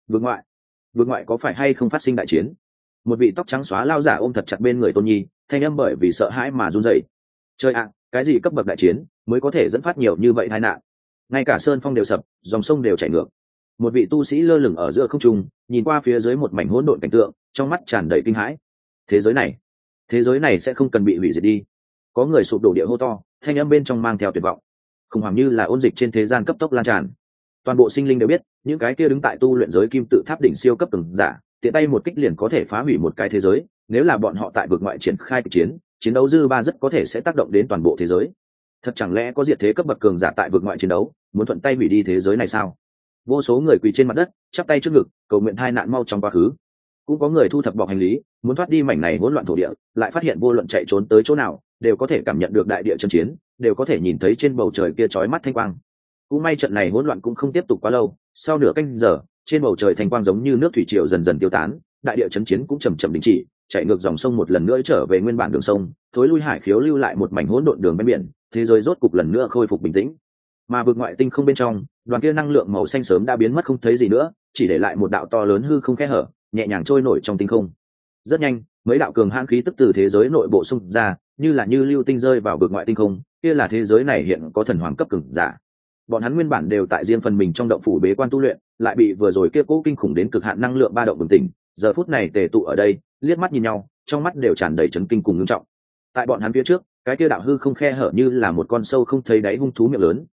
Vực ngoại có phải hay không phát sinh đại chiến? Một vị tóc trắng xóa lao giả ôm thật chặt bên người Tôn Nhi, thanh âm bởi vì sợ hãi mà run rẩy. Trời ạ, cái gì cấp bậc đại chiến mới có thể dẫn phát nhiều như vậy tai nạn? Ngay cả sơn phong đều sập, dòng sông đều chảy ngược. Một vị tu sĩ lơ lửng ở giữa không trung, nhìn qua phía dưới một mảnh hỗn độn cảnh tượng, trong mắt tràn đầy kinh hãi. Thế giới này sẽ không cần bị hủy diệt đi? Có người sụp đổ địa hô to, thanh âm bên trong mang theo tuyệt vọng. Khủng hoảng như là ôn dịch trên thế gian cấp tốc lan tràn. Toàn bộ sinh linh đều biết, những cái kia đứng tại tu luyện giới kim tự tháp đỉnh siêu cấp cường giả, tiện tay một kích liền có thể phá hủy một cái thế giới. Nếu là bọn họ tại vực ngoại triển khai chiến đấu dư ba rất có thể sẽ tác động đến toàn bộ thế giới. Thật chẳng lẽ có diệt thế cấp bậc cường giả tại vực ngoại chiến đấu, muốn thuận tay hủy đi thế giới này sao? Vô số người quỳ trên mặt đất, chắp tay trước ngực, cầu nguyện tai nạn mau trong quá khứ. Cũng có người thu thập bọc hành lý, muốn thoát đi mảnh này hỗn loạn thổ địa, lại phát hiện vô luận chạy trốn tới chỗ nào, đều có thể cảm nhận được đại địa chân chiến, đều có thể nhìn thấy trên bầu trời kia chói mắt thanh quang. Cũng may trận này hỗn loạn cũng không tiếp tục quá lâu, sau nửa canh giờ, trên bầu trời thanh quang giống như nước thủy triều dần dần tiêu tán, đại địa chân chiến cũng chậm chậm đình chỉ, chạy ngược dòng sông một lần nữa trở về nguyên bản đường sông, thối lui hải khiếu lưu lại một mảnh hỗn độn đường ven biển, thế giới rốt cục lần nữa khôi phục bình tĩnh. Mà vực ngoại tinh không bên trong, đoàn kia năng lượng màu xanh sớm đã biến mất không thấy gì nữa, chỉ để lại một đạo to lớn hư không khe hở, nhẹ nhàng trôi nổi trong tinh không. Rất nhanh, mấy đạo cường hãn khí tức từ thế giới nội bộ xung ra, như lưu tinh rơi vào vực ngoại tinh không, kia là thế giới này hiện có thần hoàng cấp cường giả. Bọn hắn nguyên bản đều tại riêng phần mình trong động phủ bế quan tu luyện, lại bị vừa rồi kia cố kinh khủng đến cực hạn năng lượng ba động bừng tỉnh, giờ phút này tề tụ ở đây, liếc mắt nhìn nhau, trong mắt đều tràn đầy chấn kinh cùng ngưng trọng. Tại bọn hắn phía trước, cái kia đạo hư không khe hở như là một con sâu không thấy đáy hung thú miệng lớn,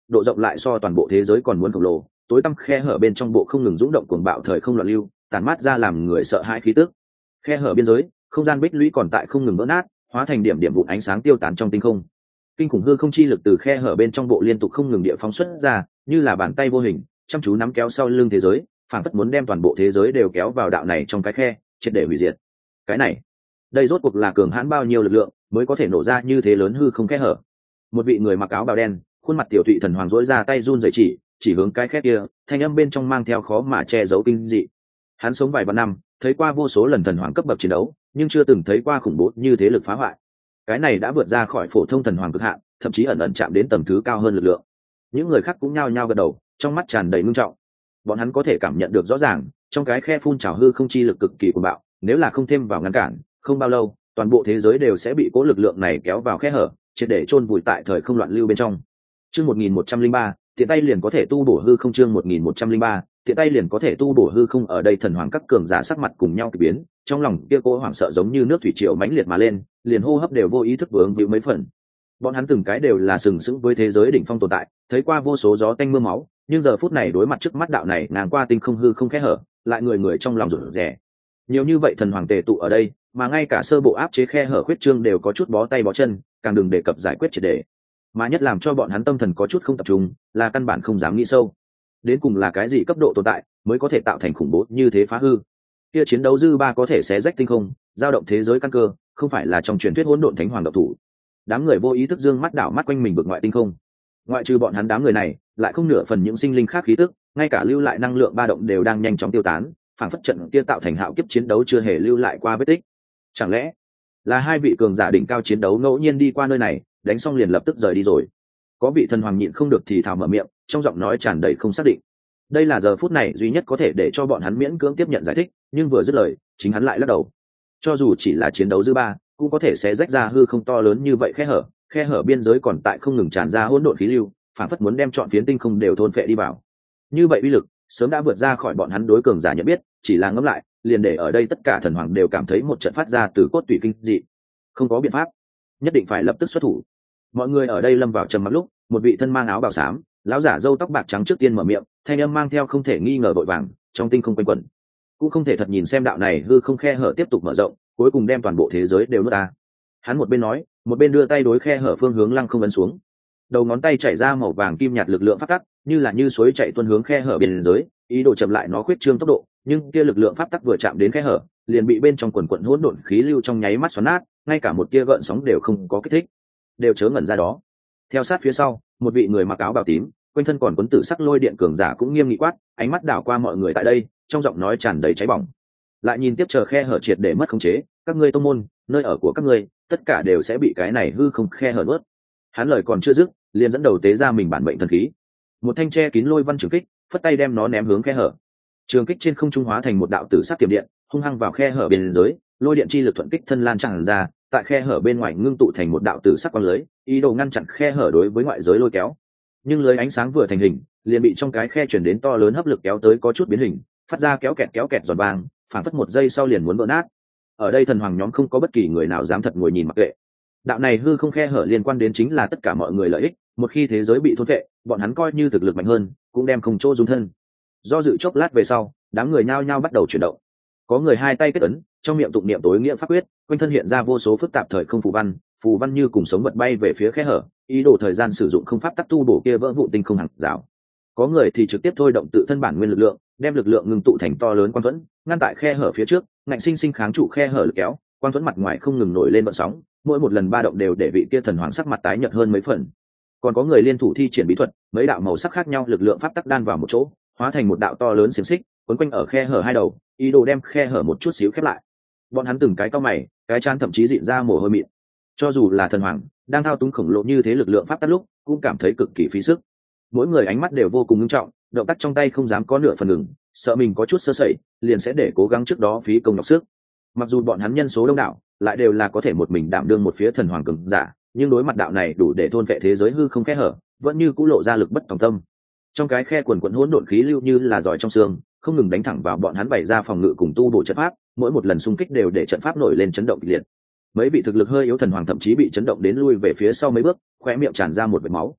độ rộng lại so toàn bộ thế giới còn muốn khổng lồ, tối tăm khe hở bên trong bộ không ngừng rung động cuồng bạo thời không loạn lưu, tản mát ra làm người sợ hãi khí tức. Khe hở biên giới, không gian bích lũy còn tại không ngừng vỡ nát, hóa thành điểm điểm vụn ánh sáng tiêu tán trong tinh không. Kinh khủng hư không chi lực từ khe hở bên trong bộ liên tục không ngừng địa phóng xuất ra, như là bàn tay vô hình chăm chú nắm kéo sau lưng thế giới, phản phất muốn đem toàn bộ thế giới đều kéo vào đạo này trong cái khe, triệt để hủy diệt. Cái này, đây rốt cuộc là cường hãn bao nhiêu lực lượng mới có thể nổ ra như thế lớn hư không khe hở. Một vị người mặc áo bào đen, khuôn mặt tiểu thụy thần hoàng rỗi ra tay run rẩy chỉ hướng cái khe kia, thanh âm bên trong mang theo khó mà che giấu kinh dị. Hắn sống vài vạn năm, thấy qua vô số lần thần hoàng cấp bậc chiến đấu, nhưng chưa từng thấy qua khủng bố như thế lực phá hoại. Cái này đã vượt ra khỏi phổ thông thần hoàng cực hạn, thậm chí ẩn ẩn chạm đến tầm thứ cao hơn lực lượng. Những người khác cũng nhao nhao gật đầu, trong mắt tràn đầy ngưng trọng. Bọn hắn có thể cảm nhận được rõ ràng, trong cái khe phun trào hư không chi lực cực kỳ cuồng bạo, nếu là không thêm vào ngăn cản, không bao lâu, toàn bộ thế giới đều sẽ bị cố lực lượng này kéo vào khe hở, triệt để chôn vùi tại thời không loạn lưu bên trong. Chương 1103, tiện tay liền có thể tu bổ hư không. Chương 1103, tiện tay liền có thể tu bổ hư không. Ở đây thần hoàng các cường giả sắc mặt cùng nhau kỳ biến, trong lòng kia cô hoảng sợ giống như nước thủy triều mãnh liệt mà lên, liền hô hấp đều vô ý thức vướng víu mấy phần. Bọn hắn từng cái đều là sừng sững với thế giới đỉnh phong tồn tại, thấy qua vô số gió tanh mưa máu, nhưng giờ phút này đối mặt trước mắt đạo này ngang qua tinh không hư không khe hở, lại người người trong lòng rụt rè. Nhiều như vậy thần hoàng tề tụ ở đây, mà ngay cả sơ bộ áp chế khe hở khuyết trương đều có chút bó tay bó chân, càng đừng đề cập giải quyết triệt để. Mà nhất làm cho bọn hắn tâm thần có chút không tập trung, là căn bản không dám nghĩ sâu. Đến cùng là cái gì cấp độ tồn tại mới có thể tạo thành khủng bố như thế phá hư? Kia chiến đấu dư ba có thể xé rách tinh không, dao động thế giới căn cơ, không phải là trong truyền thuyết hỗn độn thánh hoàng độc thủ. Đám người vô ý thức dương mắt đảo mắt quanh mình vực ngoại tinh không. Ngoại trừ bọn hắn đám người này, lại không nửa phần những sinh linh khác khí tức, ngay cả lưu lại năng lượng ba động đều đang nhanh chóng tiêu tán, phản phất trận kia tạo thành hạo kiếp chiến đấu chưa hề lưu lại qua vết tích. Chẳng lẽ là hai vị cường giả đỉnh cao chiến đấu ngẫu nhiên đi qua nơi này, đánh xong liền lập tức rời đi rồi? Có vị thần hoàng nhịn không được thì thào mở miệng, trong giọng nói tràn đầy không xác định. Đây là giờ phút này duy nhất có thể để cho bọn hắn miễn cưỡng tiếp nhận giải thích, nhưng vừa dứt lời, chính hắn lại lắc đầu. Cho dù chỉ là chiến đấu dư ba, cũng có thể sẽ rách ra hư không to lớn như vậy khe hở biên giới còn tại không ngừng tràn ra hỗn độn khí lưu, phản phất muốn đem trọn phiến tinh không đều thôn phệ đi vào. Như vậy uy lực sớm đã vượt ra khỏi bọn hắn đối cường giả nhận biết, chỉ là ngẫm lại, liền để ở đây tất cả thần hoàng đều cảm thấy một trận phát ra từ cốt tủy kinh dị. Không có biện pháp, nhất định phải lập tức xuất thủ. Mọi người ở đây lâm vào trầm mặc lúc, một vị thân mang áo bào xám, lão giả râu tóc bạc trắng trước tiên mở miệng, thanh âm mang theo không thể nghi ngờ vội vàng, trong tinh không quanh quẩn. Cũng không thể thật nhìn xem đạo này hư không khe hở tiếp tục mở rộng, cuối cùng đem toàn bộ thế giới đều nuốt ta. Hắn một bên nói, một bên đưa tay đối khe hở phương hướng lăng không ấn xuống. Đầu ngón tay chảy ra màu vàng kim nhạt lực lượng pháp tắc, như suối chạy tuôn hướng khe hở biên giới, ý đồ chậm lại nó khuyết trương tốc độ, nhưng kia lực lượng pháp tắc vừa chạm đến khe hở, liền bị bên trong quần quần hỗn độn khí lưu trong nháy mắt xoắn nát, ngay cả một tia gợn sóng đều không có kích thích, đều chớ ngẩn ra đó. Theo sát phía sau, một vị người mặc áo bào tím, quanh thân còn cuốn tử sắc lôi điện cường giả cũng nghiêm nghị quát, ánh mắt đảo qua mọi người tại đây, trong giọng nói tràn đầy cháy bỏng. Lại nhìn tiếp chờ khe hở triệt để mất khống chế, các ngươi tông môn, nơi ở của các ngươi, tất cả đều sẽ bị cái này hư không khe hở nuốt. Hắn lời còn chưa dứt, liền dẫn đầu tế ra mình bản mệnh thần khí, một thanh tre kín lôi văn trường kích, phất tay đem nó ném hướng khe hở. Trường kích trên không trung hóa thành một đạo tử sắc tiềm điện, hung hăng vào khe hở biên giới, lôi điện chi lực thuận kích thân lan tràn ra, tại khe hở bên ngoài ngưng tụ thành một đạo tử sắc quang lưới, ý đồ ngăn chặn khe hở đối với ngoại giới lôi kéo. Nhưng lưới ánh sáng vừa thành hình, liền bị trong cái khe chuyển đến to lớn hấp lực kéo tới có chút biến hình, phát ra kéo kẹt giòn vang, phản phất một giây sau liền muốn vỡ nát. Ở đây thần hoàng nhóm không có bất kỳ người nào dám thật ngồi nhìn mặc kệ. Đạo này hư không khe hở liên quan đến chính là tất cả mọi người lợi ích, một khi thế giới bị thôn phệ, bọn hắn coi như thực lực mạnh hơn, cũng đem không chỗ dung thân. Do dự chốc lát về sau, đám người nhao nhao bắt đầu chuyển động. Có người hai tay kết ấn, trong miệng tụng niệm tối nghĩa pháp quyết, quanh thân hiện ra vô số phức tạp thời không phù văn như cùng sống vật bay về phía khe hở, ý đồ thời gian sử dụng không pháp tắc tu bổ kia vỡ vụn tinh không hàng rào. Có người thì trực tiếp thôi động tự thân bản nguyên lực lượng, đem lực lượng ngưng tụ thành to lớn quang thuẫn, ngăn tại khe hở phía trước, ngạnh sinh sinh kháng trụ khe hở lực kéo, quang thuẫn mặt ngoài không ngừng nổi lên vận sóng, mỗi một lần ba động đều để vị kia thần hoàng sắc mặt tái nhợt hơn mấy phần. Còn có người liên thủ thi triển bí thuật, mấy đạo màu sắc khác nhau lực lượng pháp tắc đan vào một chỗ, hóa thành một đạo to lớn xiềng xích, quấn quanh ở khe hở hai đầu, ý đồ đem khe hở một chút xíu khép lại. Bọn hắn từng cái cau mày, cái trán thậm chí dịn ra mồ hôi mịn. Cho dù là thần hoàng, đang thao túng khổng lồ như thế lực lượng pháp tắc lúc, cũng cảm thấy cực kỳ phí sức. Mỗi người ánh mắt đều vô cùng nghiêm trọng, động tác trong tay không dám có nửa phần ngừng, sợ mình có chút sơ sẩy, liền sẽ để cố gắng trước đó phí công nhọc sức. Mặc dù bọn hắn nhân số đông đảo, lại đều là có thể một mình đảm đương một phía thần hoàng cường giả, nhưng đối mặt đạo này đủ để thôn vệ thế giới hư không khe hở, vẫn như cũ lộ ra lực bất tòng tâm. Trong cái khe quần quần hỗn độn khí lưu như là giỏi trong xương, không ngừng đánh thẳng vào bọn hắn bày ra phòng ngự cùng tu bổ trận pháp, mỗi một lần xung kích đều để trận pháp nổi lên chấn động kịch liệt. Mấy vị thực lực hơi yếu thần hoàng thậm chí bị chấn động đến lui về phía sau mấy bước, khóe miệng tràn ra một vệt máu.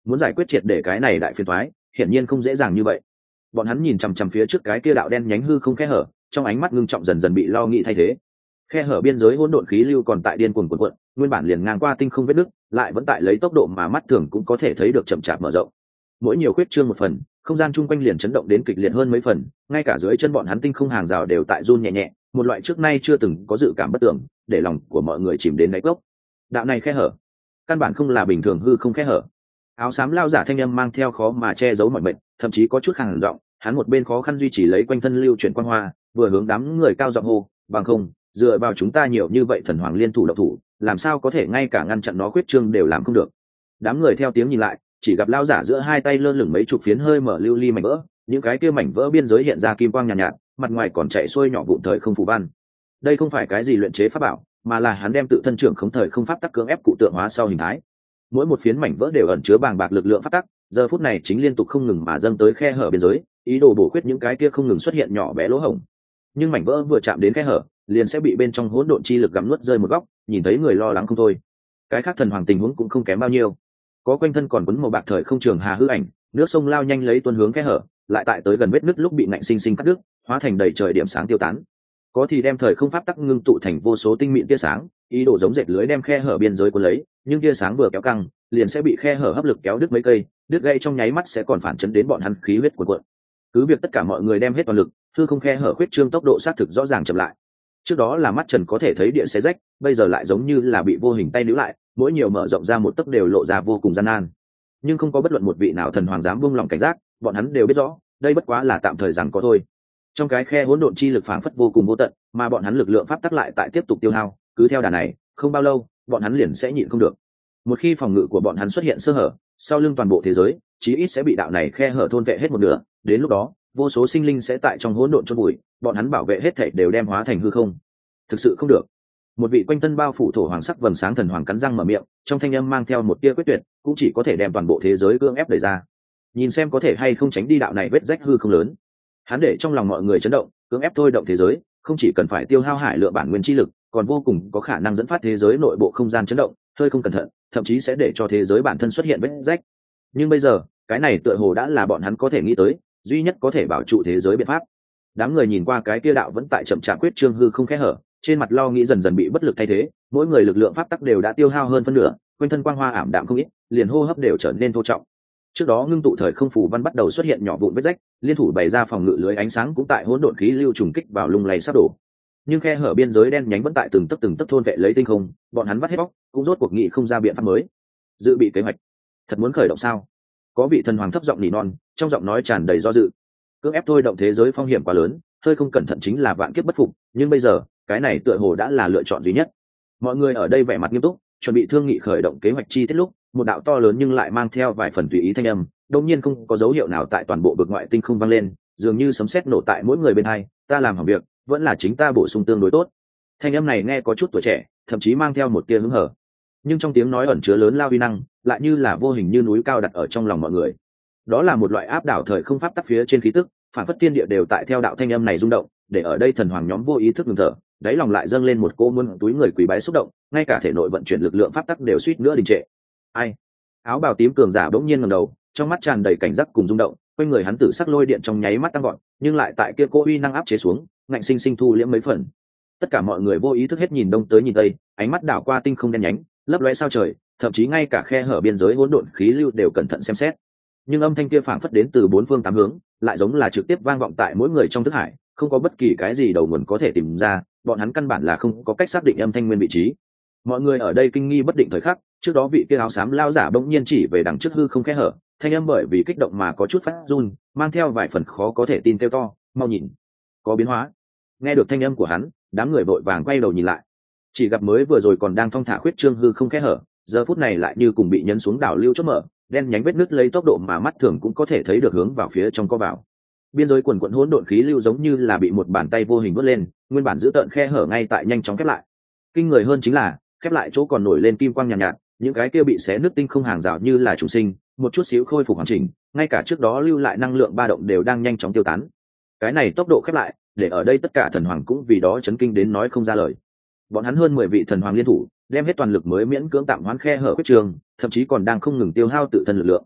muốn giải quyết triệt để cái này đại phiền toái hiển nhiên không dễ dàng như vậy. Bọn hắn nhìn chằm chằm phía trước cái kia đạo đen nhánh hư không khe hở, trong ánh mắt ngưng trọng dần dần bị lo nghĩ thay thế. Khe hở biên giới hỗn độn khí lưu còn tại điên cuồng cuộn cuộn, nguyên bản liền ngang qua tinh không vết nứt, lại vẫn tại lấy tốc độ mà mắt thường cũng có thể thấy được chậm chạp mở rộng. Mỗi nhiều khuyết trương một phần, không gian chung quanh liền chấn động đến kịch liệt hơn mấy phần, ngay cả dưới chân bọn hắn tinh không hàng rào đều tại run nhẹ nhẹ, một loại trước nay chưa từng có dự cảm bất tưởng, để lòng của mọi người chìm đến đáy cốc. Đạo này khe hở, căn bản không là bình thường hư không khe hở. Áo xám lao giả thanh âm mang theo khó mà che giấu mọi mệnh, thậm chí có chút khàn giọng, hắn một bên khó khăn duy trì lấy quanh thân lưu chuyển quang hoa, vừa hướng đám người cao giọng hô, bằng không, dựa vào chúng ta nhiều như vậy thần hoàng liên thủ độc thủ, làm sao có thể ngay cả ngăn chặn nó khuyết trương đều làm không được. Đám người theo tiếng nhìn lại, chỉ gặp lao giả giữa hai tay lơ lửng mấy chục phiến hơi mở lưu ly mảnh vỡ, những cái kia mảnh vỡ biên giới hiện ra kim quang nhàn nhạt, mặt ngoài còn chạy xuôi nhỏ vụn thời không phù văn. Đây không phải cái gì luyện chế pháp bảo, mà là hắn đem tự thân trưởng không thời không pháp tắc cưỡng ép cụ tượng hóa sau hình thái. Mỗi một phiến mảnh vỡ đều ẩn chứa bàng bạc lực lượng pháp tắc, giờ phút này chính liên tục không ngừng mà dâng tới khe hở biên giới, ý đồ bổ khuyết những cái kia không ngừng xuất hiện nhỏ bé lỗ hổng. Nhưng mảnh vỡ vừa chạm đến khe hở, liền sẽ bị bên trong hỗn độn chi lực gặm nuốt rơi một góc, nhìn thấy người lo lắng không thôi. Cái khác thần hoàng tình huống cũng không kém bao nhiêu, có quanh thân còn quấn màu bạc thời không trường hà hư ảnh, nước sông lao nhanh lấy tuôn hướng khe hở, lại tại tới gần vết nứt lúc bị nạnh sinh sinh cắt đứt, hóa thành đầy trời điểm sáng tiêu tán. Có thì đem thời không pháp tắc ngưng tụ thành vô số tinh mịn tia sáng, ý đồ giống dệt lưới đem khe hở biên giới cuốn lấy, nhưng tia sáng vừa kéo căng, liền sẽ bị khe hở hấp lực kéo đứt mấy cây, đứt gãy trong nháy mắt sẽ còn phản chấn đến bọn hắn khí huyết cuộn cuộn. Cứ việc tất cả mọi người đem hết toàn lực, hư không khe hở khuyết trương tốc độ sát thực rõ ràng chậm lại. Trước đó là mắt trần có thể thấy địa xé rách, bây giờ lại giống như là bị vô hình tay níu lại, mỗi nhiều mở rộng ra một tấc đều lộ ra vô cùng gian nan. Nhưng không có bất luận một vị nào thần hoàng dám buông lòng cảnh giác, bọn hắn đều biết rõ, đây bất quá là tạm thời rằng có thôi. Trong cái khe hỗn độn chi lực phảng phất vô cùng vô tận, mà bọn hắn lực lượng pháp tắc lại tại tiếp tục tiêu hao, cứ theo đà này, không bao lâu, bọn hắn liền sẽ nhịn không được. Một khi phòng ngự của bọn hắn xuất hiện sơ hở, sau lưng toàn bộ thế giới, chí ít sẽ bị đạo này khe hở thôn vệ hết một nửa, đến lúc đó, vô số sinh linh sẽ tại trong hỗn độn chôn vùi, bọn hắn bảo vệ hết thảy đều đem hóa thành hư không. Thực sự không được. Một vị quanh thân bao phủ thổ hoàng sắc vầng sáng thần hoàng cắn răng mở miệng, trong thanh âm mang theo một tia quyết tuyệt, cũng chỉ có thể đem toàn bộ thế giới cưỡng ép đẩy ra. Nhìn xem có thể hay không tránh đi đạo này vết rách hư không lớn. Hắn để trong lòng mọi người chấn động, cưỡng ép thôi động thế giới, không chỉ cần phải tiêu hao hải lượng bản nguyên chi lực, còn vô cùng có khả năng dẫn phát thế giới nội bộ không gian chấn động, hơi không cẩn thận, thậm chí sẽ để cho thế giới bản thân xuất hiện vết rách. Nhưng bây giờ, cái này tựa hồ đã là bọn hắn có thể nghĩ tới, duy nhất có thể bảo trụ thế giới biện pháp. Đám người nhìn qua cái kia đạo vẫn tại chậm chạp quyết trương hư không khẽ hở, trên mặt lo nghĩ dần dần bị bất lực thay thế, mỗi người lực lượng pháp tắc đều đã tiêu hao hơn phân nửa, quanh thân quang hoa ảm đạm không ít, liền hô hấp đều trở nên thô trọng. Trước đó ngưng tụ thời không phù văn bắt đầu xuất hiện nhỏ vụn vết rách, liên thủ bày ra phòng ngự lưới ánh sáng cũng tại hỗn độn khí lưu trùng kích vào lung lay sắp đổ. Nhưng khe hở biên giới đen nhánh vẫn tại từng tấc thôn vệ lấy tinh không, bọn hắn vắt hết bóc, cũng rốt cuộc nghị không ra biện pháp mới. Dự bị kế hoạch, thật muốn khởi động sao? Có vị thần hoàng thấp giọng nỉ non, trong giọng nói tràn đầy do dự. Cưỡng ép thôi động thế giới phong hiểm quá lớn, hơi không cẩn thận chính là vạn kiếp bất phục, nhưng bây giờ, cái này tựa hồ đã là lựa chọn duy nhất. Mọi người ở đây vẻ mặt nghiêm túc, chuẩn bị thương nghị khởi động kế hoạch chi tiết lúc, một đạo to lớn nhưng lại mang theo vài phần tùy ý thanh âm, đột nhiên không có dấu hiệu nào tại toàn bộ vực ngoại tinh không vang lên, dường như sấm sét nổ tại mỗi người bên hai, ta làm hỏng việc, vẫn là chính ta bổ sung tương đối tốt. Thanh âm này nghe có chút tuổi trẻ, thậm chí mang theo một tia hứng hở, nhưng trong tiếng nói ẩn chứa lớn lao uy năng, lại như là vô hình như núi cao đặt ở trong lòng mọi người. Đó là một loại áp đảo thời không pháp tắc phía trên khí tức, phản phất thiên địa đều tại theo đạo thanh âm này rung động, để ở đây thần hoàng nhóm vô ý thức ngừng thở, đáy lòng lại dâng lên một cô muôn túi người quỳ bái xúc động, ngay cả thể nội vận chuyển lực lượng pháp tắc đều suýt nữa đình trệ. Ai? Áo bào tím cường giả bỗng nhiên ngẩng đầu, trong mắt tràn đầy cảnh giác cùng rung động, quanh người hắn tử sắc lôi điện trong nháy mắt tăng vọt, nhưng lại tại kia cô uy năng áp chế xuống, ngạnh sinh sinh thu liễm mấy phần. Tất cả mọi người vô ý thức hết nhìn đông tới nhìn tây, ánh mắt đảo qua tinh không đen nhánh, lấp lóe sao trời, thậm chí ngay cả khe hở biên giới hỗn độn khí lưu đều cẩn thận xem xét. Nhưng âm thanh kia phảng phất đến từ bốn phương tám hướng, lại giống là trực tiếp vang vọng tại mỗi người trong thức hải, không có bất kỳ cái gì đầu nguồn có thể tìm ra, bọn hắn căn bản là không có cách xác định âm thanh nguyên vị trí. Mọi người ở đây kinh nghi bất định thời khắc, trước đó vị kia áo xám lao giả bỗng nhiên chỉ về đằng trước hư không khe hở, thanh âm bởi vì kích động mà có chút phát run, mang theo vài phần khó có thể tin kêu to, mau nhìn, có biến hóa. Nghe được thanh âm của hắn, đám người vội vàng quay đầu nhìn lại, chỉ gặp mới vừa rồi còn đang thong thả khuyết trương hư không khe hở, giờ phút này lại như cùng bị nhấn xuống đảo lưu chốt mở, đen nhánh vết nứt lấy tốc độ mà mắt thường cũng có thể thấy được hướng vào phía trong co vào. Biên giới quần quần hỗn độn khí lưu giống như là bị một bàn tay vô hình vớt lên, nguyên bản giữ tợn khe hở ngay tại nhanh chóng khép lại. Kinh người hơn chính là, khép lại chỗ còn nổi lên kim quang nhàn nhạt, những cái kia bị xé nứt tinh không hàng rào như là chủ sinh, một chút xíu khôi phục hoàn chỉnh, ngay cả trước đó lưu lại năng lượng ba động đều đang nhanh chóng tiêu tán. Cái này tốc độ khép lại, để ở đây tất cả thần hoàng cũng vì đó chấn kinh đến nói không ra lời. Bọn hắn hơn 10 vị thần hoàng liên thủ, đem hết toàn lực mới miễn cưỡng tạm hoãn khe hở quyết trường, thậm chí còn đang không ngừng tiêu hao tự thân lực lượng.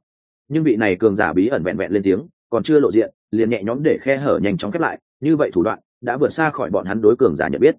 Nhưng vị này cường giả bí ẩn vẹn vẹn lên tiếng, còn chưa lộ diện liền nhẹ nhõm để khe hở nhanh chóng khép lại, như vậy thủ đoạn đã vượt xa khỏi bọn hắn đối cường giả nhận biết.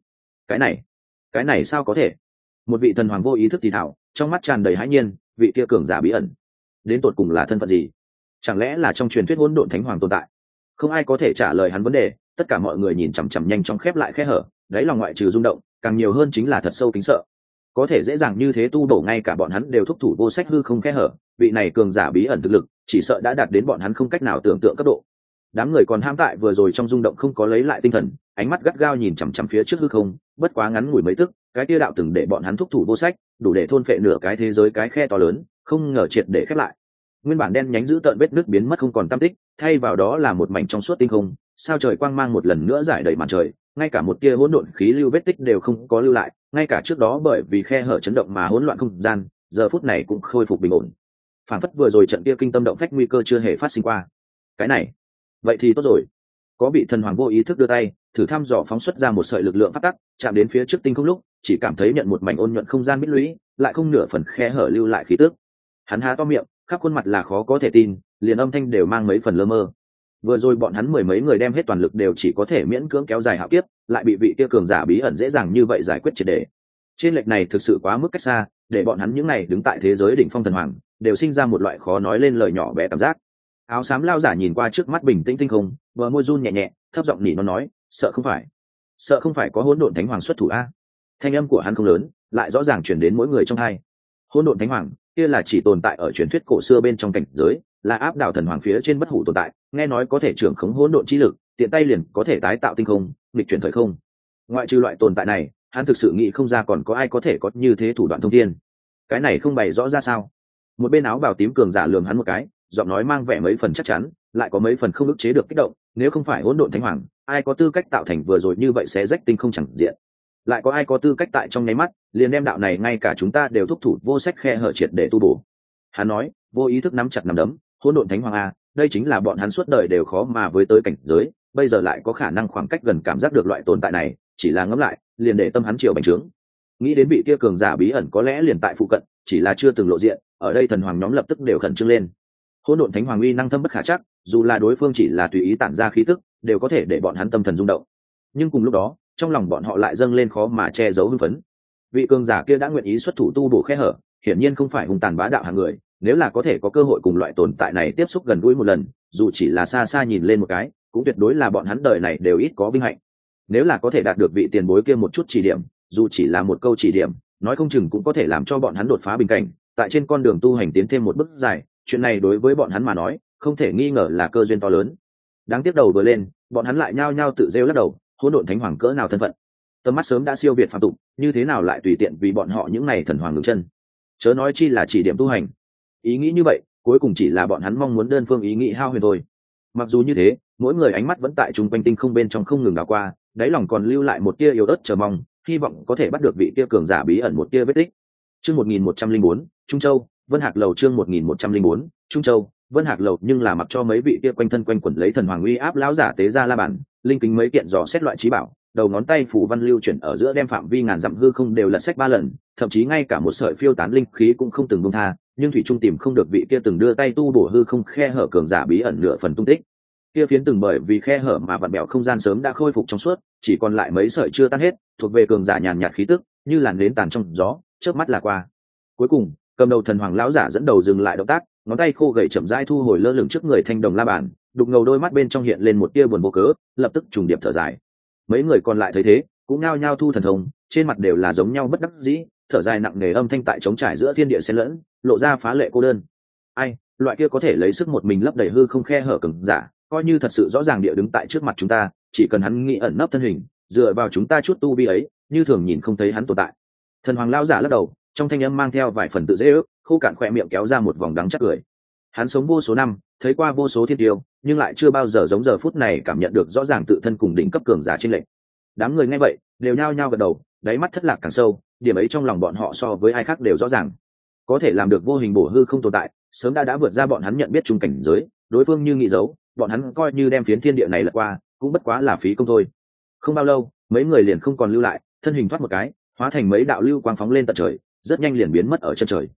Cái này sao có thể? Một vị thần hoàng vô ý thức thì thảo, trong mắt tràn đầy hãi nhiên, vị kia cường giả bí ẩn đến tột cùng là thân phận gì? Chẳng lẽ là trong truyền thuyết hỗn độn thánh hoàng tồn tại? Không ai có thể trả lời hắn vấn đề, tất cả mọi người nhìn chằm chằm nhanh chóng khép lại khe hở, đáy lòng ngoại trừ rung động, càng nhiều hơn chính là thật sâu kính sợ. Có thể dễ dàng như thế tu bổ ngay cả bọn hắn đều thúc thủ vô sách hư không khe hở, vị này cường giả bí ẩn thực lực, chỉ sợ đã đạt đến bọn hắn không cách nào tưởng tượng cấp độ. Đám người còn ham tại vừa rồi trong rung động không có lấy lại tinh thần, ánh mắt gắt gao nhìn chằm chằm phía trước hư không, bất quá ngắn ngủi mấy tức, cái tia đạo từng để bọn hắn thúc thủ vô sách, đủ để thôn phệ nửa cái thế giới cái khe to lớn, không ngờ triệt để khép lại. Nguyên bản đen nhánh giữ tợn vết nước biến mất không còn tăm tích, thay vào đó là một mảnh trong suốt tinh không, sao trời quang mang một lần nữa giải đầy màn trời, ngay cả một tia hỗn độn khí lưu vết tích đều không có lưu lại, ngay cả trước đó bởi vì khe hở chấn động mà hỗn loạn không gian, giờ phút này cũng khôi phục bình ổn. Phản phất vừa rồi trận kia kinh tâm động phách nguy cơ chưa hề phát sinh qua. Cái này, vậy thì tốt rồi. Có vị thần hoàng vô ý thức đưa tay thử thăm dò phóng xuất ra một sợi lực lượng phát tắc, chạm đến phía trước tinh không lúc chỉ cảm thấy nhận một mảnh ôn nhuận không gian bít lũy, lại không nửa phần khe hở lưu lại khí tước. Hắn há to miệng, khắp khuôn mặt là khó có thể tin, liền âm thanh đều mang mấy phần lơ mơ. Vừa rồi bọn hắn mười mấy người đem hết toàn lực đều chỉ có thể miễn cưỡng kéo dài hạo kiếp, lại bị vị kia cường giả bí ẩn dễ dàng như vậy giải quyết triệt để. Trên lệch này thực sự quá mức cách xa, để bọn hắn những này đứng tại thế giới đỉnh phong thần hoàng đều sinh ra một loại khó nói lên lời nhỏ bé cảm giác. Áo xám lao giả nhìn qua trước mắt bình tĩnh tinh không, bờ môi run nhẹ nhẹ, thấp giọng nỉ nó nói, sợ không phải có hỗn độn thánh hoàng xuất thủ a? Thanh âm của hắn không lớn, lại rõ ràng truyền đến mỗi người trong hai. Hỗn độn thánh hoàng kia là chỉ tồn tại ở truyền thuyết cổ xưa bên trong cảnh giới, là áp đảo thần hoàng phía trên bất hủ tồn tại, nghe nói có thể trưởng khống hỗn độn chi lực, tiện tay liền có thể tái tạo tinh không, nghịch chuyển thời không. Ngoại trừ loại tồn tại này, hắn thực sự nghĩ không ra còn có ai có thể có như thế thủ đoạn thông thiên. Cái này không bày rõ ra sao? Một bên áo bào tím cường giả lườm hắn một cái, giọng nói mang vẻ mấy phần chắc chắn, lại có mấy phần không ức chế được kích động, nếu không phải hỗn độn thánh hoàng, ai có tư cách tạo thành vừa rồi như vậy sẽ rách tinh không chẳng diện? Lại có ai có tư cách tại trong nháy mắt liền đem đạo này ngay cả chúng ta đều thúc thủ vô sách khe hở triệt để tu bổ? Hắn nói, vô ý thức nắm chặt nắm đấm, hỗn độn thánh hoàng a, đây chính là bọn hắn suốt đời đều khó mà với tới cảnh giới, bây giờ lại có khả năng khoảng cách gần cảm giác được loại tồn tại này, chỉ là ngẫm lại, liền để tâm hắn chiều bành trướng. Nghĩ đến vị kia cường giả bí ẩn có lẽ liền tại phụ cận, chỉ là chưa từng lộ diện, ở đây thần hoàng nhóm lập tức đều khẩn trương lên. Hỗn độn thánh hoàng uy năng thâm bất khả chắc, dù là đối phương chỉ là tùy ý tản ra khí tức, đều có thể để bọn hắn tâm thần rung động. Nhưng cùng lúc đó, trong lòng bọn họ lại dâng lên khó mà che giấu hưng phấn. Vị cường giả kia đã nguyện ý xuất thủ tu bổ khe hở, hiển nhiên không phải hung tàn bá đạo hạng người, nếu là có thể có cơ hội cùng loại tồn tại này tiếp xúc gần gũi một lần, dù chỉ là xa xa nhìn lên một cái, cũng tuyệt đối là bọn hắn đời này đều ít có vinh hạnh. Nếu là có thể đạt được vị tiền bối kia một chút chỉ điểm, dù chỉ là một câu chỉ điểm, nói không chừng cũng có thể làm cho bọn hắn đột phá bình cảnh, tại trên con đường tu hành tiến thêm một bước dài. Chuyện này đối với bọn hắn mà nói, không thể nghi ngờ là cơ duyên to lớn. Đáng tiếc đầu vừa lên, bọn hắn lại nhao nhao tự rêu lắc đầu, hỗn độn thánh hoàng cỡ nào thân phận, tầm mắt sớm đã siêu việt phàm tục, như thế nào lại tùy tiện vì bọn họ những này thần hoàng ngừng chân, chớ nói chi là chỉ điểm tu hành. Ý nghĩ như vậy, cuối cùng chỉ là bọn hắn mong muốn đơn phương ý nghĩ hao huyền thôi. Mặc dù như thế, mỗi người ánh mắt vẫn tại trung quanh tinh không bên trong không ngừng đảo qua, đáy lòng còn lưu lại một tia yếu ớt chờ mong, hy vọng có thể bắt được vị tia cường giả bí ẩn một tia vết tích. Chương 1104, Trung Châu, Vân Hạc lầu. Chương 1104, Trung Châu, Vân Hạc lầu. Nhưng là mặc cho mấy vị tia quanh thân quanh quẩn lấy thần hoàng uy áp lão giả tế ra la bàn, linh kính mấy kiện dò xét loại trí bảo, đầu ngón tay phủ văn lưu chuyển ở giữa đem phạm vi ngàn dặm hư không đều lật sách 3 lần, thậm chí ngay cả một sợi phiêu tán linh khí cũng không từng buông tha, nhưng thủy trung tìm không được vị kia từng đưa tay tu bổ hư không khe hở cường giả bí ẩn nửa phần tung tích. Kia phiến từng bởi vì khe hở mà vặn bẹo không gian sớm đã khôi phục trong suốt, chỉ còn lại mấy sợi chưa tan hết, thuộc về cường giả nhàn nhạt khí tức, như làn nến tàn trong gió, chớp mắt là qua. Cuối cùng, cầm đầu thần hoàng lão giả dẫn đầu dừng lại động tác, ngón tay khô gầy chậm rãi thu hồi lơ lửng trước người thanh đồng la bàn, đục ngầu đôi mắt bên trong hiện lên một tia buồn vô cớ, lập tức trùng điệp thở dài. Mấy người còn lại thấy thế, cũng nhao nhao thu thần thông, trên mặt đều là giống nhau bất đắc dĩ, thở dài nặng nề âm thanh tại trống trải giữa thiên địa xen lẫn, lộ ra phá lệ cô đơn. Ai, loại kia có thể lấy sức một mình lấp đầy hư không khe hở cường giả, coi như thật sự rõ ràng địa đứng tại trước mặt chúng ta, chỉ cần hắn nghĩ ẩn nấp thân hình, dựa vào chúng ta chút tu vi ấy, như thường nhìn không thấy hắn tồn tại. Thần hoàng lão giả lắc đầu, trong thanh âm mang theo vài phần tự dễ ước, khô cạn khỏe miệng kéo ra một vòng đắng chắc cười. Hắn sống vô số năm, thấy qua vô số thiên tiêu, nhưng lại chưa bao giờ giống giờ phút này cảm nhận được rõ ràng tự thân cùng đỉnh cấp cường giả trên lệnh. Đám người nghe vậy đều nhao nhao gật đầu, đáy mắt thất lạc càng sâu, điểm ấy trong lòng bọn họ so với ai khác đều rõ ràng. Có thể làm được vô hình bổ hư không tồn tại, sớm đã vượt ra bọn hắn nhận biết trung cảnh giới, đối phương như nghĩ giấu, bọn hắn coi như đem phiến thiên địa này lật qua, cũng bất quá là phí công thôi. Không bao lâu, mấy người liền không còn lưu lại, thân hình thoát một cái, hóa thành mấy đạo lưu quang phóng lên tận trời, rất nhanh liền biến mất ở chân trời.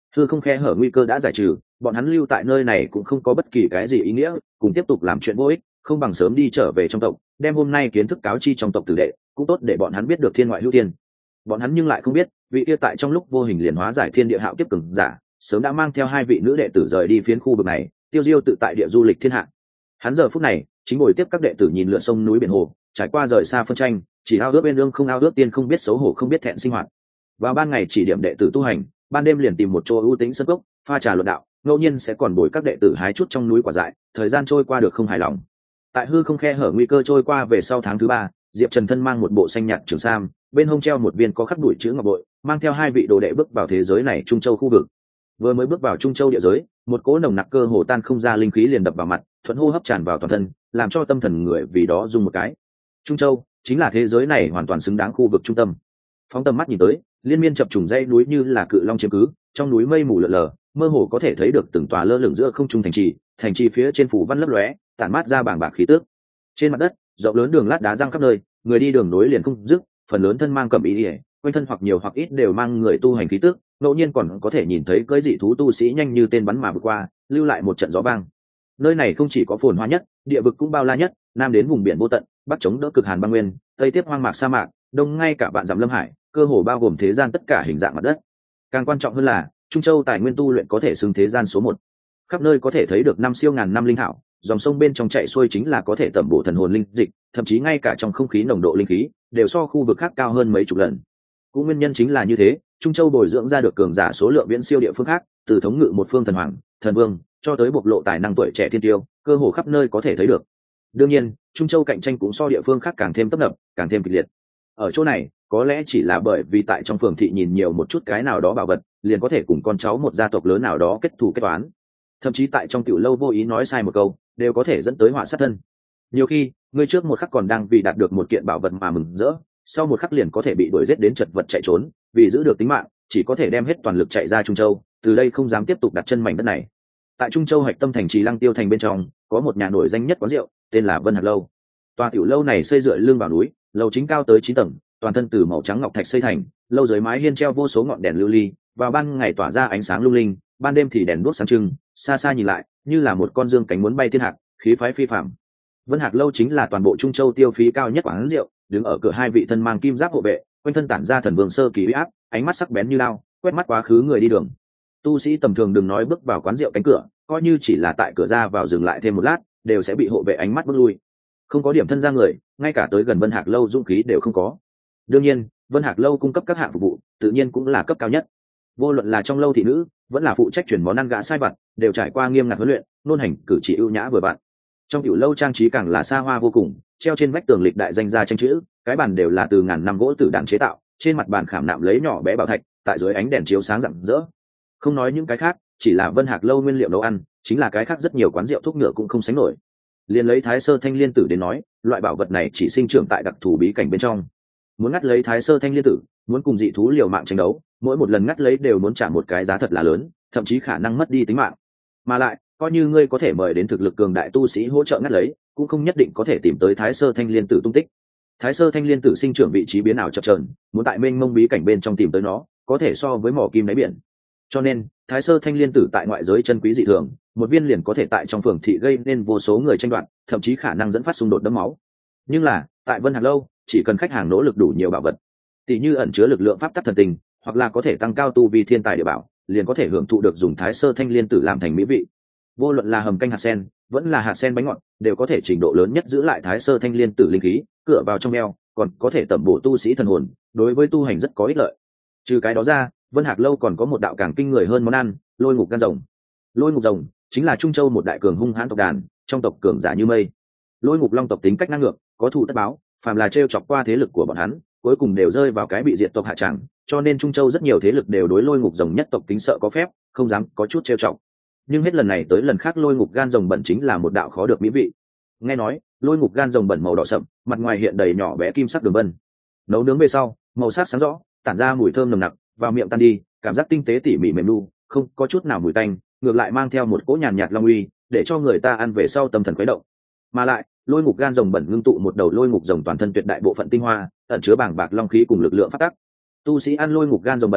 hư không khe hở nguy cơ đã giải trừ, bọn hắn lưu tại nơi này cũng không có bất kỳ cái gì ý nghĩa, cùng tiếp tục làm chuyện vô ích, không bằng sớm đi trở về trong tộc, đem hôm nay kiến thức cáo chi trong tộc tử đệ, cũng tốt để bọn hắn biết được thiên ngoại hữu thiên. Bọn hắn nhưng lại không biết, vị kia tại trong lúc vô hình liền hóa giải thiên địa hạo kiếp cường giả, sớm đã mang theo hai vị nữ đệ tử rời đi phiến khu vực này, tiêu diêu tự tại địa du lịch thiên hạ. Hắn giờ phút này chính ngồi tiếp các đệ tử nhìn lượn sông núi biển hồ, trải qua rời xa phân tranh, chỉ ao ước bên lương không ao ước tiên, không biết xấu hổ không biết thẹn sinh hoạt. Vào ban ngày chỉ điểm đệ tử tu hành, ban đêm liền tìm một chỗ ưu tĩnh sân cốc, pha trà luận đạo, ngẫu nhiên sẽ còn bồi các đệ tử hái chút trong núi quả dại, thời gian trôi qua được không hài lòng. Tại hư không khe hở nguy cơ trôi qua về sau tháng thứ 3, Diệp Trần thân mang một bộ xanh nhạt trường sam, bên hông treo một viên có khắc đuổi chữ ngọc bội, mang theo hai vị đồ đệ bước vào thế giới này Trung Châu khu vực. Vừa mới bước vào Trung Châu địa giới, một cỗ nồng nặc cơ hồ tan không ra linh khí liền đập vào mặt, thuận hô hấp tràn vào toàn thân, làm cho tâm thần người vì đó rung một cái. Trung Châu chính là thế giới này hoàn toàn xứng đáng khu vực trung tâm. Phóng tầm mắt nhìn tới, liên miên chập trùng dãy núi như là cự long chiếm cứ, trong núi mây mù lờ lờ, mơ hồ có thể thấy được từng tòa lơ lửng giữa không trung thành trì phía trên phủ văn lấp lóe, tản mát ra bàng bạc khí tước. Trên mặt đất, rộng lớn đường lát đá răng khắp nơi, người đi đường nối liền không dứt, phần lớn thân mang cẩm y, quanh thân hoặc nhiều hoặc ít đều mang người tu hành khí tước, ngẫu nhiên còn có thể nhìn thấy cưỡi dị thú tu sĩ nhanh như tên bắn mà vượt qua, lưu lại một trận gió vang. Nơi này không chỉ có phồn hoa nhất, địa vực cũng bao la nhất, nam đến vùng biển vô tận, bắc chống đỡ cực hàn băng nguyên, tây tiếp hoang mạc sa mạc, đông ngay cả vạn dặm lâm hải, cơ hồ bao gồm thế gian tất cả hình dạng mặt đất. Càng quan trọng hơn là, Trung Châu tài nguyên tu luyện có thể xưng thế gian số 1. Khắp nơi có thể thấy được năm siêu ngàn năm linh thảo, dòng sông bên trong chảy xuôi chính là có thể tẩm bổ thần hồn linh dịch, thậm chí ngay cả trong không khí nồng độ linh khí đều so khu vực khác cao hơn mấy chục lần. Cũng nguyên nhân chính là như thế, Trung Châu bồi dưỡng ra được cường giả số lượng viễn siêu địa phương khác, từ thống ngự một phương thần hoàng, thần vương, cho tới bộc lộ tài năng tuổi trẻ thiên tiêu, cơ hồ khắp nơi có thể thấy được. Đương nhiên, Trung Châu cạnh tranh cũng so địa phương khác càng thêm tấp nập, càng thêm kịch liệt. Ở chỗ này, có lẽ chỉ là bởi vì tại trong phường thị nhìn nhiều một chút cái nào đó bảo vật, liền có thể cùng con cháu một gia tộc lớn nào đó kết thù kết toán. Thậm chí tại trong tiểu lâu vô ý nói sai một câu, đều có thể dẫn tới họa sát thân. Nhiều khi, người trước một khắc còn đang vì đạt được một kiện bảo vật mà mừng rỡ, sau một khắc liền có thể bị đuổi giết đến chật vật chạy trốn, vì giữ được tính mạng, chỉ có thể đem hết toàn lực chạy ra Trung Châu, từ đây không dám tiếp tục đặt chân mảnh đất này. Tại Trung Châu hạch tâm thành trì Lăng Tiêu thành bên trong, có một nhà nổi danh nhất quán rượu, tên là Vân Hạc lâu. Tòa tiểu lâu này xây dựa lưng vào núi, lầu chính cao tới 9 tầng, toàn thân từ màu trắng ngọc thạch xây thành, lâu dưới mái hiên treo vô số ngọn đèn lưu ly, vào ban ngày tỏa ra ánh sáng lung linh, ban đêm thì đèn đuốc sáng trưng, xa xa nhìn lại, như là một con dương cánh muốn bay thiên hạc, khí phái phi phàm. Vân Hạc lâu chính là toàn bộ Trung Châu tiêu phí cao nhất quán rượu, đứng ở cửa hai vị thân mang kim giáp hộ vệ, quanh thân tản ra thần vương sơ kỳ uy áp, ánh mắt sắc bén như lao, quét mắt quá khứ người đi đường. Tu sĩ tầm thường đừng nói bước vào quán rượu cánh cửa, coi như chỉ là tại cửa ra vào dừng lại thêm một lát, đều sẽ bị hộ vệ ánh mắt bước lui. Không có điểm thân ra người, ngay cả tới gần Vân Hạc lâu dũng khí đều không có. Đương nhiên, Vân Hạc lâu cung cấp các hạng phục vụ, tự nhiên cũng là cấp cao nhất. Vô luận là trong lâu thị nữ, vẫn là phụ trách chuyển món ăn gã sai vặt, đều trải qua nghiêm ngặt huấn luyện, nôn hành cử chỉ ưu nhã vừa vặn. Trong tiểu lâu trang trí càng là xa hoa vô cùng, treo trên vách tường lịch đại danh gia tranh chữ, cái bàn đều là từ ngàn năm gỗ tử đàn chế tạo, trên mặt bàn khảm nạm lấy nhỏ bé bảo thạch, tại dưới ánh đèn chiếu sáng rạng rỡ. Không nói những cái khác, chỉ là Vân Hạc lâu nguyên liệu nấu ăn, chính là cái khác rất nhiều quán rượu thuốc ngựa cũng không sánh nổi. Liên lấy Thái Sơ Thanh Liên Tử đến nói, loại bảo vật này chỉ sinh trưởng tại đặc thù bí cảnh bên trong. Muốn ngắt lấy Thái Sơ Thanh Liên Tử, muốn cùng dị thú liều mạng tranh đấu, mỗi một lần ngắt lấy đều muốn trả một cái giá thật là lớn, thậm chí khả năng mất đi tính mạng. Mà lại, coi như ngươi có thể mời đến thực lực cường đại tu sĩ hỗ trợ ngắt lấy, cũng không nhất định có thể tìm tới Thái Sơ Thanh Liên Tử tung tích. Thái Sơ Thanh Liên Tử sinh trưởng vị trí biến ảo chập chờn, muốn tại mênh mông bí cảnh bên trong tìm tới nó, có thể so với mỏ kim đáy biển. Cho nên, Thái Sơ Thanh Liên Tử tại ngoại giới chân quý dị thường, một viên liền có thể tại trong phường thị gây nên vô số người tranh đoạt, thậm chí khả năng dẫn phát xung đột đẫm máu. Nhưng là, tại Vân Hạc lâu, chỉ cần khách hàng nỗ lực đủ nhiều bảo vật, tỷ như ẩn chứa lực lượng pháp tắc thần tình, hoặc là có thể tăng cao tu vi thiên tài địa bảo, liền có thể hưởng thụ được dùng Thái Sơ Thanh Liên Tử làm thành mỹ vị. Vô luận là hầm canh hạt sen, vẫn là hạt sen bánh ngọt, đều có thể trình độ lớn nhất giữ lại Thái Sơ Thanh Liên Tử linh khí, cửa vào trong eo, còn có thể tẩm bổ tu sĩ thần hồn, đối với tu hành rất có ích lợi. Trừ cái đó ra, Vân Hạc lâu còn có một đạo càng kinh người hơn món ăn, Lôi Ngục gan rồng. Lôi Ngục rồng chính là Trung Châu một đại cường hung hãn tộc đàn, trong tộc cường giả như mây. Lôi Ngục long tộc tính cách ngang ngược, có thù tất báo, phàm là trêu chọc qua thế lực của bọn hắn, cuối cùng đều rơi vào cái bị diệt tộc hạ tràng, cho nên Trung Châu rất nhiều thế lực đều đối Lôi Ngục rồng nhất tộc kính sợ có phép, không dám có chút trêu chọc. Nhưng hết lần này tới lần khác Lôi Ngục gan rồng bẩn chính là một đạo khó được mỹ vị. Nghe nói, Lôi Ngục gan rồng bẩn màu đỏ sậm, mặt ngoài hiện đầy nhỏ bé kim sắc đường vân. Nấu nướng về sau, màu sắc sáng rõ, tản ra mùi thơm nồng nặc, vào miệng tan đi, cảm giác tinh tế tỉ mỉ mềm nu, không có chút nào mùi tanh, ngược lại mang theo một cỗ nhàn nhạt long uy, để cho người ta ăn về sau tâm thần khuấy động. Mà lại, Lôi Ngục gan rồng bẩn ngưng tụ một đầu Lôi Ngục rồng toàn thân tuyệt đại bộ phận tinh hoa, ẩn chứa bàng bạc long khí cùng lực lượng phát tắc. Tu sĩ ăn Lôi Ngục gan rồng bẩn,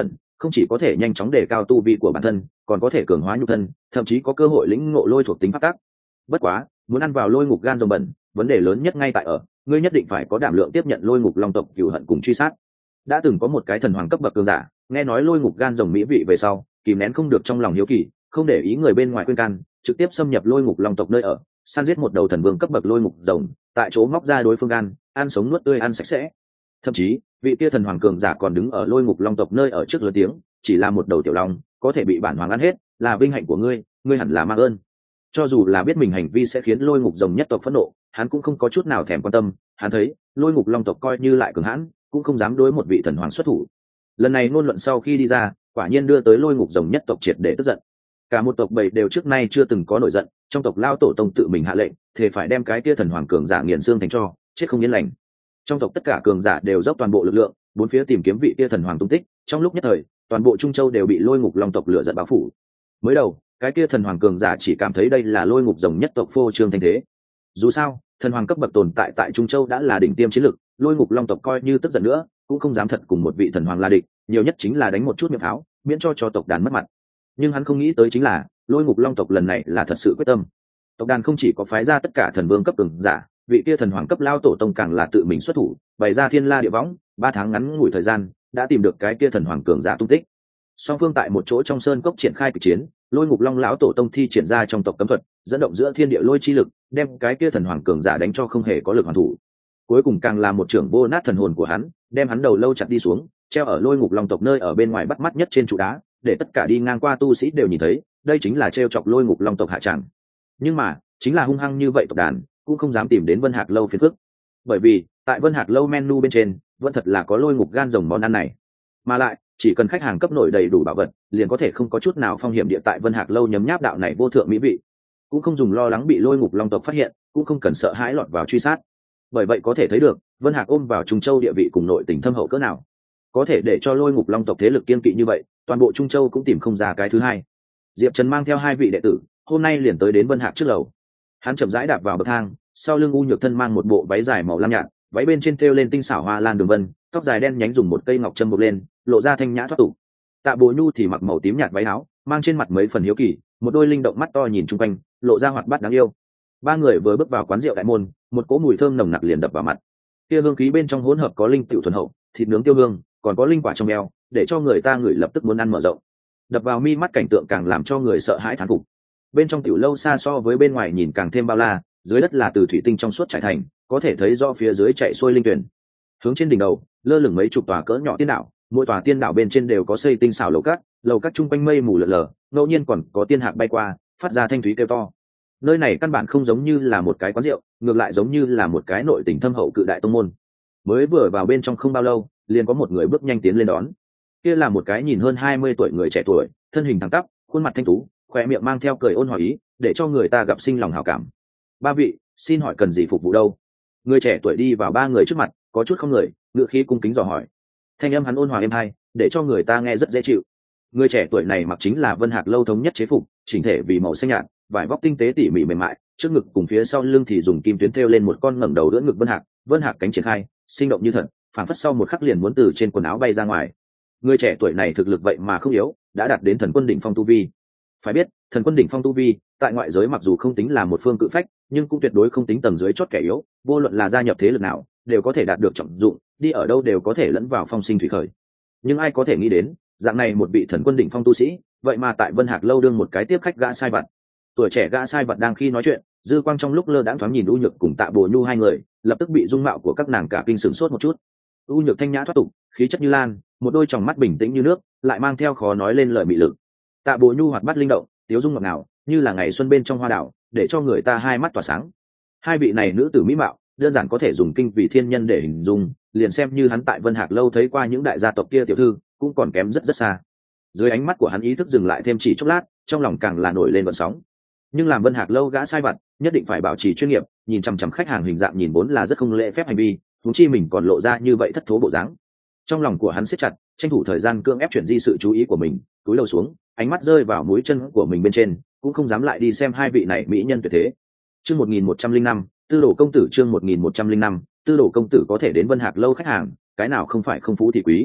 không chỉ có thể nhanh chóng đề cao tu vi của bản thân, còn có thể cường hóa nhục thân, thậm chí có cơ hội lĩnh ngộ lôi thuộc tính pháp tắc. Bất quá, muốn ăn vào lôi ngục gan rồng bẩn, vấn đề lớn nhất ngay tại ở, ngươi nhất định phải có đảm lượng tiếp nhận lôi ngục long tộc cửu hận cùng truy sát. Đã từng có một cái thần hoàng cấp bậc cường giả, nghe nói lôi ngục gan rồng mỹ vị về sau, kìm nén không được trong lòng hiếu kỳ, không để ý người bên ngoài khuyên can, trực tiếp xâm nhập lôi ngục long tộc nơi ở, săn giết một đầu thần vương cấp bậc lôi ngục rồng, tại chỗ móc ra đối phương gan, ăn sống nuốt tươi ăn sạch sẽ. Thậm chí, vị kia thần hoàng cường giả còn đứng ở lôi ngục long tộc nơi ở trước lớn tiếng, chỉ là một đầu tiểu long, có thể bị bản hoàng ăn hết, là vinh hạnh của ngươi, ngươi hẳn là mang ơn. Cho dù là biết mình hành vi sẽ khiến lôi ngục rồng nhất tộc phẫn nộ, hắn cũng không có chút nào thèm quan tâm. Hắn thấy lôi ngục long tộc coi như lại cường hãn, cũng không dám đối một vị thần hoàng xuất thủ. Lần này ngôn luận sau khi đi ra, quả nhiên đưa tới lôi ngục rồng nhất tộc triệt để tức giận. Cả một tộc bầy đều trước nay chưa từng có nổi giận, trong tộc lao tổ tông tự mình hạ lệnh, thề phải đem cái kia thần hoàng cường giả nghiền xương thành tro, chết không yên lành. Trong tộc tất cả cường giả đều dốc toàn bộ lực lượng, bốn phía tìm kiếm vị kia thần hoàng tung tích. Trong lúc nhất thời, toàn bộ Trung Châu đều bị lôi ngục long tộc lửa giận bao phủ. Mới đầu, cái kia thần hoàng cường giả chỉ cảm thấy đây là lôi ngục rồng nhất tộc phô trương thanh thế. Dù sao, thần hoàng cấp bậc tồn tại tại Trung Châu đã là đỉnh tiêm chiến lực, lôi ngục long tộc coi như tức giận nữa, cũng không dám thật cùng một vị thần hoàng la địch, nhiều nhất chính là đánh một chút miệng pháo, miễn cho tộc đàn mất mặt. Nhưng hắn không nghĩ tới chính là, lôi ngục long tộc lần này là thật sự quyết tâm. Tộc đàn không chỉ có phái ra tất cả thần vương cấp cường giả, vị kia thần hoàng cấp lao tổ tông càng là tự mình xuất thủ, bày ra thiên la địa võng, 3 tháng ngắn ngủi thời gian, đã tìm được cái kia thần hoàng cường giả tung tích. Song phương tại một chỗ trong sơn cốc triển khai kịch chiến, lôi ngục long lão tổ tông thi triển ra trong tộc cấm thuật, dẫn động giữa thiên địa lôi chi lực, đem cái kia thần hoàng cường giả đánh cho không hề có lực hoàn thủ. Cuối cùng càng là một trưởng vô nát thần hồn của hắn, đem hắn đầu lâu chặt đi xuống, treo ở lôi ngục long tộc nơi ở bên ngoài bắt mắt nhất trên trụ đá, để tất cả đi ngang qua tu sĩ đều nhìn thấy, đây chính là treo chọc lôi ngục long tộc hạ tràng. Nhưng mà, chính là hung hăng như vậy tộc đàn, cũng không dám tìm đến Vân Hạc lâu phiền phức. Bởi vì, tại Vân Hạc lâu menu bên trên, vẫn thật là có lôi ngục gan rồng món ăn này. Mà lại, chỉ cần khách hàng cấp nổi đầy đủ bảo vật, liền có thể không có chút nào phong hiểm địa tại Vân Hạc lâu nhấm nháp đạo này vô thượng mỹ vị, cũng không dùng lo lắng bị lôi ngục long tộc phát hiện, cũng không cần sợ hãi lọt vào truy sát. Bởi vậy có thể thấy được, Vân Hạc ôm vào Trung Châu địa vị cùng nội tình thâm hậu cỡ nào, có thể để cho lôi ngục long tộc thế lực kiên kỵ như vậy, toàn bộ Trung Châu cũng tìm không ra cái thứ hai. Diệp Trần mang theo 2 vị đệ tử, hôm nay liền tới đến Vân Hạc trước lầu. Hắn chậm rãi đạp vào bậc thang, sau lưng U Nhược Thân mang một bộ váy dài màu lam nhạt, váy bên trên thêu lên tinh xảo hoa lan đường vân, tóc dài đen nhánh dùng một cây ngọc châm buộc lên, lộ ra thanh nhã thoát tục. Tạ Bồ Nhu thì mặc màu tím nhạt váy áo, mang trên mặt mấy phần hiếu kỳ, một đôi linh động mắt to nhìn chung quanh, lộ ra hoạt bát đáng yêu. 3 người vừa bước vào quán rượu đại môn, một cỗ mùi thơm nồng nặc liền đập vào mặt. Kia hương khí bên trong hỗn hợp có linh tiểu thuần hậu, thịt nướng tiêu hương, còn có linh quả trong eo, để cho người ta ngửi lập tức muốn ăn mở rộng. Đập vào mi mắt cảnh tượng càng làm cho người sợ hãi thán phục. Bên trong tiểu lâu xa so với bên ngoài nhìn càng thêm bao la, dưới đất là từ thủy tinh trong suốt trải thành, có thể thấy do phía dưới chạy xuôi linh tuyển. Hướng trên đỉnh đầu, lơ lửng mấy chục tòa cỡ nhỏ tiên đảo, mỗi tòa tiên đảo bên trên đều có xây tinh xảo lầu các chung quanh mây mù lờ lờ, ngẫu nhiên còn có tiên hạc bay qua, phát ra thanh thúy kêu to. Nơi này căn bản không giống như là một cái quán rượu, ngược lại giống như là một cái nội tình thâm hậu cự đại tông môn. Mới vừa vào bên trong không bao lâu, liền có một người bước nhanh tiến lên đón. Kia là một cái nhìn hơn 20 tuổi người trẻ tuổi, thân hình thẳng tắp, khuôn mặt thanh tú, khóe miệng mang theo cười ôn hòa ý, để cho người ta gặp sinh lòng hảo cảm. 3 vị, xin hỏi cần gì phục vụ đâu? Người trẻ tuổi đi vào 3 người trước mặt, có chút không người, ngựa khí cung kính dò hỏi. Thanh âm hắn ôn hòa êm hay, để cho người ta nghe rất dễ chịu. Người trẻ tuổi này mặc chính là Vân Hạc lâu thống nhất chế phục, chỉnh thể vì màu xanh nhạt, vải vóc tinh tế tỉ mỉ mềm mại, trước ngực cùng phía sau lưng thì dùng kim tuyến thêu lên một con ngẩng đầu đỡ ngực Vân Hạc cánh triển khai, sinh động như thật, phảng phất sau một khắc liền muốn từ trên quần áo bay ra ngoài. Người trẻ tuổi này thực lực vậy mà không yếu, đã đạt đến thần quân đỉnh phong tu vi. Phải biết, thần quân đỉnh phong tu vi, tại ngoại giới mặc dù không tính là một phương cự phách, nhưng cũng tuyệt đối không tính tầng dưới chót kẻ yếu, vô luận là gia nhập thế lực nào, đều có thể đạt được trọng dụng, đi ở đâu đều có thể lẫn vào phong sinh thủy khởi. Nhưng ai có thể nghĩ đến, dạng này một vị thần quân đỉnh phong tu sĩ, vậy mà tại Vân Hạc lâu đương một cái tiếp khách gã sai vặt. Tuổi trẻ gã sai vặt đang khi nói chuyện, dư quang trong lúc lơ đãng thoáng nhìn U Nhược cùng Tạ Bồ Nhu 2 người, lập tức bị dung mạo của các nàng cả kinh sửng sốt một chút. U Nhược thanh nhã thoát tục, khí chất như lan, một đôi tròng mắt bình tĩnh như nước, lại mang theo khó nói lên lời mị lực. Tạ Bồ Nhu hoạt bát linh động, tiếu dung ngọt ngào, như là ngày xuân bên trong hoa đảo, để cho người ta hai mắt tỏa sáng. 2 vị này nữ tử mỹ mạo, đơn giản có thể dùng kinh vị thiên nhân để hình dung, liền xem như hắn tại Vân Hạc lâu thấy qua những đại gia tộc kia tiểu thư, cũng còn kém rất rất xa. Dưới ánh mắt của hắn ý thức dừng lại thêm chỉ chốc lát, trong lòng càng là nổi lên gợn sóng. Nhưng làm Vân Hạc lâu gã sai vặt, nhất định phải bảo trì chuyên nghiệp, nhìn chằm chằm khách hàng hình dạng nhìn vốn là rất không lễ phép hành vi, huống chi mình còn lộ ra như vậy thất thố bộ dáng. Trong lòng của hắn siết chặt, tranh thủ thời gian cưỡng ép chuyển di sự chú ý của mình, cúi đầu xuống, ánh mắt rơi vào mũi chân của mình bên trên, cũng không dám lại đi xem 2 vị này mỹ nhân tuyệt thế. Chương 1105, Tư đồ công tử. Chương 1105, Tư đồ công tử có thể đến Vân Hạc lâu khách hàng, cái nào không phải không phú thì quý.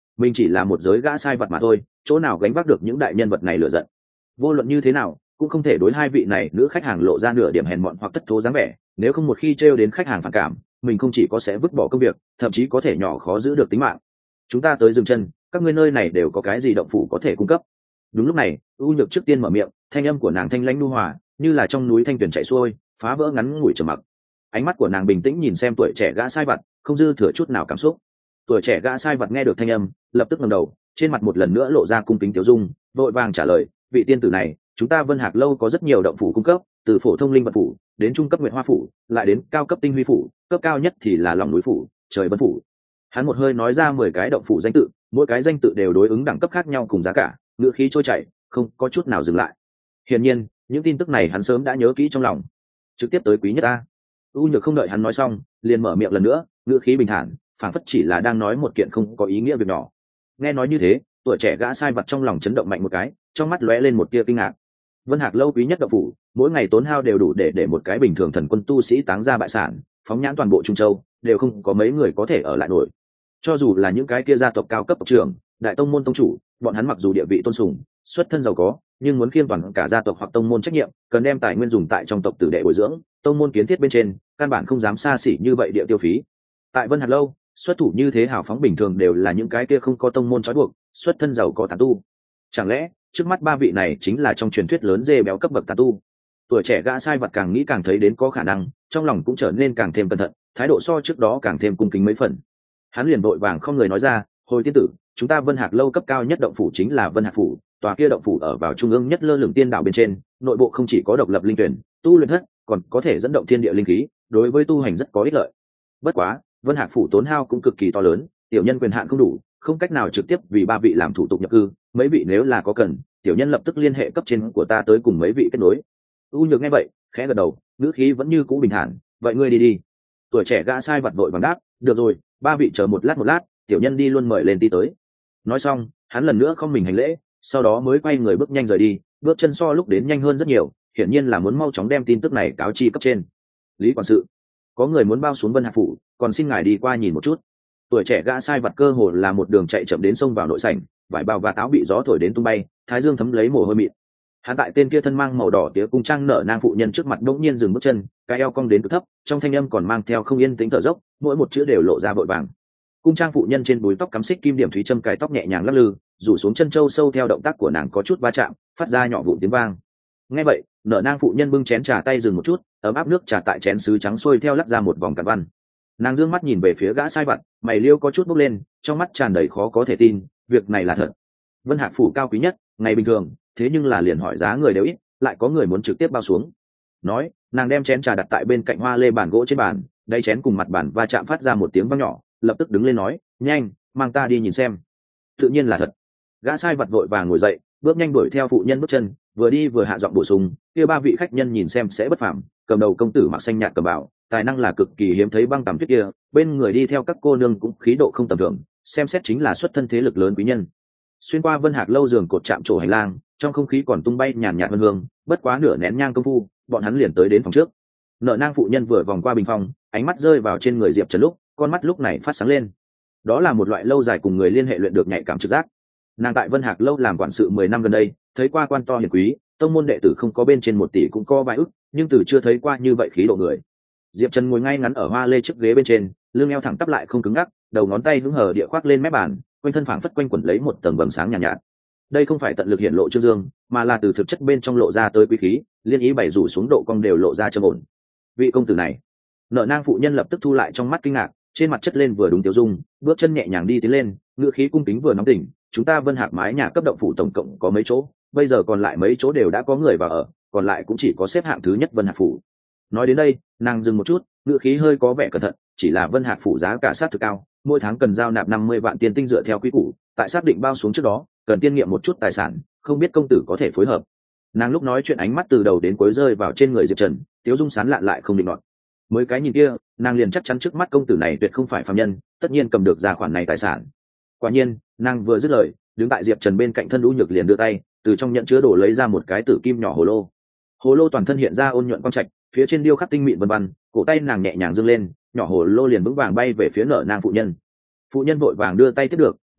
mình chỉ là một giới gã sai vật mà thôi, chỗ nào gánh vác được những đại nhân vật này lựa giận. Vô luận như thế nào cũng không thể đối hai vị này nữ khách hàng lộ ra nửa điểm hèn mọn hoặc thất thố dáng vẻ, nếu không một khi trêu đến khách hàng phản cảm, mình không chỉ có sẽ vứt bỏ công việc, thậm chí có thể nhỏ khó giữ được tính mạng. Chúng ta tới dừng chân, các ngươi nơi này đều có cái gì động phủ có thể cung cấp? Đúng lúc này, U Nhược trước tiên mở miệng, thanh âm của nàng thanh lãnh nhu hòa, như là trong núi thanh tuyền chảy xuôi, phá vỡ ngắn ngủi trầm mặc. Ánh mắt của nàng bình tĩnh nhìn xem tuổi trẻ gã sai vặt, không dư thừa chút nào cảm xúc. Tuổi trẻ gã sai vặt nghe được thanh âm, lập tức ngẩng đầu, trên mặt một lần nữa lộ ra cung kính tiểu dung, vội vàng trả lời, vị tiên tử này, chúng ta Vân Hạc lâu có rất nhiều động phủ cung cấp, từ phổ thông linh vật phủ đến trung cấp nguyện hoa phủ, lại đến cao cấp tinh huy phủ, cấp cao nhất thì là lòng núi phủ, trời vân phủ. Hắn một hơi nói ra 10 cái động phủ danh tự, mỗi cái danh tự đều đối ứng đẳng cấp khác nhau cùng giá cả, ngữ khí trôi chảy, không có chút nào dừng lại. Hiển nhiên, những tin tức này hắn sớm đã nhớ kỹ trong lòng. Trực tiếp tới quý nhất a. U Nhược không đợi hắn nói xong, liền mở miệng lần nữa, ngữ khí bình thản, phảng phất chỉ là đang nói một kiện không có ý nghĩa việc nhỏ. Nghe nói như thế, tuổi trẻ gã sai vật trong lòng chấn động mạnh một cái, trong mắt lóe lên một tia kinh ngạc. Vân Hạc lâu quý nhất động phủ, mỗi ngày tốn hao đều đủ để một cái bình thường thần quân tu sĩ táng ra bại sản, phóng nhãn toàn bộ Trung Châu, đều không có mấy người có thể ở lại nổi. Cho dù là những cái kia gia tộc cao cấp tộc trưởng, đại tông môn tông chủ, bọn hắn mặc dù địa vị tôn sùng, xuất thân giàu có, nhưng muốn khiêng toàn cả gia tộc hoặc tông môn trách nhiệm, cần đem tài nguyên dùng tại trong tộc tử đệ bồi dưỡng, tông môn kiến thiết bên trên, căn bản không dám xa xỉ như vậy địa tiêu phí. Tại Vân Hạc lâu, xuất thủ như thế hào phóng bình thường đều là những cái kia không có tông môn trói buộc, xuất thân giàu có tán tu. Chẳng lẽ trước mắt ba vị này chính là trong truyền thuyết lớn dê béo cấp bậc tán tu? Tuổi trẻ gã sai vật càng nghĩ càng thấy đến có khả năng, trong lòng cũng trở nên càng thêm cẩn thận, thái độ so trước đó càng thêm cung kính mấy phần. Hắn liền vội vàng không người nói ra, hồi tiên tử, chúng ta Vân Hạc lâu cấp cao nhất động phủ chính là Vân Hạc phủ, tòa kia động phủ ở vào trung ương nhất lơ lửng tiên đạo bên trên, nội bộ không chỉ có độc lập linh tuyển, tu luyện thất, còn có thể dẫn động thiên địa linh khí, đối với tu hành rất có ích lợi. Bất quá, Vân Hạc phủ tốn hao cũng cực kỳ to lớn, tiểu nhân quyền hạn không đủ, không cách nào trực tiếp vì ba vị làm thủ tục nhập cư, mấy vị nếu là có cần, tiểu nhân lập tức liên hệ cấp trên của ta tới cùng mấy vị kết nối. U Nhược nghe vậy, khẽ gật đầu, ngữ khí vẫn như cũ bình thản, vậy ngươi đi đi. Tuổi trẻ gã sai vật vội vàng đáp, được rồi, ba vị chờ một lát, tiểu nhân đi luôn mời lên đi tới. Nói xong, hắn lần nữa không mình hành lễ, sau đó mới quay người bước nhanh rời đi, bước chân so lúc đến nhanh hơn rất nhiều, hiển nhiên là muốn mau chóng đem tin tức này cáo chi cấp trên. Lý quản sự, có người muốn bao xuống Vân Hạc phủ, còn xin ngài đi qua nhìn một chút. Tuổi trẻ gã sai vật cơ hồ là một đường chạy chậm đến sông vào nội sảnh, vải bào và táo bị gió thổi đến tung bay, thái dương thấm lấy mồ hôi mịn. Hắn tại tên kia thân mang màu đỏ tía cung trang nở nang phụ nhân trước mặt đống nhiên dừng bước chân, cái eo cong đến cực thấp, trong thanh âm còn mang theo không yên tĩnh thở dốc, mỗi một chữ đều lộ ra vội vàng. Cung trang phụ nhân trên búi tóc cắm xích kim điểm thúy châm cài tóc nhẹ nhàng lắc lư, rủ xuống chân châu sâu theo động tác của nàng có chút va chạm, phát ra nhỏ vụn tiếng vang. Nghe vậy, nở nang phụ nhân bưng chén trà tay dừng một chút, ấm áp nước trà tại chén sứ trắng xuôi theo lắc ra một vòng cản văn. Nàng dương mắt nhìn về phía gã sai vặt, mày liêu có chút bốc lên, trong mắt tràn đầy khó có thể tin, việc này là thật. Vân Hạc phủ cao quý nhất, ngày bình thường, thế nhưng là liền hỏi giá người đều ít, lại có người muốn trực tiếp bao xuống. Nói, nàng đem chén trà đặt tại bên cạnh hoa lê bàn gỗ trên bàn, đáy chén cùng mặt bàn va chạm phát ra một tiếng vang nhỏ, lập tức đứng lên nói, nhanh, mang ta đi nhìn xem. Tự nhiên là thật. Gã sai vặt vội vàng ngồi dậy, bước nhanh đuổi theo phụ nhân bước chân, vừa đi vừa hạ giọng bổ sung, kia ba vị khách nhân nhìn xem sẽ bất phàm, cầm đầu công tử mặc xanh nhạt cầm bảo, tài năng là cực kỳ hiếm thấy băng tầm tuyết kia, bên người đi theo các cô nương cũng khí độ không tầm thường, xem xét chính là xuất thân thế lực lớn quý nhân. Xuyên qua Vân Hạc lâu giường cột chạm trổ hành lang, trong không khí còn tung bay nhàn nhạt vân hương, bất quá nửa nén nhang công phu, bọn hắn liền tới đến phòng trước. Nợ nang phụ nhân vừa vòng qua bình phòng, ánh mắt rơi vào trên người Diệp Trần lúc, con mắt lúc này phát sáng lên. Đó là một loại lâu dài cùng người liên hệ luyện được nhạy cảm trực giác. Nàng tại Vân Hạc lâu làm quản sự 10 năm gần đây, thấy qua quan to hiền quý, tông môn đệ tử không có bên trên 1 tỷ cũng có vài ức, nhưng từ chưa thấy qua như vậy khí độ người. Diệp Trần ngồi ngay ngắn ở hoa lê trước ghế bên trên, lưng eo thẳng tắp lại không cứng ngắc, đầu ngón tay hứng hở địa khoác lên mép bàn, quanh thân phảng phất quanh quẩn lấy một tầng vầng sáng nhàn nhạt. Đây không phải tận lực hiện lộ trương dương, mà là từ thực chất bên trong lộ ra tới quý khí, liên ý bày rủ xuống độ cong đều lộ ra trầm ổn. Vị công tử này, nợ nang phụ nhân lập tức thu lại trong mắt kinh ngạc, trên mặt chất lên vừa đúng tiêu dung, bước chân nhẹ nhàng đi tiến lên, ngữ khí cung kính vừa nóng tỉnh, chúng ta Vân Hạc mái nhà cấp động phủ tổng cộng có mấy chỗ, bây giờ còn lại mấy chỗ đều đã có người vào ở, còn lại cũng chỉ có xếp hạng thứ nhất Vân Hạc phủ. Nói đến đây, nàng dừng một chút, ngữ khí hơi có vẻ cẩn thận, chỉ là Vân Hạc phủ giá cả sát thực cao, mỗi tháng cần giao nạp 50 vạn tiền tinh dựa theo quy củ, tại xác định bao xuống trước đó, cần tiên nghiệm một chút tài sản, không biết công tử có thể phối hợp. Nàng lúc nói chuyện ánh mắt từ đầu đến cuối rơi vào trên người Diệp Trần, tiếu dung sán lạn lại không định nọt. Mới cái nhìn kia, nàng liền chắc chắn trước mắt công tử này tuyệt không phải phàm nhân, tất nhiên cầm được ra khoản này tài sản. Quả nhiên, nàng vừa dứt lời, đứng tại Diệp Trần bên cạnh thân U Nhược liền đưa tay, từ trong nhẫn chứa đồ lấy ra một cái tử kim nhỏ hồ lô. Hồ lô toàn thân hiện ra ôn nhuận quang trạch, phía trên điêu khắc tinh mịn vân vân, cổ tay nàng nhẹ nhàng giương lên, nhỏ hồ lô liền vững vàng bay về phía nở nang phụ nhân. Phụ nhân vội vàng đưa tay tiếp được,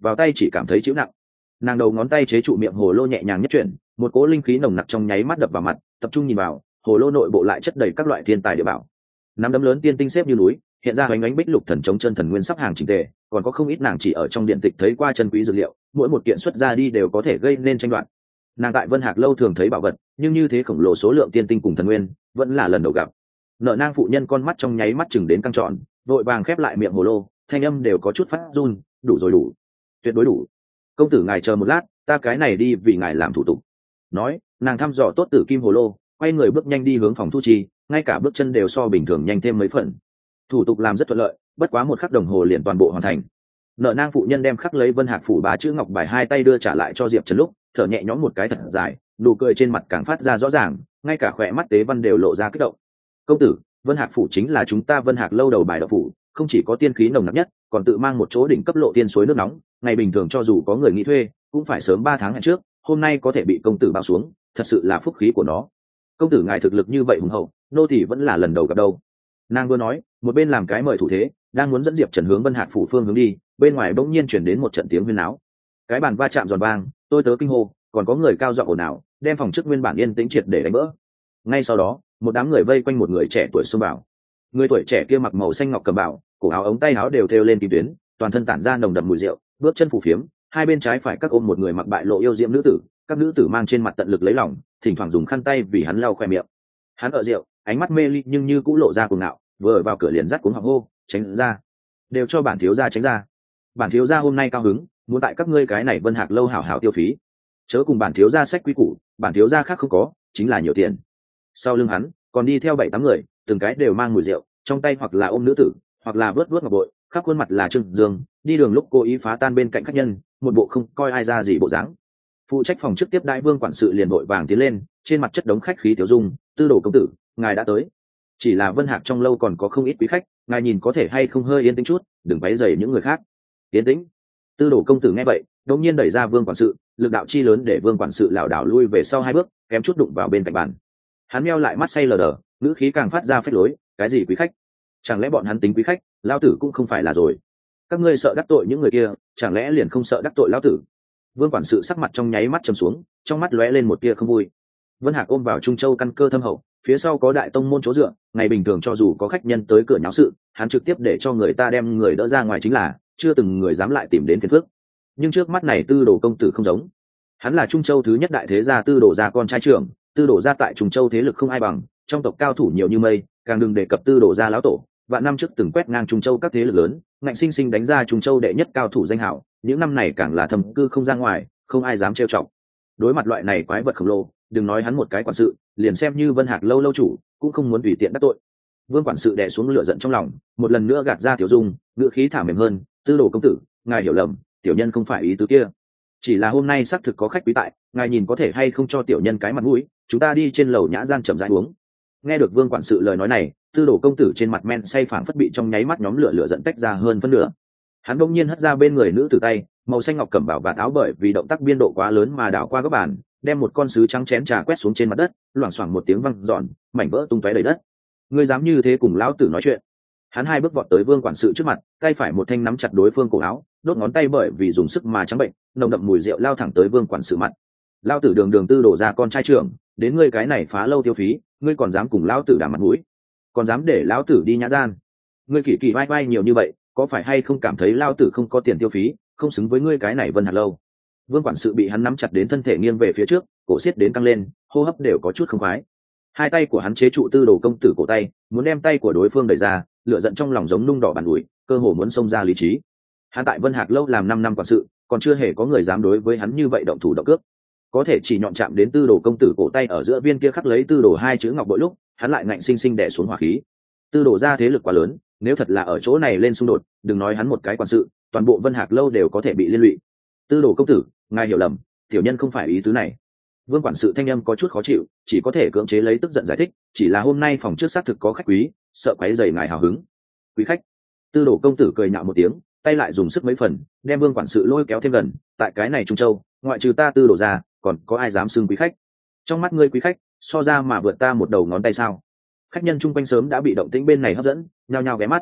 vào tay chỉ cảm thấy chịu nặng. Nàng đầu ngón tay chế trụ miệng hồ lô nhẹ nhàng nhất chuyển, một cỗ linh khí nồng nặc trong nháy mắt đập vào mặt, tập trung nhìn vào, hồ lô nội bộ lại chất đầy các loại thiên tài địa bảo. Nắm đấm lớn tiên tinh xếp như núi, hiện ra hoành ánh bích lục thần chống chân thần nguyên sắp hàng chỉnh tề, còn có không ít nàng chỉ ở trong điện tịch thấy qua chân quý dược liệu, mỗi một kiện xuất ra đi đều có thể gây nên tranh đoạt. Nàng tại Vân Hạc lâu thường thấy bảo vật, nhưng như thế khổng lồ số lượng tiên tinh cùng thần nguyên, vẫn là lần đầu gặp. Nợ nang phụ nhân con mắt trong nháy mắt chừng đến căng tròn, vội vàng khép lại miệng hồ lô, thanh âm đều có chút phát run. Đủ rồi, đủ, tuyệt đối đủ. Công tử ngài chờ một lát, ta cái này đi vì ngài làm thủ tục. Nói, nàng thăm dò tốt tử kim hồ lô, quay người bước nhanh đi hướng phòng thu chi, ngay cả bước chân đều so bình thường nhanh thêm mấy phần. Thủ tục làm rất thuận lợi, bất quá một khắc đồng hồ liền toàn bộ hoàn thành. Nợ nang phụ nhân đem khắc lấy Vân Hạc phủ 3 chữ ngọc bài hai tay đưa trả lại cho Diệp Trần lúc, thở nhẹ nhõm một cái thật dài, nụ cười trên mặt càng phát ra rõ ràng, ngay cả khỏe mắt tế văn đều lộ ra kích động. Công tử, Vân Hạc phủ chính là chúng ta Vân Hạc lâu đầu bài đậu phủ, không chỉ có tiên khí nồng nặc nhất, còn tự mang một chỗ đỉnh cấp lộ tiên suối nước nóng, ngày bình thường cho dù có người nghĩ thuê, cũng phải sớm 3 tháng hẹn trước, hôm nay có thể bị công tử bao xuống, thật sự là phúc khí của nó. Công tử ngài thực lực như vậy hùng hậu, nô tỳ vẫn là lần đầu gặp đâu. Nàng vừa nói, một bên làm cái mời thủ thế, đang muốn dẫn Diệp Trần hướng Vân Hạc phủ phương hướng đi, bên ngoài bỗng nhiên chuyển đến một trận tiếng huyên náo. Cái bàn va chạm giòn vang, tôi tớ kinh hô, còn có người cao giọng ồn ào, đem phòng trước nguyên bản yên tĩnh triệt để đánh vỡ. Ngay sau đó, một đám người vây quanh một người trẻ tuổi xông vào. Người tuổi trẻ kia mặc màu xanh ngọc cầm bảo, cổ áo ống tay áo đều thêu lên kim tuyến, toàn thân tản ra nồng đậm mùi rượu, bước chân phù phiếm, hai bên trái phải các ôm một người mặc bại lộ yêu diễm nữ tử, các nữ tử mang trên mặt tận lực lấy lòng, thỉnh thoảng dùng khăn tay vì hắn lau khoe miệng. Hắn ở rượu, ánh mắt mê ly nhưng như cũng lộ ra cuồng ngạo, vừa vào cửa liền dắt cuống họng hô, tránh ra, đều cho bản thiếu gia tránh ra. Bản thiếu gia hôm nay cao hứng, muốn tại các ngươi cái này Vân Hạc lâu hảo hảo tiêu phí, chớ cùng bản thiếu gia sách quý củ, bản thiếu gia khác không có, chính là nhiều tiền. Sau lưng hắn còn đi theo 7-8 người, từng cái đều mang mùi rượu, trong tay hoặc là ôm nữ tử, hoặc là vớt vớt ngọc bội, khắp khuôn mặt là trưng dương, đi đường lúc cố ý phá tan bên cạnh khách nhân, một bộ không coi ai ra gì bộ dáng. Phụ trách phòng trước tiếp đại vương quản sự liền vội vàng tiến lên, trên mặt chất đống khách khí tiểu dung, Tư đồ công tử, ngài đã tới. Chỉ là Vân Hạc trong lâu còn có không ít quý khách, ngài nhìn có thể hay không hơi yên tĩnh chút, đừng váy rầy những người khác. Yên tĩnh. Tư đồ công tử nghe vậy, đột nhiên đẩy ra vương quản sự, lực đạo chi lớn để vương quản sự lảo đảo lui về sau 2 bước, kém chút đụng vào bên cạnh bàn. Hắn meo lại mắt say lờ đờ, ngữ khí càng phát ra phách lối, cái gì quý khách? Chẳng lẽ bọn hắn tính quý khách, lão tử cũng không phải là rồi. Các ngươi sợ đắc tội những người kia, chẳng lẽ liền không sợ đắc tội lão tử? Vương quản sự sắc mặt trong nháy mắt trầm xuống, trong mắt lóe lên một tia không vui. Vân Hạc ôm vào Trung Châu căn cơ thâm hậu, phía sau có đại tông môn chỗ dựa, ngày bình thường cho dù có khách nhân tới cửa nháo sự, hắn trực tiếp để cho người ta đem người đỡ ra ngoài chính là, chưa từng người dám lại tìm đến phiền phức. Nhưng trước mắt này Tư đồ công tử không giống, hắn là Trung Châu thứ nhất đại thế gia Tư đồ gia con trai trưởng, Tư đồ gia tại Trung Châu thế lực không ai bằng, trong tộc cao thủ nhiều như mây, càng đừng đề cập Tư đồ gia lão tổ, vạn năm trước từng quét ngang Trung Châu các thế lực lớn, ngạnh sinh sinh đánh ra Trung Châu đệ nhất cao thủ danh hảo, những năm này càng là thầm cư không ra ngoài, không ai dám trêu chọc. Đối mặt loại này quái vật khổng lồ, đừng nói hắn một cái quản sự, liền xem như Vân Hạc lâu lâu chủ, cũng không muốn tùy tiện đắc tội. Vương quản sự đè xuống lửa giận trong lòng, một lần nữa gạt ra tiểu dung, ngữ khí thả mềm hơn, Tư đồ công tử, ngài hiểu lầm, tiểu nhân không phải ý tứ kia. Chỉ là hôm nay xác thực có khách quý tại, ngài nhìn có thể hay không cho tiểu nhân cái mặt mũi, chúng ta đi trên lầu nhã gian chậm rãi uống. Nghe được Vương quản sự lời nói này, Tư đồ công tử trên mặt men say phảng phất bị trong nháy mắt nhóm lửa giận tách ra hơn phân nửa. Hắn bỗng nhiên hất ra bên người nữ tử tay, màu xanh ngọc cẩm bảo vạt áo bởi vì động tác biên độ quá lớn mà đảo qua góc bàn, đem một con sứ trắng chén trà quét xuống trên mặt đất, loảng xoảng một tiếng vang dọn, mảnh vỡ tung tóe đầy đất. Ngươi dám như thế cùng lão tử nói chuyện? Hắn 2 bước vọt tới Vương quản sự trước mặt, tay phải một thanh nắm chặt đối phương cổ áo, đốt ngón tay bởi vì dùng sức mà trắng bệnh, nồng đậm mùi rượu lao thẳng tới Vương quản sự mặt. Lão tử đường đường Tư đồ ra con trai trưởng, đến ngươi cái này phá lâu tiêu phí, ngươi còn dám cùng lão tử đả mặt mũi, còn dám để lão tử đi nhã gian? Ngươi kỳ kỳ vai vai nhiều như vậy, có phải hay không cảm thấy lão tử không có tiền tiêu phí, không xứng với ngươi cái này Vân Hạc lâu? Vương quản sự bị hắn nắm chặt đến thân thể nghiêng về phía trước, cổ xiết đến căng lên, hô hấp đều có chút không khoái. 2 tay của hắn chế trụ Tư đồ công tử cổ tay, muốn đem tay của đối phương đẩy ra, lửa giận trong lòng giống nung đỏ bàn ủi, cơ hồ muốn xông ra lý trí. Hắn tại Vân Hạc lâu làm 5 năm quản sự, còn chưa hề có người dám đối với hắn như vậy động thủ động cước. Có thể chỉ nhọn chạm đến Tư đồ công tử cổ tay ở giữa viên kia khắc lấy Tư đồ 2 chữ ngọc bội lúc, hắn lại ngạnh sinh sinh đè xuống hỏa khí. Tư đồ ra thế lực quá lớn, nếu thật là ở chỗ này lên xung đột, đừng nói hắn một cái quản sự, toàn bộ Vân Hạc lâu đều có thể bị liên lụy. Tư đồ công tử, ngài hiểu lầm, tiểu nhân không phải ý tứ này. Vương quản sự thanh âm có chút khó chịu, chỉ có thể cưỡng chế lấy tức giận giải thích, chỉ là hôm nay phòng trước xác thực có khách quý, sợ quấy rầy ngài hào hứng. Quý khách? Tư đồ công tử cười nhạo một tiếng, tay lại dùng sức mấy phần, đem Vương quản sự lôi kéo thêm gần, tại cái này Trung Châu, ngoại trừ ta Tư đồ ra, còn có ai dám xưng quý khách? Trong mắt ngươi quý khách, so ra mà vượt ta một đầu ngón tay sao? Khách nhân chung quanh sớm đã bị động tĩnh bên này hấp dẫn, nhao nhao ghé mắt.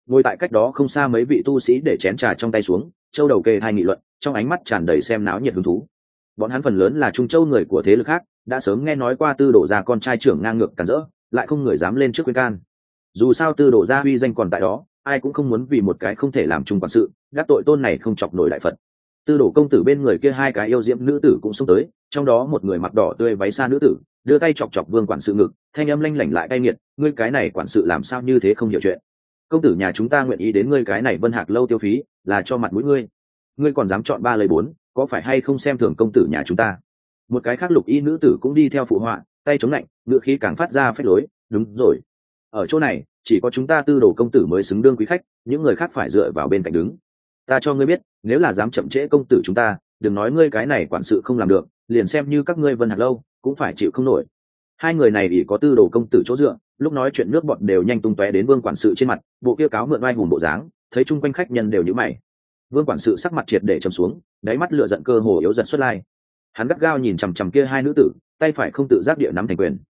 ngồi tại cách đó không xa mấy vị tu sĩ để chén trà trong tay xuống, châu đầu kê hai nghị luận, trong ánh mắt tràn đầy xem náo nhiệt hứng thú. Bọn hắn phần lớn là trung châu người của thế lực khác, đã sớm nghe nói qua Tư Đồ gia con trai trưởng ngang ngược cản rỡ, lại không người dám lên trước khuyên can. Dù sao Tư Đồ gia uy danh còn tại đó, ai cũng không muốn vì một cái không thể làm chung quản sự, gác tội tôn này không chọc nổi đại Phật. Tư Đồ công tử bên người kia hai cái yêu diễm nữ tử cũng xông tới, trong đó một người mặc đỏ tươi váy xa nữ tử, đưa tay chọc chọc Vương quản sự ngực, thanh âm lanh lảnh lại cay nghiệt, ngươi cái này quản sự làm sao như thế không hiểu chuyện. Công tử nhà chúng ta nguyện ý đến ngươi cái này Vân Hạc lâu tiêu phí, là cho mặt mũi ngươi. Ngươi còn dám chọn ba lời bốn, có phải hay không xem thường công tử nhà chúng ta? Một cái khác lục y nữ tử cũng đi theo phụ họa, tay chống lạnh, ngựa khí càng phát ra phách lối, đúng rồi. Ở chỗ này, chỉ có chúng ta Tư Đồ công tử mới xứng đương quý khách, những người khác phải dựa vào bên cạnh đứng. Ta cho ngươi biết, nếu là dám chậm trễ công tử chúng ta, đừng nói ngươi cái này quản sự không làm được, liền xem như các ngươi Vân Hạc lâu cũng phải chịu không nổi. Hai người này ỷ có Tư Đồ công tử chỗ dựa, lúc nói chuyện nước bọt đều nhanh tung tóe đến Vương quản sự trên mặt, bộ kia cáo mượn oai hùng bộ dáng, thấy chung quanh khách nhân đều nhíu mày. Vương quản sự sắc mặt triệt để trầm xuống, đáy mắt lửa giận cơ hồ yếu dần xuất lai. Hắn gắt gao nhìn chằm chằm kia hai nữ tử, tay phải không tự giác địa nắm thành quyền.